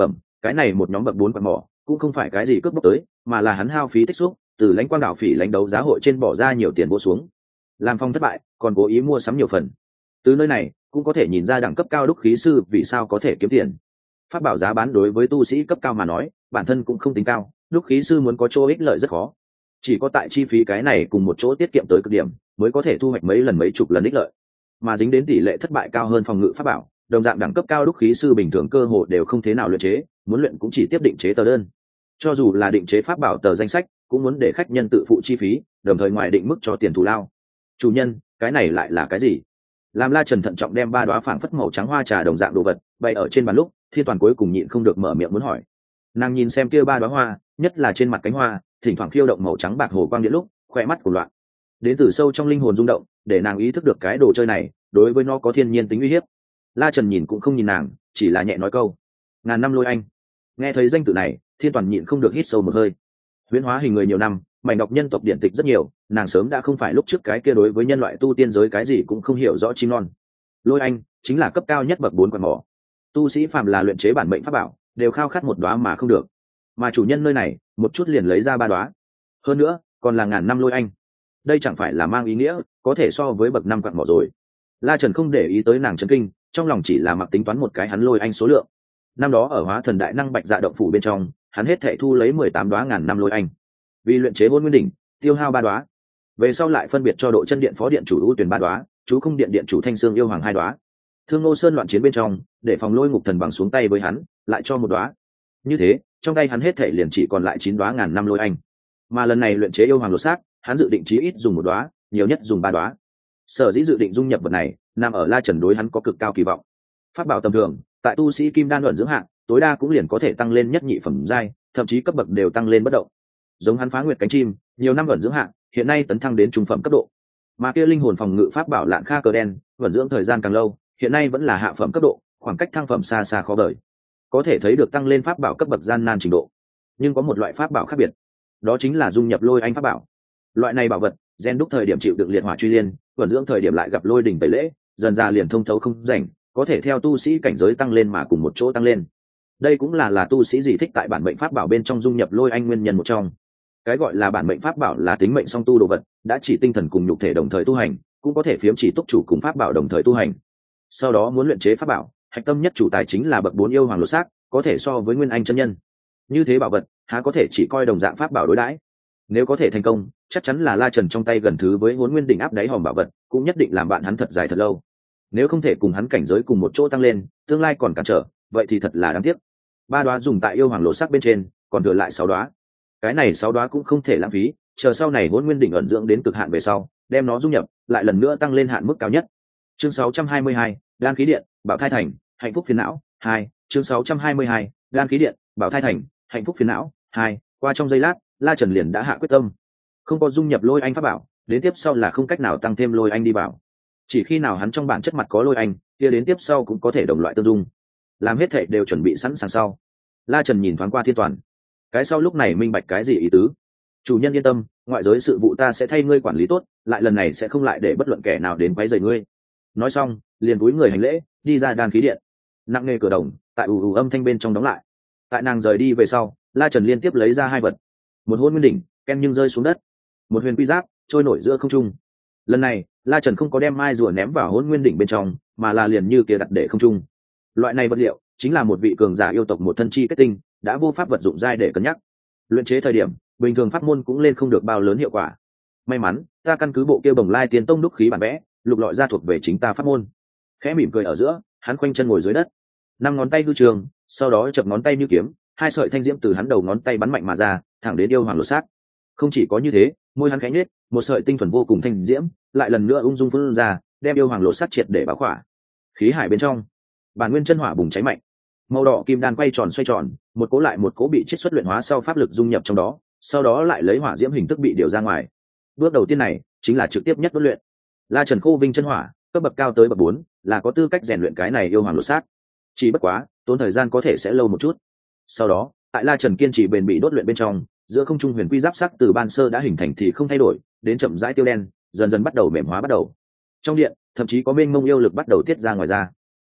cái này một nhóm bậc 4 quạt mỏ cũng không phải cái gì cướp bóc tới, mà là hắn hao phí tích xúc từ lãnh quang đảo phỉ lãnh đấu giá hội trên bỏ ra nhiều tiền vô xuống, làm phong thất bại còn cố ý mua sắm nhiều phần. Từ nơi này cũng có thể nhìn ra đẳng cấp cao đúc khí sư vì sao có thể kiếm tiền. Pháp bảo giá bán đối với tu sĩ cấp cao mà nói bản thân cũng không tính cao, đúc khí sư muốn có chỗ ích lợi rất khó, chỉ có tại chi phí cái này cùng một chỗ tiết kiệm tới cực điểm mới có thể thu hoạch mấy lần mấy chục lần ích lợi. Mà dính đến tỷ lệ thất bại cao hơn phòng ngự pháp bảo, đồng dạng đẳng cấp cao đúc khí sư bình thường cơ hồ đều không thế nào luyện chế, muốn luyện cũng chỉ tiếp định chế tờ đơn. Cho dù là định chế pháp bảo tờ danh sách cũng muốn để khách nhân tự phụ chi phí, đồng thời ngoài định mức cho tiền thù lao. Chủ nhân, cái này lại là cái gì? Làm La Trần thận trọng đem 3 đóa phảng phất màu trắng hoa trà đồng dạng đồ vật bày ở trên bàn lúc, Thiên Toàn cuối cùng nhịn không được mở miệng muốn hỏi. Nàng nhìn xem kia 3 đóa hoa, nhất là trên mặt cánh hoa thỉnh thoảng khiêu động màu trắng bạc hồ quang điện lúc, khỏe mắt của loạn. Đến từ sâu trong linh hồn rung động, để nàng ý thức được cái đồ chơi này đối với nó có thiên nhiên tính uy hiếp. La Trần nhìn cũng không nhìn nàng, chỉ là nhẹ nói câu: "Ngàn năm lôi anh." Nghe thấy danh tự này, Thiên Toàn nhịn không được hít sâu một hơi. Huyễn hóa hình người nhiều năm, mảnh đọc nhân tộc điện tịch rất nhiều, nàng sớm đã không phải lúc trước cái kia đối với nhân loại tu tiên giới cái gì cũng không hiểu rõ chim non. Lôi anh chính là cấp cao nhất bậc 4 quạt mỏ. Tu sĩ phàm là luyện chế bản mệnh pháp bảo, đều khao khát một đóa mà không được. Mà chủ nhân nơi này, một chút liền lấy ra 3 đóa. Hơn nữa, còn là ngàn năm lôi anh. Đây chẳng phải là mang ý nghĩa có thể so với bậc 5 quạt mỏ rồi. La Trần không để ý tới nàng chấn kinh, trong lòng chỉ là mặc tính toán một cái hắn lôi anh số lượng. Năm đó ở Hóa Thần Đại Năng Bạch Dạ động phủ bên trong, hắn hết thảy thu lấy 18 đóa ngàn năm lôi anh. Vì luyện chế Hỗn Nguyên đỉnh, tiêu hao 3 đóa. Về sau lại phân biệt cho Độ Chân Điện phó điện chủ ưu tuyển 3 đóa, chú Không Điện điện chủ Thanh Xương yêu hoàng 2 đóa. Thương Ngô Sơn loạn chiến bên trong, để phòng Lôi Ngục Thần bằng xuống tay với hắn, lại cho 1 đóa. Như thế, trong tay hắn hết thảy liền chỉ còn lại 9 đóa ngàn năm lôi anh. Mà lần này luyện chế yêu hoàng lột xác, hắn dự định chí ít dùng 1 đóa, nhiều nhất dùng 3 đóa. Sở dĩ dự định dung nhập vật này, nằm ở La Trần đối hắn có cực cao kỳ vọng. Pháp bảo tầm thường, tại tu sĩ kim đan luận dưỡng hạng, tối đa cũng liền có thể tăng lên nhất nhị phẩm giai, thậm chí cấp bậc đều tăng lên bất động. Giống hắn Phá Nguyệt cánh chim, nhiều năm luận dưỡng hạng, hiện nay tấn thăng đến trung phẩm cấp độ. Mà kia linh hồn phòng ngự pháp bảo Lạn Kha cờ đen, luận dưỡng thời gian càng lâu, hiện nay vẫn là hạ phẩm cấp độ, khoảng cách thăng phẩm xa xa khó vời. Có thể thấy được tăng lên pháp bảo cấp bậc gian nan trình độ. Nhưng có một loại pháp bảo khác biệt, đó chính là dung nhập lôi anh pháp bảo. Loại này bảo vật, gen đúc thời điểm chịu đựng liệt hỏa truy liên, luận dưỡng thời điểm lại gặp lôi đỉnh tẩy lễ, dần ra liền thông thấu không rảnh, có thể theo tu sĩ cảnh giới tăng lên mà cùng một chỗ tăng lên. Đây cũng là tu sĩ gì thích tại bản mệnh pháp bảo bên trong dung nhập lôi anh nguyên nhân một trong. Cái gọi là bản mệnh pháp bảo là tính mệnh song tu đồ vật, đã chỉ tinh thần cùng nhục thể đồng thời tu hành, cũng có thể phiếm chỉ túc chủ cùng pháp bảo đồng thời tu hành. Sau đó muốn luyện chế pháp bảo, hạch tâm nhất chủ tài chính là bậc 4 yêu hoàng lột xác, có thể so với nguyên anh chân nhân. Như thế bảo vật, há có thể chỉ coi đồng dạng pháp bảo đối đãi. Nếu có thể thành công, chắc chắn là La Trần trong tay gần thứ với Hỗn Nguyên đỉnh áp đáy hòm bảo vật, cũng nhất định làm bạn hắn thật dài thật lâu. Nếu không thể cùng hắn cảnh giới cùng một chỗ tăng lên, tương lai còn cản trở, vậy thì thật là đáng tiếc. 3 đóa dùng tại yêu hoàng lột xác bên trên, còn thừa lại 6 đóa. Cái này 6 đóa cũng không thể lãng phí, chờ sau này Hỗn Nguyên đỉnh ẩn dưỡng đến cực hạn về sau, đem nó dung nhập, lại lần nữa tăng lên hạn mức cao nhất. Chương 622, Đan khí điện, Bảo thai thành, hạnh phúc phiền não 2. Chương 622, Đan khí điện, Bảo thai thành, hạnh phúc phiền não 2. Qua trong giây lát, La Trần liền đã hạ quyết tâm. Không có dung nhập lôi anh pháp bảo, đến tiếp sau là không cách nào tăng thêm lôi anh đi bảo. Chỉ khi nào hắn trong bản chất mặt có lôi anh, kia đến tiếp sau cũng có thể đồng loại tương dung. Làm hết thảy đều chuẩn bị sẵn sàng sau, La Trần nhìn thoáng qua Thiên Toàn. Cái sau lúc này minh bạch cái gì ý tứ. Chủ nhân yên tâm, ngoại giới sự vụ ta sẽ thay ngươi quản lý tốt, lại lần này sẽ không lại để bất luận kẻ nào đến quấy rầy ngươi. Nói xong, liền cúi người hành lễ, đi ra đan khí điện. Nặng nề cửa đồng, tại ù ù âm thanh bên trong đóng lại. Tại nàng rời đi về sau, La Trần liên tiếp lấy ra 2 vật. Một Hỗn Nguyên đỉnh, ken nhưng rơi xuống đất. Một huyền quy giáp, trôi nổi giữa không trung. Lần này, La Trần không có đem mai rùa ném vào Hỗn Nguyên đỉnh bên trong, mà là liền như kia đặt để không trung. Loại này vật liệu chính là một vị cường giả yêu tộc một thân chi kết tinh, đã vô pháp vật dụng giai để cân nhắc. Luyện chế thời điểm, bình thường pháp môn cũng lên không được bao lớn hiệu quả. May mắn, ta căn cứ bộ kia Bồng Lai Tiên Tông đúc khí bản vẽ, lục lọi ra thuộc về chính ta pháp môn. Khẽ mỉm cười ở giữa, hắn khoanh chân ngồi dưới đất, 5 ngón tay hư trường, sau đó chập ngón tay như kiếm, 2 sợi thanh diễm từ hắn đầu ngón tay bắn mạnh mà ra, thẳng đến yêu hoàng lột xác. Không chỉ có như thế, môi hắn khẽ nhếch, một sợi tinh thuần vô cùng thanh diễm, lại lần nữa ung dung phun ra, đem yêu hoàng lột xác triệt để báo khỏa. Khí hải bên trong, bản nguyên chân hỏa bùng cháy mạnh, màu đỏ kim đan quay tròn xoay tròn, một cố lại một cố bị chiết xuất luyện hóa sau pháp lực dung nhập trong đó, sau đó lại lấy hỏa diễm hình thức bị điều ra ngoài. Bước đầu tiên này chính là trực tiếp nhất đốt luyện. La Trần khô vinh chân hỏa, cấp bậc cao tới bậc 4, là có tư cách rèn luyện cái này yêu hoàng lột xác. Chỉ bất quá, tốn thời gian có thể sẽ lâu một chút. Sau đó, tại La Trần kiên trì bền bỉ đốt luyện bên trong, giữa không trung huyền quy giáp sắc từ ban sơ đã hình thành thì không thay đổi, đến chậm rãi tiêu đen, dần dần bắt đầu mềm hóa bắt đầu. Trong điện, thậm chí có mênh mông yêu lực bắt đầu tiết ra ngoài ra.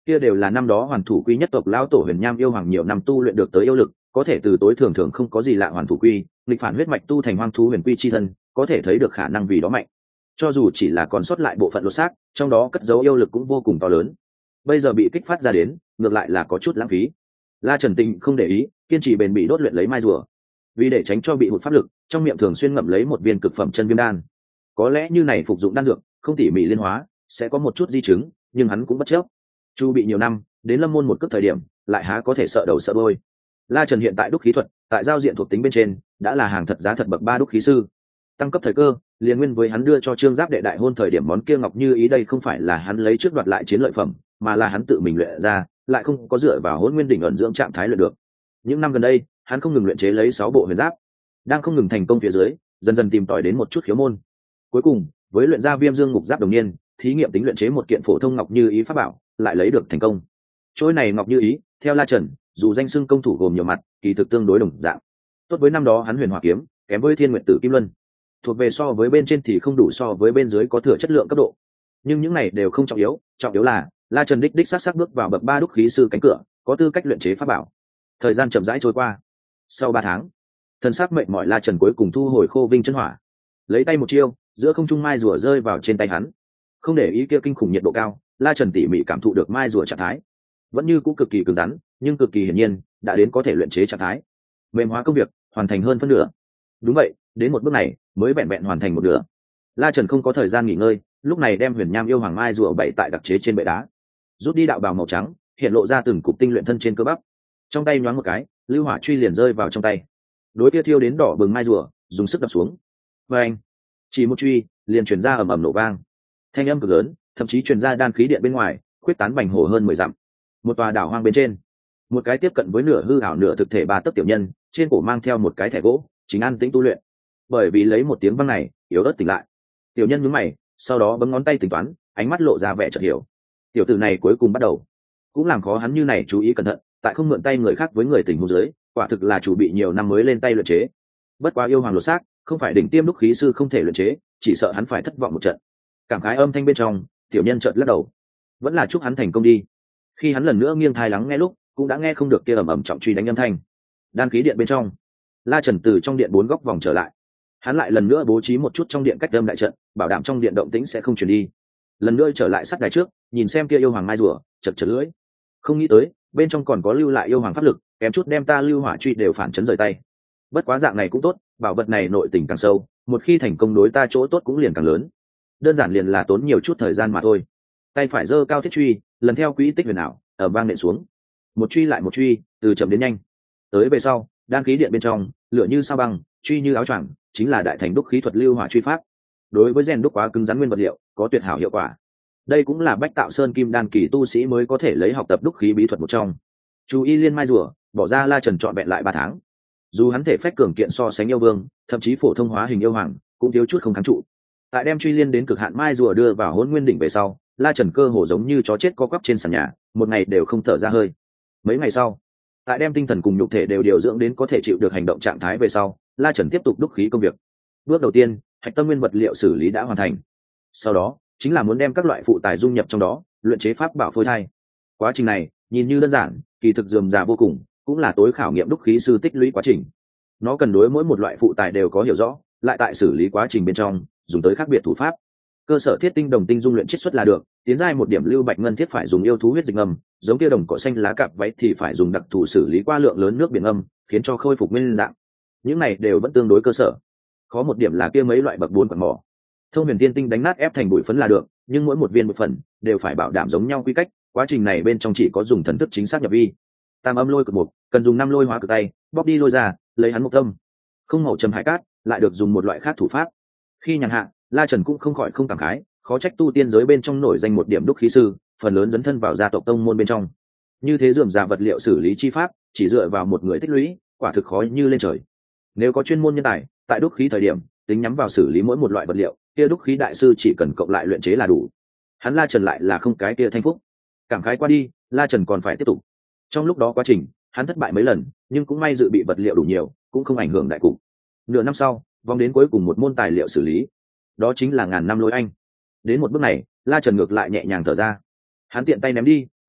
kia đều là năm đó hoàn thủ quy nhất tộc lão tổ Huyền Nham yêu hoàng nhiều năm tu luyện được tới yêu lực, có thể từ tối thường thường không có gì lạ hoàn thủ quy, nghịch phản huyết mạch tu thành hoang thú huyền quy chi thân, có thể thấy được khả năng vì đó mạnh. Cho dù chỉ là còn sót lại bộ phận lột xác, trong đó cất giấu yêu lực cũng vô cùng to lớn. Bây giờ bị kích phát ra đến, ngược lại là có chút lãng phí. La Trần Tinh không để ý, kiên trì bền bỉ đốt luyện lấy mai rùa. Vì để tránh cho bị hụt pháp lực, trong miệng thường xuyên ngậm lấy một viên cực phẩm chân viêm đan. Có lẽ như này phục dụng đan dược, không tỉ mỉ liên hóa, sẽ có một chút di chứng, nhưng hắn cũng bất chấp. Chu bị nhiều năm, đến lâm môn một cấp thời điểm, lại há có thể sợ đầu sợ đuôi. La Trần hiện tại đúc khí thuật, tại giao diện thuộc tính bên trên, đã là hàng thật giá thật bậc 3 đúc khí sư. Tăng cấp thời cơ, liền nguyên với hắn đưa cho Trương Giáp đệ đại hôn thời điểm món kia ngọc như ý đây không phải là hắn lấy trước đoạt lại chiến lợi phẩm, mà là hắn tự mình luyện ra, lại không có dựa vào Hỗn Nguyên đỉnh ẩn dưỡng trạng thái luyện được. Những năm gần đây, hắn không ngừng luyện chế lấy 6 bộ huyền giáp, đang không ngừng thành công phía dưới, dần dần tìm tòi đến một chút khiếu môn. Cuối cùng, với luyện ra Viêm Dương Ngục Giáp đồng niên, thí nghiệm tính luyện chế một kiện phổ thông ngọc như ý pháp bảo, lại lấy được thành công. Trôi này ngọc như ý, theo La Trần, dù danh xưng công thủ gồm nhiều mặt, kỳ thực tương đối đồng dạng. Tốt với năm đó hắn Huyền Hỏa kiếm, kém với Thiên Nguyệt Tử Kim Luân. Thuộc về so với bên trên thì không đủ so với bên dưới có thừa chất lượng cấp độ. Nhưng những này đều không trọng yếu là La Trần đích sắc bước vào bậc 3 đúc khí sư cánh cửa, có tư cách luyện chế pháp bảo. Thời gian chậm rãi trôi qua. Sau 3 tháng, thân xác mệt mỏi La Trần cuối cùng thu hồi Khô Vinh chân hỏa, lấy tay một chiêu, giữa không trung mai rùa rơi vào trên tay hắn. Không để ý kia kinh khủng nhiệt độ cao, La Trần tỉ mỉ cảm thụ được mai rùa trạng thái, vẫn như cũ cực kỳ cứng rắn, nhưng cực kỳ hiển nhiên đã đến có thể luyện chế trạng thái. Mềm hóa công việc hoàn thành hơn phân nửa. Đúng vậy, đến một bước này mới vẹn vẹn hoàn thành một nửa. La Trần không có thời gian nghỉ ngơi, lúc này đem Huyền Nham yêu hoàng mai rùa bày tại đặc chế trên bệ đá, rút đi đạo bào màu trắng, hiện lộ ra từng cục tinh luyện thân trên cơ bắp. Trong tay nhoáng một cái, lưu hỏa truy liền rơi vào trong tay. Đối kia thiêu đến đỏ bừng mai rùa, dùng sức đập xuống. Và anh, chỉ một truy, liền truyền ra ầm ầm nổ vang. Thanh âm cực lớn, thậm chí truyền ra đan khí điện bên ngoài, khuyết tán bành hồ hơn 10 dặm. Một tòa đảo hoang bên trên, một cái tiếp cận với nửa hư ảo nửa thực thể 3 tấc tiểu nhân, trên cổ mang theo một cái thẻ gỗ, chính an tĩnh tu luyện. Bởi vì lấy một tiếng vang này, yếu ớt tỉnh lại. Tiểu nhân nhướng mày, sau đó bấm ngón tay tính toán, ánh mắt lộ ra vẻ chợt hiểu. Tiểu tử này cuối cùng bắt đầu, cũng làm khó hắn như này chú ý cẩn thận, tại không mượn tay người khác với người tình huống dưới, quả thực là chủ bị nhiều năm mới lên tay luyện chế. Bất quá yêu hoàng lột xác, không phải đỉnh tiêm đúc khí sư không thể luyện chế, chỉ sợ hắn phải thất vọng một trận. Cảm khái âm thanh bên trong, tiểu nhân chợt lắc đầu. Vẫn là chúc hắn thành công đi. Khi hắn lần nữa nghiêng tai lắng nghe lúc, cũng đã nghe không được kia ầm ầm trọng truy đánh âm thanh. Đan khí điện bên trong, La Trần từ trong điện 4 góc vòng trở lại. Hắn lại lần nữa bố trí một chút trong điện cách âm đại trận, bảo đảm trong điện động tĩnh sẽ không truyền đi. Lần nữa trở lại sát đài trước, nhìn xem kia yêu hoàng mai rùa, chật chật lưỡi. Không nghĩ tới, bên trong còn có lưu lại yêu hoàng pháp lực, kém chút đem ta lưu hỏa truy đều phản chấn rời tay. Bất quá dạng này cũng tốt, bảo vật này nội tình càng sâu, một khi thành công đối ta chỗ tốt cũng liền càng lớn. Đơn giản liền là tốn nhiều chút thời gian mà thôi. Tay phải giơ cao thiết truy, lần theo quỹ tích huyền ảo, ở vang nện xuống. Một truy lại một truy, từ chậm đến nhanh. Tới về sau, đan khí điện bên trong, lửa như sao băng, truy như áo choàng, chính là đại thành đúc khí thuật lưu hỏa truy pháp. Đối với rèn đúc quá cứng rắn nguyên vật liệu, có tuyệt hảo hiệu quả. Đây cũng là Bách Tạo Sơn Kim Đan kỳ tu sĩ mới có thể lấy học tập đúc khí bí thuật một trong. Chú ý liên mai rùa, bỏ ra La Trần trọn vẹn lại 3 tháng. Dù hắn thể phách cường kiện so sánh yêu vương, thậm chí phổ thông hóa hình yêu hoàng, cũng thiếu chút không kháng trụ. Tại đem truy liên đến cực hạn mai rùa đưa vào Hỗn Nguyên đỉnh về sau, La Trần cơ hồ giống như chó chết co quắp trên sàn nhà, một ngày đều không thở ra hơi. Mấy ngày sau, tại đem tinh thần cùng nhục thể đều điều dưỡng đến có thể chịu được hành động trạng thái về sau, La Trần tiếp tục đúc khí công việc. Bước đầu tiên, hạch tâm nguyên vật liệu xử lý đã hoàn thành. Sau đó, chính là muốn đem các loại phụ tài dung nhập trong đó, luyện chế pháp bảo phôi thai. Quá trình này, nhìn như đơn giản, kỳ thực rườm rà vô cùng, cũng là tối khảo nghiệm đúc khí sư tích lũy quá trình. Nó cần đối mỗi một loại phụ tài đều có hiểu rõ, lại tại xử lý quá trình bên trong, dùng tới khác biệt thủ pháp. Cơ sở thiết tinh đồng tinh dung luyện chiết xuất là được, tiến giai một điểm lưu bạch ngân thiết phải dùng yêu thú huyết dịch ngầm, giống kia đồng cỏ xanh lá cạp váy thì phải dùng đặc thù xử lý qua lượng lớn nước biển ngâm, khiến cho khôi phục nguyên dạng. Những này đều vẫn tương đối cơ sở. Khó một điểm là kia mấy loại bậc 4 quặng mỏ. Thông huyền tiên tinh đánh nát ép thành bụi phấn là được, nhưng mỗi một viên một phần đều phải bảo đảm giống nhau quy cách, quá trình này bên trong chỉ có dùng thần thức chính xác nhập vi. Tam âm lôi cực mục, cần dùng 5 lôi hóa cực tay, bóc đi lôi ra, lấy hắn một tâm. Không màu trầm hải cát, lại được dùng một loại khác thủ pháp. Khi nhàn hạ, La Trần cũng không khỏi không cảm khái, khó trách tu tiên giới bên trong nổi danh một điểm đúc khí sư, phần lớn dấn thân vào gia tộc tông môn bên trong. Như thế rườm rà vật liệu xử lý chi pháp, chỉ dựa vào một người tích lũy, quả thực khó như lên trời. Nếu có chuyên môn nhân tài, tại đúc khí thời điểm, tính nhắm vào xử lý mỗi một loại vật liệu, kia đúc khí đại sư chỉ cần cộng lại luyện chế là đủ. Hắn La Trần lại là không cái kia thanh phúc. Cảm khái qua đi, La Trần còn phải tiếp tục. Trong lúc đó quá trình, hắn thất bại mấy lần, nhưng cũng may dự bị vật liệu đủ nhiều, cũng không ảnh hưởng đại cục. Nửa năm sau, vòng đến cuối cùng một môn tài liệu xử lý, đó chính là ngàn năm lôi anh. Đến một bước này, La Trần ngược lại nhẹ nhàng thở ra. Hắn tiện tay ném đi,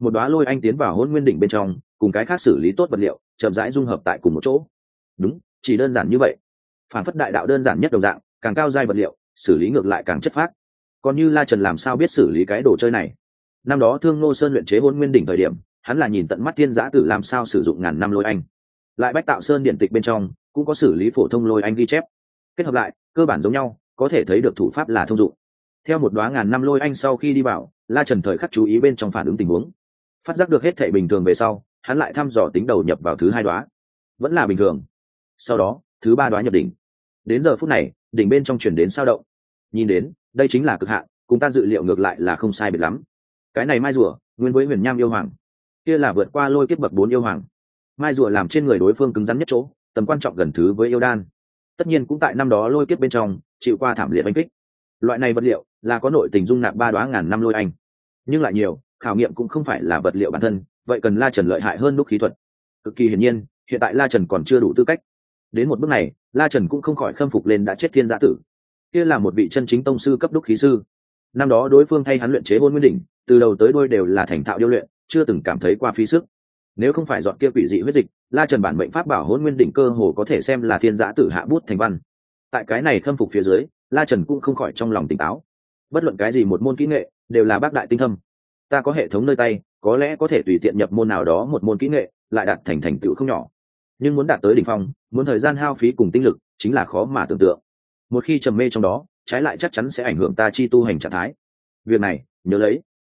một đóa lôi anh tiến vào hôn nguyên đỉnh bên trong, cùng cái khác xử lý tốt vật liệu chậm rãi dung hợp tại cùng một chỗ. Đúng, chỉ đơn giản như vậy. Phản phất đại đạo đơn giản nhất đồng dạng, càng cao giai vật liệu xử lý ngược lại càng chất phác. Còn như La Trần làm sao biết xử lý cái đồ chơi này? Năm đó Thương Nô Sơn luyện chế hôn nguyên đỉnh thời điểm, hắn là nhìn tận mắt Thiên Giã Tử làm sao sử dụng ngàn năm lôi anh. Lại Bách Tạo Sơn điện tịch bên trong cũng có xử lý phổ thông lôi anh ghi chép, kết hợp lại cơ bản giống nhau, có thể thấy được thủ pháp là thông dụng. Theo một đóa ngàn năm lôi anh sau khi đi vào, La Trần thời khắc chú ý bên trong phản ứng tình huống, phát giác được hết thảy bình thường về sau, hắn lại thăm dò tính đầu nhập vào thứ hai đóa, vẫn là bình thường. Sau đó thứ ba đóa nhập đỉnh. Đến giờ phút này, đỉnh bên trong chuyển đến sao động. Nhìn đến, đây chính là cực hạn, cùng ta dự liệu ngược lại là không sai biệt lắm. Cái này mai rùa nguyên với huyền nham yêu hoàng, kia là vượt qua lôi kiếp bậc 4 yêu hoàng. Mai rùa làm trên người đối phương cứng rắn nhất chỗ, tầm quan trọng gần thứ với yêu đan, tất nhiên cũng tại năm đó lôi kiếp bên trong chịu qua thảm liệt đánh kích. Loại này vật liệu là có nội tình dung nạp ba đóa ngàn năm lôi anh, nhưng lại nhiều, khảo nghiệm cũng không phải là vật liệu bản thân, vậy cần La Trần lợi hại hơn đúc khí thuật. Cực kỳ hiển nhiên, hiện tại La Trần còn chưa đủ tư cách. Đến một bước này, La Trần cũng không khỏi khâm phục lên đã chết Thiên Giã Tử. Kia là một vị chân chính tông sư cấp đúc khí sư. Năm đó đối phương thay hắn luyện chế hôn nguyên đỉnh, từ đầu tới đuôi đều là thành thạo điêu luyện, chưa từng cảm thấy qua phí sức. Nếu không phải dọn kia quỷ dị huyết dịch, La Trần bản mệnh pháp bảo hôn nguyên đỉnh cơ hồ có thể xem là Thiên Giã Tử hạ bút thành văn. Tại cái này khâm phục phía dưới, La Trần cũng không khỏi trong lòng tỉnh táo. Bất luận cái gì một môn kỹ nghệ đều là bác đại tinh thâm. Ta có hệ thống nơi tay, có lẽ có thể tùy tiện nhập môn nào đó một môn kỹ nghệ, lại đạt thành tựu không nhỏ. Nhưng muốn đạt tới đỉnh phong, muốn thời gian hao phí cùng tinh lực, chính là khó mà tưởng tượng. Một khi trầm mê trong đó, trái lại chắc chắn sẽ ảnh hưởng ta chi tu hành trạng thái. Việc này, nhớ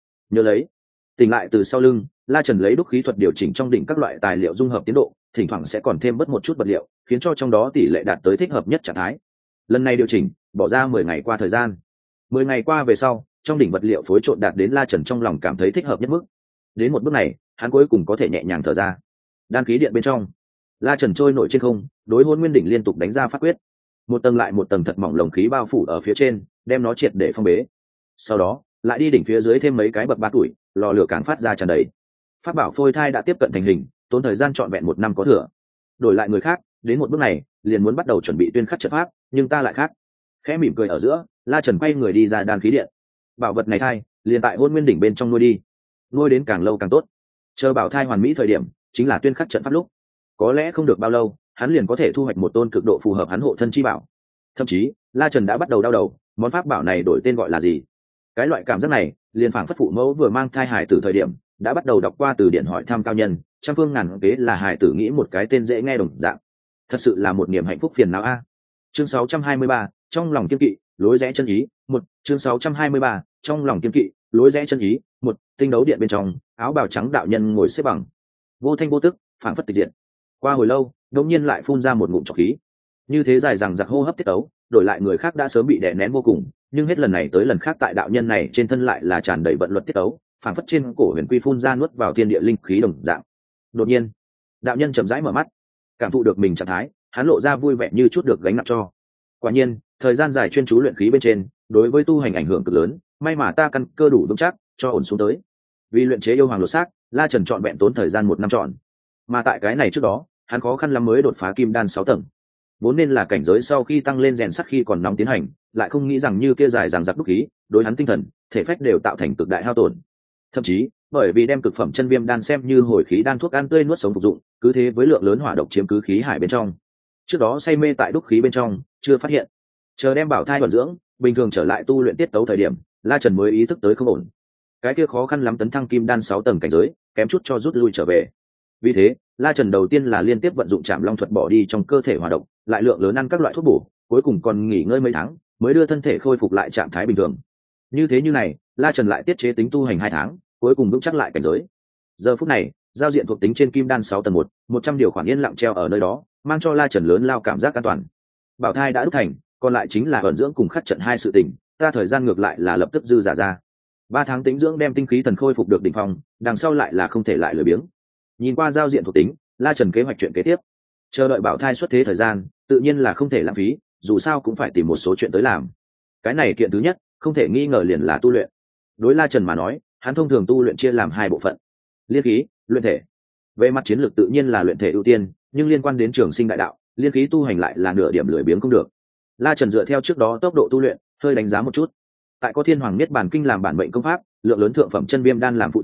lấy. Tỉnh lại từ sau lưng, La Trần lấy đúc khí thuật điều chỉnh trong đỉnh các loại tài liệu dung hợp tiến độ, thỉnh thoảng sẽ còn thêm bớt một chút vật liệu, khiến cho trong đó tỷ lệ đạt tới thích hợp nhất trạng thái. Lần này điều chỉnh, bỏ ra 10 ngày qua thời gian. 10 ngày qua về sau, trong đỉnh vật liệu phối trộn đạt đến La Trần trong lòng cảm thấy thích hợp nhất mức. Đến một bước này, hắn cuối cùng có thể nhẹ nhàng thở ra. Đan khí điện bên trong, La Trần trôi nổi trên không, đối hôn nguyên đỉnh liên tục đánh ra pháp quyết. Một tầng lại một tầng thật mỏng lồng khí bao phủ ở phía trên, đem nó triệt để phong bế. Sau đó, lại đi đỉnh phía dưới thêm mấy cái bậc 3 tuổi, lò lửa càng phát ra tràn đầy. Pháp bảo phôi thai đã tiếp cận thành hình, tốn thời gian trọn vẹn 1 năm có thừa. Đổi lại người khác, đến một bước này, liền muốn bắt đầu chuẩn bị tuyên khắc trận pháp, nhưng ta lại khác. Khẽ mỉm cười ở giữa, La Trần quay người đi ra đan khí điện. Bảo vật này thai, liền tại hôn nguyên đỉnh bên trong nuôi đi. Nuôi đến càng lâu càng tốt. Chờ bảo thai hoàn mỹ thời điểm, chính là tuyên khắc trận pháp lúc. Có lẽ không được bao lâu, hắn liền có thể thu hoạch một tôn cực độ phù hợp hắn hộ thân chi bảo. Thậm chí, La Trần đã bắt đầu đau đầu, món pháp bảo này đổi tên gọi là gì? Cái loại cảm giác này, liền phảng phất phụ mẫu vừa mang thai hài tử thời điểm, đã bắt đầu đọc qua từ điển hỏi thăm cao nhân, trăm phương ngàn kế là hài tử nghĩ một cái tên dễ nghe đồng dạng. Thật sự là một niềm hạnh phúc phiền não a. Chương 623, trong lòng kiên kỵ, lối rẽ chân ý. Một chương 623, trong lòng kiên kỵ, lối rẽ chân ý. Một tinh đấu điện bên trong, áo bào trắng đạo nhân ngồi xếp bằng, vô thanh vô tức, phảng phất tịch diện. Qua hồi lâu, đột nhiên lại phun ra một ngụm trọc khí. Như thế dài rằng giặc hô hấp tiết tấu, đổi lại người khác đã sớm bị đè nén vô cùng, nhưng hết lần này tới lần khác tại đạo nhân này trên thân lại là tràn đầy vận luật tiết tấu, phảng phất trên cổ huyền quy phun ra nuốt vào thiên địa linh khí đồng dạng. Đột nhiên, đạo nhân chậm rãi mở mắt, cảm thụ được mình trạng thái, hắn lộ ra vui vẻ như chút được gánh nặng cho. Quả nhiên, thời gian dài chuyên chú luyện khí bên trên, đối với tu hành ảnh hưởng cực lớn, may mà ta căn cơ đủ vững chắc, cho ổn xuống tới. Vì luyện chế yêu hoàng lột xác, La Trần chọn vẹn tốn thời gian 1 năm trọn. Mà tại cái này trước đó, hắn khó khăn lắm mới đột phá kim đan 6 tầng. Vốn nên là cảnh giới sau khi tăng lên rèn sắt khi còn nóng tiến hành, lại không nghĩ rằng như kia dài dằng dặc đúc khí, đối hắn tinh thần, thể phách đều tạo thành cực đại hao tổn. Thậm chí, bởi vì đem cực phẩm chân viêm đan xem như hồi khí đan thuốc ăn tươi nuốt sống phục dụng, cứ thế với lượng lớn hỏa độc chiếm cứ khí hải bên trong. Trước đó say mê tại đúc khí bên trong, chưa phát hiện. Chờ đem bảo thai vận dưỡng, bình thường trở lại tu luyện tiết tấu thời điểm, La Trần mới ý thức tới không ổn. Cái kia khó khăn lắm tấn thăng kim đan 6 tầng cảnh giới, kém chút cho rút lui trở về. Vì thế, La Trần đầu tiên là liên tiếp vận dụng Trảm Long thuật bỏ đi trong cơ thể hỏa độc, lại lượng lớn ăn các loại thuốc bổ, cuối cùng còn nghỉ ngơi mấy tháng, mới đưa thân thể khôi phục lại trạng thái bình thường. Như thế như này, La Trần lại tiết chế tính tu hành 2 tháng, cuối cùng vững chắc lại cảnh giới. Giờ phút này, giao diện thuộc tính trên kim đan 6 tầng 100 điều khoản yên lặng treo ở nơi đó, mang cho La Trần lớn lao cảm giác an toàn. Bảo thai đã đúc thành, còn lại chính là vận dưỡng cùng khắc trận 2 sự tình, ta thời gian ngược lại là lập tức dư giả ra. 3 tháng tính dưỡng đem tinh khí thần khôi phục được đỉnh phong, đằng sau lại là không thể lại lười biếng. Nhìn qua giao diện thuộc tính, La Trần kế hoạch chuyện kế tiếp. Chờ đợi bảo thai xuất thế thời gian, tự nhiên là không thể lãng phí, dù sao cũng phải tìm một số chuyện tới làm. Cái này kiện thứ nhất, không thể nghi ngờ liền là tu luyện. Đối La Trần mà nói, hắn thông thường tu luyện chia làm 2 bộ phận: liên khí, luyện thể. Về mặt chiến lược tự nhiên là luyện thể ưu tiên, nhưng liên quan đến trường sinh đại đạo, liên khí tu hành lại là nửa điểm lười biếng không được. La Trần dựa theo trước đó tốc độ tu luyện, hơi đánh giá một chút. Tại có Thiên Hoàng Niết Bàn Kinh làm bản mệnh công pháp, lượng lớn thượng phẩm chân viêm đan làm phụ trợ,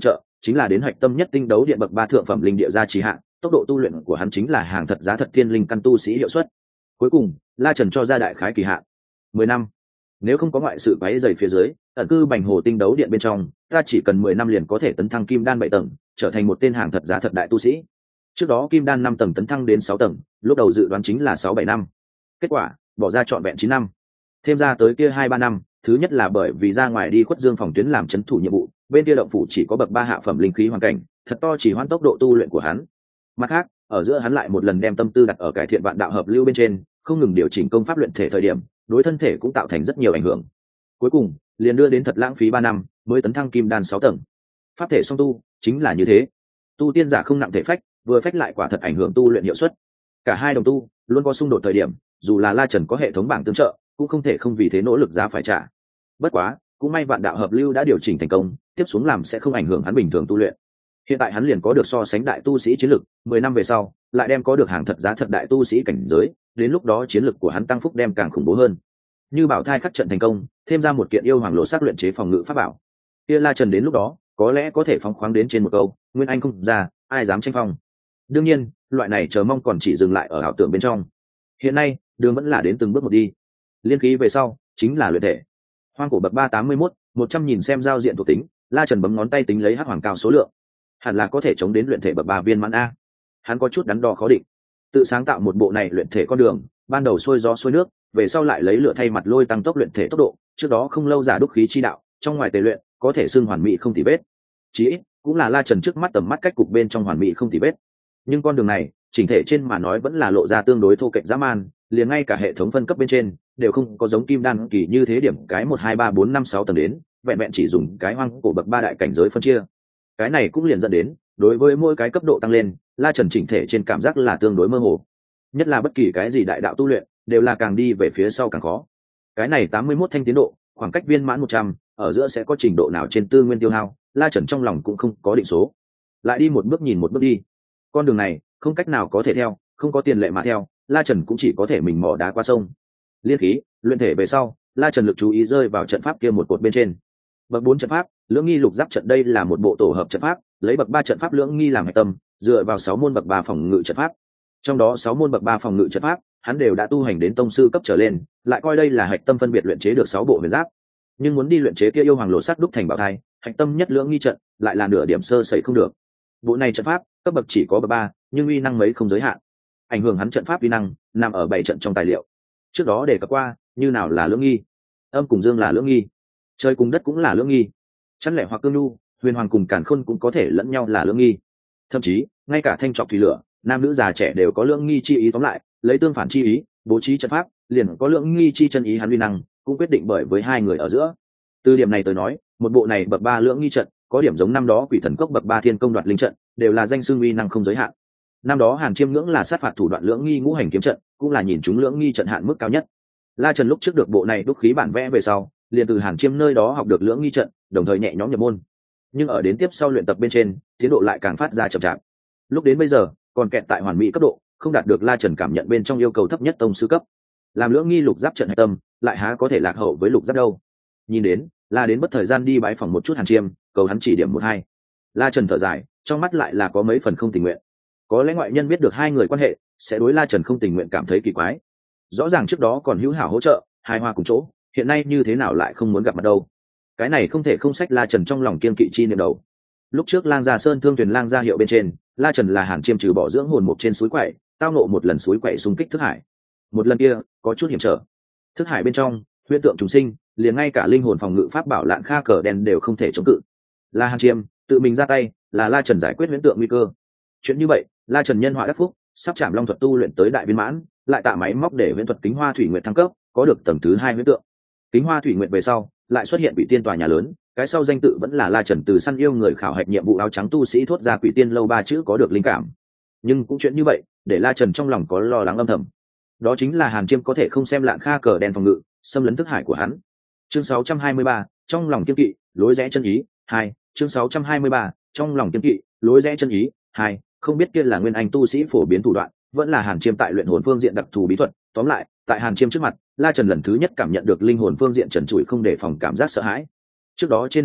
chính là đến hạch tâm nhất tinh đấu điện bậc 3 thượng phẩm linh địa gia trì hạng, tốc độ tu luyện của hắn chính là hàng thật giá thật thiên linh căn tu sĩ hiệu suất. Cuối cùng, La Trần cho ra đại khái kỳ hạn 10 năm. Nếu không có ngoại sự quấy rầy phía dưới, ẩn cư Bành Hồ tinh đấu điện bên trong, ta chỉ cần 10 năm liền có thể tấn thăng kim đan 7 tầng, trở thành một tên hàng thật giá thật đại tu sĩ. Trước đó kim đan 5 tầng tấn thăng đến 6 tầng, lúc đầu dự đoán chính là 6-7 năm. Kết quả, bỏ ra trọn vẹn 9 năm. Thêm ra tới kia 2-3 năm, thứ nhất là bởi vì ra ngoài đi Khuất Dương phòng tuyến làm chấn thủ nhiệm vụ, bên kia động phủ chỉ có bậc 3 hạ phẩm linh khí hoàn cảnh, thật to chỉ hoãn tốc độ tu luyện của hắn. Mặt khác, ở giữa hắn lại một lần đem tâm tư đặt ở cải thiện vạn đạo hợp lưu bên trên, không ngừng điều chỉnh công pháp luyện thể thời điểm, đối thân thể cũng tạo thành rất nhiều ảnh hưởng. Cuối cùng, liền đưa đến thật lãng phí 3 năm, mới tấn thăng kim đan 6 tầng. Pháp thể song tu, chính là như thế. Tu tiên giả không nặng thể phách, vừa phách lại quả thật ảnh hưởng tu luyện hiệu suất. Cả hai đồng tu, luôn có xung đột thời điểm, dù là La Trần có hệ thống bảng tương trợ, cũng không thể không vì thế nỗ lực giá phải trả. Bất quá, cũng may vạn đạo hợp lưu đã điều chỉnh thành công, tiếp xuống làm sẽ không ảnh hưởng hắn bình thường tu luyện. Hiện tại hắn liền có được so sánh đại tu sĩ chiến lực, 10 năm về sau, lại đem có được hàng thật giá thật đại tu sĩ cảnh giới, đến lúc đó chiến lực của hắn tăng phúc đem càng khủng bố hơn. Như bảo thai khắc trận thành công, thêm ra một kiện yêu hoàng lộ sắc luyện chế phòng ngự pháp bảo. Kia La Trần đến lúc đó, có lẽ có thể phóng khoáng đến trên một câu, nguyên anh không ra, ai dám tranh phong. Đương nhiên, loại này chờ mong còn chỉ dừng lại ở ảo tưởng bên trong. Hiện nay, đường vẫn là đến từng bước một đi. Liên khí về sau, chính là luyện thể. Hoang cổ bậc 381, 100 nhìn xem giao diện thuộc tính, La Trần bấm ngón tay tính lấy hắc hoàng cao số lượng. Hẳn là có thể chống đến luyện thể bậc 3 viên mãn a. Hắn có chút đắn đo khó định. Tự sáng tạo một bộ này luyện thể con đường, ban đầu xuôi gió xuôi nước, về sau lại lấy lửa thay mặt lôi tăng tốc luyện thể tốc độ, trước đó không lâu giả đúc khí chi đạo, trong ngoài tề luyện, có thể xưng hoàn mỹ không tì vết. Chí ít, cũng là La Trần trước mắt tầm mắt cách cục bên trong hoàn mỹ không tì vết. Nhưng con đường này, chỉnh thể trên mà nói vẫn là lộ ra tương đối thô kệch dã man, liền ngay cả hệ thống phân cấp bên trên đều không có giống kim đan kỳ như thế điểm cái 1 2 3 4 5 6 tầng đến, vẹn vẹn chỉ dùng cái hoang cổ bậc 3 đại cảnh giới phân chia. Cái này cũng liền dẫn đến, đối với mỗi cái cấp độ tăng lên, La Trần chỉnh thể trên cảm giác là tương đối mơ hồ. Nhất là bất kỳ cái gì đại đạo tu luyện, đều là càng đi về phía sau càng khó. Cái này 81 thanh tiến độ, khoảng cách viên mãn 100, ở giữa sẽ có trình độ nào trên tư nguyên tiêu hao, La Trần trong lòng cũng không có định số. Lại đi một bước nhìn một bước đi. Con đường này, không cách nào có thể theo, không có tiền lệ mà theo, La Trần cũng chỉ có thể mình mò đá qua sông. Liên khí, luyện thể về sau, La Trần lực chú ý rơi vào trận pháp kia một cột bên trên. Bậc 4 trận pháp, lưỡng nghi lục giáp trận, đây là một bộ tổ hợp trận pháp, lấy bậc 3 trận pháp lưỡng nghi làm hệ tâm, dựa vào 6 môn bậc 3 phòng ngự trận pháp. Trong đó 6 môn bậc 3 phòng ngự trận pháp, hắn đều đã tu hành đến tông sư cấp trở lên, lại coi đây là hạch tâm phân biệt luyện chế được 6 bộ huyền giáp. Nhưng muốn đi luyện chế kia yêu hoàng lộ sắt đúc thành bảo thai, hạch tâm nhất lưỡng nghi trận, lại là nửa điểm sơ sẩy không được. Bộ này trận pháp, cấp bậc chỉ có bậc 3, nhưng uy năng mấy không giới hạn. Ảnh hưởng hắn trận pháp uy năng, nằm ở 7 trận trong tài liệu. Trước đó đề cập qua, như nào là lưỡng nghi, âm cùng dương là lưỡng nghi, trời cùng đất cũng là lưỡng nghi, chắn lẻ hoặc cương nhu, huyền hoàng cùng càn khôn cũng có thể lẫn nhau là lưỡng nghi. Thậm chí, ngay cả thanh trọc thủy lửa, nam nữ già trẻ đều có lưỡng nghi chi ý, tóm lại, lấy tương phản chi ý, bố trí trận pháp, liền có lưỡng nghi chi chân ý hắn uy năng, cũng quyết định bởi với hai người ở giữa. Từ điểm này tới nói, một bộ này bậc 3 lưỡng nghi trận, có điểm giống năm đó quỷ thần cốc bậc 3 thiên công đoạt linh trận, đều là danh xưng uy năng không giới hạn. Năm đó Hàn Chiêm ngưỡng là sát phạt thủ đoạn lưỡng nghi ngũ hành kiếm trận, cũng là nhìn chúng lưỡng nghi trận hạn mức cao nhất. La Trần lúc trước được bộ này đúc khí bản vẽ về sau, liền từ Hàn Chiêm nơi đó học được lưỡng nghi trận, đồng thời nhẹ nhõm nhập môn. Nhưng ở đến tiếp sau luyện tập bên trên, tiến độ lại càng phát ra chậm chạp. Lúc đến bây giờ, còn kẹt tại hoàn mỹ cấp độ, không đạt được La Trần cảm nhận bên trong yêu cầu thấp nhất tông sư cấp. Làm lưỡng nghi lục giáp trận hạch tâm, lại há có thể lạc hậu với lục giáp đâu. Nhìn đến, La đến bất thời gian đi bái phòng một chút Hàn Chiêm, cầu hắn chỉ điểm 1-2. La Trần thở dài, trong mắt lại là có mấy phần không tình nguyện. Có lẽ ngoại nhân biết được hai người quan hệ, sẽ đối La Trần không tình nguyện cảm thấy kỳ quái. Rõ ràng trước đó còn hữu hảo hỗ trợ, hài hòa cùng chỗ, hiện nay như thế nào lại không muốn gặp mặt đâu. Cái này không thể không sách La Trần trong lòng kiên kỵ chi niệm đầu. Lúc trước Lang Gia Sơn thương thuyền Lang Gia hiệu bên trên, La Trần là Hàn Chiêm trừ bỏ dưỡng hồn một trên suối quậy, tao nộ một lần suối quậy xung kích thức hải. Một lần kia có chút hiểm trở. Thức hải bên trong, huyễn tượng trùng sinh, liền ngay cả linh hồn phòng ngự pháp bảo Lạn Kha cờ đen đều không thể chống cự. Là Hàn Chiêm tự mình ra tay, là La Trần giải quyết huyễn tượng nguy cơ. Chuyện như vậy, La Trần nhân họa đắc phúc, sắp chạm long thuật tu luyện tới đại viên mãn, lại tạo máy móc để huyễn thuật kính hoa thủy nguyệt thăng cấp, có được tầng thứ 2 huyễn tượng. Kính hoa thủy nguyệt về sau, lại xuất hiện quỷ tiên tòa nhà lớn, cái sau danh tự vẫn là La Trần từ săn yêu người khảo hạch nhiệm vụ áo trắng tu sĩ thốt ra quỷ tiên lâu 3 chữ có được linh cảm. Nhưng cũng chuyện như vậy, để La Trần trong lòng có lo lắng âm thầm. Đó chính là Hàn Chiêm có thể không xem Lạn Kha cờ đen phòng ngự, xâm lấn thức hải của hắn. Chương 623, trong lòng kiên kỵ, lối rẽ chân ý 2. Chương 623, trong lòng kiên kỵ, lối rẽ chân ý 2. Không biết kia là nguyên anh tu sĩ phổ biến thủ đoạn, vẫn là Hàn Chiêm tại luyện hồn phương diện đặc thù bí thuật. Tóm lại, tại Hàn Chiêm trước mặt, La Trần lần thứ nhất cảm nhận được linh hồn phương diện trần trụi không đề phòng cảm giác sợ hãi. Trước đó trên đường đi,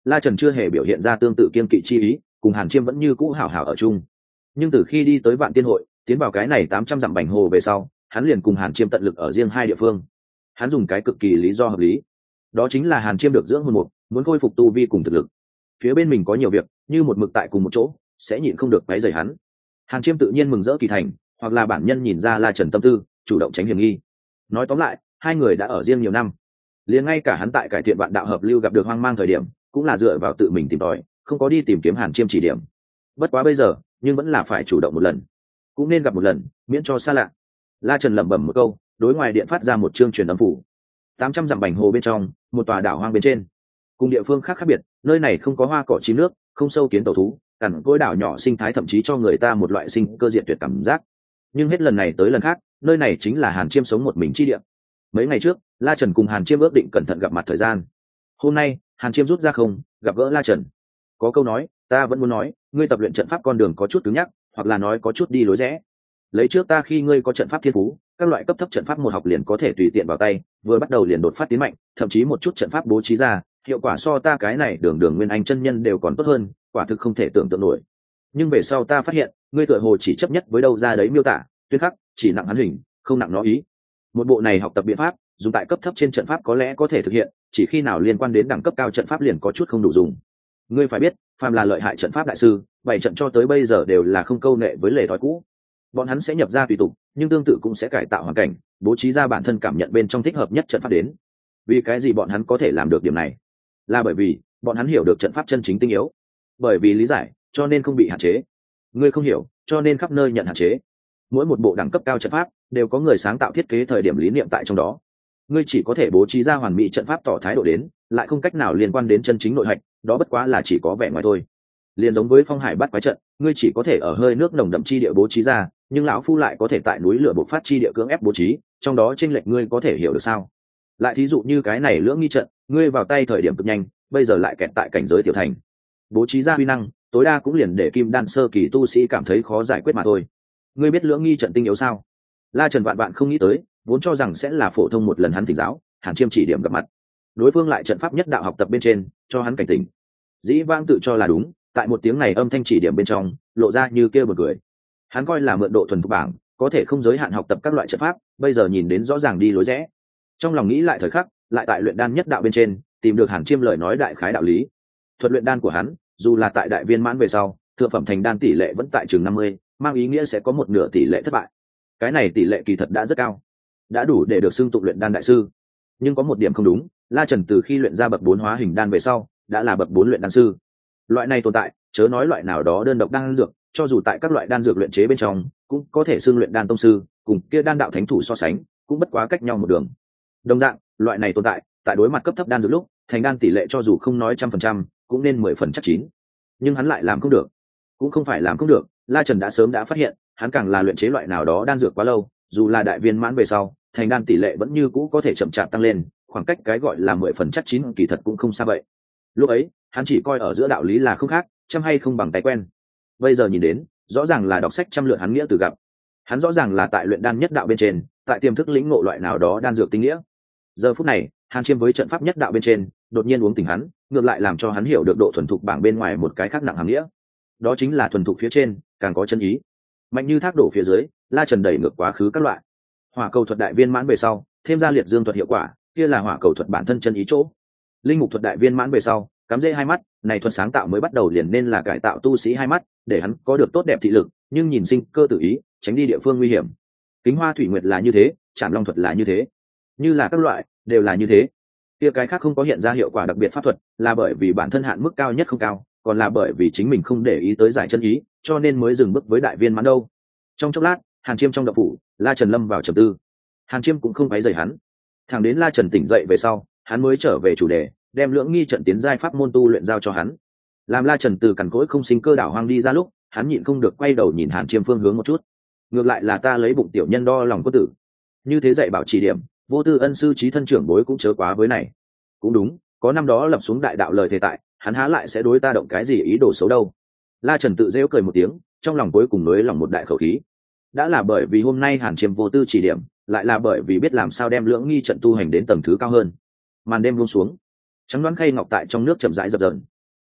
La Trần chưa hề biểu hiện ra tương tự kiên kỵ chi ý, cùng Hàn Chiêm vẫn như cũ hảo hảo ở chung. Nhưng từ khi đi tới Vạn Tiên hội, tiến vào cái này 800 dặm bành hồ về sau, hắn liền cùng Hàn Chiêm tận lực ở riêng hai địa phương. Hắn dùng cái cực kỳ lý do hợp lý, đó chính là Hàn Chiêm được dưỡng hồn mục, muốn khôi phục tu vi cùng thực lực. Phía bên mình có nhiều việc, như một mực tại cùng một chỗ, sẽ nhịn không được quấy rầy hắn. Hàn Chiêm tự nhiên mừng rỡ kỳ thành, hoặc là bản nhân nhìn ra La Trần tâm tư, chủ động tránh hiểm nghi. Nói tóm lại, hai người đã ở riêng nhiều năm. Liền ngay cả hắn tại cải thiện vạn đạo hợp lưu gặp được hoang mang thời điểm, cũng là dựa vào tự mình tìm tòi, không có đi tìm kiếm Hàn Chiêm chỉ điểm. Bất quá bây giờ, nhưng vẫn là phải chủ động một lần, cũng nên gặp một lần, miễn cho xa lạ. La Trần lẩm bẩm một câu, đối ngoài điện phát ra một chương truyền âm phủ. 800 dặm bành hồ bên trong, một tòa đảo hoang bên trên. Cùng địa phương khác khác biệt, nơi này không có hoa cỏ chim nước, không sâu kiến tàu thú, cằn cỗi đảo nhỏ sinh thái thậm chí cho người ta một loại sinh cơ diệt tuyệt cảm giác. Nhưng hết lần này tới lần khác, nơi này chính là Hàn Chiêm sống một mình chi địa. Mấy ngày trước, La Trần cùng Hàn Chiêm ước định cẩn thận gặp mặt thời gian. Hôm nay, Hàn Chiêm rút ra không, gặp gỡ La Trần. Có câu nói, ta vẫn muốn nói, ngươi tập luyện trận pháp con đường có chút cứng nhắc, hoặc là nói có chút đi lối rẽ. Lấy trước ta khi ngươi có trận pháp thiên phú, các loại cấp thấp trận pháp một học liền có thể tùy tiện vào tay, vừa bắt đầu liền đột phát tiến mạnh, thậm chí một chút trận pháp bố trí ra, hiệu quả so ta cái này đường đường nguyên anh chân nhân đều còn tốt hơn, quả thực không thể tưởng tượng nổi. Nhưng về sau ta phát hiện, ngươi tựa hồ chỉ chấp nhất với đâu ra đấy miêu tả, tuyên khắc, chỉ nặng hắn hình, không nặng nó ý. Một bộ này học tập biện pháp, dùng tại cấp thấp trên trận pháp có lẽ có thể thực hiện, chỉ khi nào liên quan đến đẳng cấp cao trận pháp liền có chút không đủ dùng. Ngươi phải biết, phàm là lợi hại trận pháp đại sư, bảy trận cho tới bây giờ đều là không câu nệ với lề thói cũ. Bọn hắn sẽ nhập ra tùy tục, nhưng tương tự cũng sẽ cải tạo hoàn cảnh, bố trí ra bản thân cảm nhận bên trong thích hợp nhất trận pháp đến. Vì cái gì bọn hắn có thể làm được điểm này? Là bởi vì bọn hắn hiểu được trận pháp chân chính tinh yếu, bởi vì lý giải cho nên không bị hạn chế. Ngươi không hiểu, cho nên khắp nơi nhận hạn chế. Mỗi một bộ đẳng cấp cao trận pháp đều có người sáng tạo thiết kế thời điểm lý niệm tại trong đó. Ngươi chỉ có thể bố trí ra hoàn mỹ trận pháp tỏ thái độ đến, lại không cách nào liên quan đến chân chính nội hạch, đó bất quá là chỉ có vẻ ngoài thôi. Liền giống với phong hải bắt quái trận, ngươi chỉ có thể ở hơi nước nồng đậm chi địa bố trí ra, nhưng lão phu lại có thể tại núi lửa bộc phát chi địa cưỡng ép bố trí, trong đó chênh lệch ngươi có thể hiểu được sao? Lại thí dụ như cái này lưỡng nghi trận, ngươi vào tay thời điểm cực nhanh, bây giờ lại kẹt tại cảnh giới tiểu thành. Bố trí ra uy năng, tối đa cũng liền để kim đan sơ kỳ tu sĩ cảm thấy khó giải quyết mà thôi. Ngươi biết lưỡng nghi trận tinh yếu sao? La Trần vạn bạn không nghĩ tới, vốn cho rằng sẽ là phổ thông một lần hắn thỉnh giáo, Hàn Chiêm chỉ điểm gặp mặt. Đối phương lại trận pháp nhất đạo học tập bên trên, cho hắn cảnh tỉnh. Dĩ vãng tự cho là đúng, tại một tiếng này âm thanh chỉ điểm bên trong, lộ ra như kêu bật cười. Hắn coi là mượn độ thuần thục bảng, có thể không giới hạn học tập các loại trận pháp, bây giờ nhìn đến rõ ràng đi lối rẽ. Trong lòng nghĩ lại thời khắc, lại tại luyện đan nhất đạo bên trên, tìm được Hàn Chiêm lời nói đại khái đạo lý. Thuật luyện đan của hắn, dù là tại đại viên mãn về sau, thượng phẩm thành đan tỷ lệ vẫn tại chừng 50, mang ý nghĩa sẽ có một nửa tỷ lệ thất bại. Cái này tỷ lệ kỳ thật đã rất cao, đã đủ để được xưng tụng luyện đan đại sư. Nhưng có một điểm không đúng, La Trần từ khi luyện ra bậc 4 hóa hình đan về sau, đã là bậc 4 luyện đan sư. Loại này tồn tại, chớ nói loại nào đó đơn độc đan dược, cho dù tại các loại đan dược luyện chế bên trong, cũng có thể xưng luyện đan tông sư, cùng kia đan đạo thánh thủ so sánh, cũng bất quá cách nhau một đường. Đồng dạng, loại này tồn tại, tại đối mặt cấp thấp đan dược lúc, thành đan tỷ lệ cho dù không nói 100%, cũng nên 10% chắc chín. Nhưng hắn lại làm không được. Cũng không phải làm không được, La Trần đã sớm đã phát hiện, hắn càng là luyện chế loại nào đó đan dược quá lâu, dù là đại viên mãn về sau, thành đan tỷ lệ vẫn như cũ có thể chậm chạp tăng lên, khoảng cách cái gọi là 10% chắc chín kỳ thật cũng không xa vậy. Lúc ấy, hắn chỉ coi ở giữa đạo lý là không khác, chăm hay không bằng tay quen. Bây giờ nhìn đến, rõ ràng là đọc sách trăm lượt hắn nghĩa từ gặp. Hắn rõ ràng là tại luyện đan nhất đạo bên trên, tại tiềm thức lĩnh ngộ loại nào đó đan dược tinh nghĩa. Giờ phút này, Hàn Chiêm với trận pháp nhất đạo bên trên, đột nhiên uống tỉnh hắn, ngược lại làm cho hắn hiểu được độ thuần thục bảng bên ngoài một cái khác nặng hàm nghĩa. Đó chính là thuần thục phía trên, càng có chân ý. Mạnh như thác đổ phía dưới, La Trần đẩy ngược quá khứ các loại. Hỏa cầu thuật đại viên mãn về sau, thêm ra liệt dương thuật hiệu quả, kia là hỏa cầu thuật bản thân chân ý chỗ. Linh mục thuật đại viên mãn về sau, cắm rễ hai mắt, này thuật sáng tạo mới bắt đầu liền nên là cải tạo tu sĩ hai mắt, để hắn có được tốt đẹp thị lực, nhưng nhìn sinh cơ tự ý, tránh đi địa phương nguy hiểm. Kính hoa thủy nguyệt là như thế, Trảm long thuật là như thế, như là các loại đều là như thế. Kia cái khác không có hiện ra hiệu quả đặc biệt pháp thuật, là bởi vì bản thân hạn mức cao nhất không cao, còn là bởi vì chính mình không để ý tới giải chân ý, cho nên mới dừng bước với đại viên mãn đâu. Trong chốc lát, Hàn Chiêm trong động phủ, La Trần lâm vào trầm tư. Hàn Chiêm cũng không quấy rầy hắn, thẳng đến La Trần tỉnh dậy về sau, hắn mới trở về chủ đề, đem lưỡng nghi trận tiến giai pháp môn tu luyện giao cho hắn. Làm La Trần từ cằn cỗi không sinh cơ đảo hoang đi ra lúc, hắn nhịn không được quay đầu nhìn Hàn Chiêm phương hướng một chút. Ngược lại là ta lấy bụng tiểu nhân đo lòng quân tử, như thế dạy bảo chỉ điểm, vô tư ân sư trí thân trưởng bối cũng chớ quá với này. Cũng đúng, có năm đó lập xuống đại đạo lời thề tại, hắn há lại sẽ đối ta động cái gì ý đồ xấu đâu. La Trần tự rêu cười một tiếng, trong lòng cuối cùng nới lòng một đại khẩu khí. Đã là bởi vì hôm nay Hàn Chiêm vô tư chỉ điểm, lại là bởi vì biết làm sao đem lưỡng nghi trận tu hành đến tầng thứ cao hơn. Màn đêm buông xuống, trắng đoán khay ngọc tại trong nước chậm rãi dập dờn.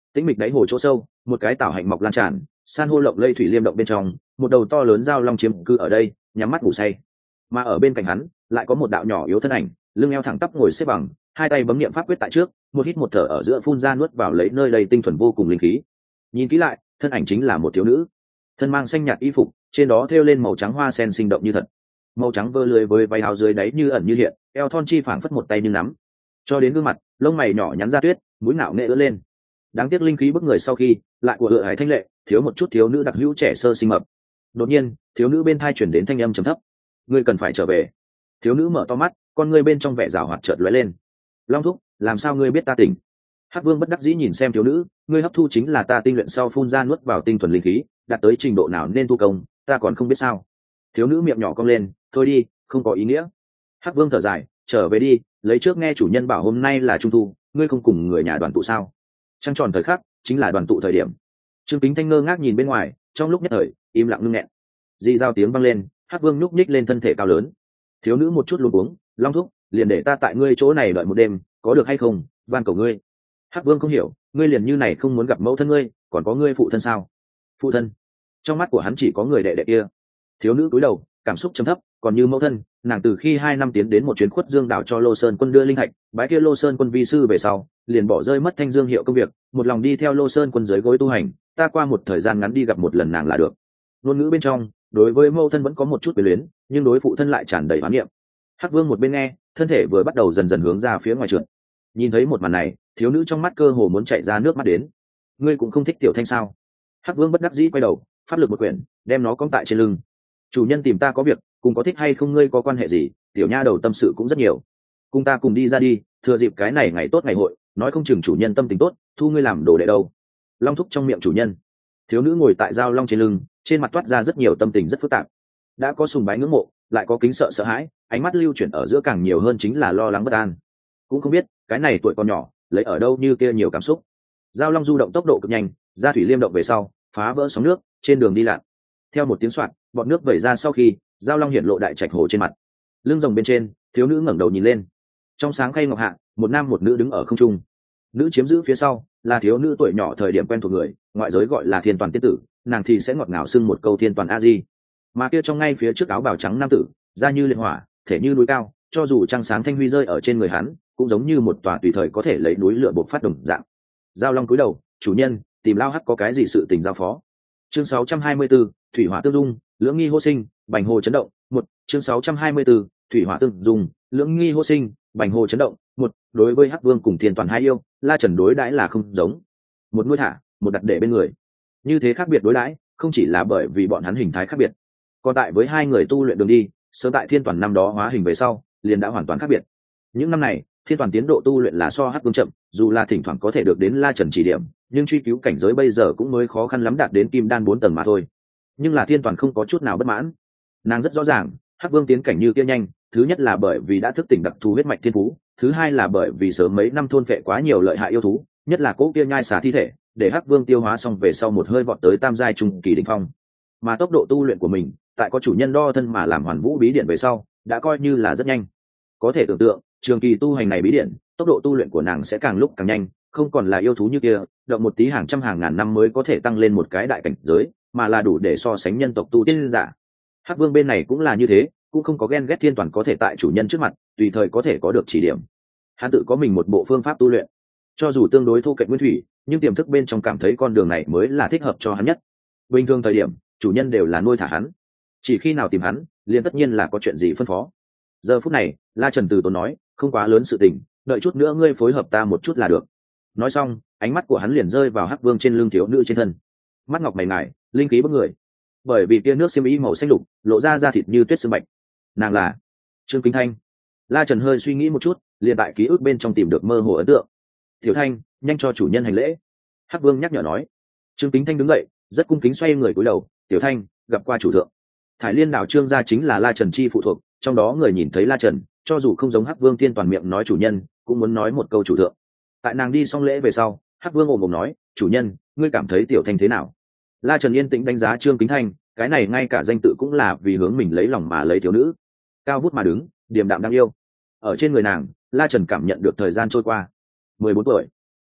tĩnh mịch đáy hồ chỗ sâu, một cái tảo hạnh mọc lan tràn, san hô lộng lây thủy liêm động bên trong, một đầu to lớn dao long chiếm cư ở đây, nhắm mắt ngủ say. Mà ở bên cạnh hắn lại có một đạo nhỏ yếu thân ảnh, lưng eo thẳng tắp ngồi xếp bằng, hai tay bấm niệm pháp quyết tại trước, một hít một thở ở giữa phun ra nuốt vào lấy nơi đầy tinh thuần vô cùng linh khí. Nhìn kỹ lại, thân ảnh chính là một thiếu nữ, thân mang xanh nhạt y phục, trên đó thêu lên màu trắng hoa sen sinh động như thật, màu trắng vơ lưới với váy áo dưới đáy như ẩn như hiện, eo thon chi phảng phất một tay như nắm, cho đến gương mặt lông mày nhỏ nhắn ra tuyết, mũi ngạo nghệ ưỡn lên. Đáng tiếc linh khí bức người sau khi lại của ựa hải thanh lệ, thiếu một chút thiếu nữ đặc hữu trẻ sơ sinh mập. Đột nhiên thiếu nữ bên thai chuyển đến thanh âm trầm thấp: ngươi cần phải trở về. Thiếu nữ mở to mắt, con ngươi bên trong vẻ rào hoạt chợt lóe lên. Long thúc, làm sao ngươi biết ta tỉnh? Hắc Vương bất đắc dĩ nhìn xem thiếu nữ, ngươi hấp thu chính là ta tinh luyện sau phun ra nuốt vào tinh thuần linh khí, đạt tới trình độ nào nên tu công, ta còn không biết sao. Thiếu nữ miệng nhỏ cong lên, thôi đi, không có ý nghĩa. Hắc Vương thở dài, trở về đi, lấy trước nghe chủ nhân bảo hôm nay là trung thu, ngươi không cùng người nhà đoàn tụ sao? Trăng tròn thời khắc chính là đoàn tụ thời điểm. Trương Kính Thanh ngơ ngác nhìn bên ngoài, trong lúc nhất thời im lặng ngưng nghẹn. Dị giao tiếng vang lên, Hắc Vương nhúc nhích lên thân thể cao lớn. Thiếu nữ một chút luống cuống, Long thúc, liền để ta tại ngươi chỗ này đợi một đêm, có được hay không, van cầu ngươi. Hắc Vương không hiểu, ngươi liền như này không muốn gặp mẫu thân ngươi, còn có ngươi phụ thân sao? Phụ thân? Trong mắt của hắn chỉ có người đệ đệ kia. Thiếu nữ cúi đầu, cảm xúc trầm thấp, còn như mẫu thân, nàng từ khi 2 năm tiến đến một chuyến khuất dương đảo cho Lô Sơn quân đưa linh hạch, bái kia Lô Sơn quân vi sư về sau, liền bỏ rơi mất thanh dương hiệu công việc, một lòng đi theo Lô Sơn quân dưới gối tu hành, ta qua một thời gian ngắn đi gặp một lần nàng là được. Ngôn ngữ bên trong, đối với mẫu thân vẫn có một chút quyền luyến, nhưng đối phụ thân lại tràn đầy oán niệm. Hắc Vương một bên nghe, thân thể vừa bắt đầu dần dần hướng ra phía ngoài trượt. Nhìn thấy một màn này, thiếu nữ trong mắt cơ hồ muốn chảy ra nước mắt đến. Ngươi cũng không thích Tiểu Thanh sao? Hắc Vương bất đắc dĩ quay đầu, pháp lực một quyển, đem nó cõng tại trên lưng. Chủ nhân tìm ta có việc, cùng có thích hay không ngươi có quan hệ gì? Tiểu nha đầu tâm sự cũng rất nhiều, cùng ta cùng đi ra đi, thừa dịp cái này ngày tốt ngày hội, nói không chừng chủ nhân tâm tình tốt, thu ngươi làm đồ đệ đâu. Long thúc trong miệng chủ nhân. Thiếu nữ ngồi tại dao long trên lưng, trên mặt toát ra rất nhiều tâm tình rất phức tạp, đã có sùng bái ngưỡng mộ, lại có kính sợ sợ hãi, ánh mắt lưu chuyển ở giữa càng nhiều hơn chính là lo lắng bất an. Cũng không biết cái này tuổi còn nhỏ lấy ở đâu như kia nhiều cảm xúc. Dao long du động tốc độ cực nhanh, ra thủy liêm động về sau, phá vỡ sóng nước, trên đường đi lặn. Theo một tiếng soạt, bọt nước vẩy ra sau khi dao long hiện lộ đại trạch hồ trên mặt. Lưng rồng bên trên, thiếu nữ ngẩng đầu nhìn lên. Trong sáng khay ngọc hạ, một nam một nữ đứng ở không trung. Nữ chiếm giữ phía sau là thiếu nữ tuổi nhỏ thời điểm quen thuộc người, ngoại giới gọi là Thiên Toàn tiên tử, nàng thì sẽ ngọt ngào xưng một câu Thiên Toàn a di. Mà kia trong ngay phía trước áo bào trắng nam tử, da như liệt hỏa, thể như núi cao, cho dù trăng sáng thanh huy rơi ở trên người hắn, cũng giống như một tòa tùy thời có thể lấy núi lửa bộc phát đồng dạng. Giao long cúi đầu, chủ nhân, tìm lao hắc có cái gì sự tình giao phó. Chương 624, thủy hỏa tương dung, lưỡng nghi hô sinh, bành hồ chấn động. Một, chương 624, thủy hỏa tương dung, lưỡng nghi hô sinh, bành hồ chấn động. Một, đối với Hắc Vương cùng Thiên Toàn hai yêu, La Trần đối đãi là không giống. Một nuôi thả, một đặt để bên người. Như thế khác biệt đối đãi, không chỉ là bởi vì bọn hắn hình thái khác biệt, còn tại với hai người tu luyện đường đi, sớm tại Thiên Toàn năm đó hóa hình về sau, liền đã hoàn toàn khác biệt. Những năm này, Thiên Toàn tiến độ tu luyện là so Hắc Vương chậm, dù là thỉnh thoảng có thể được đến La Trần chỉ điểm, nhưng truy cứu cảnh giới bây giờ cũng mới khó khăn lắm đạt đến Kim Đan 4 tầng mà thôi. Nhưng là Thiên Toàn không có chút nào bất mãn. Nàng rất rõ ràng, Hắc Vương tiến cảnh như kia nhanh, thứ nhất là bởi vì đã thức tỉnh đặc thù huyết mạch thiên phú, thứ hai là bởi vì sớm mấy năm thôn phệ quá nhiều lợi hại yêu thú, nhất là cỗ kia nhai xả thi thể, để Hắc Vương tiêu hóa xong về sau một hơi vọt tới tam giai trung kỳ đỉnh phong. Mà tốc độ tu luyện của mình, tại có chủ nhân đo thân mà làm Hoàn Vũ bí điển về sau, đã coi như là rất nhanh. Có thể tưởng tượng, trường kỳ tu hành này bí điển, tốc độ tu luyện của nàng sẽ càng lúc càng nhanh, không còn là yêu thú như kia, động một tí hàng trăm hàng ngàn năm mới có thể tăng lên một cái đại cảnh giới, mà là đủ để so sánh nhân tộc tu tiên giả. Hắc Vương bên này cũng là như thế, cũng không có ghen ghét Thiên Toàn có thể tại chủ nhân trước mặt tùy thời có thể có được chỉ điểm. Hắn tự có mình một bộ phương pháp tu luyện, cho dù tương đối thô kệch nguyên thủy, nhưng tiềm thức bên trong cảm thấy con đường này mới là thích hợp cho hắn nhất. Bình thường thời điểm, chủ nhân đều là nuôi thả hắn, chỉ khi nào tìm hắn, liền tất nhiên là có chuyện gì phân phó. Giờ phút này, La Trần từ tốn nói, không quá lớn sự tình, đợi chút nữa ngươi phối hợp ta một chút là được. Nói xong, ánh mắt của hắn liền rơi vào Hắc Vương trên lưng thiếu nữ trên thân. Mắt ngọc mày ngài, linh khí bức người, bởi vì tia nước xiêm y màu xanh lục lộ ra da thịt như tuyết sương bạch. Nàng là Trương Kính Thanh. La Trần hơi suy nghĩ một chút, liền tại ký ức bên trong tìm được mơ hồ ấn tượng. Tiểu Thanh, nhanh cho chủ nhân hành lễ. Hắc Vương nhắc nhở nói. Trương Kính Thanh đứng dậy, rất cung kính xoay người cúi đầu. Tiểu Thanh, gặp qua chủ thượng. Thải Liên đảo Trương gia chính là La Trần chi phụ thuộc, trong đó người nhìn thấy La Trần, cho dù không giống Hắc Vương Thiên Toàn miệng nói chủ nhân, cũng muốn nói một câu chủ thượng. Tại nàng đi xong lễ về sau, Hắc Vương ồm ồm nói, chủ nhân, ngươi cảm thấy Tiểu Thanh thế nào? La Trần yên tĩnh đánh giá Trương Kính Thanh, cái này ngay cả danh tự cũng là vì hướng mình lấy lòng mà lấy thiếu nữ, cao vút mà đứng, điềm đạm đáng yêu. Ở trên người nàng, La Trần cảm nhận được thời gian trôi qua. 14 tuổi,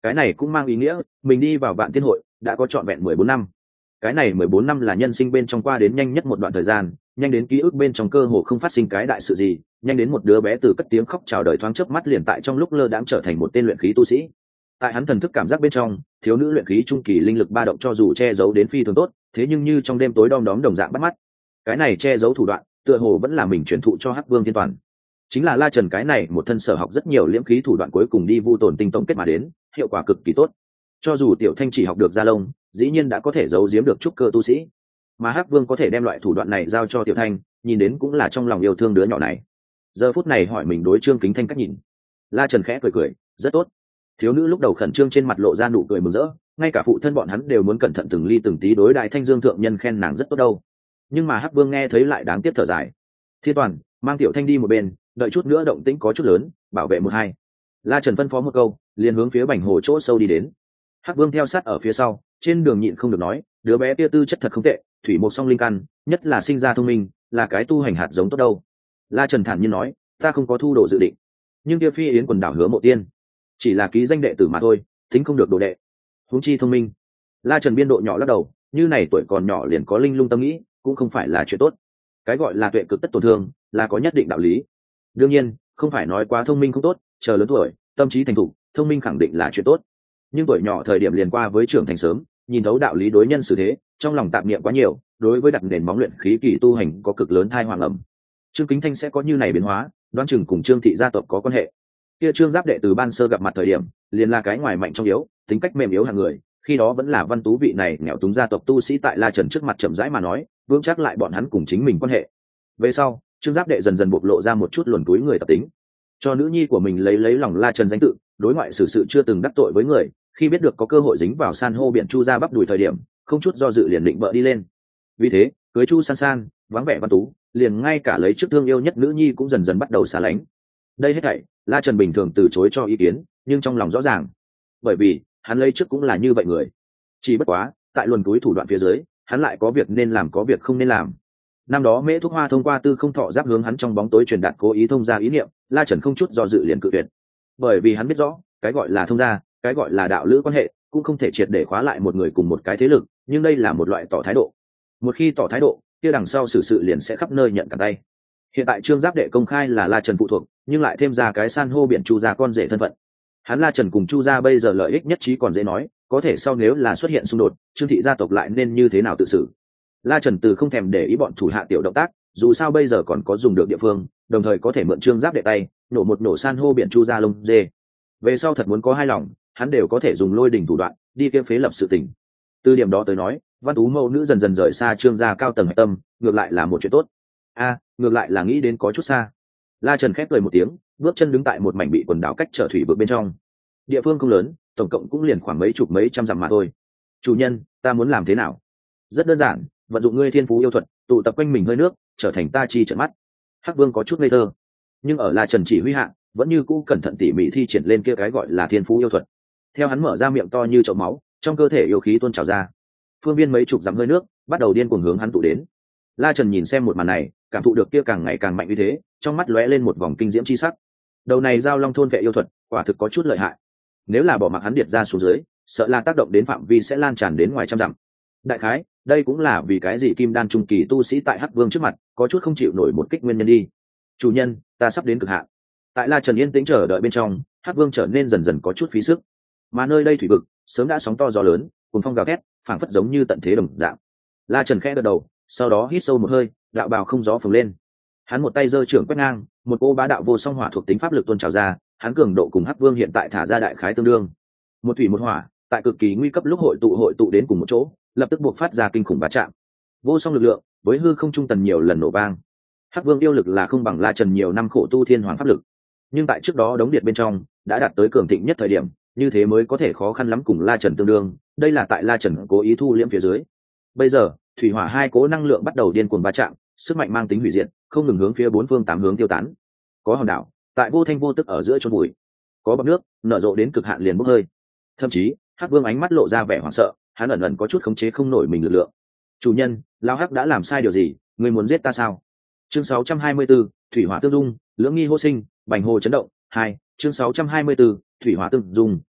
Cái này cũng mang ý nghĩa mình đi vào Vạn Tiên hội đã có trọn vẹn 14 năm. Cái này 14 năm là nhân sinh bên trong qua đến nhanh nhất một đoạn thời gian, nhanh đến ký ức bên trong cơ hồ không phát sinh cái đại sự gì, nhanh đến một đứa bé từ cất tiếng khóc chào đời thoáng chớp mắt liền tại trong lúc lơ đãng trở thành một tên luyện khí tu sĩ. Tại hắn thần thức cảm giác bên trong, thiếu nữ luyện khí trung kỳ linh lực ba động cho dù che giấu đến phi thường tốt, thế nhưng như trong đêm tối đom đóm đồng dạng bắt mắt. Cái này che giấu thủ đoạn, tựa hồ vẫn là mình truyền thụ cho Hắc Vương Thiên Toàn. Chính là La Trần cái này một thân sở học rất nhiều liễm khí thủ đoạn cuối cùng đi vu tồn tinh tổng kết mà đến, hiệu quả cực kỳ tốt. Cho dù Tiểu Thanh chỉ học được Gia Lông, dĩ nhiên đã có thể giấu giếm được trúc cơ tu sĩ, mà Hắc Vương có thể đem loại thủ đoạn này giao cho Tiểu Thanh, nhìn đến cũng là trong lòng yêu thương đứa nhỏ này. Giờ phút này hỏi mình đối Trương Kính Thanh cách nhìn. La Trần khẽ cười cười, rất tốt. Thiếu nữ lúc đầu khẩn trương trên mặt lộ ra nụ cười mừng rỡ, ngay cả phụ thân bọn hắn đều muốn cẩn thận từng ly từng tí đối đại Thanh Dương thượng nhân khen nàng rất tốt đâu. Nhưng mà Hắc Vương nghe thấy lại đáng tiếc thở dài. Thiên Toàn, mang Tiểu Thanh đi một bên, đợi chút nữa động tĩnh có chút lớn, bảo vệ một hai. La Trần phân phó một câu, liền hướng phía Bành Hồ chỗ sâu đi đến. Hắc Vương theo sát ở phía sau, trên đường nhịn không được nói, đứa bé kia tư chất thật không tệ, thủy một song linh căn, nhất là sinh ra thông minh, là cái tu hành hạt giống tốt đâu. La Trần thản nhiên nói, ta không có thu đồ dự định, nhưng kia Phi Yến quần đảo Hứa Mộ Tiên chỉ là ký danh đệ tử mà thôi, tính không được đồ đệ. Huống chi thông minh. La Trần biên độ nhỏ lắc đầu, như này tuổi còn nhỏ liền có linh lung tâm nghĩ, cũng không phải là chuyện tốt. Cái gọi là tuệ cực tất tổn thương, là có nhất định đạo lý. Đương nhiên, không phải nói quá thông minh không tốt, chờ lớn tuổi, tâm trí thành thục, thông minh khẳng định là chuyện tốt. Nhưng tuổi nhỏ thời điểm liền qua với trưởng thành sớm, nhìn thấu đạo lý đối nhân xử thế, trong lòng tạp niệm quá nhiều, đối với đặt nền móng luyện khí kỳ tu hành có cực lớn thai hoàng ẩm. Trương Kính Thanh sẽ có như này biến hóa, đoán chừng cùng Trương thị gia tộc có quan hệ. Kia Trương Giáp đệ từ ban sơ gặp mặt thời điểm, liền là cái ngoài mạnh trong yếu, tính cách mềm yếu hàng người, khi đó vẫn là Văn Tú vị này nghèo túng gia tộc tu sĩ tại La Trần trước mặt chậm rãi mà nói, vững chắc lại bọn hắn cùng chính mình quan hệ. Về sau, Trương Giáp đệ dần dần bộc lộ ra một chút luồn túi người tập tính, cho nữ nhi của mình lấy lòng La Trần danh tự, đối ngoại xử sự chưa từng đắc tội với người, khi biết được có cơ hội dính vào san hô biển Chu gia bắp đùi thời điểm, không chút do dự liền định vợ đi lên. Vì thế, cưới Chu San San, vắng vẻ Văn Tú, liền ngay cả lấy trước thương yêu nhất nữ nhi cũng dần dần bắt đầu xa lánh. Đây hết thảy, La Trần bình thường từ chối cho ý kiến, nhưng trong lòng rõ ràng, bởi vì hắn lấy trước cũng là như vậy người. Chỉ bất quá, tại luồn túi thủ đoạn phía dưới, hắn lại có việc nên làm có việc không nên làm. Năm đó Mễ Thúc Hoa thông qua Tư Không Thọ Giáp hướng hắn trong bóng tối truyền đạt cố ý thông gia ý niệm, La Trần không chút do dự liền cự tuyệt. Bởi vì hắn biết rõ, cái gọi là thông gia, cái gọi là đạo lữ quan hệ, cũng không thể triệt để khóa lại một người cùng một cái thế lực, nhưng đây là một loại tỏ thái độ. Một khi tỏ thái độ, kia đằng sau xử sự liền sẽ khắp nơi nhận cả tay. Hiện tại Trương Giáp đệ công khai là La Trần phụ thuộc, nhưng lại thêm ra cái san hô biển Chu gia con rể thân phận. Hắn La Trần cùng Chu gia bây giờ lợi ích nhất trí còn dễ nói, có thể sau nếu là xuất hiện xung đột, Trương thị gia tộc lại nên như thế nào tự xử. La Trần từ không thèm để ý bọn thủ hạ tiểu động tác, dù sao bây giờ còn có dùng được địa phương, đồng thời có thể mượn Trương Giáp đệ tay, nổ một nổ san hô biển Chu gia lông dê. Về sau thật muốn có hai lòng, hắn đều có thể dùng lôi đỉnh thủ đoạn đi kia phế lập sự tình. Từ điểm đó tới nói, Văn Tú mẫu nữ dần dần rời xa Trương gia cao tầng hạch tâm, ngược lại là một chuyện tốt. Ngược lại là nghĩ đến có chút xa. La Trần khép cười một tiếng, bước chân đứng tại một mảnh bị quần đảo cách trở thủy vực bên trong. Địa phương không lớn, tổng cộng cũng liền khoảng mấy chục mấy trăm dặm mà thôi. Chủ nhân, ta muốn làm thế nào? Rất đơn giản, vận dụng ngươi thiên phú yêu thuật, tụ tập quanh mình hơi nước, trở thành ta chi trận mắt. Hắc Vương có chút ngây thơ, nhưng ở La Trần chỉ huy hạ, vẫn như cũ cẩn thận tỉ mỉ thi triển lên kia cái gọi là thiên phú yêu thuật. Theo hắn mở ra miệng to như chậu máu, trong cơ thể yêu khí tuôn trào ra, phương viên mấy chục dặm hơi nước bắt đầu điên cuồng hướng hắn tụ đến. La Trần nhìn xem một màn này, cảm thụ được kia càng ngày càng mạnh như thế, trong mắt lóe lên một vòng kinh diễm chi sắc. Đầu này giao long thôn vệ yêu thuật, quả thực có chút lợi hại. Nếu là bỏ mặc hắn điệt ra xuống dưới, sợ là tác động đến phạm vi sẽ lan tràn đến ngoài trăm dặm. Đại khái, đây cũng là vì cái gì Kim Đan trung kỳ tu sĩ tại Hắc Vương trước mặt, có chút không chịu nổi một kích nguyên nhân đi. Chủ nhân, ta sắp đến cực hạn. Tại La Trần yên tĩnh chờ đợi bên trong, Hắc Vương trở nên dần dần có chút phí sức. Mà nơi đây thủy vực, sớm đã sóng to gió lớn, cuồng phong gào thét, phảng phất giống như tận thế đồng dạng. La Trần khẽ gật đầu, sau đó hít sâu một hơi, đạo bào không gió phồng lên. Hắn một tay giơ trưởng quét ngang, một cô bá đạo vô song hỏa thuộc tính pháp lực tuôn trào ra, hắn cường độ cùng Hắc Vương hiện tại thả ra đại khái tương đương. Một thủy một hỏa, tại cực kỳ nguy cấp lúc hội tụ đến cùng một chỗ, lập tức buộc phát ra kinh khủng va chạm. Vô song lực lượng, với hư không trung tần nhiều lần nổ vang. Hắc Vương yêu lực là không bằng La Trần nhiều năm khổ tu thiên hoàng pháp lực, nhưng tại trước đó đống điện bên trong đã đạt tới cường thịnh nhất thời điểm, như thế mới có thể khó khăn lắm cùng La Trần tương đương, đây là tại La Trần cố ý thu liễm phía dưới. Bây giờ, thủy hỏa hai cố năng lượng bắt đầu điên cuồng va chạm, sức mạnh mang tính hủy diệt, không ngừng hướng phía bốn phương tám hướng tiêu tán. Có hòn đảo, tại vô thanh vô tức ở giữa chôn bụi. Có bọt nước, nở rộ đến cực hạn liền bốc hơi. Thậm chí, Hắc Vương ánh mắt lộ ra vẻ hoảng sợ, hắn ẩn ẩn có chút khống chế không nổi mình lực lượng. Chủ nhân, lão Hắc đã làm sai điều gì, ngươi muốn giết ta sao? Chương 624, thủy hỏa tương dung, lưỡng nghi hô sinh, bành hồ chấn động. 2, chương 624, thủy hỏa tương dung,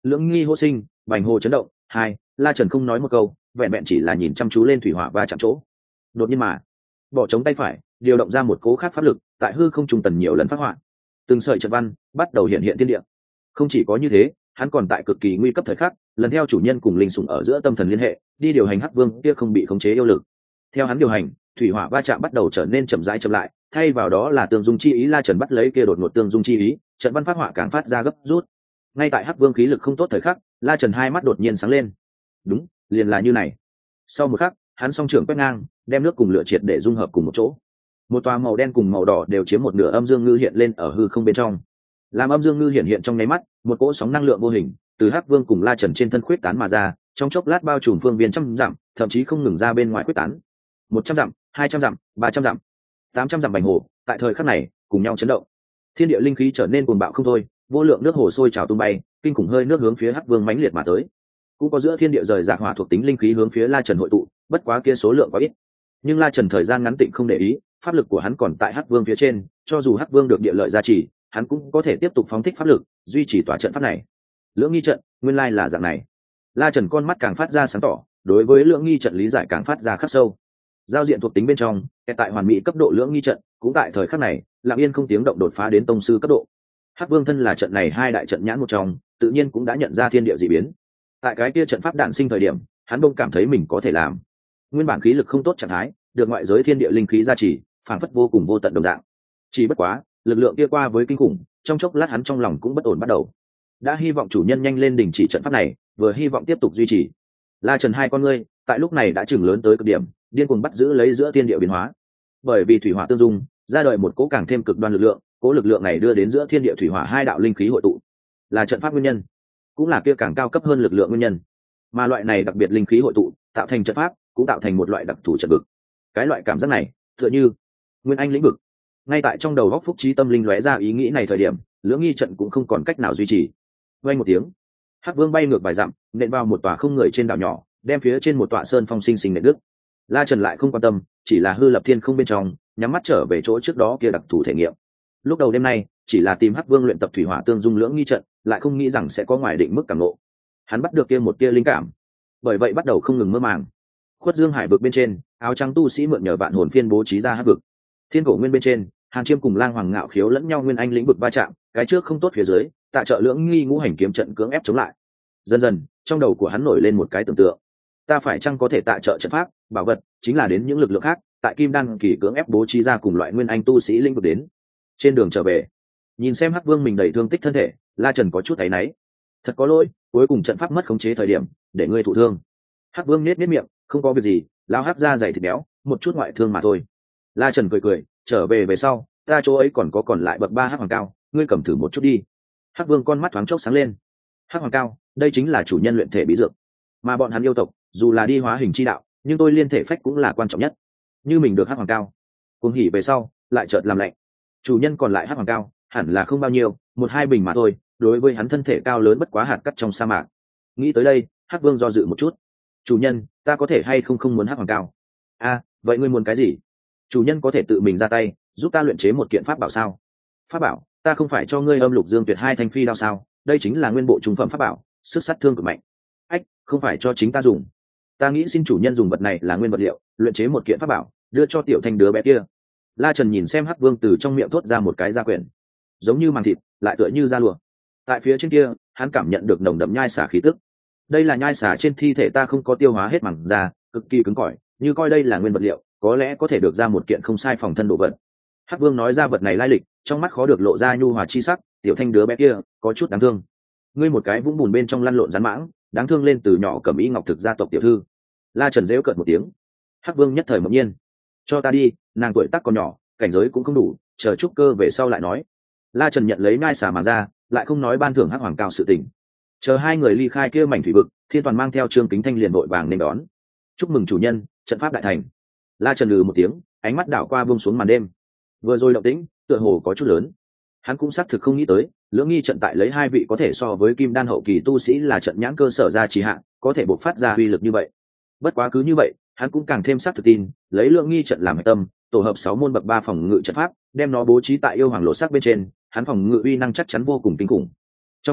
lưỡng nghi hô sinh, bành hồ chấn động. Hai, La Trần không nói một câu, vẹn vẹn chỉ là nhìn chăm chú lên thủy hỏa va chạm chỗ. Đột nhiên mà bỏ trống tay phải, điều động ra một cố khác pháp lực, tại hư không trùng tần nhiều lần phát họa, từng sợi trận văn bắt đầu hiện hiện thiên địa. Không chỉ có như thế, hắn còn tại cực kỳ nguy cấp thời khắc, lần theo chủ nhân cùng linh sủng ở giữa tâm thần liên hệ, đi điều hành Hắc Vương kia không bị khống chế yêu lực. Theo hắn điều hành, thủy hỏa va chạm bắt đầu trở nên chậm rãi chậm lại, thay vào đó là tương dung chi ý. La Trần bắt lấy kia đột ngột tương dung chi ý, trận văn phát họa càng phát ra gấp rút. Ngay tại Hắc Vương khí lực không tốt thời khắc, La Trần hai mắt đột nhiên sáng lên. Đúng, liền là như này. Sau một khắc, hắn song trưởng quét ngang, đem nước cùng lửa triệt để dung hợp cùng một chỗ. Một tòa màu đen cùng màu đỏ đều chiếm một nửa âm dương ngư hiện lên ở hư không bên trong. Làm âm dương ngư hiện hiện trong nháy mắt, một cỗ sóng năng lượng vô hình từ Hắc Vương cùng La Trần trên thân khuyết tán mà ra, trong chốc lát bao trùm phương viên trăm dặm, thậm chí không ngừng ra bên ngoài khuyết tán. 100 dặm, 200 dặm, 300 dặm, 800 dặm bành hồ, tại thời khắc này cùng nhau chấn động. Thiên địa linh khí trở nên cuồng bạo không thôi, vô lượng nước hồ sôi trào tung bay, kinh khủng hơi nước hướng phía Hắc Vương mãnh liệt mà tới. Cũng có giữa thiên địa rời rạc hỏa thuộc tính linh khí hướng phía La Trần hội tụ, bất quá kia số lượng quá ít. Nhưng La Trần thời gian ngắn tịnh không để ý, pháp lực của hắn còn tại Hắc Vương phía trên, cho dù Hắc Vương được địa lợi gia trì, hắn cũng có thể tiếp tục phóng thích pháp lực, duy trì tòa trận pháp này. Lưỡng nghi trận, nguyên lai là dạng này. La Trần con mắt càng phát ra sáng tỏ, đối với lưỡng nghi trận lý giải càng phát ra khắc sâu. Giao diện thuộc tính bên trong, tại hoàn mỹ cấp độ lưỡng nghi trận, cũng tại thời khắc này, lặng yên không tiếng động đột phá đến tông sư cấp độ. Hắc Vương thân là trận này hai đại trận nhãn một trong, tự nhiên cũng đã nhận ra thiên địa dị biến. Tại cái kia trận pháp đạn sinh thời điểm, hắn đông cảm thấy mình có thể làm. Nguyên bản khí lực không tốt trạng thái, được ngoại giới thiên địa linh khí gia trì, phản phất vô cùng vô tận đồng dạng. Chỉ bất quá, lực lượng kia qua với kinh khủng, trong chốc lát hắn trong lòng cũng bất ổn bắt đầu. Đã hy vọng chủ nhân nhanh lên đình chỉ trận pháp này, vừa hy vọng tiếp tục duy trì. La Trần hai con ngươi, tại lúc này đã chừng lớn tới cực điểm, điên cuồng bắt giữ lấy giữa thiên địa biến hóa. Bởi vì thủy hỏa tương dung, ra đời một cỗ càng thêm cực đoan lực lượng, cỗ lực lượng này đưa đến giữa thiên địa thủy hỏa hai đạo linh khí hội tụ, là trận pháp nguyên nhân, cũng là kia càng cao cấp hơn lực lượng nguyên nhân. Mà loại này đặc biệt linh khí hội tụ, tạo thành trận pháp, cũng tạo thành một loại đặc thù trận vực. Cái loại cảm giác này, tựa như nguyên anh lĩnh vực. Ngay tại trong đầu góc Phúc Trí tâm linh lóe ra ý nghĩ này thời điểm, lưỡng nghi trận cũng không còn cách nào duy trì. Vang một tiếng, Hắc Vương bay ngược vài dặm, nện vào một tòa không người trên đảo nhỏ, đem phía trên một tòa sơn phong sinh sinh nện đứt. La Trần lại không quan tâm, chỉ là hư lập thiên không bên trong, nhắm mắt trở về chỗ trước đó kia đặc thù thể nghiệm. Lúc đầu đêm nay, chỉ là tìm Hắc Vương luyện tập thủy hỏa tương dung lưỡng nghi trận, lại không nghĩ rằng sẽ có ngoài định mức cảm ngộ. Hắn bắt được kia một tia linh cảm, bởi vậy bắt đầu không ngừng mơ màng. Khuất Dương Hải vực bên trên, áo trắng tu sĩ mượn nhờ vạn hồn phiên bố trí ra hắc vực. Thiên cổ nguyên bên trên, Hàn Chiêm cùng Lang Hoàng Ngạo Khiếu lẫn nhau nguyên anh lĩnh vực va chạm, cái trước không tốt phía dưới, tại trợ lưỡng nghi ngũ hành kiếm trận cưỡng ép chống lại. Dần dần, trong đầu của hắn nổi lên một cái tưởng tượng, ta phải chăng có thể tại trợ trận pháp, bảo vật, chính là đến những lực lượng khác, tại Kim Đan kỳ cưỡng ép bố trí ra cùng loại nguyên anh tu sĩ lĩnh vực đến. Trên đường trở về, nhìn xem Hắc Vương mình đầy thương tích thân thể, La Trần có chút áy náy. Thật có lỗi, cuối cùng trận pháp mất khống chế thời điểm, để ngươi thụ thương. Hắc Vương nhếch miệng, không có việc gì, lao Hắc ra dày thịt béo, một chút ngoại thương mà thôi. La Trần cười, trở về sau, ta chỗ ấy còn lại bậc 3 Hắc Hoàng Cao, ngươi cầm thử một chút đi. Hắc Vương con mắt thoáng chốc sáng lên. Hắc Hoàng Cao, đây chính là chủ nhân luyện thể bí dược, mà bọn hắn yêu tộc, dù là đi hóa hình chi đạo, nhưng tôi liên thể phách cũng là quan trọng nhất. Như mình được Hắc Hoàng Cao, cuồng hỉ về sau, lại chợt làm lạnh. Chủ nhân còn lại Hắc Hoàng Cao, hẳn là không bao nhiêu, 1-2 bình mà thôi, đối với hắn thân thể cao lớn bất quá hạt cát trong sa mạc. Nghĩ tới đây, Hắc Vương do dự một chút. Chủ nhân, ta có thể hay không muốn Hắc Hoàng Cao? Vậy ngươi muốn cái gì? Chủ nhân có thể tự mình ra tay, giúp ta luyện chế một kiện pháp bảo sao? Pháp bảo? Ta không phải cho ngươi Âm Lục Dương Tuyệt 2 thanh phi đao sao? Đây chính là nguyên bộ trung phẩm pháp bảo, sức sát thương cực mạnh. Ách, không phải cho chính ta dùng. Ta nghĩ xin chủ nhân dùng vật này là nguyên vật liệu, luyện chế một kiện pháp bảo, đưa cho tiểu thanh đứa bé kia. La Trần nhìn xem Hắc Vương từ trong miệng thốt ra một cái da quyển, giống như màng thịt, lại tựa như da lụa. Tại phía trên kia, hắn cảm nhận được nồng đậm nhai xả khí tức. Đây là nhai xả trên thi thể ta không có tiêu hóa hết màng da, cực kỳ cứng cỏi, như coi đây là nguyên vật liệu, có lẽ có thể được ra một kiện không sai phòng thân đồ vật. Hắc Vương nói ra vật này lai lịch, trong mắt khó được lộ ra nhu hòa chi sắc, tiểu thanh đứa bé kia có chút đáng thương. Ngươi một cái vũng bùn bên trong lăn lộn rắn mãng, đáng thương lên từ nhỏ Cẩm Ý Ngọc thực gia tộc tiểu thư. La Trần giễu cợt một tiếng. Hắc Vương nhất thời ngẫu nhiên, cho ta đi, nàng tuổi tác còn nhỏ, cảnh giới cũng không đủ, chờ trúc cơ về sau lại nói. La Trần nhận lấy ngai xả màng ra, lại không nói ban thưởng Hắc Hoàng Cao sự tình. Chờ hai người ly khai kia mảnh thủy vực, Thiên Toàn mang theo Trương Kính Thanh liền vội vàng nên đón. Chúc mừng chủ nhân, trận pháp đại thành. La Trần lừ một tiếng, ánh mắt đảo qua buông xuống màn đêm. Vừa rồi động tĩnh, tựa hồ có chút lớn. Hắn cũng xác thực không nghĩ tới, lưỡng nghi trận tại lấy 2 vị có thể so với Kim Đan hậu kỳ tu sĩ là trận nhãn cơ sở ra trì hạ, có thể bộc phát ra uy lực như vậy. Bất quá cứ như vậy, hắn cũng càng thêm xác thực tin, lấy lưỡng nghi trận làm hệ tâm, tổ hợp 6 môn bậc 3 phòng ngự trận pháp, đem nó bố trí tại yêu hoàng lộ sắc bên trên, hắn phòng ngự uy năng chắc chắn vô cùng kinh khủng. Trong chốc lát,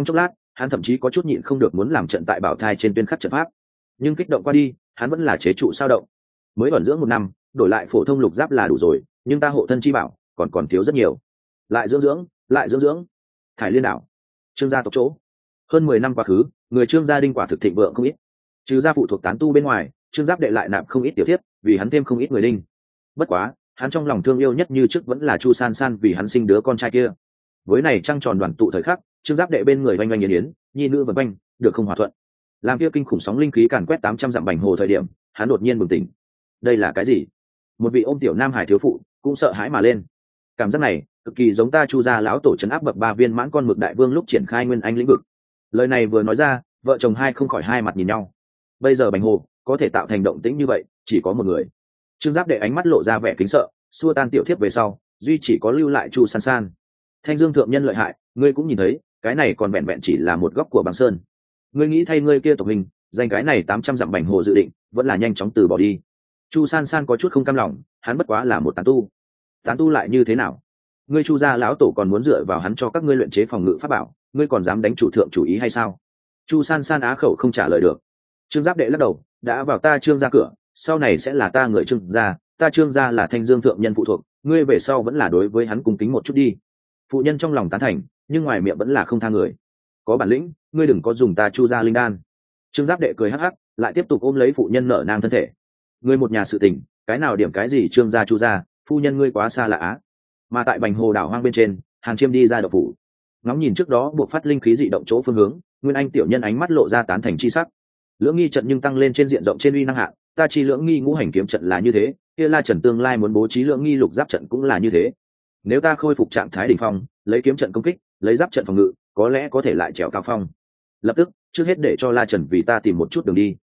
hắn thậm chí có chút nhịn không được muốn làm trận tại bảo thai trên tuyên khắc trận pháp, nhưng kích động qua đi hắn vẫn là chế trụ sao động. Mới ẩn dưỡng 1 năm, đổi lại phổ thông lục giáp là đủ rồi, nhưng ta hộ thân chi bảo còn thiếu rất nhiều. Lại dưỡng dưỡng. Thải Liên đảo, Trương gia tộc chỗ. Hơn 10 năm quá khứ, người Trương gia đinh quả thực thịnh vượng không ít. Trừ gia phụ thuộc tán tu bên ngoài, Trương Giáp đệ lại nạp không ít tiểu thiếp, vì hắn thêm không ít người đinh. Bất quá, hắn trong lòng thương yêu nhất như trước vẫn là Chu San San, vì hắn sinh đứa con trai kia. Với này trăng tròn đoàn tụ thời khắc, Trương Giáp đệ bên người oanh oanh yến yến, nhi nữ vần quanh, được không hòa thuận. Làm kia kinh khủng sóng linh khí càn quét 800 dặm bành hồ thời điểm, hắn đột nhiên bừng tỉnh. Đây là cái gì? Một vị ôm tiểu nam hải thiếu phụ cũng sợ hãi mà lên. Cảm giác này cực kỳ giống ta Chu gia lão tổ trấn áp bậc 3 viên mãn con mực đại vương lúc triển khai nguyên anh lĩnh vực. Lời này vừa nói ra, vợ chồng hai không khỏi hai mặt nhìn nhau. Bây giờ bành hồ có thể tạo thành động tĩnh như vậy, chỉ có một người. Trương Giáp đệ ánh mắt lộ ra vẻ kính sợ, xua tan tiểu thiếp về sau, duy chỉ có lưu lại Chu San San. Thanh Dương thượng nhân lợi hại, ngươi cũng nhìn thấy, cái này còn vẹn vẹn chỉ là một góc của băng sơn. Ngươi nghĩ thay ngươi kia tộc hình, dành cái này 800 dặm bành hồ dự định, vẫn là nhanh chóng từ bỏ đi. Chu San San có chút không cam lòng, hắn bất quá là một tán tu. Tán tu lại như thế nào? Ngươi Chu gia lão tổ còn muốn dựa vào hắn cho các ngươi luyện chế phòng ngự pháp bảo, ngươi còn dám đánh chủ thượng chủ ý hay sao? Chu San San á khẩu không trả lời được. Trương Giáp đệ lắc đầu, đã vào ta Trương gia cửa, sau này sẽ là ta người Trương gia, ta Trương gia là Thanh Dương thượng nhân phụ thuộc, ngươi về sau vẫn là đối với hắn cung kính một chút đi. Phụ nhân trong lòng tán thành, nhưng ngoài miệng vẫn là không tha người. Có bản lĩnh, ngươi đừng có dùng ta Chu gia linh đan. Trương Giáp đệ cười hắc hắc, lại tiếp tục ôm lấy phụ nhân nở nang thân thể. Ngươi một nhà sự tình, cái nào điểm cái gì Trương gia Chu gia, phu nhân ngươi quá xa lạ á. Mà tại Bành Hồ đảo hoang bên trên, Hàn Chiêm đi ra đậu phủ, ngóng nhìn trước đó buộc phát linh khí dị động chỗ phương hướng, Nguyên Anh tiểu nhân ánh mắt lộ ra tán thành chi sắc. Lưỡng nghi trận nhưng tăng lên trên diện rộng trên uy năng hạn, ta chi lưỡng nghi ngũ hành kiếm trận là như thế, kia La Trần tương lai muốn bố trí lưỡng nghi lục giáp trận cũng là như thế. Nếu ta khôi phục trạng thái đỉnh phong, lấy kiếm trận công kích, lấy giáp trận phòng ngự, có lẽ có thể lại trèo cao phong. Lập tức, trước hết để cho La Trần vì ta tìm một chút đường đi.